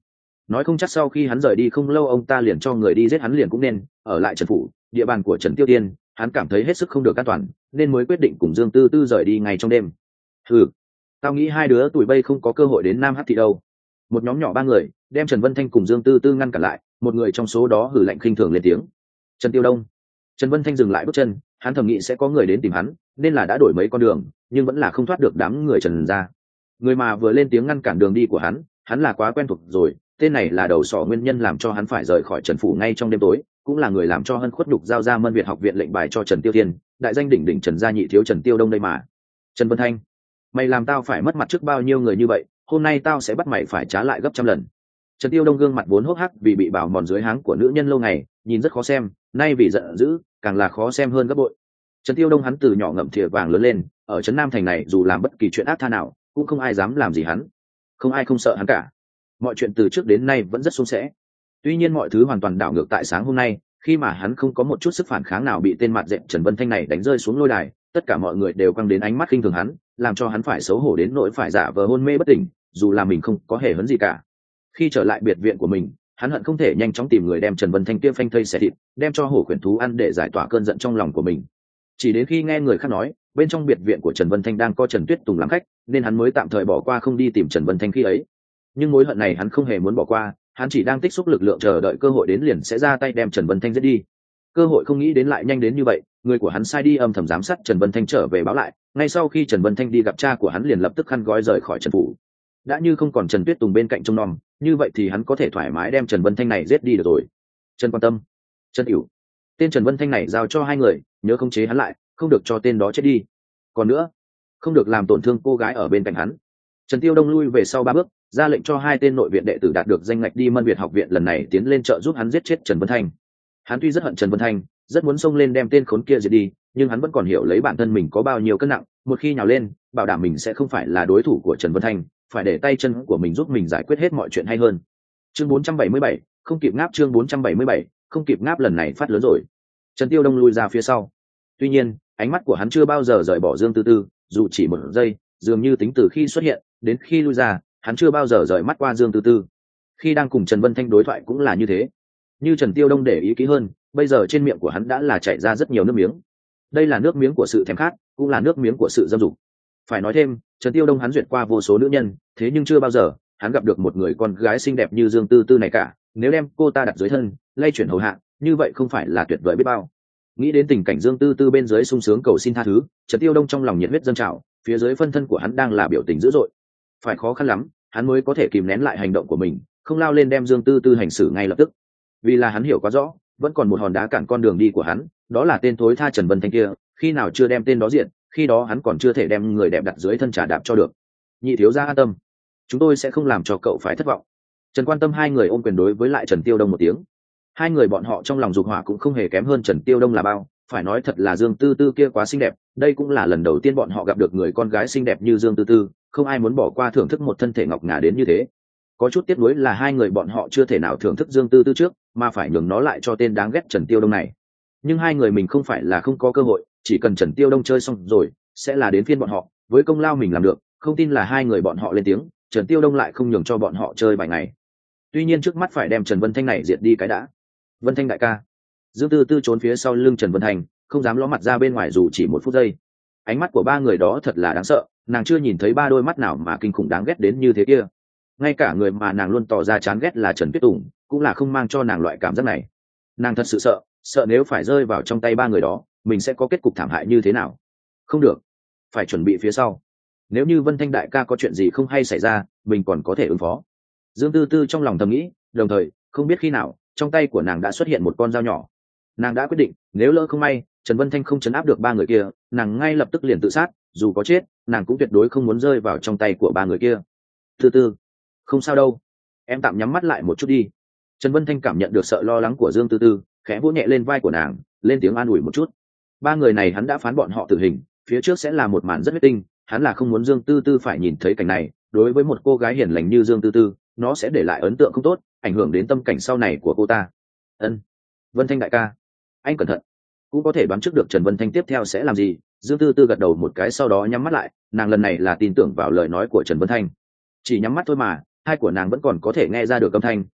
nói không chắc sau khi hắn rời đi không lâu ông ta liền cho người đi giết hắn liền cũng nên ở lại Trần phủ, địa bàn của Trần Tiêu Tiên, hắn cảm thấy hết sức không được an toàn nên mới quyết định cùng Dương Tư Tư rời đi ngay trong đêm. Ừ, tao nghĩ hai đứa tụi bay không có cơ hội đến Nam Hắc Thị đâu. Một nhóm nhỏ ba người đem Trần Vân Thanh cùng Dương Tư Tư ngăn cản lại, một người trong số đó hử lạnh khinh thường lên tiếng. Trần Tiêu Đông. Trần Vân Thanh dừng lại bước chân, hắn thầm nghĩ sẽ có người đến tìm hắn nên là đã đổi mấy con đường nhưng vẫn là không thoát được đám người Trần ra. Người mà vừa lên tiếng ngăn cản đường đi của hắn hắn là quá quen thuộc rồi, tên này là đầu sỏ nguyên nhân làm cho hắn phải rời khỏi Trần phủ ngay trong đêm tối, cũng là người làm cho Hân Khuất Nhục giao ra Mân Việt học viện lệnh bài cho Trần Tiêu Thiên, đại danh đỉnh đỉnh Trần gia nhị thiếu Trần Tiêu Đông đây mà. Trần Vân Thanh, mày làm tao phải mất mặt trước bao nhiêu người như vậy, hôm nay tao sẽ bắt mày phải trả lại gấp trăm lần. Trần Tiêu Đông gương mặt vốn hốc hác vì bị bào mòn dưới háng của nữ nhân lâu ngày, nhìn rất khó xem, nay vì giận dữ, càng là khó xem hơn gấp bội. Trần Tiêu Đông hắn từ nhỏ ngậm thìa vàng lớn lên, ở trấn Nam thành này dù làm bất kỳ chuyện ác tha nào, cũng không ai dám làm gì hắn, không ai không sợ hắn cả. Mọi chuyện từ trước đến nay vẫn rất suôn sẻ. Tuy nhiên mọi thứ hoàn toàn đảo ngược tại sáng hôm nay, khi mà hắn không có một chút sức phản kháng nào bị tên mặt dẹm Trần Vân Thanh này đánh rơi xuống lôi đài, tất cả mọi người đều quăng đến ánh mắt khinh thường hắn, làm cho hắn phải xấu hổ đến nỗi phải giả vờ hôn mê bất tỉnh, dù là mình không có hề hấn gì cả. Khi trở lại biệt viện của mình, hắn hận không thể nhanh chóng tìm người đem Trần Vân Thanh kia phanh thây xẻ thịt, đem cho hổ khuyển thú ăn để giải tỏa cơn giận trong lòng của mình. Chỉ đến khi nghe người khác nói bên trong biệt viện của Trần Vân Thanh đang có Trần Tuyết Tùng làm khách, nên hắn mới tạm thời bỏ qua không đi tìm Trần Vân Thanh khi ấy. Nhưng mối hận này hắn không hề muốn bỏ qua, hắn chỉ đang tích xúc lực lượng chờ đợi cơ hội đến liền sẽ ra tay đem Trần Vân Thanh giết đi. Cơ hội không nghĩ đến lại nhanh đến như vậy, người của hắn sai đi âm thầm giám sát Trần Vân Thanh trở về báo lại, ngay sau khi Trần Vân Thanh đi gặp cha của hắn liền lập tức khăn gói rời khỏi Trần phủ. Đã như không còn Trần Tuyết Tùng bên cạnh trông nom, như vậy thì hắn có thể thoải mái đem Trần Vân Thanh này giết đi được rồi. Trần Quan Tâm, Trần Cửu, tên Trần Vân Thanh này giao cho hai người, nhớ khống chế hắn lại, không được cho tên đó chết đi. Còn nữa, không được làm tổn thương cô gái ở bên cạnh hắn. Trần Tiêu Đông lui về sau ba bước, ra lệnh cho hai tên nội viện đệ tử đạt được danh ngạch đi Mân Việt học viện lần này tiến lên trợ giúp hắn giết chết Trần Vân Thanh. Hắn tuy rất hận Trần Vân Thanh, rất muốn xông lên đem tên khốn kia diệt đi, nhưng hắn vẫn còn hiểu lấy bản thân mình có bao nhiêu cân nặng, một khi nhào lên, bảo đảm mình sẽ không phải là đối thủ của Trần Vân Thanh, phải để tay chân của mình giúp mình giải quyết hết mọi chuyện hay hơn. Chương bốn trăm bảy mươi bảy, không kịp ngáp chương bốn trăm bảy mươi bảy, không kịp ngáp lần này phát lớn rồi. Trần Tiêu Đông lui ra phía sau. Tuy nhiên, ánh mắt của hắn chưa bao giờ rời bỏ Dương Tư Tư, dù chỉ một giây, dường như tính từ khi xuất hiện đến khi lui ra, hắn chưa bao giờ rời mắt qua Dương Tư Tư. Khi đang cùng Trần Vân Thanh đối thoại cũng là như thế. Như Trần Tiêu Đông để ý kỹ hơn, bây giờ trên miệng của hắn đã là chảy ra rất nhiều nước miếng. Đây là nước miếng của sự thèm khát, cũng là nước miếng của sự dâm dục. Phải nói thêm, Trần Tiêu Đông hắn duyệt qua vô số nữ nhân, thế nhưng chưa bao giờ hắn gặp được một người con gái xinh đẹp như Dương Tư Tư này cả. Nếu đem cô ta đặt dưới thân, lay chuyển hầu hạ, như vậy không phải là tuyệt vời biết bao. Nghĩ đến tình cảnh Dương Tư Tư bên dưới sung sướng cầu xin tha thứ, Trần Tiêu Đông trong lòng nhiệt huyết dâng trào, phía dưới phân thân của hắn đang là biểu tình dữ dội. Phải khó khăn lắm, hắn mới có thể kìm nén lại hành động của mình, không lao lên đem Dương Tư Tư hành xử ngay lập tức. Vì là hắn hiểu quá rõ, vẫn còn một hòn đá cản con đường đi của hắn, đó là tên thối tha Trần Vân Thanh kia, khi nào chưa đem tên đó diện, khi đó hắn còn chưa thể đem người đẹp đặt dưới thân trả đạp cho được. Nhị thiếu gia an tâm, chúng tôi sẽ không làm cho cậu phải thất vọng. Trần Quan Tâm hai người ôm quyền đối với lại Trần Tiêu Đông một tiếng. Hai người bọn họ trong lòng dục hỏa cũng không hề kém hơn Trần Tiêu Đông là bao, phải nói thật là Dương Tư Tư kia quá xinh đẹp, đây cũng là lần đầu tiên bọn họ gặp được người con gái xinh đẹp như Dương Tư Tư, không ai muốn bỏ qua thưởng thức một thân thể ngọc ngà đến như thế. Có chút tiếc nuối là hai người bọn họ chưa thể nào thưởng thức Dương Tư Tư trước, mà phải nhường nó lại cho tên đáng ghét Trần Tiêu Đông này. Nhưng hai người mình không phải là không có cơ hội, chỉ cần Trần Tiêu Đông chơi xong rồi, sẽ là đến phiên bọn họ, với công lao mình làm được, không tin là hai người bọn họ lên tiếng, Trần Tiêu Đông lại không nhường cho bọn họ chơi vài ngày. Tuy nhiên trước mắt phải đem Trần Vân Thanh này diệt đi cái đã. Vân Thanh đại ca. Dương Tư Tư trốn phía sau lưng Trần Vân Thanh, không dám ló mặt ra bên ngoài dù chỉ một phút giây. Ánh mắt của ba người đó thật là đáng sợ, nàng chưa nhìn thấy ba đôi mắt nào mà kinh khủng đáng ghét đến như thế kia. Ngay cả người mà nàng luôn tỏ ra chán ghét là Trần Tuyết Tùng, cũng là không mang cho nàng loại cảm giác này. Nàng thật sự sợ, sợ nếu phải rơi vào trong tay ba người đó, mình sẽ có kết cục thảm hại như thế nào. Không được, phải chuẩn bị phía sau. Nếu như Vân Thanh đại ca có chuyện gì không hay xảy ra, mình còn có thể ứng phó. Dương Tư Tư trong lòng thầm nghĩ, đồng thời không biết khi nào trong tay của nàng đã xuất hiện một con dao nhỏ. Nàng đã quyết định, nếu lỡ không may Trần Vân Thanh không chấn áp được ba người kia, nàng ngay lập tức liền tự sát, dù có chết nàng cũng tuyệt đối không muốn rơi vào trong tay của ba người kia. Tư Tư, không sao đâu, em tạm nhắm mắt lại một chút đi. Trần Vân Thanh cảm nhận được sợ lo lắng của Dương Tư Tư, khẽ vỗ nhẹ lên vai của nàng, lên tiếng an ủi một chút. Ba người này hắn đã phán bọn họ tử hình, phía trước sẽ là một màn rất huyết tinh, hắn là không muốn Dương Tư Tư phải nhìn thấy cảnh này. Đối với một cô gái hiền lành như Dương Tư Tư, nó sẽ để lại ấn tượng không tốt, ảnh hưởng đến tâm cảnh sau này của cô ta. Ân, Vân Thanh đại ca, anh cẩn thận. Cũng có thể đoán trước được Trần Vân Thanh tiếp theo sẽ làm gì. Dương Tư Tư gật đầu một cái sau đó nhắm mắt lại, nàng lần này là tin tưởng vào lời nói của Trần Vân Thanh. Chỉ nhắm mắt thôi mà hai của nàng vẫn còn có thể nghe ra được âm thanh,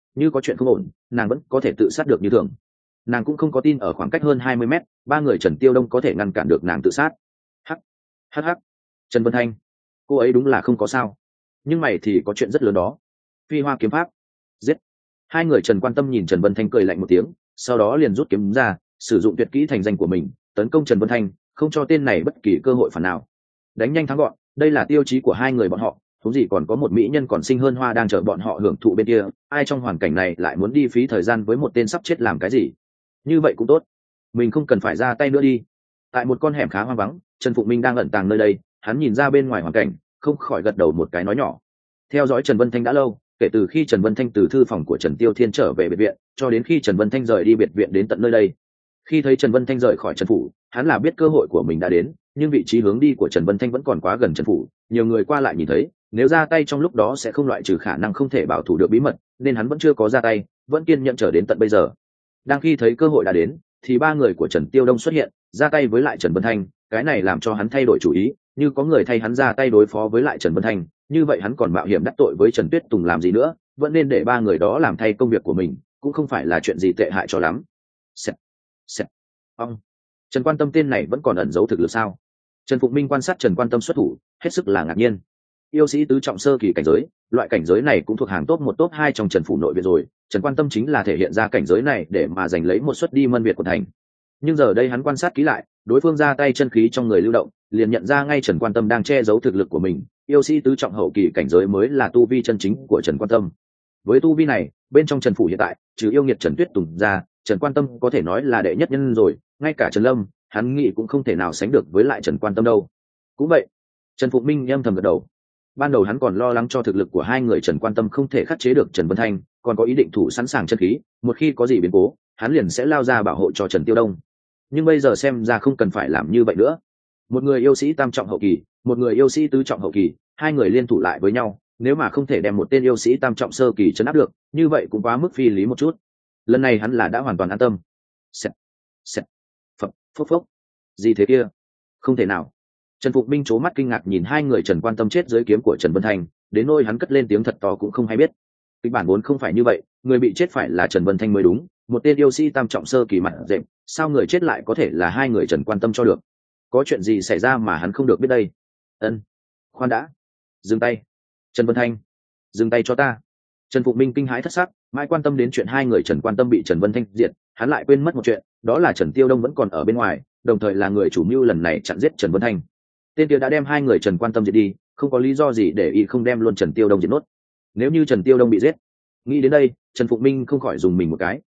như có chuyện không ổn nàng vẫn có thể tự sát được như thường. Nàng cũng không có tin ở khoảng cách hơn hai mươi mét ba người Trần Tiêu Đông có thể ngăn cản được nàng tự sát. Hắc hắc hắc. Trần Vân Thanh, cô ấy đúng là không có sao, nhưng mày thì có chuyện rất lớn đó. Phi Hoa kiếm pháp. Giết. Hai người Trần Quan Tâm nhìn Trần Vân Thanh cười lạnh một tiếng, sau đó liền rút kiếm ra, sử dụng tuyệt kỹ thành danh của mình tấn công Trần Vân Thanh, không cho tên này bất kỳ cơ hội phản nào. Đánh nhanh thắng gọn, đây là tiêu chí của hai người bọn họ. Thú gì còn có một mỹ nhân còn xinh hơn hoa đang chờ bọn họ hưởng thụ bên kia, ai trong hoàn cảnh này lại muốn đi phí thời gian với một tên sắp chết làm cái gì? Như vậy cũng tốt, mình không cần phải ra tay nữa đi. Tại một con hẻm khá hoang vắng, Trần Phụng Minh đang ẩn tàng nơi đây, hắn nhìn ra bên ngoài hoàn cảnh, không khỏi gật đầu một cái nói nhỏ. Theo dõi Trần Vân Thanh đã lâu, kể từ khi Trần Vân Thanh từ thư phòng của Trần Tiêu Thiên trở về biệt viện, cho đến khi Trần Vân Thanh rời đi biệt viện đến tận nơi đây. Khi thấy Trần Vân Thanh rời khỏi Trần phủ, hắn là biết cơ hội của mình đã đến, nhưng vị trí hướng đi của Trần Vân Thanh vẫn còn quá gần Trần phủ, nhiều người qua lại nhìn thấy, nếu ra tay trong lúc đó sẽ không loại trừ khả năng không thể bảo thủ được bí mật, nên hắn vẫn chưa có ra tay, vẫn kiên nhẫn chờ đến tận bây giờ. Đang khi thấy cơ hội đã đến, thì ba người của Trần Tiêu Đông xuất hiện, ra tay với lại Trần Vân Thanh, cái này làm cho hắn thay đổi chủ ý, như có người thay hắn ra tay đối phó với lại Trần Vân Thanh, như vậy hắn còn mạo hiểm đắc tội với Trần Tuyết Tùng làm gì nữa, vẫn nên để ba người đó làm thay công việc của mình, cũng không phải là chuyện gì tệ hại cho lắm. Sẹt, sẹt, ông. Trần Quan Tâm tên này vẫn còn ẩn giấu thực lực sao? Trần Phụng Minh quan sát Trần Quan Tâm xuất thủ, hết sức là ngạc nhiên. Yêu sĩ tứ trọng sơ kỳ cảnh giới, loại cảnh giới này cũng thuộc hàng top một top hai trong Trần phủ nội viện rồi, Trần Quan Tâm chính là thể hiện ra cảnh giới này để mà giành lấy một suất đi mân việt của thành. Nhưng giờ đây hắn quan sát kỹ lại, đối phương ra tay chân khí trong người lưu động, liền nhận ra ngay Trần Quan Tâm đang che giấu thực lực của mình, yêu sĩ tứ trọng hậu kỳ cảnh giới mới là tu vi chân chính của Trần Quan Tâm. Với tu vi này, bên trong Trần phủ hiện tại, trừ yêu nghiệt Trần Tuyết Tùng ra, Trần Quan Tâm có thể nói là đệ nhất nhân rồi, ngay cả Trần Lâm, hắn nghĩ cũng không thể nào sánh được với lại Trần Quan Tâm đâu. Cũng vậy, Trần Phụng Minh âm thầm gật đầu. Ban đầu hắn còn lo lắng cho thực lực của hai người Trần Quan Tâm không thể khắc chế được Trần Vân Thanh, còn có ý định thủ sẵn sàng chân khí, một khi có gì biến cố, hắn liền sẽ lao ra bảo hộ cho Trần Tiêu Đông. Nhưng bây giờ xem ra không cần phải làm như vậy nữa. Một người yêu sĩ tam trọng hậu kỳ, một người yêu sĩ tứ trọng hậu kỳ, hai người liên thủ lại với nhau, nếu mà không thể đem một tên yêu sĩ tam trọng sơ kỳ trấn áp được, như vậy cũng quá mức phi lý một chút. Lần này hắn là đã hoàn toàn an tâm. Xẹt, xẹt, phập, phốc phốc. Gì thế kia? Không thể nào. Trần Phục Minh trố mắt kinh ngạc nhìn hai người Trần Quan Tâm chết dưới kiếm của Trần Vân Thanh, đến nỗi hắn cất lên tiếng thật to cũng không hay biết. Kịch bản vốn không phải như vậy, người bị chết phải là Trần Vân Thanh mới đúng, một tên yêu sĩ tam trọng sơ kỳ mặt dệm, sao người chết lại có thể là hai người Trần Quan Tâm cho được? Có chuyện gì xảy ra mà hắn không được biết đây? Ân, khoan đã, dừng tay. Trần Vân Thanh, dừng tay cho ta. Trần Phục Minh kinh hãi thất sắc, mãi quan tâm đến chuyện hai người Trần Quan Tâm bị Trần Vân Thanh diệt, hắn lại quên mất một chuyện, đó là Trần Tiêu Đông vẫn còn ở bên ngoài, đồng thời là người chủ mưu lần này chặn giết Trần Vân Thanh. Tên kia đã đem hai người Trần Quan Tâm diệt đi, không có lý do gì để y không đem luôn Trần Tiêu Đông diệt nốt. Nếu như Trần Tiêu Đông bị giết, nghĩ đến đây, Trần Phục Minh không khỏi dùng mình một cái.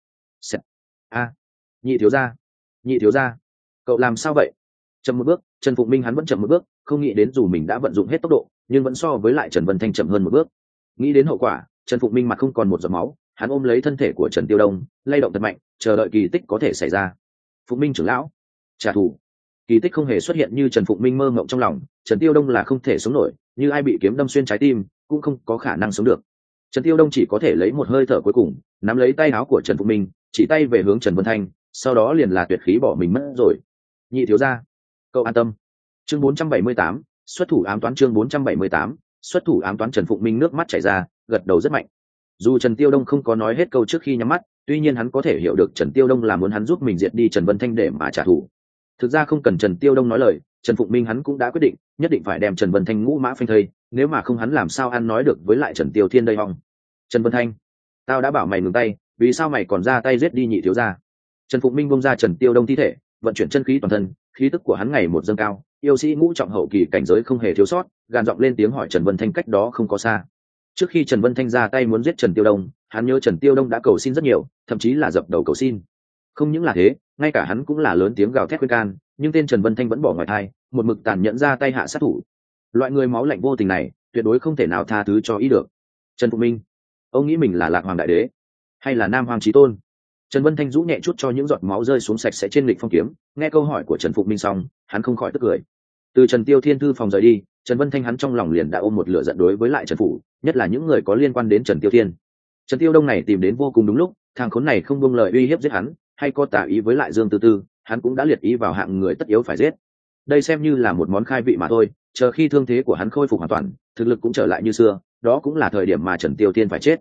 A, à, nhị thiếu gia, nhị thiếu gia, cậu làm sao vậy? Chậm một bước, Trần Phục Minh hắn vẫn chậm một bước, không nghĩ đến dù mình đã vận dụng hết tốc độ, nhưng vẫn so với lại Trần Vân Thanh chậm hơn một bước. Nghĩ đến hậu quả, Trần Phục Minh mặt không còn một giọt máu, hắn ôm lấy thân thể của Trần Tiêu Đông, lay động thật mạnh, chờ đợi kỳ tích có thể xảy ra. Phục Minh trưởng lão, trả thù. Kỳ tích không hề xuất hiện như Trần Phục Minh mơ mộng trong lòng, Trần Tiêu Đông là không thể sống nổi, như ai bị kiếm đâm xuyên trái tim, cũng không có khả năng sống được. Trần Tiêu Đông chỉ có thể lấy một hơi thở cuối cùng, nắm lấy tay áo của Trần Phục Minh, chỉ tay về hướng Trần Vân Thanh, sau đó liền là tuyệt khí bỏ mình mất rồi. Nhị thiếu gia, cậu an tâm. Chương bốn trăm bảy mươi tám, xuất thủ ám toán. Chương bốn trăm bảy mươi tám, xuất thủ ám toán. Trần Phục Minh nước mắt chảy ra, gật đầu rất mạnh. Dù Trần Tiêu Đông không có nói hết câu trước khi nhắm mắt, tuy nhiên hắn có thể hiểu được Trần Tiêu Đông là muốn hắn giúp mình diệt đi Trần Vân Thanh để mà trả thù. Thực ra không cần Trần Tiêu Đông nói lời, Trần Phục Minh hắn cũng đã quyết định, nhất định phải đem Trần Vân Thanh ngũ mã phanh thây, nếu mà không hắn làm sao ăn nói được với lại Trần Tiêu Thiên đây hong. Trần Vân Thanh, tao đã bảo mày ngừng tay, vì sao mày còn ra tay giết đi nhị thiếu gia? Trần Phục Minh bông ra Trần Tiêu Đông thi thể, vận chuyển chân khí toàn thân, khí tức của hắn ngày một dâng cao, yêu sĩ ngũ trọng hậu kỳ cảnh giới không hề thiếu sót, gàn giọng lên tiếng hỏi Trần Vân Thanh cách đó không có xa. Trước khi Trần Vân Thanh ra tay muốn giết Trần Tiêu Đông, hắn nhớ Trần Tiêu Đông đã cầu xin rất nhiều, thậm chí là dập đầu cầu xin. Không những là thế, ngay cả hắn cũng là lớn tiếng gào thét khuyên can, nhưng tên Trần Vân Thanh vẫn bỏ ngoài tai, một mực tàn nhẫn ra tay hạ sát thủ. Loại người máu lạnh vô tình này, tuyệt đối không thể nào tha thứ cho ý được. Trần Phục Minh, ông nghĩ mình là Lạc Hoàng đại đế, hay là Nam Hoàng chí tôn? Trần Vân Thanh rũ nhẹ chút cho những giọt máu rơi xuống sạch sẽ trên lịch phong kiếm, nghe câu hỏi của Trần Phục Minh xong, hắn không khỏi tức cười. Từ Trần Tiêu Thiên thư phòng rời đi, Trần Vân Thanh hắn trong lòng liền đã ôm một lửa giận đối với lại Trần phủ, nhất là những người có liên quan đến Trần Tiêu Thiên. Trần Tiêu Đông này tìm đến vô cùng đúng lúc, thằng khốn này không buông lời uy hiếp giết hắn, hay có tả ý với lại Dương Tư Tư, hắn cũng đã liệt ý vào hạng người tất yếu phải giết. Đây xem như là một món khai vị mà thôi, chờ khi thương thế của hắn khôi phục hoàn toàn, thực lực cũng trở lại như xưa, đó cũng là thời điểm mà Trần Tiêu Thiên phải chết.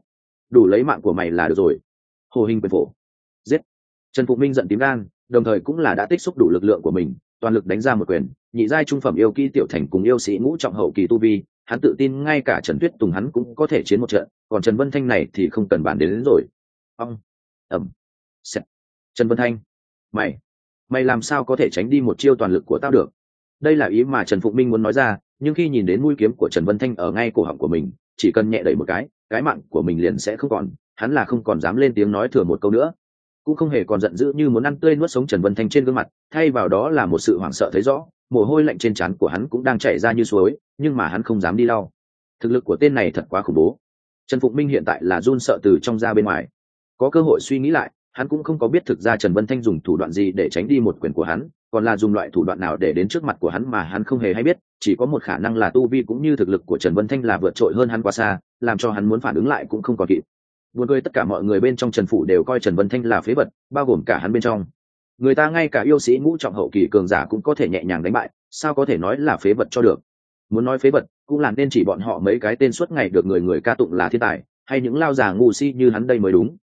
đủ lấy mạng của mày là được rồi. Hồ hình quyền phổ, giết. Trần Phụ Minh giận tím gan, đồng thời cũng là đã tích xúc đủ lực lượng của mình, toàn lực đánh ra một quyền. Nhị giai trung phẩm yêu kỹ tiểu thành cùng yêu sĩ ngũ trọng hậu kỳ tu vi, hắn tự tin ngay cả Trần Tuyết Tùng hắn cũng có thể chiến một trận, còn Trần Vân Thanh này thì không cần bàn đến, đến rồi. Ông, ẩm, xẹt. Trần Vân Thanh, mày, mày làm sao có thể tránh đi một chiêu toàn lực của tao được? Đây là ý mà Trần Phụ Minh muốn nói ra, nhưng khi nhìn đến mũi kiếm của Trần Vân Thanh ở ngay cổ họng của mình, chỉ cần nhẹ đẩy một cái, cái mạng của mình liền sẽ không còn, hắn là không còn dám lên tiếng nói thừa một câu nữa, cũng không hề còn giận dữ như muốn ăn tươi nuốt sống Trần Vân Thanh trên gương mặt, thay vào đó là một sự hoảng sợ thấy rõ, mồ hôi lạnh trên trán của hắn cũng đang chảy ra như suối, nhưng mà hắn không dám đi lau. Thực lực của tên này thật quá khủng bố. Trần Phụng Minh hiện tại là run sợ từ trong ra bên ngoài. Có cơ hội suy nghĩ lại, hắn cũng không có biết thực ra Trần Vân Thanh dùng thủ đoạn gì để tránh đi một quyền của hắn, còn là dùng loại thủ đoạn nào để đến trước mặt của hắn mà hắn không hề hay biết, chỉ có một khả năng là tu vi cũng như thực lực của Trần Vân Thanh là vượt trội hơn hắn quá xa, làm cho hắn muốn phản ứng lại cũng không còn kịp. Buồn cười tất cả mọi người bên trong Trần phủ đều coi Trần Vân Thanh là phế vật, bao gồm cả hắn bên trong. Người ta ngay cả yêu sĩ ngũ trọng hậu kỳ cường giả cũng có thể nhẹ nhàng đánh bại, sao có thể nói là phế vật cho được? Muốn nói phế vật, cũng là nên chỉ bọn họ mấy cái tên suốt ngày được người người ca tụng là thiên tài, hay những lao già ngu si như hắn đây mới đúng.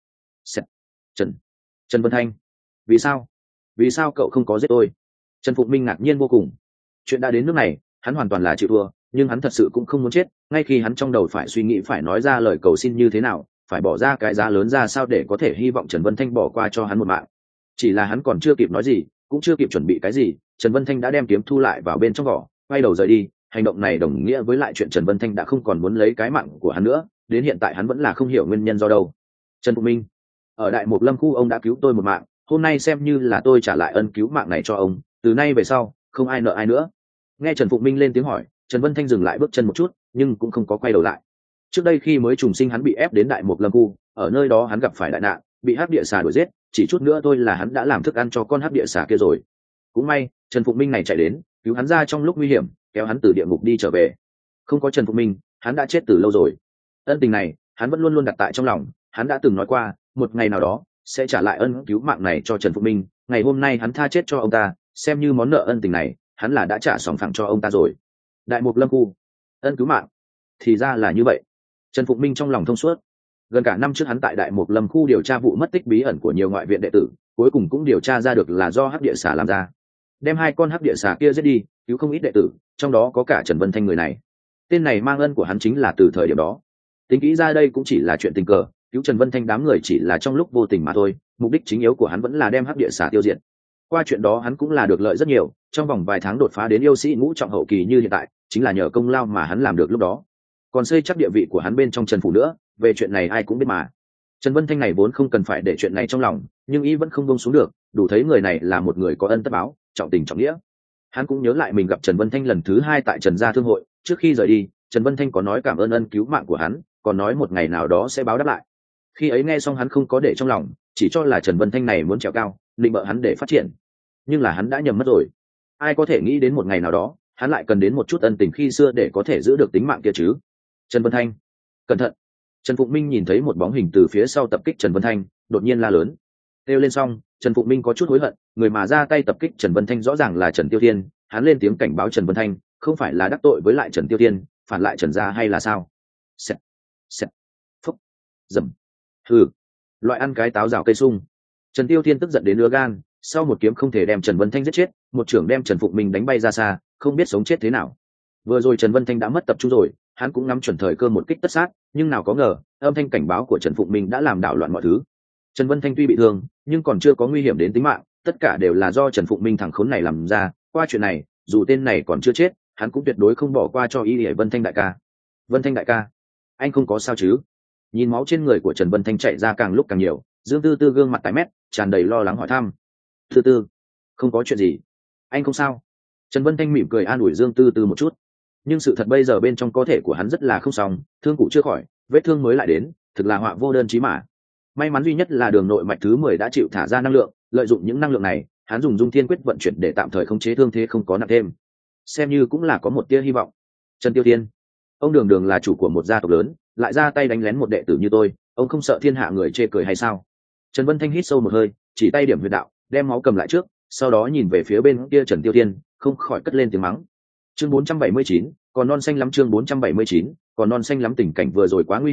Trần, Trần Vân Thanh, vì sao? Vì sao cậu không có giết tôi? Trần Phục Minh ngạc nhiên vô cùng. Chuyện đã đến nước này, hắn hoàn toàn là chịu thua, nhưng hắn thật sự cũng không muốn chết. Ngay khi hắn trong đầu phải suy nghĩ phải nói ra lời cầu xin như thế nào, phải bỏ ra cái giá lớn ra sao để có thể hy vọng Trần Vân Thanh bỏ qua cho hắn một mạng. Chỉ là hắn còn chưa kịp nói gì, cũng chưa kịp chuẩn bị cái gì, Trần Vân Thanh đã đem kiếm thu lại vào bên trong vỏ, quay đầu rời đi. Hành động này đồng nghĩa với lại chuyện Trần Vân Thanh đã không còn muốn lấy cái mạng của hắn nữa, đến hiện tại hắn vẫn là không hiểu nguyên nhân do đâu. Trần Phục Minh, ở Đại Mục Lâm khu ông đã cứu tôi một mạng, hôm nay xem như là tôi trả lại ân cứu mạng này cho ông, từ nay về sau không ai nợ ai nữa. Nghe Trần Phục Minh lên tiếng hỏi, Trần Vân Thanh dừng lại bước chân một chút, nhưng cũng không có quay đầu lại. Trước đây khi mới trùng sinh hắn bị ép đến Đại Mục Lâm khu, ở nơi đó hắn gặp phải đại nạn, bị hắc địa xà đuổi giết, chỉ chút nữa thôi là hắn đã làm thức ăn cho con hắc địa xà kia rồi. Cũng may Trần Phục Minh này chạy đến cứu hắn ra trong lúc nguy hiểm, kéo hắn từ địa ngục đi trở về. Không có Trần Phục Minh, hắn đã chết từ lâu rồi. Ân tình này hắn vẫn luôn luôn đặt tại trong lòng, hắn đã từng nói qua một ngày nào đó sẽ trả lại ân cứu mạng này cho Trần Phục Minh. Ngày hôm nay hắn tha chết cho ông ta, xem như món nợ ân tình này hắn là đã trả sòng phẳng cho ông ta rồi. Đại Mục Lâm khu, ân cứu mạng, thì ra là như vậy. Trần Phục Minh trong lòng thông suốt. Gần cả năm trước hắn tại Đại Mục Lâm khu điều tra vụ mất tích bí ẩn của nhiều ngoại viện đệ tử, cuối cùng cũng điều tra ra được là do hắc địa xà làm ra, đem hai con hắc địa xà kia giết đi, cứu không ít đệ tử, trong đó có cả Trần Vân Thanh người này. Tên này mang ân của hắn chính là từ thời điểm đó. Tính kỹ ra đây cũng chỉ là chuyện tình cờ, cứu Trần Vân Thanh đám người chỉ là trong lúc vô tình mà thôi, mục đích chính yếu của hắn vẫn là đem hắc địa xà tiêu diệt. Qua chuyện đó hắn cũng là được lợi rất nhiều, trong vòng vài tháng đột phá đến yêu sĩ ngũ trọng hậu kỳ như hiện tại, chính là nhờ công lao mà hắn làm được lúc đó. Còn xây chắc địa vị của hắn bên trong Trần phủ nữa, về chuyện này ai cũng biết mà. Trần Vân Thanh này vốn không cần phải để chuyện này trong lòng, nhưng y vẫn không buông xuống được, đủ thấy người này là một người có ân tất báo, trọng tình trọng nghĩa. Hắn cũng nhớ lại mình gặp Trần Vân Thanh lần thứ hai tại Trần gia thương hội, trước khi rời đi, Trần Vân Thanh có nói cảm ơn ân cứu mạng của hắn, còn nói một ngày nào đó sẽ báo đáp lại. Khi ấy nghe xong hắn không có để trong lòng, chỉ cho là Trần Vân Thanh này muốn trèo cao, định bợ hắn để phát triển. Nhưng là hắn đã nhầm mất rồi. Ai có thể nghĩ đến một ngày nào đó, hắn lại cần đến một chút ân tình khi xưa để có thể giữ được tính mạng kia chứ? Trần Vân Thanh, cẩn thận! Trần Phụng Minh nhìn thấy một bóng hình từ phía sau tập kích Trần Vân Thanh, đột nhiên la lớn. Kêu lên xong, Trần Phụng Minh có chút hối hận, người mà ra tay tập kích Trần Vân Thanh rõ ràng là Trần Tiêu Thiên, hắn lên tiếng cảnh báo Trần Vân Thanh, không phải là đắc tội với lại Trần Tiêu Thiên, phản lại Trần gia hay là sao? Xẹt, xẹt, phúc, dầm, hừ, loại ăn cái táo rào cây sung. Trần Tiêu Thiên tức giận đến ứa gan, sau một kiếm không thể đem Trần Vân Thanh giết chết, một trưởng đem Trần Phụng Minh đánh bay ra xa, không biết sống chết thế nào. Vừa rồi Trần Vân Thanh đã mất tập trung rồi, hắn cũng ngắm chuẩn thời cơ một kích tất sát, nhưng nào có ngờ, âm thanh cảnh báo của Trần Phụng Minh đã làm đảo loạn mọi thứ. Trần Vân Thanh tuy bị thương, nhưng còn chưa có nguy hiểm đến tính mạng, tất cả đều là do Trần Phụng Minh thằng khốn này làm ra. Qua chuyện này, dù tên này còn chưa chết, hắn cũng tuyệt đối không bỏ qua cho Y Lệ Vân Thanh đại ca. Vân Thanh đại ca, anh không có sao chứ? Nhìn máu trên người của Trần Vân Thanh chảy ra càng lúc càng nhiều, Dương Tư Tư gương mặt tái mét, tràn đầy lo lắng hỏi thăm. Tư Tư, không có chuyện gì, anh không sao. Trần Vân Thanh mỉm cười an ủi Dương Tư Tư một chút. Nhưng sự thật bây giờ bên trong cơ thể của hắn rất là không xong, thương cũ chưa khỏi, vết thương mới lại đến, thực là họa vô đơn chí mà. May mắn duy nhất là đường nội mạch thứ mười đã chịu thả ra năng lượng, lợi dụng những năng lượng này, hắn dùng Dung Thiên Quyết vận chuyển để tạm thời khống chế thương thế không có nặng thêm, xem như cũng là có một tia hy vọng. Trần Tiêu Thiên, ông Đường Đường là chủ của một gia tộc lớn, lại ra tay đánh lén một đệ tử như tôi, ông không sợ thiên hạ người chê cười hay sao? Trần Vân Thanh hít sâu một hơi, chỉ tay điểm huyệt đạo, đem máu cầm lại trước, sau đó nhìn về phía bên kia Trần Tiêu Thiên, không khỏi cất lên tiếng mắng. Chương bốn trăm bảy mươi chín, còn non xanh lắm. Chương bốn trăm bảy mươi chín, còn non xanh lắm. Tình cảnh vừa rồi quá nguy hiểm,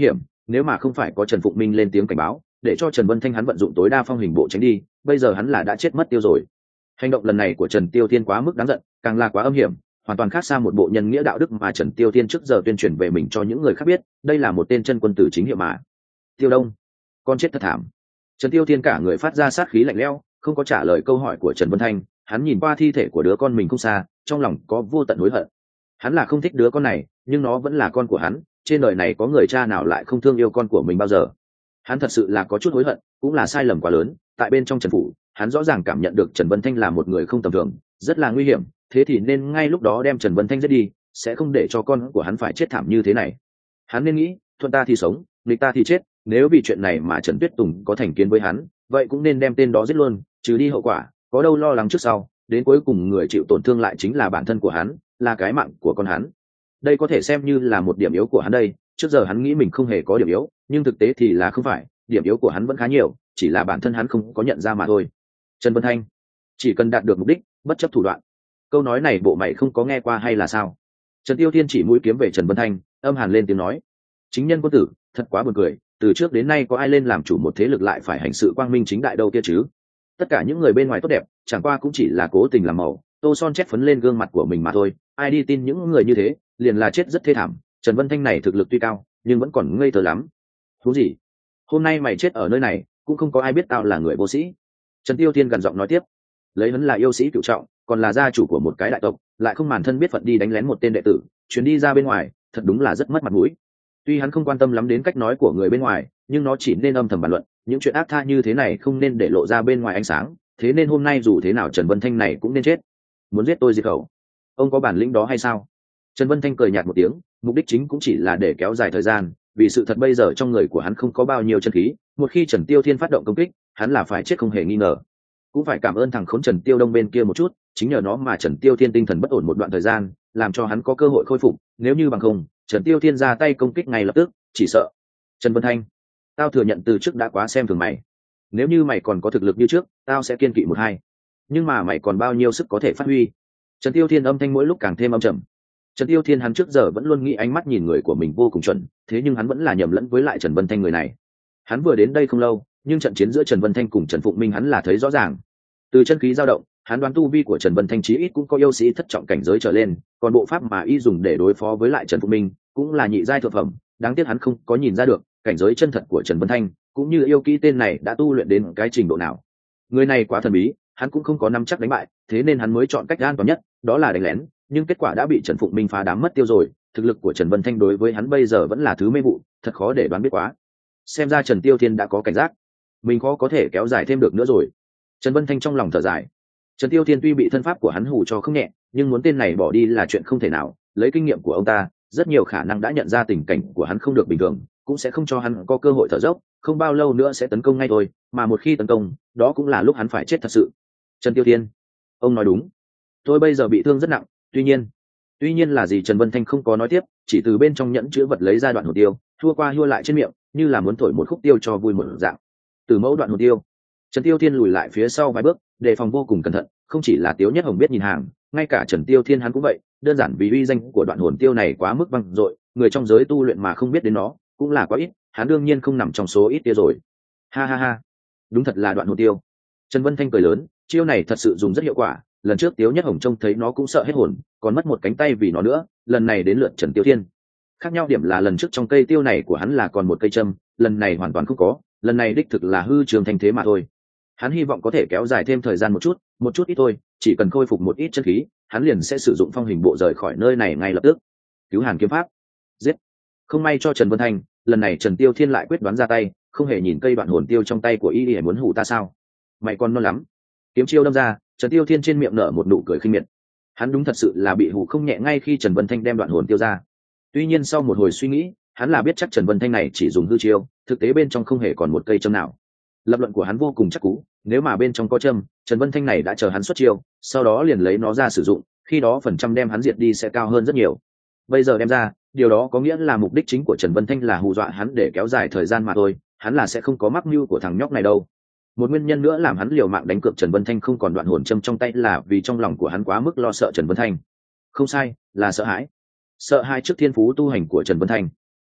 nếu mà không phải có Trần Phụng Minh lên tiếng cảnh báo để cho Trần Vân Thanh hắn vận dụng tối đa phong hình bộ tránh đi, bây giờ hắn là đã chết mất tiêu rồi. Hành động lần này của Trần Tiêu Thiên quá mức đáng giận, càng là quá âm hiểm, hoàn toàn khác xa một bộ nhân nghĩa đạo đức mà Trần Tiêu Thiên trước giờ tuyên truyền về mình cho những người khác biết, đây là một tên chân quân tử chính hiệu mà. Tiêu Đông, con chết thật thảm. Trần Tiêu Thiên cả người phát ra sát khí lạnh lẽo, không có trả lời câu hỏi của Trần Vân Thanh, hắn nhìn qua thi thể của đứa con mình không xa, trong lòng có vô tận hối hận. Hắn là không thích đứa con này, nhưng nó vẫn là con của hắn, trên đời này có người cha nào lại không thương yêu con của mình bao giờ. Hắn thật sự là có chút hối hận, cũng là sai lầm quá lớn, tại bên trong Trần phủ, hắn rõ ràng cảm nhận được Trần Vân Thanh là một người không tầm thường, rất là nguy hiểm, thế thì nên ngay lúc đó đem Trần Vân Thanh giết đi, sẽ không để cho con của hắn phải chết thảm như thế này. Hắn nên nghĩ, thuận ta thì sống, nghịch ta thì chết, nếu vì chuyện này mà Trần Tuyết Tùng có thành kiến với hắn, vậy cũng nên đem tên đó giết luôn, trừ đi hậu quả, có đâu lo lắng trước sau, đến cuối cùng người chịu tổn thương lại chính là bản thân của hắn, là cái mạng của con hắn. Đây có thể xem như là một điểm yếu của hắn đây, trước giờ hắn nghĩ mình không hề có điểm yếu, nhưng thực tế thì là không phải, điểm yếu của hắn vẫn khá nhiều, chỉ là bản thân hắn không có nhận ra mà thôi. Trần Vân Thanh, chỉ cần đạt được mục đích, bất chấp thủ đoạn. Câu nói này bộ mày không có nghe qua hay là sao? Trần Tiêu Thiên chỉ mũi kiếm về Trần Vân Thanh, âm hàn lên tiếng nói: chính nhân quân tử, thật quá buồn cười, từ trước đến nay có ai lên làm chủ một thế lực lại phải hành sự quang minh chính đại đâu kia chứ? Tất cả những người bên ngoài tốt đẹp, chẳng qua cũng chỉ là cố tình làm màu, tô son chét phấn lên gương mặt của mình mà thôi, ai đi tin những người như thế, liền là chết rất thê thảm. Trần Vân Thanh này thực lực tuy cao, nhưng vẫn còn ngây thơ lắm. Thú gì? Hôm nay mày chết ở nơi này, cũng không có ai biết tao là người vô sĩ. Trần Tiêu Thiên gần giọng nói tiếp, lấy hắn là yêu sĩ cửu trọng, còn là gia chủ của một cái đại tộc, lại không màn thân biết phận đi đánh lén một tên đệ tử, chuyến đi ra bên ngoài, thật đúng là rất mất mặt mũi. Tuy hắn không quan tâm lắm đến cách nói của người bên ngoài, nhưng nó chỉ nên âm thầm bàn luận, những chuyện ác tha như thế này không nên để lộ ra bên ngoài ánh sáng, thế nên hôm nay dù thế nào Trần Vân Thanh này cũng nên chết. Muốn giết tôi diệt khẩu, ông có bản lĩnh đó hay sao? Trần Vân Thanh cười nhạt một tiếng, mục đích chính cũng chỉ là để kéo dài thời gian, vì sự thật bây giờ trong người của hắn không có bao nhiêu chân khí, một khi Trần Tiêu Thiên phát động công kích, hắn là phải chết không hề nghi ngờ. Cũng phải cảm ơn thằng khốn Trần Tiêu Đông bên kia một chút, chính nhờ nó mà Trần Tiêu Thiên tinh thần bất ổn một đoạn thời gian, làm cho hắn có cơ hội khôi phục, nếu như bằng không, Trần Tiêu Thiên ra tay công kích ngay lập tức, chỉ sợ. Trần Vân Thanh, tao thừa nhận từ trước đã quá xem thường mày. Nếu như mày còn có thực lực như trước, tao sẽ kiên kỵ một hai. Nhưng mà mày còn bao nhiêu sức có thể phát huy? Trần Tiêu Thiên âm thanh mỗi lúc càng thêm âm trầm. Trần Tiêu Thiên hắn trước giờ vẫn luôn nghĩ ánh mắt nhìn người của mình vô cùng chuẩn, thế nhưng hắn vẫn là nhầm lẫn với lại Trần Vân Thanh người này. Hắn vừa đến đây không lâu, nhưng trận chiến giữa Trần Vân Thanh cùng Trần Phụng Minh hắn là thấy rõ ràng. Từ chân khí dao động, hắn đoán tu vi của Trần Vân Thanh chí ít cũng có yêu sĩ thất trọng cảnh giới trở lên, còn bộ pháp mà y dùng để đối phó với lại Trần Phụng Minh cũng là nhị giai thượng phẩm, đáng tiếc hắn không có nhìn ra được cảnh giới chân thật của Trần Vân Thanh, cũng như yêu kỹ tên này đã tu luyện đến cái trình độ nào. Người này quá thần bí, hắn cũng không có nắm chắc đánh bại, thế nên hắn mới chọn cách an toàn nhất, đó là đánh lén, nhưng kết quả đã bị Trần Phụng Minh phá đám mất tiêu rồi. Thực lực của Trần Vân Thanh đối với hắn bây giờ vẫn là thứ mê vụ, thật khó để đoán biết quá. Xem ra Trần Tiêu Thiên đã có cảnh giác, mình khó có thể kéo dài thêm được nữa rồi. Trần Vân Thanh trong lòng thở dài. Trần Tiêu Thiên tuy bị thân pháp của hắn hù cho không nhẹ, nhưng muốn tên này bỏ đi là chuyện không thể nào. Lấy kinh nghiệm của ông ta, rất nhiều khả năng đã nhận ra tình cảnh của hắn không được bình thường, cũng sẽ không cho hắn có cơ hội thở dốc, không bao lâu nữa sẽ tấn công ngay thôi, mà một khi tấn công, đó cũng là lúc hắn phải chết thật sự. Trần Tiêu Thiên, ông nói đúng, tôi bây giờ bị thương rất nặng, tuy nhiên tuy nhiên là gì? Trần Vân Thanh không có nói tiếp, chỉ từ bên trong nhẫn chứa vật lấy ra đoạn hồn tiêu, thua qua hua lại trên miệng, như là muốn thổi một khúc tiêu cho vui một dạng. Từ mẫu đoạn hồn tiêu, Trần Tiêu Thiên lùi lại phía sau vài bước, đề phòng vô cùng cẩn thận, không chỉ là Tiếu Nhất Hồng biết nhìn hàng, ngay cả Trần Tiêu Thiên hắn cũng vậy, đơn giản vì uy danh của đoạn hồn tiêu này quá mức vang dội, người trong giới tu luyện mà không biết đến nó cũng là quá ít, hắn đương nhiên không nằm trong số ít kia rồi. Ha ha ha, đúng thật là đoạn hồn tiêu. Trần Vân Thanh cười lớn, chiêu này thật sự dùng rất hiệu quả, lần trước Tiếu Nhất Hồng trông thấy nó cũng sợ hết hồn, còn mất một cánh tay vì nó nữa, lần này đến lượt Trần Tiêu Thiên. Khác nhau điểm là lần trước trong cây tiêu này của hắn là còn một cây châm, lần này hoàn toàn không có, lần này đích thực là hư trường thành thế mà thôi. Hắn hy vọng có thể kéo dài thêm thời gian một chút, một chút ít thôi, chỉ cần khôi phục một ít chân khí, hắn liền sẽ sử dụng phong hình bộ rời khỏi nơi này ngay lập tức. Cứu Hàn kiếm pháp, giết. Không may cho Trần Vân Thanh, lần này Trần Tiêu Thiên lại quyết đoán ra tay, không hề nhìn cây đoạn hồn tiêu trong tay của y để muốn hù ta sao? Mày còn non lắm. Kiếm chiêu đâm ra, Trần Tiêu Thiên trên miệng nở một nụ cười khinh miệt. Hắn đúng thật sự là bị hù không nhẹ ngay khi Trần Vân Thanh đem đoạn hồn tiêu ra. Tuy nhiên sau một hồi suy nghĩ, hắn là biết chắc Trần Vân Thanh này chỉ dùng hư chiêu, thực tế bên trong không hề còn một cây châm nào. Lập luận của hắn vô cùng chắc cú, nếu mà bên trong có châm, Trần Vân Thanh này đã chờ hắn xuất chiêu, sau đó liền lấy nó ra sử dụng, khi đó phần trăm đem hắn diệt đi sẽ cao hơn rất nhiều. Bây giờ đem ra, điều đó có nghĩa là mục đích chính của Trần Vân Thanh là hù dọa hắn để kéo dài thời gian mà thôi, hắn là sẽ không có mắc mưu của thằng nhóc này đâu. Một nguyên nhân nữa làm hắn liều mạng đánh cược Trần Vân Thanh không còn đoạn hồn châm trong tay là vì trong lòng của hắn quá mức lo sợ Trần Vân Thanh. Không sai, là sợ hãi. Sợ hãi trước thiên phú tu hành của Trần Vân Thanh.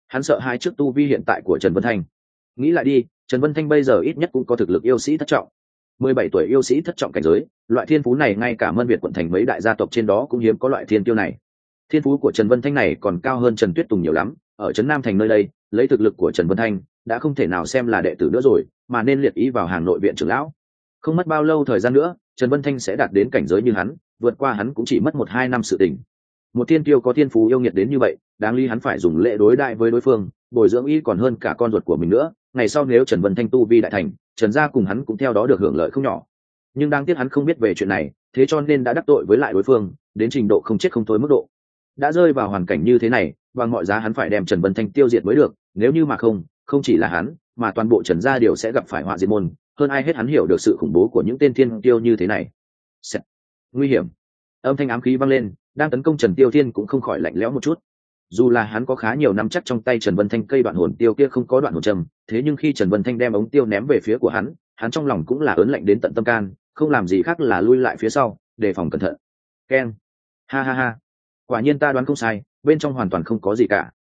hắn sợ hai trước tu vi hiện tại của Trần Vân Thanh. Nghĩ lại đi, Trần Vân Thanh bây giờ ít nhất cũng có thực lực yêu sĩ thất trọng, mười bảy tuổi yêu sĩ thất trọng cảnh giới, loại thiên phú này ngay cả Mân Việt quận thành mấy đại gia tộc trên đó cũng hiếm có loại thiên tiêu này. Thiên phú của Trần Vân Thanh này còn cao hơn Trần Tuyết Tùng nhiều lắm, ở trấn Nam thành nơi đây, lấy thực lực của Trần Vân Thanh đã không thể nào xem là đệ tử nữa rồi, mà nên liệt ý vào hàng nội viện trưởng lão. Không mất bao lâu thời gian nữa, Trần Vân Thanh sẽ đạt đến cảnh giới như hắn, vượt qua hắn cũng chỉ mất một hai năm sự tình. Một thiên tiêu có thiên phú yêu nghiệt đến như vậy, đáng lý hắn phải dùng lễ đối đại với đối phương, bồi dưỡng y còn hơn cả con ruột của mình nữa. Ngày sau nếu Trần Vân Thanh tu vi đại thành, Trần gia cùng hắn cũng theo đó được hưởng lợi không nhỏ. Nhưng đáng tiếc hắn không biết về chuyện này, thế cho nên đã đắc tội với lại đối phương, đến trình độ không chết không thôi mức độ. Đã rơi vào hoàn cảnh như thế này, bằng mọi giá hắn phải đem Trần Vân Thanh tiêu diệt mới được, nếu như mà không, không chỉ là hắn, mà toàn bộ Trần gia đều sẽ gặp phải họa diệt môn. Hơn ai hết hắn hiểu được sự khủng bố của những tên thiên tiêu như thế này. Sẽ... nguy hiểm. Âm thanh ám khí vang lên, đang tấn công Trần Tiêu Thiên cũng không khỏi lạnh lẽo một chút. Dù là hắn có khá nhiều nắm chắc trong tay Trần Vân Thanh cây đoạn hồn tiêu kia không có đoạn hồn trầm, thế nhưng khi Trần Vân Thanh đem ống tiêu ném về phía của hắn, hắn trong lòng cũng là ớn lạnh đến tận tâm can, không làm gì khác là lui lại phía sau, đề phòng cẩn thận. Keng. Ha ha ha. Quả nhiên ta đoán không sai, bên trong hoàn toàn không có gì cả.